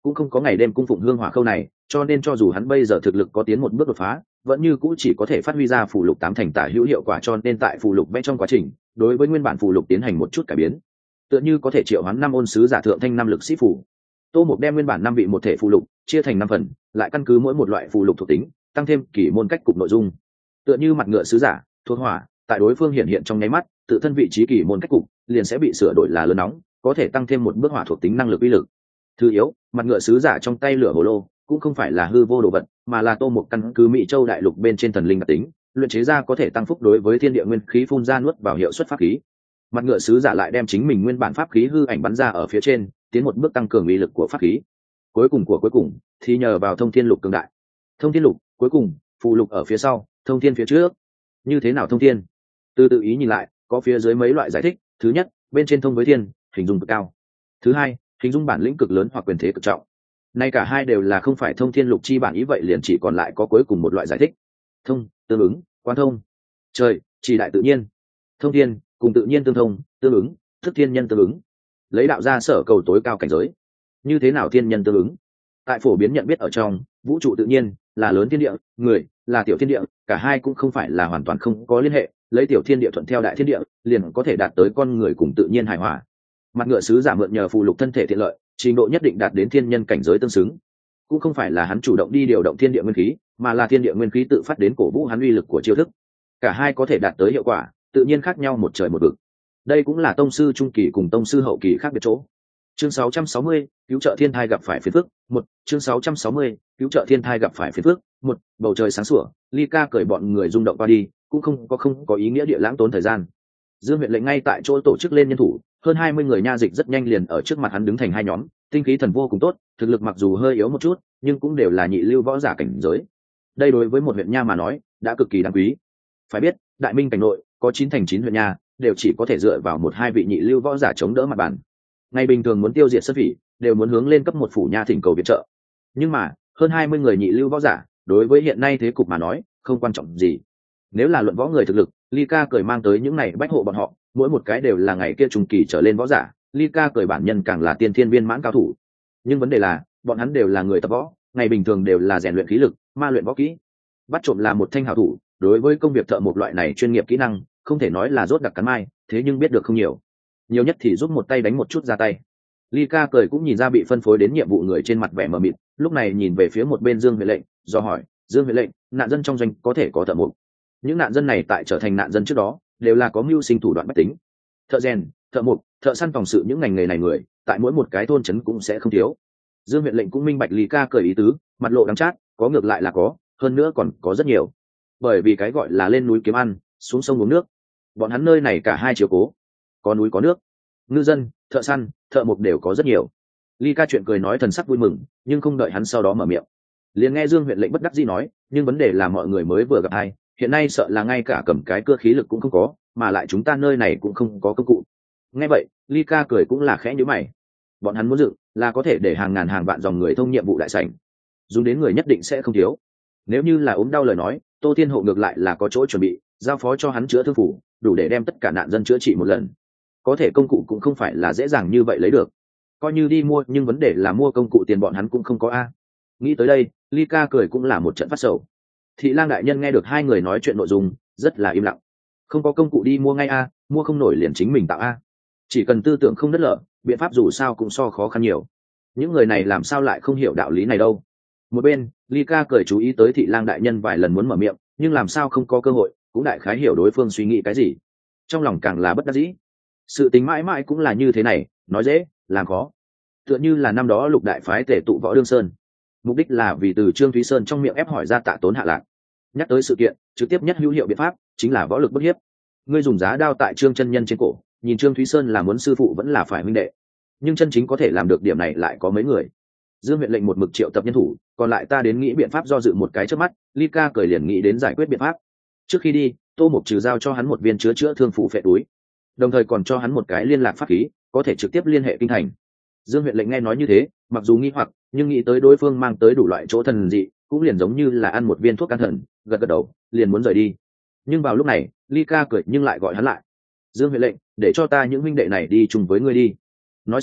cũng không có ngày đêm cung phụng hương hỏa khâu này, cho nên cho dù hắn bây giờ thực lực có tiến một bước đột phá, vẫn như cũ chỉ có thể phát huy ra phù lục 8 thành tả hữu hiệu quả, cho nên tại phù lục vẽ trong quá trình, đối với nguyên bản phù lục tiến hành một chút cải biến. Tựa như có thể triệu hoán 5 ôn sứ giả thượng thanh 5 lực sĩ phù. Tô Mục đem nguyên bản 5 vị một thể phù lục chia thành 5 phần, lại căn cứ mỗi một loại phù lục thuộc tính, tăng thêm kỷ môn cách cục nội dung. Tựa như mặt ngựa sứ giả, thuộc hỏa, tại đối phương hiện hiện trong nháy mắt, tự thân vị trí kỷ môn cách cục liền sẽ bị sửa đổi là lớn nóng, có thể tăng thêm một bước hỏa thuộc tính năng lực uy lực. Thứ yếu, mặt ngựa sứ giả trong tay lửa hồ lô cũng không phải là hư vô đồ vật, mà là Tô Mục căn cứ Mỹ Châu đại lục bên trên thần linh đặc tính, luyện chế ra có thể tăng phúc đối với thiên địa nguyên khí phun ra nuốt vào hiệu suất pháp khí. Mặt ngựa sứ giả lại đem chính mình nguyên bản pháp khí hư ảnh bắn ra ở phía trên, tiến một bước tăng cường uy lực của pháp khí. Cuối cùng thì nhờ vào thông thiên lục cường đại. Thông thiên lục, cuối cùng, phù lục ở phía sau, thông thiên phía trước. Như thế nào thông thiên? Từ tự ý nhìn lại, có phía dưới mấy loại giải thích. Thứ nhất, bên trên thông với thiên, hình dung cực cao. Thứ hai, hình dung bản lĩnh cực lớn hoặc quyền thế cực trọng. Nay cả hai đều là không phải thông thiên lục chi bản ý, vậy liền chỉ còn lại có cuối cùng một loại giải thích. Thông, tương ứng, quan thông. Trời, chỉ đại tự nhiên. Thông thiên, cùng tự nhiên tương thông, tương ứng, thức thiên nhân tương ứng. Lấy đạo ra sở cầu tối cao cảnh giới. Như thế nào thiên nhân tương ứng? Tại phổ biến nhận biết ở trong, vũ trụ tự nhiên là lớn thiên địa, người là tiểu thiên địa, cả hai cũng không phải là hoàn toàn không có liên hệ, lấy tiểu thiên địa thuận theo đại thiên địa, liền có thể đạt tới con người cùng tự nhiên hài hòa. Mặt ngựa sứ giả mượn nhờ phù lục thân thể tiện lợi, trình độ nhất định đạt đến thiên nhân cảnh giới tương xứng. Cũng không phải là hắn chủ động đi điều động thiên địa nguyên khí, mà là thiên địa nguyên khí tự phát đến cổ vũ hắn uy lực của chiêu thức. Cả hai có thể đạt tới hiệu quả, tự nhiên khác nhau một trời một vực. Đây cũng là tông sư trung kỳ cùng tông sư hậu kỳ khác biệt chỗ. Chương 660, cứu trợ thiên thai gặp phải phiền phức. Chương 660, cứu trợ thiên thai gặp phải phiền phức. Bầu trời sáng sủa, Ly Ca cởi bọn người rung động qua đi, cũng không có ý nghĩa địa lãng tốn thời gian. Dương huyện lệnh ngay tại chỗ tổ chức lên nhân thủ, hơn 20 người nha dịch rất nhanh liền ở trước mặt hắn đứng thành hai nhóm, tinh khí thần vô cùng tốt, thực lực mặc dù hơi yếu một chút, nhưng cũng đều là nhị lưu võ giả cảnh giới. Đây đối với một huyện nha mà nói, đã cực kỳ đáng quý. Phải biết, Đại Minh cảnh nội có 9 thành 9 huyện nha, đều chỉ có thể dựa vào 1-2 vị nhị lưu võ giả chống đỡ mặt bàn. Ngày bình thường muốn tiêu diệt sơn phỉ, đều muốn hướng lên cấp một phủ nha thỉnh cầu viện trợ. Nhưng mà, hơn 20 người nhị lưu võ giả, đối với hiện nay thế cục mà nói, không quan trọng gì. Nếu là luận võ người thực lực, Ly Ca cười mang tới những này bách hộ bọn họ, mỗi một cái đều là ngày kia trung kỳ trở lên võ giả, Ly Ca cười bản nhân càng là tiên thiên viên mãn cao thủ. Nhưng vấn đề là, bọn hắn đều là người tập võ, ngày bình thường đều là rèn luyện khí lực, ma luyện võ kỹ. Bắt trộm là một thanh hảo thủ, đối với công việc thợ một loại này chuyên nghiệp kỹ năng, không thể nói là rốt đặc cắn mai, thế nhưng biết được không nhiều. Nhiều nhất thì giúp một tay đánh một chút ra tay. Ly Ca cười cũng nhìn ra bị phân phối đến nhiệm vụ người trên mặt vẻ mờ mịt, lúc này nhìn về phía một bên Dương Huệ lệnh, do hỏi, Dương Huệ lệnh, nạn dân trong doanh có thể có thợ mộc. Những nạn dân này tại trở thành nạn dân trước đó, đều là có mưu sinh thủ đoạn bách tính. Thợ rèn, thợ mộc, thợ săn phòng sự những ngành nghề này người, tại mỗi một cái thôn trấn cũng sẽ không thiếu. Dương Huệ lệnh cũng minh bạch Ly Ca cười ý tứ, mặt lộ đắng chát, có ngược lại là có, hơn nữa còn có rất nhiều. Bởi vì cái gọi là lên núi kiếm ăn, xuống sông uống nước. Bọn hắn nơi này cả hai chiều cố, có núi có nước, ngư dân, thợ săn, thợ mộc đều có rất nhiều. Ly Ca chuyện cười nói thần sắc vui mừng, nhưng không đợi hắn sau đó mở miệng, liền nghe Dương huyện lệnh bất đắc dĩ nói, nhưng vấn đề là mọi người mới vừa gặp ai, hiện nay sợ là ngay cả cầm cái cưa khí lực cũng không có, mà lại chúng ta nơi này cũng không có công cụ. Nghe vậy, Ly Ca cười cũng là khẽ nhíu mày. Bọn hắn muốn dựng là có thể để hàng ngàn hàng vạn dòng người thông nhiệm vụ đại sảnh, dùng đến người nhất định sẽ không thiếu. Nếu như là ốm đau lời nói, Tô Thiên Hộ ngược lại là có chỗ chuẩn bị, giao phó cho hắn chữa thương phủ, đủ để đem tất cả nạn dân chữa trị một lần. Có thể công cụ cũng không phải là dễ dàng như vậy lấy được, coi như đi mua, nhưng vấn đề là mua công cụ tiền bọn hắn cũng không có a. Nghĩ tới đây, Ly Ca cười cũng là một trận phát sầu. Thị Lang đại nhân nghe được hai người nói chuyện nội dung, rất là im lặng. Không có công cụ đi mua ngay a, mua không nổi liền chính mình tạo a. Chỉ cần tư tưởng không đất lở, biện pháp dù sao cũng so khó khăn nhiều. Những người này làm sao lại không hiểu đạo lý này đâu. Một bên, Ly Ca cười chú ý tới Thị Lang đại nhân vài lần muốn mở miệng, nhưng làm sao không có cơ hội, cũng đại khái hiểu đối phương suy nghĩ cái gì. Trong lòng càng là bất đắc dĩ. Sự tính mãi mãi cũng là như thế này, nói dễ, làm khó. Tựa như là năm đó Lục đại phái tể tụ Võ Đương Sơn, mục đích là vì từ Trương Thúy Sơn trong miệng ép hỏi ra Tạ Tốn hạ lạc. Nhắc tới sự kiện, trực tiếp nhất hữu hiệu biện pháp chính là võ lực bức hiếp. Ngươi dùng giá đao tại Trương chân nhân trên cổ, nhìn Trương Thúy Sơn là muốn sư phụ vẫn là phải huynh đệ. Nhưng chân chính có thể làm được điểm này lại có mấy người. Dương huyện lệnh một mực triệu tập nhân thủ, còn lại ta đến nghĩ biện pháp, do dự một cái trước mắt, Ly Ca cười liền nghĩ đến giải quyết biện pháp. Trước khi đi, Tô Mục trừ giao cho hắn một viên chữa thương phủ phệ túi, đồng thời còn cho hắn một cái liên lạc pháp khí, có thể trực tiếp liên hệ kinh thành. Dương huyện lệnh nghe nói như thế, mặc dù nghi hoặc, nhưng nghĩ tới đối phương mang tới đủ loại chỗ thần dị, cũng liền giống như là ăn một viên thuốc can thần, gật gật đầu, liền muốn rời đi. Nhưng vào lúc này, Ly Ca cười nhưng lại gọi hắn lại. Dương huyện lệnh, để cho ta những huynh đệ này đi chung với ngươi đi. Nói xong,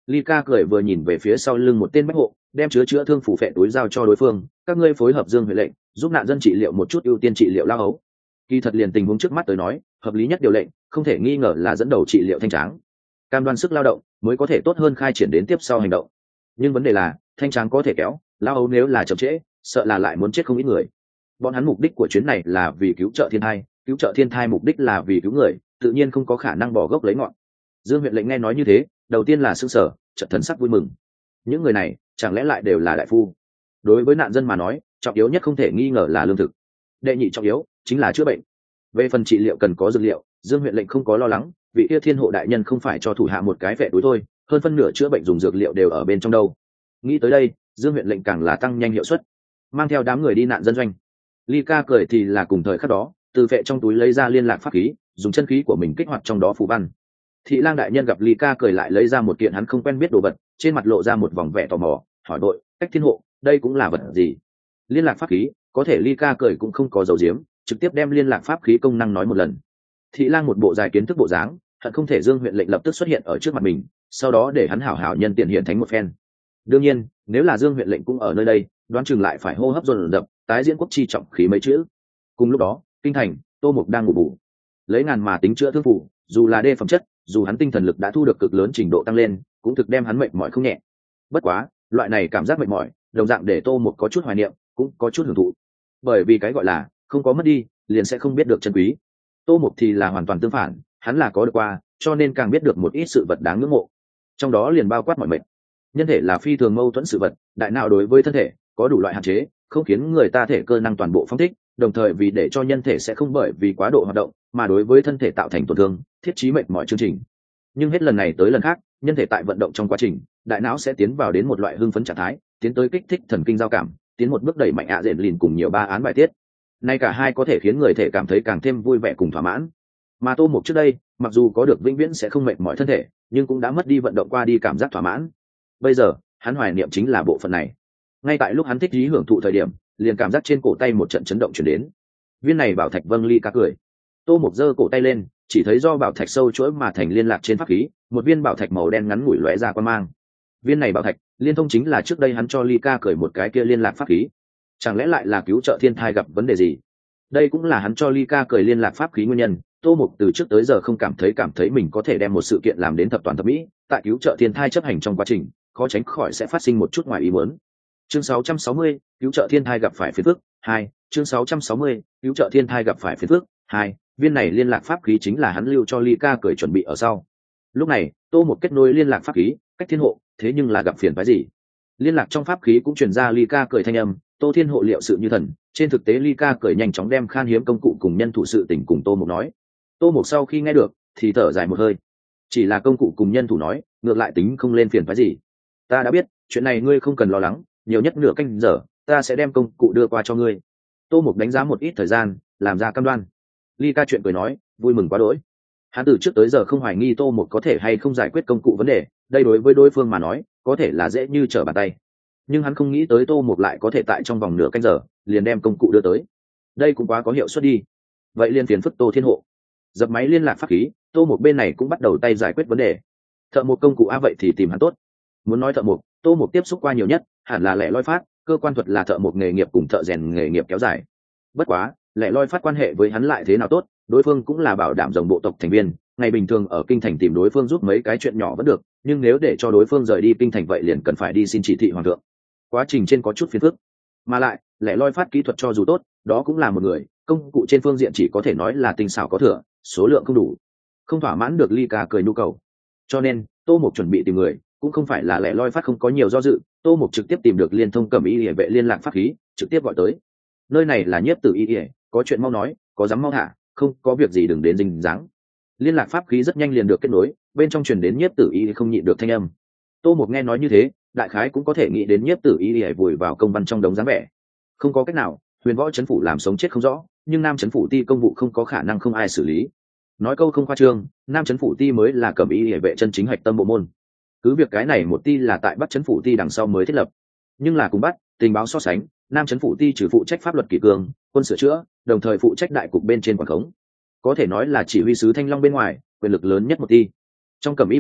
Ly cười vừa nhìn về phía sau lưng một tên bách hộ, đem chữa thương phủ phệ túi giao cho đối phương, các ngươi phối hợp Dương Huệ lệnh, giúp nạn dân trị liệu một chút, ưu tiên trị liệu lao ấu. Kỳ thật liền tình huống trước mắt tới nói, hợp lý nhất điều lệnh, không thể nghi ngờ là dẫn đầu trị liệu Thanh Tráng. Cam đoan sức lao động mới có thể tốt hơn khai triển đến tiếp sau hành động. Nhưng vấn đề là, Thanh Tráng có thể kéo, lao ấu nếu là chậm trễ, sợ là lại muốn chết không ít người. Bọn hắn mục đích của chuyến này là vì cứu trợ thiên thai mục đích là vì cứu người, tự nhiên không có khả năng bỏ gốc lấy ngọn. Dương huyện lệnh nghe nói như thế, đầu tiên là sững sờ, chợt thần sắc vui mừng. Những người này chẳng lẽ lại đều là đại phu? Đối với nạn dân mà nói, trọng yếu nhất không thể nghi ngờ là lương thực, đệ nhị trọng yếu chính là chữa bệnh. Về phần trị liệu cần có dược liệu, Dương huyện lệnh không có lo lắng, vị kia thiên hộ đại nhân không phải cho thủ hạ một cái vệ túi thôi, hơn phân nửa chữa bệnh dùng dược liệu đều ở bên trong đâu. Nghĩ tới đây, Dương huyện lệnh càng là tăng nhanh hiệu suất, mang theo đám người đi nạn dân doanh. Ly cười thì là cùng thời khắc đó, từ vệ trong túi lấy ra liên lạc pháp khí, dùng chân khí của mình kích hoạt trong đó phù văn. Thị lang đại nhân gặp Ly cười lại lấy ra một kiện hắn không quen biết đồ vật, trên mặt lộ ra một vòng vẻ tò mò, hỏi đội cách thiên hộ, đây cũng là vật gì? Liên lạc pháp khí, có thể Ly cười cũng không có dầu diếm, trực tiếp đem liên lạc pháp khí công năng nói một lần. Thị lang một bộ dài kiến thức bộ dáng, hận không thể Dương huyện lệnh lập tức xuất hiện ở trước mặt mình, sau đó để hắn hảo hảo nhân tiện hiện thánh một phen. Đương nhiên, nếu là Dương huyện lệnh cũng ở nơi đây, đoán chừng lại phải hô hấp dồn dập, tái diễn quốc chi trọng khí mấy chữ. Cùng lúc đó, kinh thành, Tô Mục đang ngủ bù, lấy ngàn mà tính chữa thương phủ, dù là đê phẩm chất, dù hắn tinh thần lực đã thu được cực lớn trình độ tăng lên, cũng thực đem hắn mệt mỏi không nhẹ. Bất quá, loại này cảm giác mệt mỏi, đồng dạng để Tô Mục có chút hoài niệm, cũng có chút hưởng thụ. Bởi vì cái gọi là không có mất đi, liền sẽ không biết được chân quý. Tô Mục thì là hoàn toàn tương phản, hắn là có được qua, cho nên càng biết được một ít sự vật đáng ngưỡng mộ. Trong đó liền bao quát mọi mệnh. Nhân thể là phi thường mâu thuẫn sự vật, đại não đối với thân thể có đủ loại hạn chế, không khiến người ta thể cơ năng toàn bộ phóng thích, đồng thời vì để cho nhân thể sẽ không bởi vì quá độ hoạt động mà đối với thân thể tạo thành tổn thương, thiết trí mệt mỏi chương trình. Nhưng hết lần này tới lần khác, nhân thể tại vận động trong quá trình, đại não sẽ tiến vào đến một loại hưng phấn trạng thái, tiến tới kích thích thần kinh giao cảm, tiến một bước đẩy mạnh ạ dện lìn cùng nhiều ba án bài tiết. Nay cả hai có thể khiến người thể cảm thấy càng thêm vui vẻ cùng thỏa mãn. Mà Tô Mục trước đây, mặc dù có được vĩnh viễn sẽ không mệt mỏi thân thể, nhưng cũng đã mất đi vận động qua đi cảm giác thỏa mãn. Bây giờ, hắn hoài niệm chính là bộ phận này. Ngay tại lúc hắn thích ý hưởng thụ thời điểm, liền cảm giác trên cổ tay một trận chấn động chuyển đến. Viên này bảo thạch Vâng Ly cười. Tô Mục giơ cổ tay lên, chỉ thấy do bảo thạch sâu chuỗi mà thành liên lạc trên pháp khí, một viên bảo thạch màu đen ngắn ngủi lóe ra quang mang. Viên này bảo thạch liên thông chính là trước đây hắn cho Ly cười một cái kia liên lạc pháp khí. Chẳng lẽ lại là cứu trợ thiên thai gặp vấn đề gì? Đây cũng là hắn cho Ly cười liên lạc pháp khí nguyên nhân. Tô Mục từ trước tới giờ không cảm thấy mình có thể đem một sự kiện làm đến thập toàn thập mỹ, tại cứu trợ thiên thai chấp hành trong quá trình, khó tránh khỏi sẽ phát sinh một chút ngoài ý muốn. Chương 660, cứu trợ thiên thai gặp phải phiền phức 2. Chương 660, cứu trợ thiên thai gặp phải phiền phức 2. Viên này liên lạc pháp khí chính là hắn lưu cho Ly cười chuẩn bị ở sau. Lúc này, Tô Mục kết nối liên lạc pháp khí, cách thiên hộ, thế nhưng là gặp phiền phức gì? Liên lạc trong pháp khí cũng truyền ra Ly cười thanh âm, Tô Thiên hộ liệu sự như thần. Trên thực tế Ly cười nhanh chóng đem khan hiếm công cụ cùng nhân thủ sự tình cùng Tô Mục nói. Tô Mục sau khi nghe được, thì thở dài một hơi. Chỉ là công cụ cùng nhân thủ nói, ngược lại tính không lên phiền phức gì. Ta đã biết, chuyện này ngươi không cần lo lắng, nhiều nhất nửa canh giờ, ta sẽ đem công cụ đưa qua cho ngươi. Tô Mục đánh giá một ít thời gian, làm ra cam đoan. Ly chuyện cười nói, vui mừng quá đỗi. Hắn từ trước tới giờ không hoài nghi Tô Mục có thể hay không giải quyết công cụ vấn đề, đây đối với đối phương mà nói, có thể là dễ như trở bàn tay. Nhưng hắn không nghĩ tới Tô Mục lại có thể tại trong vòng nửa canh giờ, liền đem công cụ đưa tới. Đây cũng quá có hiệu suất đi. Vậy liền phiền phức Tô Thiên hộ. Dập máy liên lạc pháp khí, Tô Mục bên này cũng bắt đầu tay giải quyết vấn đề. Thợ một công cụ vậy thì tìm hắn tốt. Muốn nói thợ mộc, Tô Mục tiếp xúc qua nhiều nhất, hẳn là Lẻ Loi Phát, cơ quan thuật là thợ mộc nghề nghiệp cùng thợ rèn nghề nghiệp kéo dài. Bất quá, Lẻ Loi Phát quan hệ với hắn lại thế nào tốt, đối phương cũng là bảo đảm rồng bộ tộc thành viên, ngày bình thường ở kinh thành tìm đối phương giúp mấy cái chuyện nhỏ vẫn được, nhưng nếu để cho đối phương rời đi kinh thành vậy liền cần phải đi xin chỉ thị hoàng thượng. Quá trình trên có chút phiền phức. Mà lại, Lẻ Loi Phát kỹ thuật cho dù tốt, đó cũng là một người, công cụ trên phương diện chỉ có thể nói là tinh xảo có thừa, số lượng không đủ, không thỏa mãn được Ly cười nhu cầu. Cho nên, Tô Mục chuẩn bị tìm người, cũng không phải là Lẻ Loi Phát không có nhiều do dự, Tô Mục trực tiếp tìm được liên thông Cẩm Y vệ liên lạc pháp khí, trực tiếp gọi tới. Nơi này là Nhiếp Tử Y, có chuyện mau nói, có dám mau thả, không có việc gì đừng đến dính dáng. Liên lạc pháp khí rất nhanh liền được kết nối, bên trong truyền đến Nhiếp Tử Y không nhịn được thanh âm. Tô Mục nghe nói như thế, đại khái cũng có thể nghĩ đến Nhiếp Tử Y vùi vào công văn trong đống dáng vẻ. Không có cách nào, Huyền Võ trấn phủ làm sống chết không rõ, nhưng Nam trấn phủ ti công vụ không có khả năng không ai xử lý. Nói câu không khoa trương, Nam trấn phủ ti mới là Cẩm Y vệ chân chính hạch tâm bộ môn. Cứ việc cái này một ti là tại Bắc trấn phủ ti đằng sau mới thiết lập, nhưng là cùng Bắc tình báo so sánh, Nam trấn phủ ti trừ phụ trách pháp luật kỷ cương, quân sửa chữa, đồng thời phụ trách đại cục bên trên quản khống, có thể nói là chỉ huy sứ Thanh Long bên ngoài quyền lực lớn nhất một ti. Trong Cẩm Y vệ,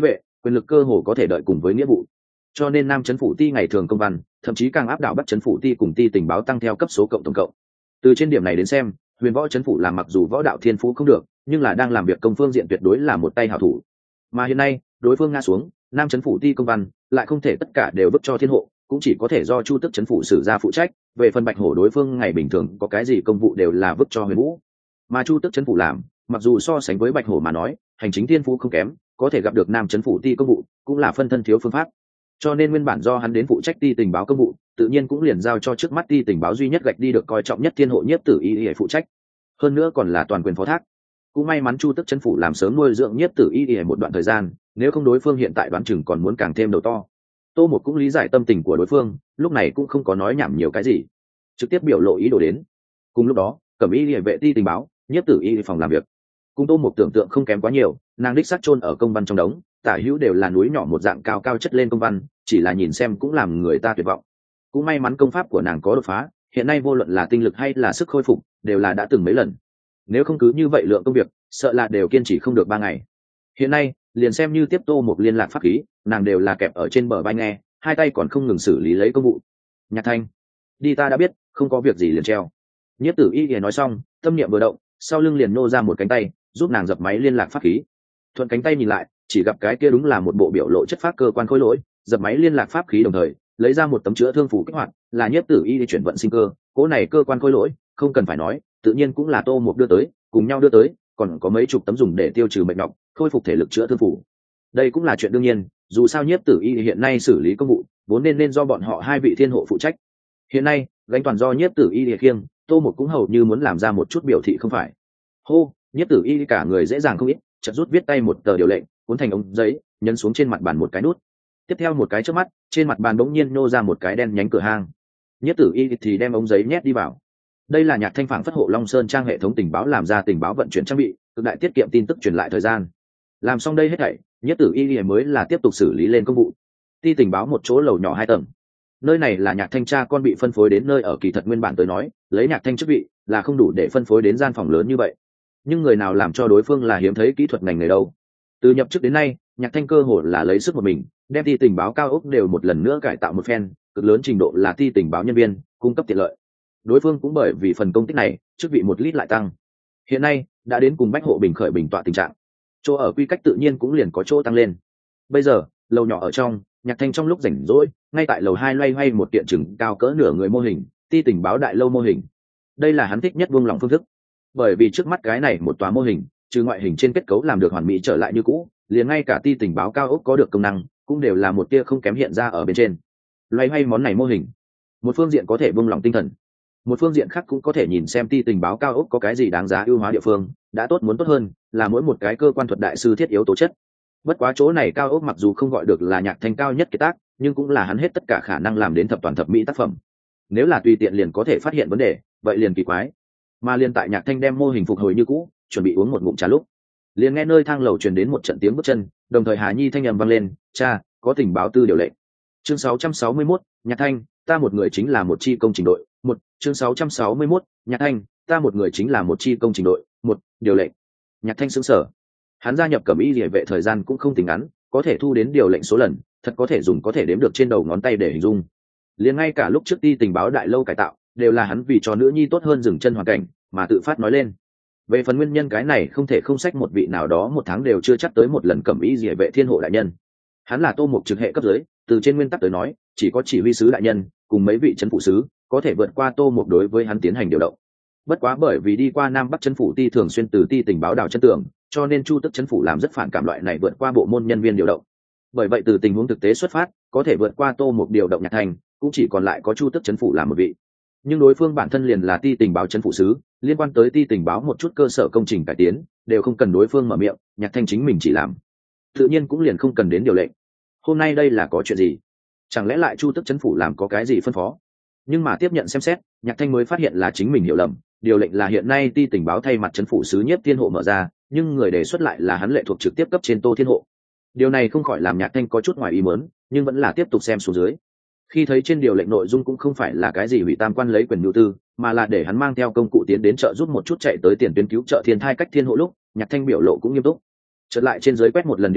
quyền lực cơ hồ có thể đợi cùng với nghĩa vụ. Cho nên nam chấn phủ ti ngày thường công văn thậm chí càng áp đảo bắt chấn phủ ti cùng ti tình báo tăng theo cấp số cộng tổng cộng. Từ trên điểm này đến xem, huyền võ chấn phủ làm mặc dù võ đạo thiên phú không được, nhưng là đang làm việc công phương diện tuyệt đối là một tay hảo thủ. Mà hiện nay đối phương ngã xuống, nam chấn phủ ti công văn lại không thể tất cả đều vứt cho thiên hộ, cũng chỉ có thể do chu tức chấn phủ xử ra phụ trách. Về phần bạch hổ đối phương ngày bình thường có cái gì công vụ đều là vứt cho huyền vũ, mà chu tức chấn phủ làm mặc dù so sánh với bạch hổ mà nói hành chính thiên phú không kém, có thể gặp được nam chấn phủ ti công vụ cũng là phân thân thiếu phương pháp. Cho nên nguyên bản do hắn đến phụ trách ti tình báo công vụ, tự nhiên cũng liền giao cho trước mắt ti tình báo duy nhất gạch đi được coi trọng nhất thiên hộ nhiếp tử y y phụ trách, hơn nữa còn là toàn quyền phó thác. Cũng may mắn chu tức chấn phủ làm sớm nuôi dưỡng nhiếp tử y y một đoạn thời gian, nếu không đối phương hiện tại đoán chừng còn muốn càng thêm đầu to. Tô Một cũng lý giải tâm tình của đối phương, lúc này cũng không có nói nhảm nhiều cái gì, trực tiếp biểu lộ ý đồ đến. Cùng lúc đó cẩm y liề vệ ti tình báo nhiếp tử y phòng làm việc cùng Tô Một tưởng tượng không kém quá nhiều, nàng đích xác chôn ở công văn trong đống, tả hữu đều là núi nhỏ một dạng cao cao chất lên công văn, chỉ là nhìn xem cũng làm người ta tuyệt vọng. Cũng may mắn công pháp của nàng có đột phá, hiện nay vô luận là tinh lực hay là sức khôi phục đều là đã từng mấy lần, nếu không cứ như vậy lượng công việc sợ là đều kiên trì không được 3 ngày. Hiện nay liền xem như tiếp Tô Một liên lạc pháp khí, nàng đều là kẹp ở trên bờ vai nghe, hai tay còn không ngừng xử lý lấy công vụ. Nhạc Thanh, đi, ta đã biết, không có việc gì liền treo. Nhiếp tử y thì nói xong, tâm niệm vừa động, sau lưng liền nô ra một cánh tay giúp nàng dập máy liên lạc pháp khí. Thuận cánh tay nhìn lại, chỉ gặp cái kia đúng là một bộ biểu lộ chất phác cơ quan khối lỗi, dập máy liên lạc pháp khí đồng thời lấy ra một tấm chữa thương phủ kích hoạt, là nhiếp tử y đi chuyển vận sinh cơ. Cố này cơ quan khối lỗi không cần phải nói, tự nhiên cũng là Tô Một đưa tới, cùng nhau đưa tới, còn có mấy chục tấm dùng để tiêu trừ mệt nhọc, khôi phục thể lực chữa thương phủ. Đây cũng là chuyện đương nhiên, dù sao nhiếp tử y hiện nay xử lý công vụ vốn nên do bọn họ hai vị thiên hộ phụ trách. Hiện nay gánh toàn do nhiếp tử y khiêng, Tô Một cũng hầu như muốn làm ra một chút biểu thị không phải. Hô, nhiếp tử y cả người dễ dàng không ít, chợt rút viết tay một tờ điều lệnh, cuốn thành ống giấy, nhấn xuống trên mặt bàn một cái nút. Tiếp theo một cái chớp mắt, trên mặt bàn bỗng nhiên nô ra một cái đen nhánh cửa hang. Nhiếp tử y thì đem ống giấy nhét đi vào. Đây là Nhạc Thanh phảng phất hộ Long Sơn trang hệ thống tình báo làm ra tình báo vận chuyển trang bị, cực đại tiết kiệm tin tức truyền lại thời gian. Làm xong đây hết thảy, nhiếp tử y mới là tiếp tục xử lý lên công vụ. Ti tình báo một chỗ lầu nhỏ 2 tầng. Nơi này là Nhạc Thanh cha con bị phân phối đến nơi ở, kỳ thật nguyên bản tới nói, lấy Nhạc Thanh chức vị là không đủ để phân phối đến gian phòng lớn như vậy. Nhưng người nào làm cho đối phương là hiếm thấy kỹ thuật ngành nghề đâu. Từ nhập chức đến nay, Nhạc Thanh cơ hội là lấy sức một mình, đem ti tình báo cao ốc đều một lần nữa cải tạo một phen, cực lớn trình độ là ti tình báo nhân viên cung cấp tiện lợi. Đối phương cũng bởi vì phần công tích này, chức vị một lít lại tăng. Hiện nay đã đến cùng Bách Hộ Bình khởi bình tọa tình trạng, chỗ ở quy cách tự nhiên cũng liền có chỗ tăng lên. Bây giờ lầu nhỏ ở trong, Nhạc Thanh trong lúc rảnh rỗi ngay tại lầu 2 loay hoay một kiện chừng cao cỡ nửa người mô hình ti tình báo đại lâu mô hình. Đây là hắn thích nhất buông lỏng phương thức, bởi vì trước mắt cái này một tòa mô hình trừ ngoại hình trên kết cấu làm được hoàn mỹ trở lại như cũ, liền ngay cả ti tình báo cao ốc có được công năng cũng đều là một tia không kém hiện ra ở bên trên. Loay hoay món này mô hình, một phương diện có thể buông lỏng tinh thần, một phương diện khác cũng có thể nhìn xem ti tình báo cao ốc có cái gì đáng giá ưu hóa địa phương, đã tốt muốn tốt hơn là mỗi một cái cơ quan thuật đại sư thiết yếu tố chất. Bất quá chỗ này cao ốc mặc dù không gọi được là Nhạc Thanh cao nhất kiệt tác, nhưng cũng là hắn hết tất cả khả năng làm đến thập toàn thập mỹ tác phẩm. Nếu là tùy tiện liền có thể phát hiện vấn đề, vậy liền kỳ quái. Mà liền tại Nhạc Thanh đem mô hình phục hồi như cũ, chuẩn bị uống một ngụm trà lúc, liền nghe nơi thang lầu truyền đến một trận tiếng bước chân, đồng thời Hà Nhi thanh âm vang lên, "Cha, có tình báo tư điều lệnh." Chương 661, Nhạc Thanh, ta một người chính là một chi công trình đội. Một, chương 661, Nhạc Thanh, ta một người chính là một chi công trình đội. Một, điều lệnh. Nhạc Thanh sững sờ. Hắn gia nhập cẩm y liề vệ thời gian cũng không tính ngắn, có thể thu đến điều lệnh số lần thật có thể dùng có thể đếm được trên đầu ngón tay để hình dung. Liền ngay cả lúc trước ti tình báo đại lâu cải tạo đều là hắn vì cho nữ nhi tốt hơn dừng chân hoàn cảnh mà tự phát nói lên. Về phần nguyên nhân cái này không thể không sách một vị nào đó một tháng đều chưa chắc tới một lần cẩm y liề vệ thiên hộ đại nhân. Hắn là Tô Mục trực hệ cấp dưới, từ trên nguyên tắc tới nói chỉ có chỉ huy sứ đại nhân cùng mấy vị trấn phủ sứ có thể vượt qua Tô Mục đối với hắn tiến hành điều động. Bất quá bởi vì đi qua Nam Bắc trấn phủ ti thường xuyên từ ti tình báo đào chân tường, cho nên Chu Tức trấn phủ làm rất phản cảm loại này vượt qua bộ môn nhân viên điều động. Bởi vậy từ tình huống thực tế xuất phát, có thể vượt qua Tô Mục điều động Nhạc Thanh, cũng chỉ còn lại có Chu Tức trấn phủ làm một vị. Nhưng đối phương bản thân liền là ti tình báo trấn phủ sứ, liên quan tới ti tình báo một chút cơ sở công trình cải tiến đều không cần đối phương mở miệng, Nhạc Thanh chính mình chỉ làm, tự nhiên cũng liền không cần đến điều lệnh. Hôm nay đây là có chuyện gì? Chẳng lẽ lại Chu Tức trấn phủ làm có cái gì phân phó? Nhưng mà tiếp nhận xem xét, Nhạc Thanh mới phát hiện là chính mình hiểu lầm. Điều lệnh là hiện nay ti tình báo thay mặt trấn phủ sứ Nhiếp Thiên Hộ mở ra, nhưng người đề xuất lại là hắn lệ thuộc trực tiếp cấp trên Tô Thiên Hộ. Điều này không khỏi làm Nhạc Thanh có chút ngoài ý muốn, nhưng vẫn là tiếp tục xem xuống dưới. Khi thấy trên điều lệnh nội dung cũng không phải là cái gì hủy tam quan lấy quyền nhu tư, mà là để hắn mang theo công cụ tiến đến trợ giúp một chút chạy tới tiền tuyến cứu trợ thiên thai cách Thiên Hộ lúc, Nhạc Thanh biểu lộ cũng nghiêm túc. Chợt lại trên dưới quét một lần điều lệnh,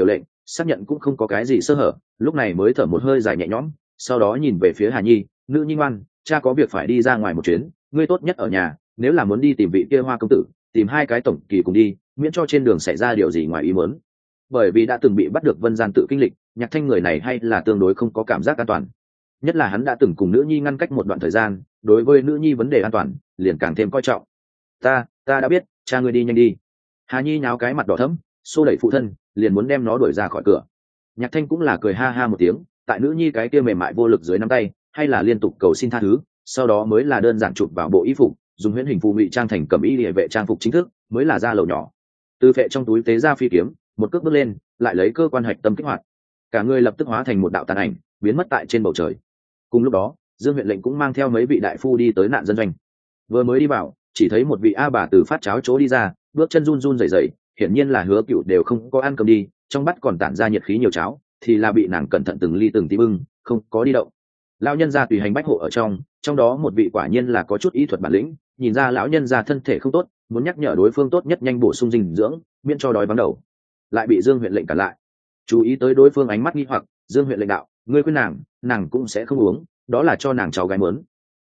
xác nhận cũng không có cái gì sơ hở, lúc này mới thở một hơi dài nhẹ nhõm, sau đó nhìn về phía Hà Nhi, nữ nhi ngoan, cha có việc phải đi ra ngoài một chuyến, ngươi tốt nhất ở nhà, nếu là muốn đi tìm vị kia Hoa công tử, tìm hai cái tổng kỳ cùng đi, miễn cho trên đường xảy ra điều gì ngoài ý muốn. Bởi vì đã từng bị bắt được Vân Gian tự kinh lịch, Nhạc Thanh người này hay là tương đối không có cảm giác an toàn, nhất là hắn đã từng cùng nữ nhi ngăn cách một đoạn thời gian, đối với nữ nhi vấn đề an toàn liền càng thêm coi trọng. Ta đã biết, cha ngươi đi nhanh đi. Hà Nhi nháo cái mặt đỏ thẫm, xô đẩy phụ thân, liền muốn đem nó đuổi ra khỏi cửa. Nhạc Thanh cũng là cười ha ha một tiếng, tại nữ nhi cái kia mềm mại vô lực dưới nắm tay, hay là liên tục cầu xin tha thứ, sau đó mới là đơn giản chụp vào bộ y phục, dùng huyễn hình phù ngụy trang thành cẩm y liề vệ trang phục chính thức, mới là ra lầu nhỏ. Từ phệ trong túi tế ra phi kiếm, một cước bước lên, lại lấy cơ quan hạch tâm kích hoạt. Cả người lập tức hóa thành một đạo tàn ảnh, biến mất tại trên bầu trời. Cùng lúc đó, Dương huyện lệnh cũng mang theo mấy vị đại phu đi tới nạn dân doanh. Vừa mới đi vào, chỉ thấy một vị a bà từ phát cháo chỗ đi ra, bước chân run run rẩy rẩy, hiển nhiên là Hứa Cựu đều không có ăn cơm đi, trong bát còn tản ra nhiệt khí nhiều cháo, thì là bị nàng cẩn thận từng ly từng tí bưng, không có đi động. Lão nhân gia tùy hành bách hộ ở trong đó một vị quả nhiên là có chút y thuật bản lĩnh, nhìn ra lão nhân gia thân thể không tốt, muốn nhắc nhở đối phương tốt nhất nhanh bổ sung dinh dưỡng, miễn cho đói vắng đầu. Lại bị Dương huyện lệnh cản lại. Chú ý tới đối phương ánh mắt nghi hoặc, Dương huyện lệnh đạo, ngươi khuyên nàng cũng sẽ không uống, đó là cho nàng cháu gái muốn.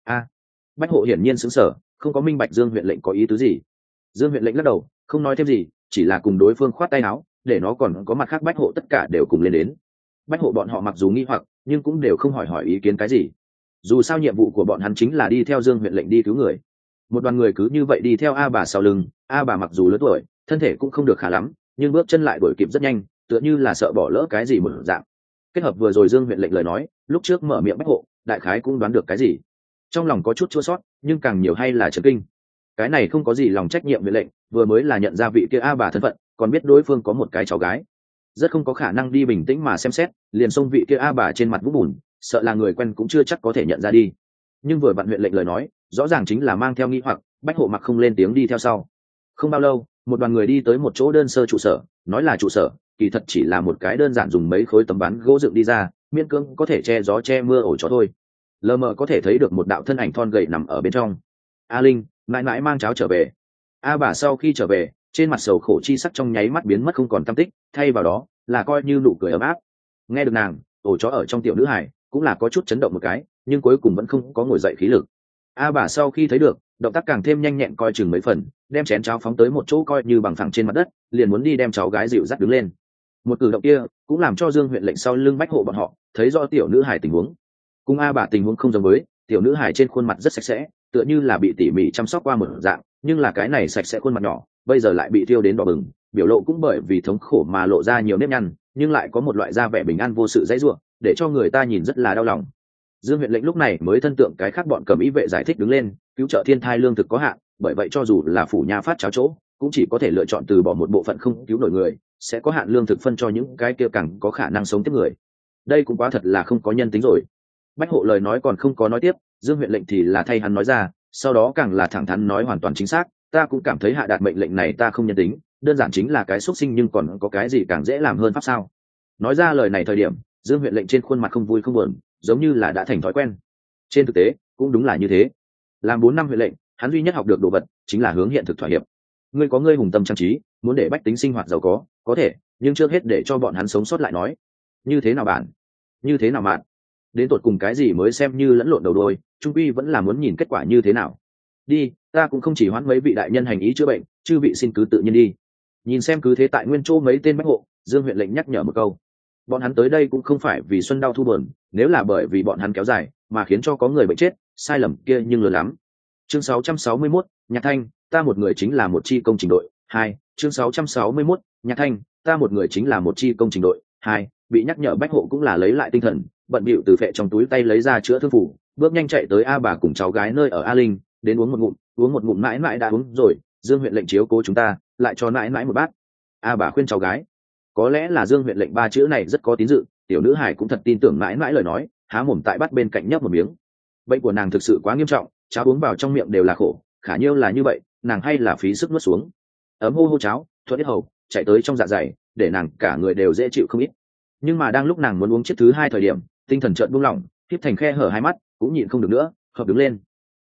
Bách hộ hiển nhiên sững sờ, không có minh bạch Dương huyện lệnh có ý tứ gì. Dương huyện lệnh lắc đầu, không nói thêm gì, chỉ là cùng đối phương khoát tay áo, để nó còn có mặt khác bách hộ tất cả đều cùng lên đến. Bách hộ bọn họ mặc dù nghi hoặc, nhưng cũng đều không hỏi ý kiến cái gì. Dù sao nhiệm vụ của bọn hắn chính là đi theo Dương huyện lệnh đi cứu người. Một đoàn người cứ như vậy đi theo A bà sau lưng, A bà mặc dù lớn tuổi, thân thể cũng không được khá lắm, nhưng bước chân lại đuổi kịp rất nhanh, tựa như là sợ bỏ lỡ cái gì một dạng. Kết hợp vừa rồi Dương huyện lệnh lời nói, lúc trước mở miệng bách hộ, đại khái cũng đoán được cái gì. Trong lòng có chút chua sót, nhưng càng nhiều hay là chấn kinh. Cái này không có gì lòng trách nhiệm huyện lệnh, vừa mới là nhận ra vị kia A bà thân phận, còn biết đối phương có một cái cháu gái, rất không có khả năng đi bình tĩnh mà xem xét, liền xông vị kia A bà trên mặt vũng bùn, sợ là người quen cũng chưa chắc có thể nhận ra đi. Nhưng vừa vặn huyện lệnh lời nói, rõ ràng chính là mang theo nghi hoặc, bách hộ mặc không lên tiếng đi theo sau. Không bao lâu, một đoàn người đi tới một chỗ đơn sơ trụ sở, nói là trụ sở, kỳ thật chỉ là một cái đơn giản dùng mấy khối tấm ván gỗ dựng đi ra, miễn cưỡng có thể che gió che mưa ổ chó thôi. Lờ mờ có thể thấy được một đạo thân ảnh thon gầy nằm ở bên trong. A Linh, mãi mãi mang cháo trở về. A bà sau khi trở về, trên mặt sầu khổ chi sắc trong nháy mắt biến mất không còn tăm tích, thay vào đó là coi như nụ cười ấm áp. Nghe được nàng, ổ chó ở trong tiểu nữ hải cũng là có chút chấn động một cái, nhưng cuối cùng vẫn không có ngồi dậy khí lực. A bà sau khi thấy được, động tác càng thêm nhanh nhẹn coi chừng mấy phần, đem chén cháo phóng tới một chỗ coi như bằng phẳng trên mặt đất, liền muốn đi đem cháu gái dịu dắt đứng lên. Một cử động kia cũng làm cho Dương huyện lệnh sau lưng bách hộ bọn họ thấy rõ tiểu nữ hải tình huống. Cùng A bà tình huống không giống với, tiểu nữ hải trên khuôn mặt rất sạch sẽ, tựa như là bị tỉ mỉ chăm sóc qua một dạng, nhưng là cái này sạch sẽ khuôn mặt nhỏ, bây giờ lại bị thiêu đến đỏ bừng, biểu lộ cũng bởi vì thống khổ mà lộ ra nhiều nếp nhăn, nhưng lại có một loại da vẻ bình an vô sự dãy rủa, để cho người ta nhìn rất là đau lòng. Dương huyện lệnh lúc này mới thân tượng cái khác bọn cầm ý vệ giải thích đứng lên, cứu trợ thiên thai lương thực có hạn, bởi vậy cho dù là phủ nha phát cháo chỗ, cũng chỉ có thể lựa chọn từ bỏ một bộ phận không cứu nổi người, sẽ có hạn lương thực phân cho những cái kia càng có khả năng sống tiếp người. Đây cũng quá thật là không có nhân tính rồi. Bách hộ lời nói còn không có nói tiếp, Dương huyện lệnh thì là thay hắn nói ra, sau đó càng là thẳng thắn nói hoàn toàn chính xác, ta cũng cảm thấy hạ đạt mệnh lệnh này ta không nhân tính, đơn giản chính là cái xuất sinh, nhưng còn có cái gì càng dễ làm hơn pháp sao? Nói ra lời này thời điểm, Dương huyện lệnh trên khuôn mặt không vui không buồn, giống như là đã thành thói quen. Trên thực tế cũng đúng là như thế, làm 4 năm huyện lệnh, hắn duy nhất học được đồ vật chính là hướng hiện thực thỏa hiệp. Ngươi có ngươi hùng tâm trang trí, muốn để bách tính sinh hoạt giàu có thể, nhưng trước hết để cho bọn hắn sống sót lại nói. Như thế nào bạn? Như thế nào bạn? Đến tột cùng cái gì mới xem như lẫn lộn đầu đuôi, trung quy vẫn là muốn nhìn kết quả như thế nào. Đi, ta cũng không chỉ hoãn mấy vị đại nhân hành ý chữa bệnh, chư vị xin cứ tự nhiên đi. Nhìn xem cứ thế tại nguyên chỗ mấy tên bách hộ, Dương huyện lệnh nhắc nhở một câu. Bọn hắn tới đây cũng không phải vì xuân đau thu buồn, nếu là bởi vì bọn hắn kéo dài mà khiến cho có người bệnh chết, sai lầm kia nhưng lớn lắm. Chương 661, Nhạc Thanh, ta một người chính là một chi công trình đội. 2, chương 661, Nhạc Thanh, ta một người chính là một chi công trình đội. 2, bị nhắc nhở bách hộ cũng là lấy lại tinh thần, bận bịu từ phệ trong túi tay lấy ra chữa thương phủ, bước nhanh chạy tới A bà cùng cháu gái nơi ở A Linh, đến uống một ngụm mãi mãi đã uống rồi, Dương huyện lệnh chiếu cố chúng ta, lại cho mãi mãi một bát. A bà khuyên cháu gái. Có lẽ là Dương huyện lệnh 3 chữ này rất có tín dự, tiểu nữ hải cũng thật tin tưởng mãi mãi lời nói, há mồm tại bát bên cạnh nhấp một miếng. Bệnh của nàng thực sự quá nghiêm trọng, cháo uống vào trong miệng đều là khổ, khả nhiêu là như vậy, nàng hay là phí sức nuốt xuống. Ấm hô hô cháo thuận hết hầu chạy tới trong dạ dày, để nàng cả người đều dễ chịu không ít. Nhưng mà đang lúc nàng muốn uống chiếc thứ 2 thời điểm, tinh thần chợt buông lỏng, tiếp thành khe hở hai mắt, cũng nhịn không được nữa, hợp đứng lên.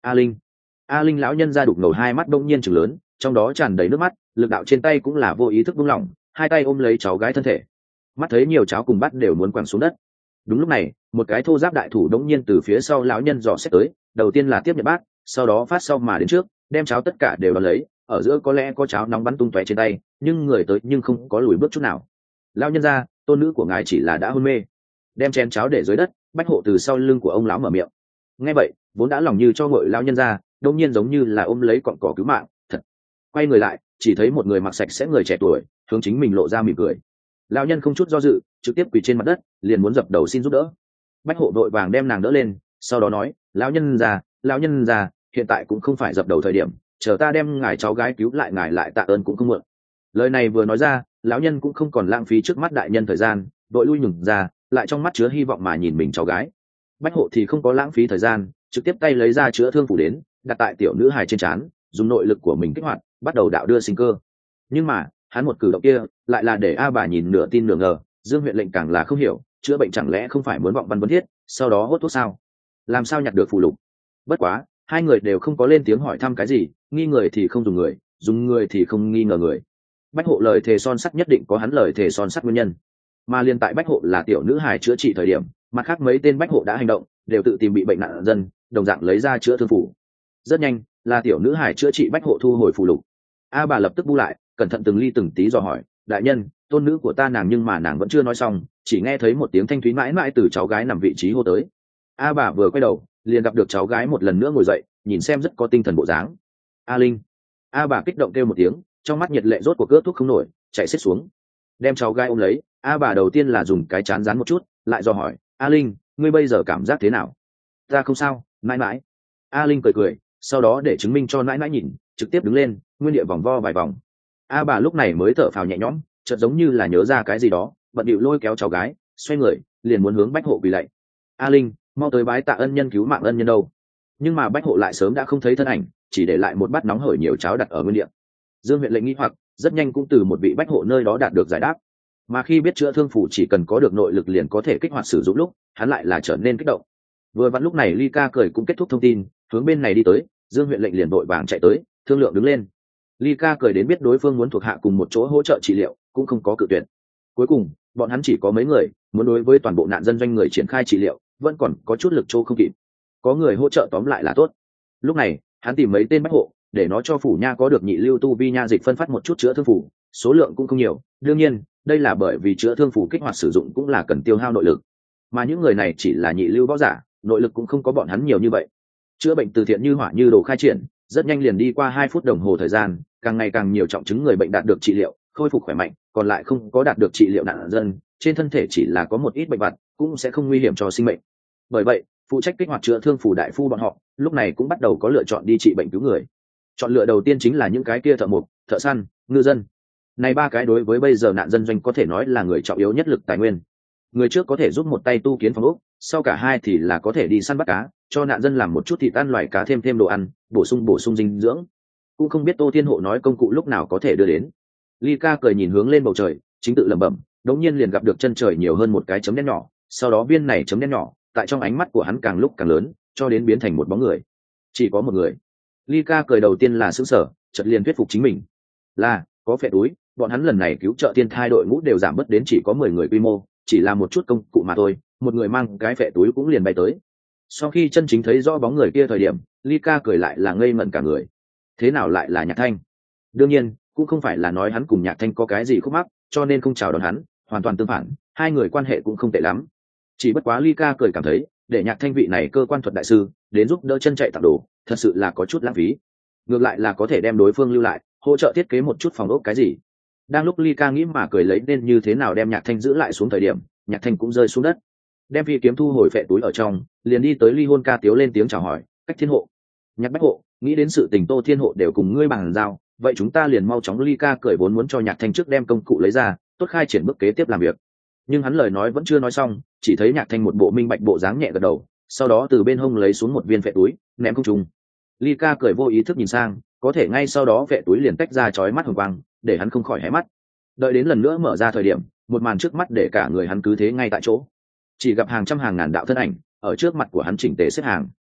A Linh lão nhân ra đục ngầu hai mắt đông nhiên trừng lớn, trong đó tràn đầy nước mắt, lực đạo trên tay cũng là vô ý thức buông lỏng, hai tay ôm lấy cháu gái thân thể. mắt thấy nhiều cháo cùng bát đều muốn quẳng xuống đất. Đúng lúc này một cái thô giáp đại thủ đống nhiên từ phía sau lão nhân dò xét tới, đầu tiên là tiếp nhận bát, sau đó phát sau mà đến trước, đem cháo tất cả đều đón lấy, ở giữa có lẽ có cháo nóng bắn tung tóe trên tay, nhưng người tới nhưng không có lùi bước chút nào. Lão nhân gia, tôn nữ của ngài chỉ là đã hôn mê. Đem chén cháo để dưới đất, Bách Hộ từ sau lưng của ông lão mở miệng. Nghe vậy vốn đã lòng như cho ngội lão nhân gia đột nhiên giống như là ôm lấy cọng cỏ cứu mạng thật. Quay người lại chỉ thấy một người mặc sạch sẽ người trẻ tuổi hướng chính mình lộ ra mỉm cười. Lão nhân không chút do dự trực tiếp quỳ trên mặt đất, liền muốn dập đầu xin giúp đỡ. Bách Hộ đội vàng đem nàng đỡ lên, sau đó nói, lão nhân già, hiện tại cũng không phải dập đầu thời điểm, chờ ta đem ngài cháu gái cứu lại ngài lại tạ ơn cũng không muộn. Lời này vừa nói ra, lão nhân cũng không còn lãng phí trước mắt đại nhân thời gian, đội lui nhường ra, lại trong mắt chứa hy vọng mà nhìn mình cháu gái. Bách Hộ thì không có lãng phí thời gian, trực tiếp tay lấy ra chữa thương phủ đến, đặt tại tiểu nữ hài trên trán, dùng nội lực của mình kích hoạt, bắt đầu đạo đưa sinh cơ. Nhưng mà hắn một cử động kia lại là để A bà nhìn nửa tin nửa ngờ. Dương huyện lệnh càng là không hiểu, chữa bệnh chẳng lẽ không phải muốn vọng văn vấn thiết, sau đó hốt thuốc sao? Làm sao nhặt được phù lục? Bất quá hai người đều không có lên tiếng hỏi thăm cái gì, nghi người thì không dùng người, dùng người thì không nghi ngờ người. Bách Hộ lời thề son sắt nhất định có hắn lời thề son sắt nguyên nhân, mà liên tại Bách Hộ là tiểu nữ hài chữa trị thời điểm, mặt khác mấy tên Bách Hộ đã hành động, đều tự tìm bị bệnh nạn dân, đồng dạng lấy ra chữa thương phủ. Rất nhanh là tiểu nữ hài chữa trị Bách Hộ thu hồi phù lục. A bà lập tức bu lại, cẩn thận từng ly từng tí dò hỏi, đại nhân, tôn nữ của ta nàng, nhưng mà nàng vẫn chưa nói xong, chỉ nghe thấy một tiếng thanh thúy mãi mãi từ cháu gái nằm vị trí hô tới. A bà vừa quay đầu liền gặp được cháu gái một lần nữa ngồi dậy, nhìn xem rất có tinh thần bộ dáng. A Linh. A bà kích động kêu một tiếng, trong mắt nhiệt lệ rốt cuộc cướp thuốc không nổi, chạy xiết xuống, đem cháu gái ôm lấy. A bà đầu tiên là dùng cái chán dán một chút, lại do hỏi, A Linh, ngươi bây giờ cảm giác thế nào? Ta không sao, mãi mãi. A Linh cười cười, sau đó để chứng minh cho mãi mãi nhìn, trực tiếp đứng lên, nguyên địa vòng vo vài vòng. A bà lúc này mới thở phào nhẹ nhõm, chợt giống như là nhớ ra cái gì đó, bận điệu lôi kéo cháu gái, xoay người liền muốn hướng Bách Hộ quỳ lạy. A Linh, mau tới bái tạ ân nhân cứu mạng ân nhân đâu. Nhưng mà Bách Hộ lại sớm đã không thấy thân ảnh, chỉ để lại một bát nóng hổi nhiều cháo đặt ở nguyên địa. Dương huyện lệnh nghi hoặc rất nhanh cũng từ một vị Bách Hộ nơi đó đạt được giải đáp, mà khi biết chữa thương phủ chỉ cần có được nội lực liền có thể kích hoạt sử dụng lúc, hắn lại là trở nên kích động. Vừa vặn lúc này Ly Ca cười cũng kết thúc thông tin, hướng bên này đi tới, Dương huyện lệnh liền vội vàng chạy tới, thương lượng đứng lên. Ly Ca cười đến biết đối phương muốn thuộc hạ cùng một chỗ hỗ trợ trị liệu, cũng không có cự tuyệt. Cuối cùng bọn hắn chỉ có mấy người, muốn đối với toàn bộ nạn dân doanh người triển khai trị liệu, vẫn còn có chút lực chỗ không kịp. Có người hỗ trợ tóm lại là tốt. Lúc này hắn tìm mấy tên Bách Hộ, để nó cho phủ nha có được nhị lưu tu vi nha dịch phân phát một chút chữa thương phủ, số lượng cũng không nhiều, đương nhiên đây là bởi vì chữa thương phủ kích hoạt sử dụng cũng là cần tiêu hao nội lực, mà những người này chỉ là nhị lưu võ giả, nội lực cũng không có bọn hắn nhiều như vậy. Chữa bệnh từ thiện như hỏa như đồ khai triển, rất nhanh liền đi qua 2 phút đồng hồ thời gian, càng ngày càng nhiều trọng chứng người bệnh đạt được trị liệu, khôi phục khỏe mạnh, còn lại không có đạt được trị liệu nạn dân, trên thân thể chỉ là có một ít bệnh vặt, cũng sẽ không nguy hiểm cho sinh mệnh. Bởi vậy phụ trách kích hoạt chữa thương phủ đại phu bọn họ lúc này cũng bắt đầu có lựa chọn đi trị bệnh cứu người. Chọn lựa đầu tiên chính là những cái kia thợ mộc, thợ săn, ngư dân. Này 3 cái đối với bây giờ nạn dân doanh có thể nói là người trọng yếu nhất lực tài nguyên. Người trước có thể giúp một tay tu kiến phòng ốc, sau cả hai thì là có thể đi săn bắt cá, cho nạn dân làm một chút thịt ăn loài cá, thêm đồ ăn, bổ sung dinh dưỡng. Cũng không biết Tô Thiên Hộ nói công cụ lúc nào có thể đưa đến. Ly Ca cười nhìn hướng lên bầu trời, chính tự lẩm bẩm, đống nhiên liền gặp được chân trời nhiều hơn một cái chấm đen nhỏ, sau đó viên này chấm đen nhỏ tại trong ánh mắt của hắn càng lúc càng lớn, cho đến biến thành một bóng người. Chỉ có một người. Ly Ca cười đầu tiên là sững sờ, chợt liền thuyết phục chính mình, là có phệ túi. Bọn hắn lần này cứu trợ thiên thai đội ngũ đều giảm bớt đến chỉ có 10 người quy mô, chỉ là một chút công cụ mà thôi, một người mang cái phệ túi cũng liền bay tới. Sau khi chân chính thấy rõ bóng người kia thời điểm, Ly Ca cười lại là ngây ngẩn cả người. Thế nào lại là Nhạc Thanh? Đương nhiên cũng không phải là nói hắn cùng Nhạc Thanh có cái gì khúc mắc cho nên không chào đón hắn, hoàn toàn tương phản, hai người quan hệ cũng không tệ lắm. Chỉ bất quá Ly Ca cười cảm thấy, để Nhạc Thanh vị này cơ quan thuật đại sư đến giúp đỡ chân chạy tặng đồ, thật sự là có chút lãng phí. Ngược lại là có thể đem đối phương lưu lại, hỗ trợ thiết kế một chút phòng ốc cái gì. Đang lúc Ly Ca nghĩ mà cười lấy nên như thế nào đem Nhạc Thanh giữ lại xuống thời điểm, Nhạc Thanh cũng rơi xuống đất, đem phi kiếm thu hồi phệ túi ở trong, liền đi tới Ly Hôn Ca tiếu lên tiếng chào hỏi, Cách Thiên Hộ, Nhạc Bách Hộ, nghĩ đến sự tình Tô Thiên Hộ đều cùng ngươi bàn giao, vậy chúng ta liền mau chóng. Ly Ca cười vốn muốn cho Nhạc Thanh trước đem công cụ lấy ra, tốt khai triển bước kế tiếp làm việc. Nhưng hắn lời nói vẫn chưa nói xong, chỉ thấy Nhạc Thanh một bộ minh bạch bộ dáng nhẹ gật đầu, sau đó từ bên hông lấy xuống một viên phệ túi, ném không trung. Ly Ca cười vô ý thức nhìn sang, có thể ngay sau đó phệ túi liền tách ra chói mắt hồng quang, để hắn không khỏi hé mắt. Đợi đến lần nữa mở ra thời điểm, một màn trước mắt để cả người hắn cứ thế ngay tại chỗ. Chỉ gặp hàng trăm hàng ngàn đạo thân ảnh ở trước mặt của hắn chỉnh tề xếp hàng.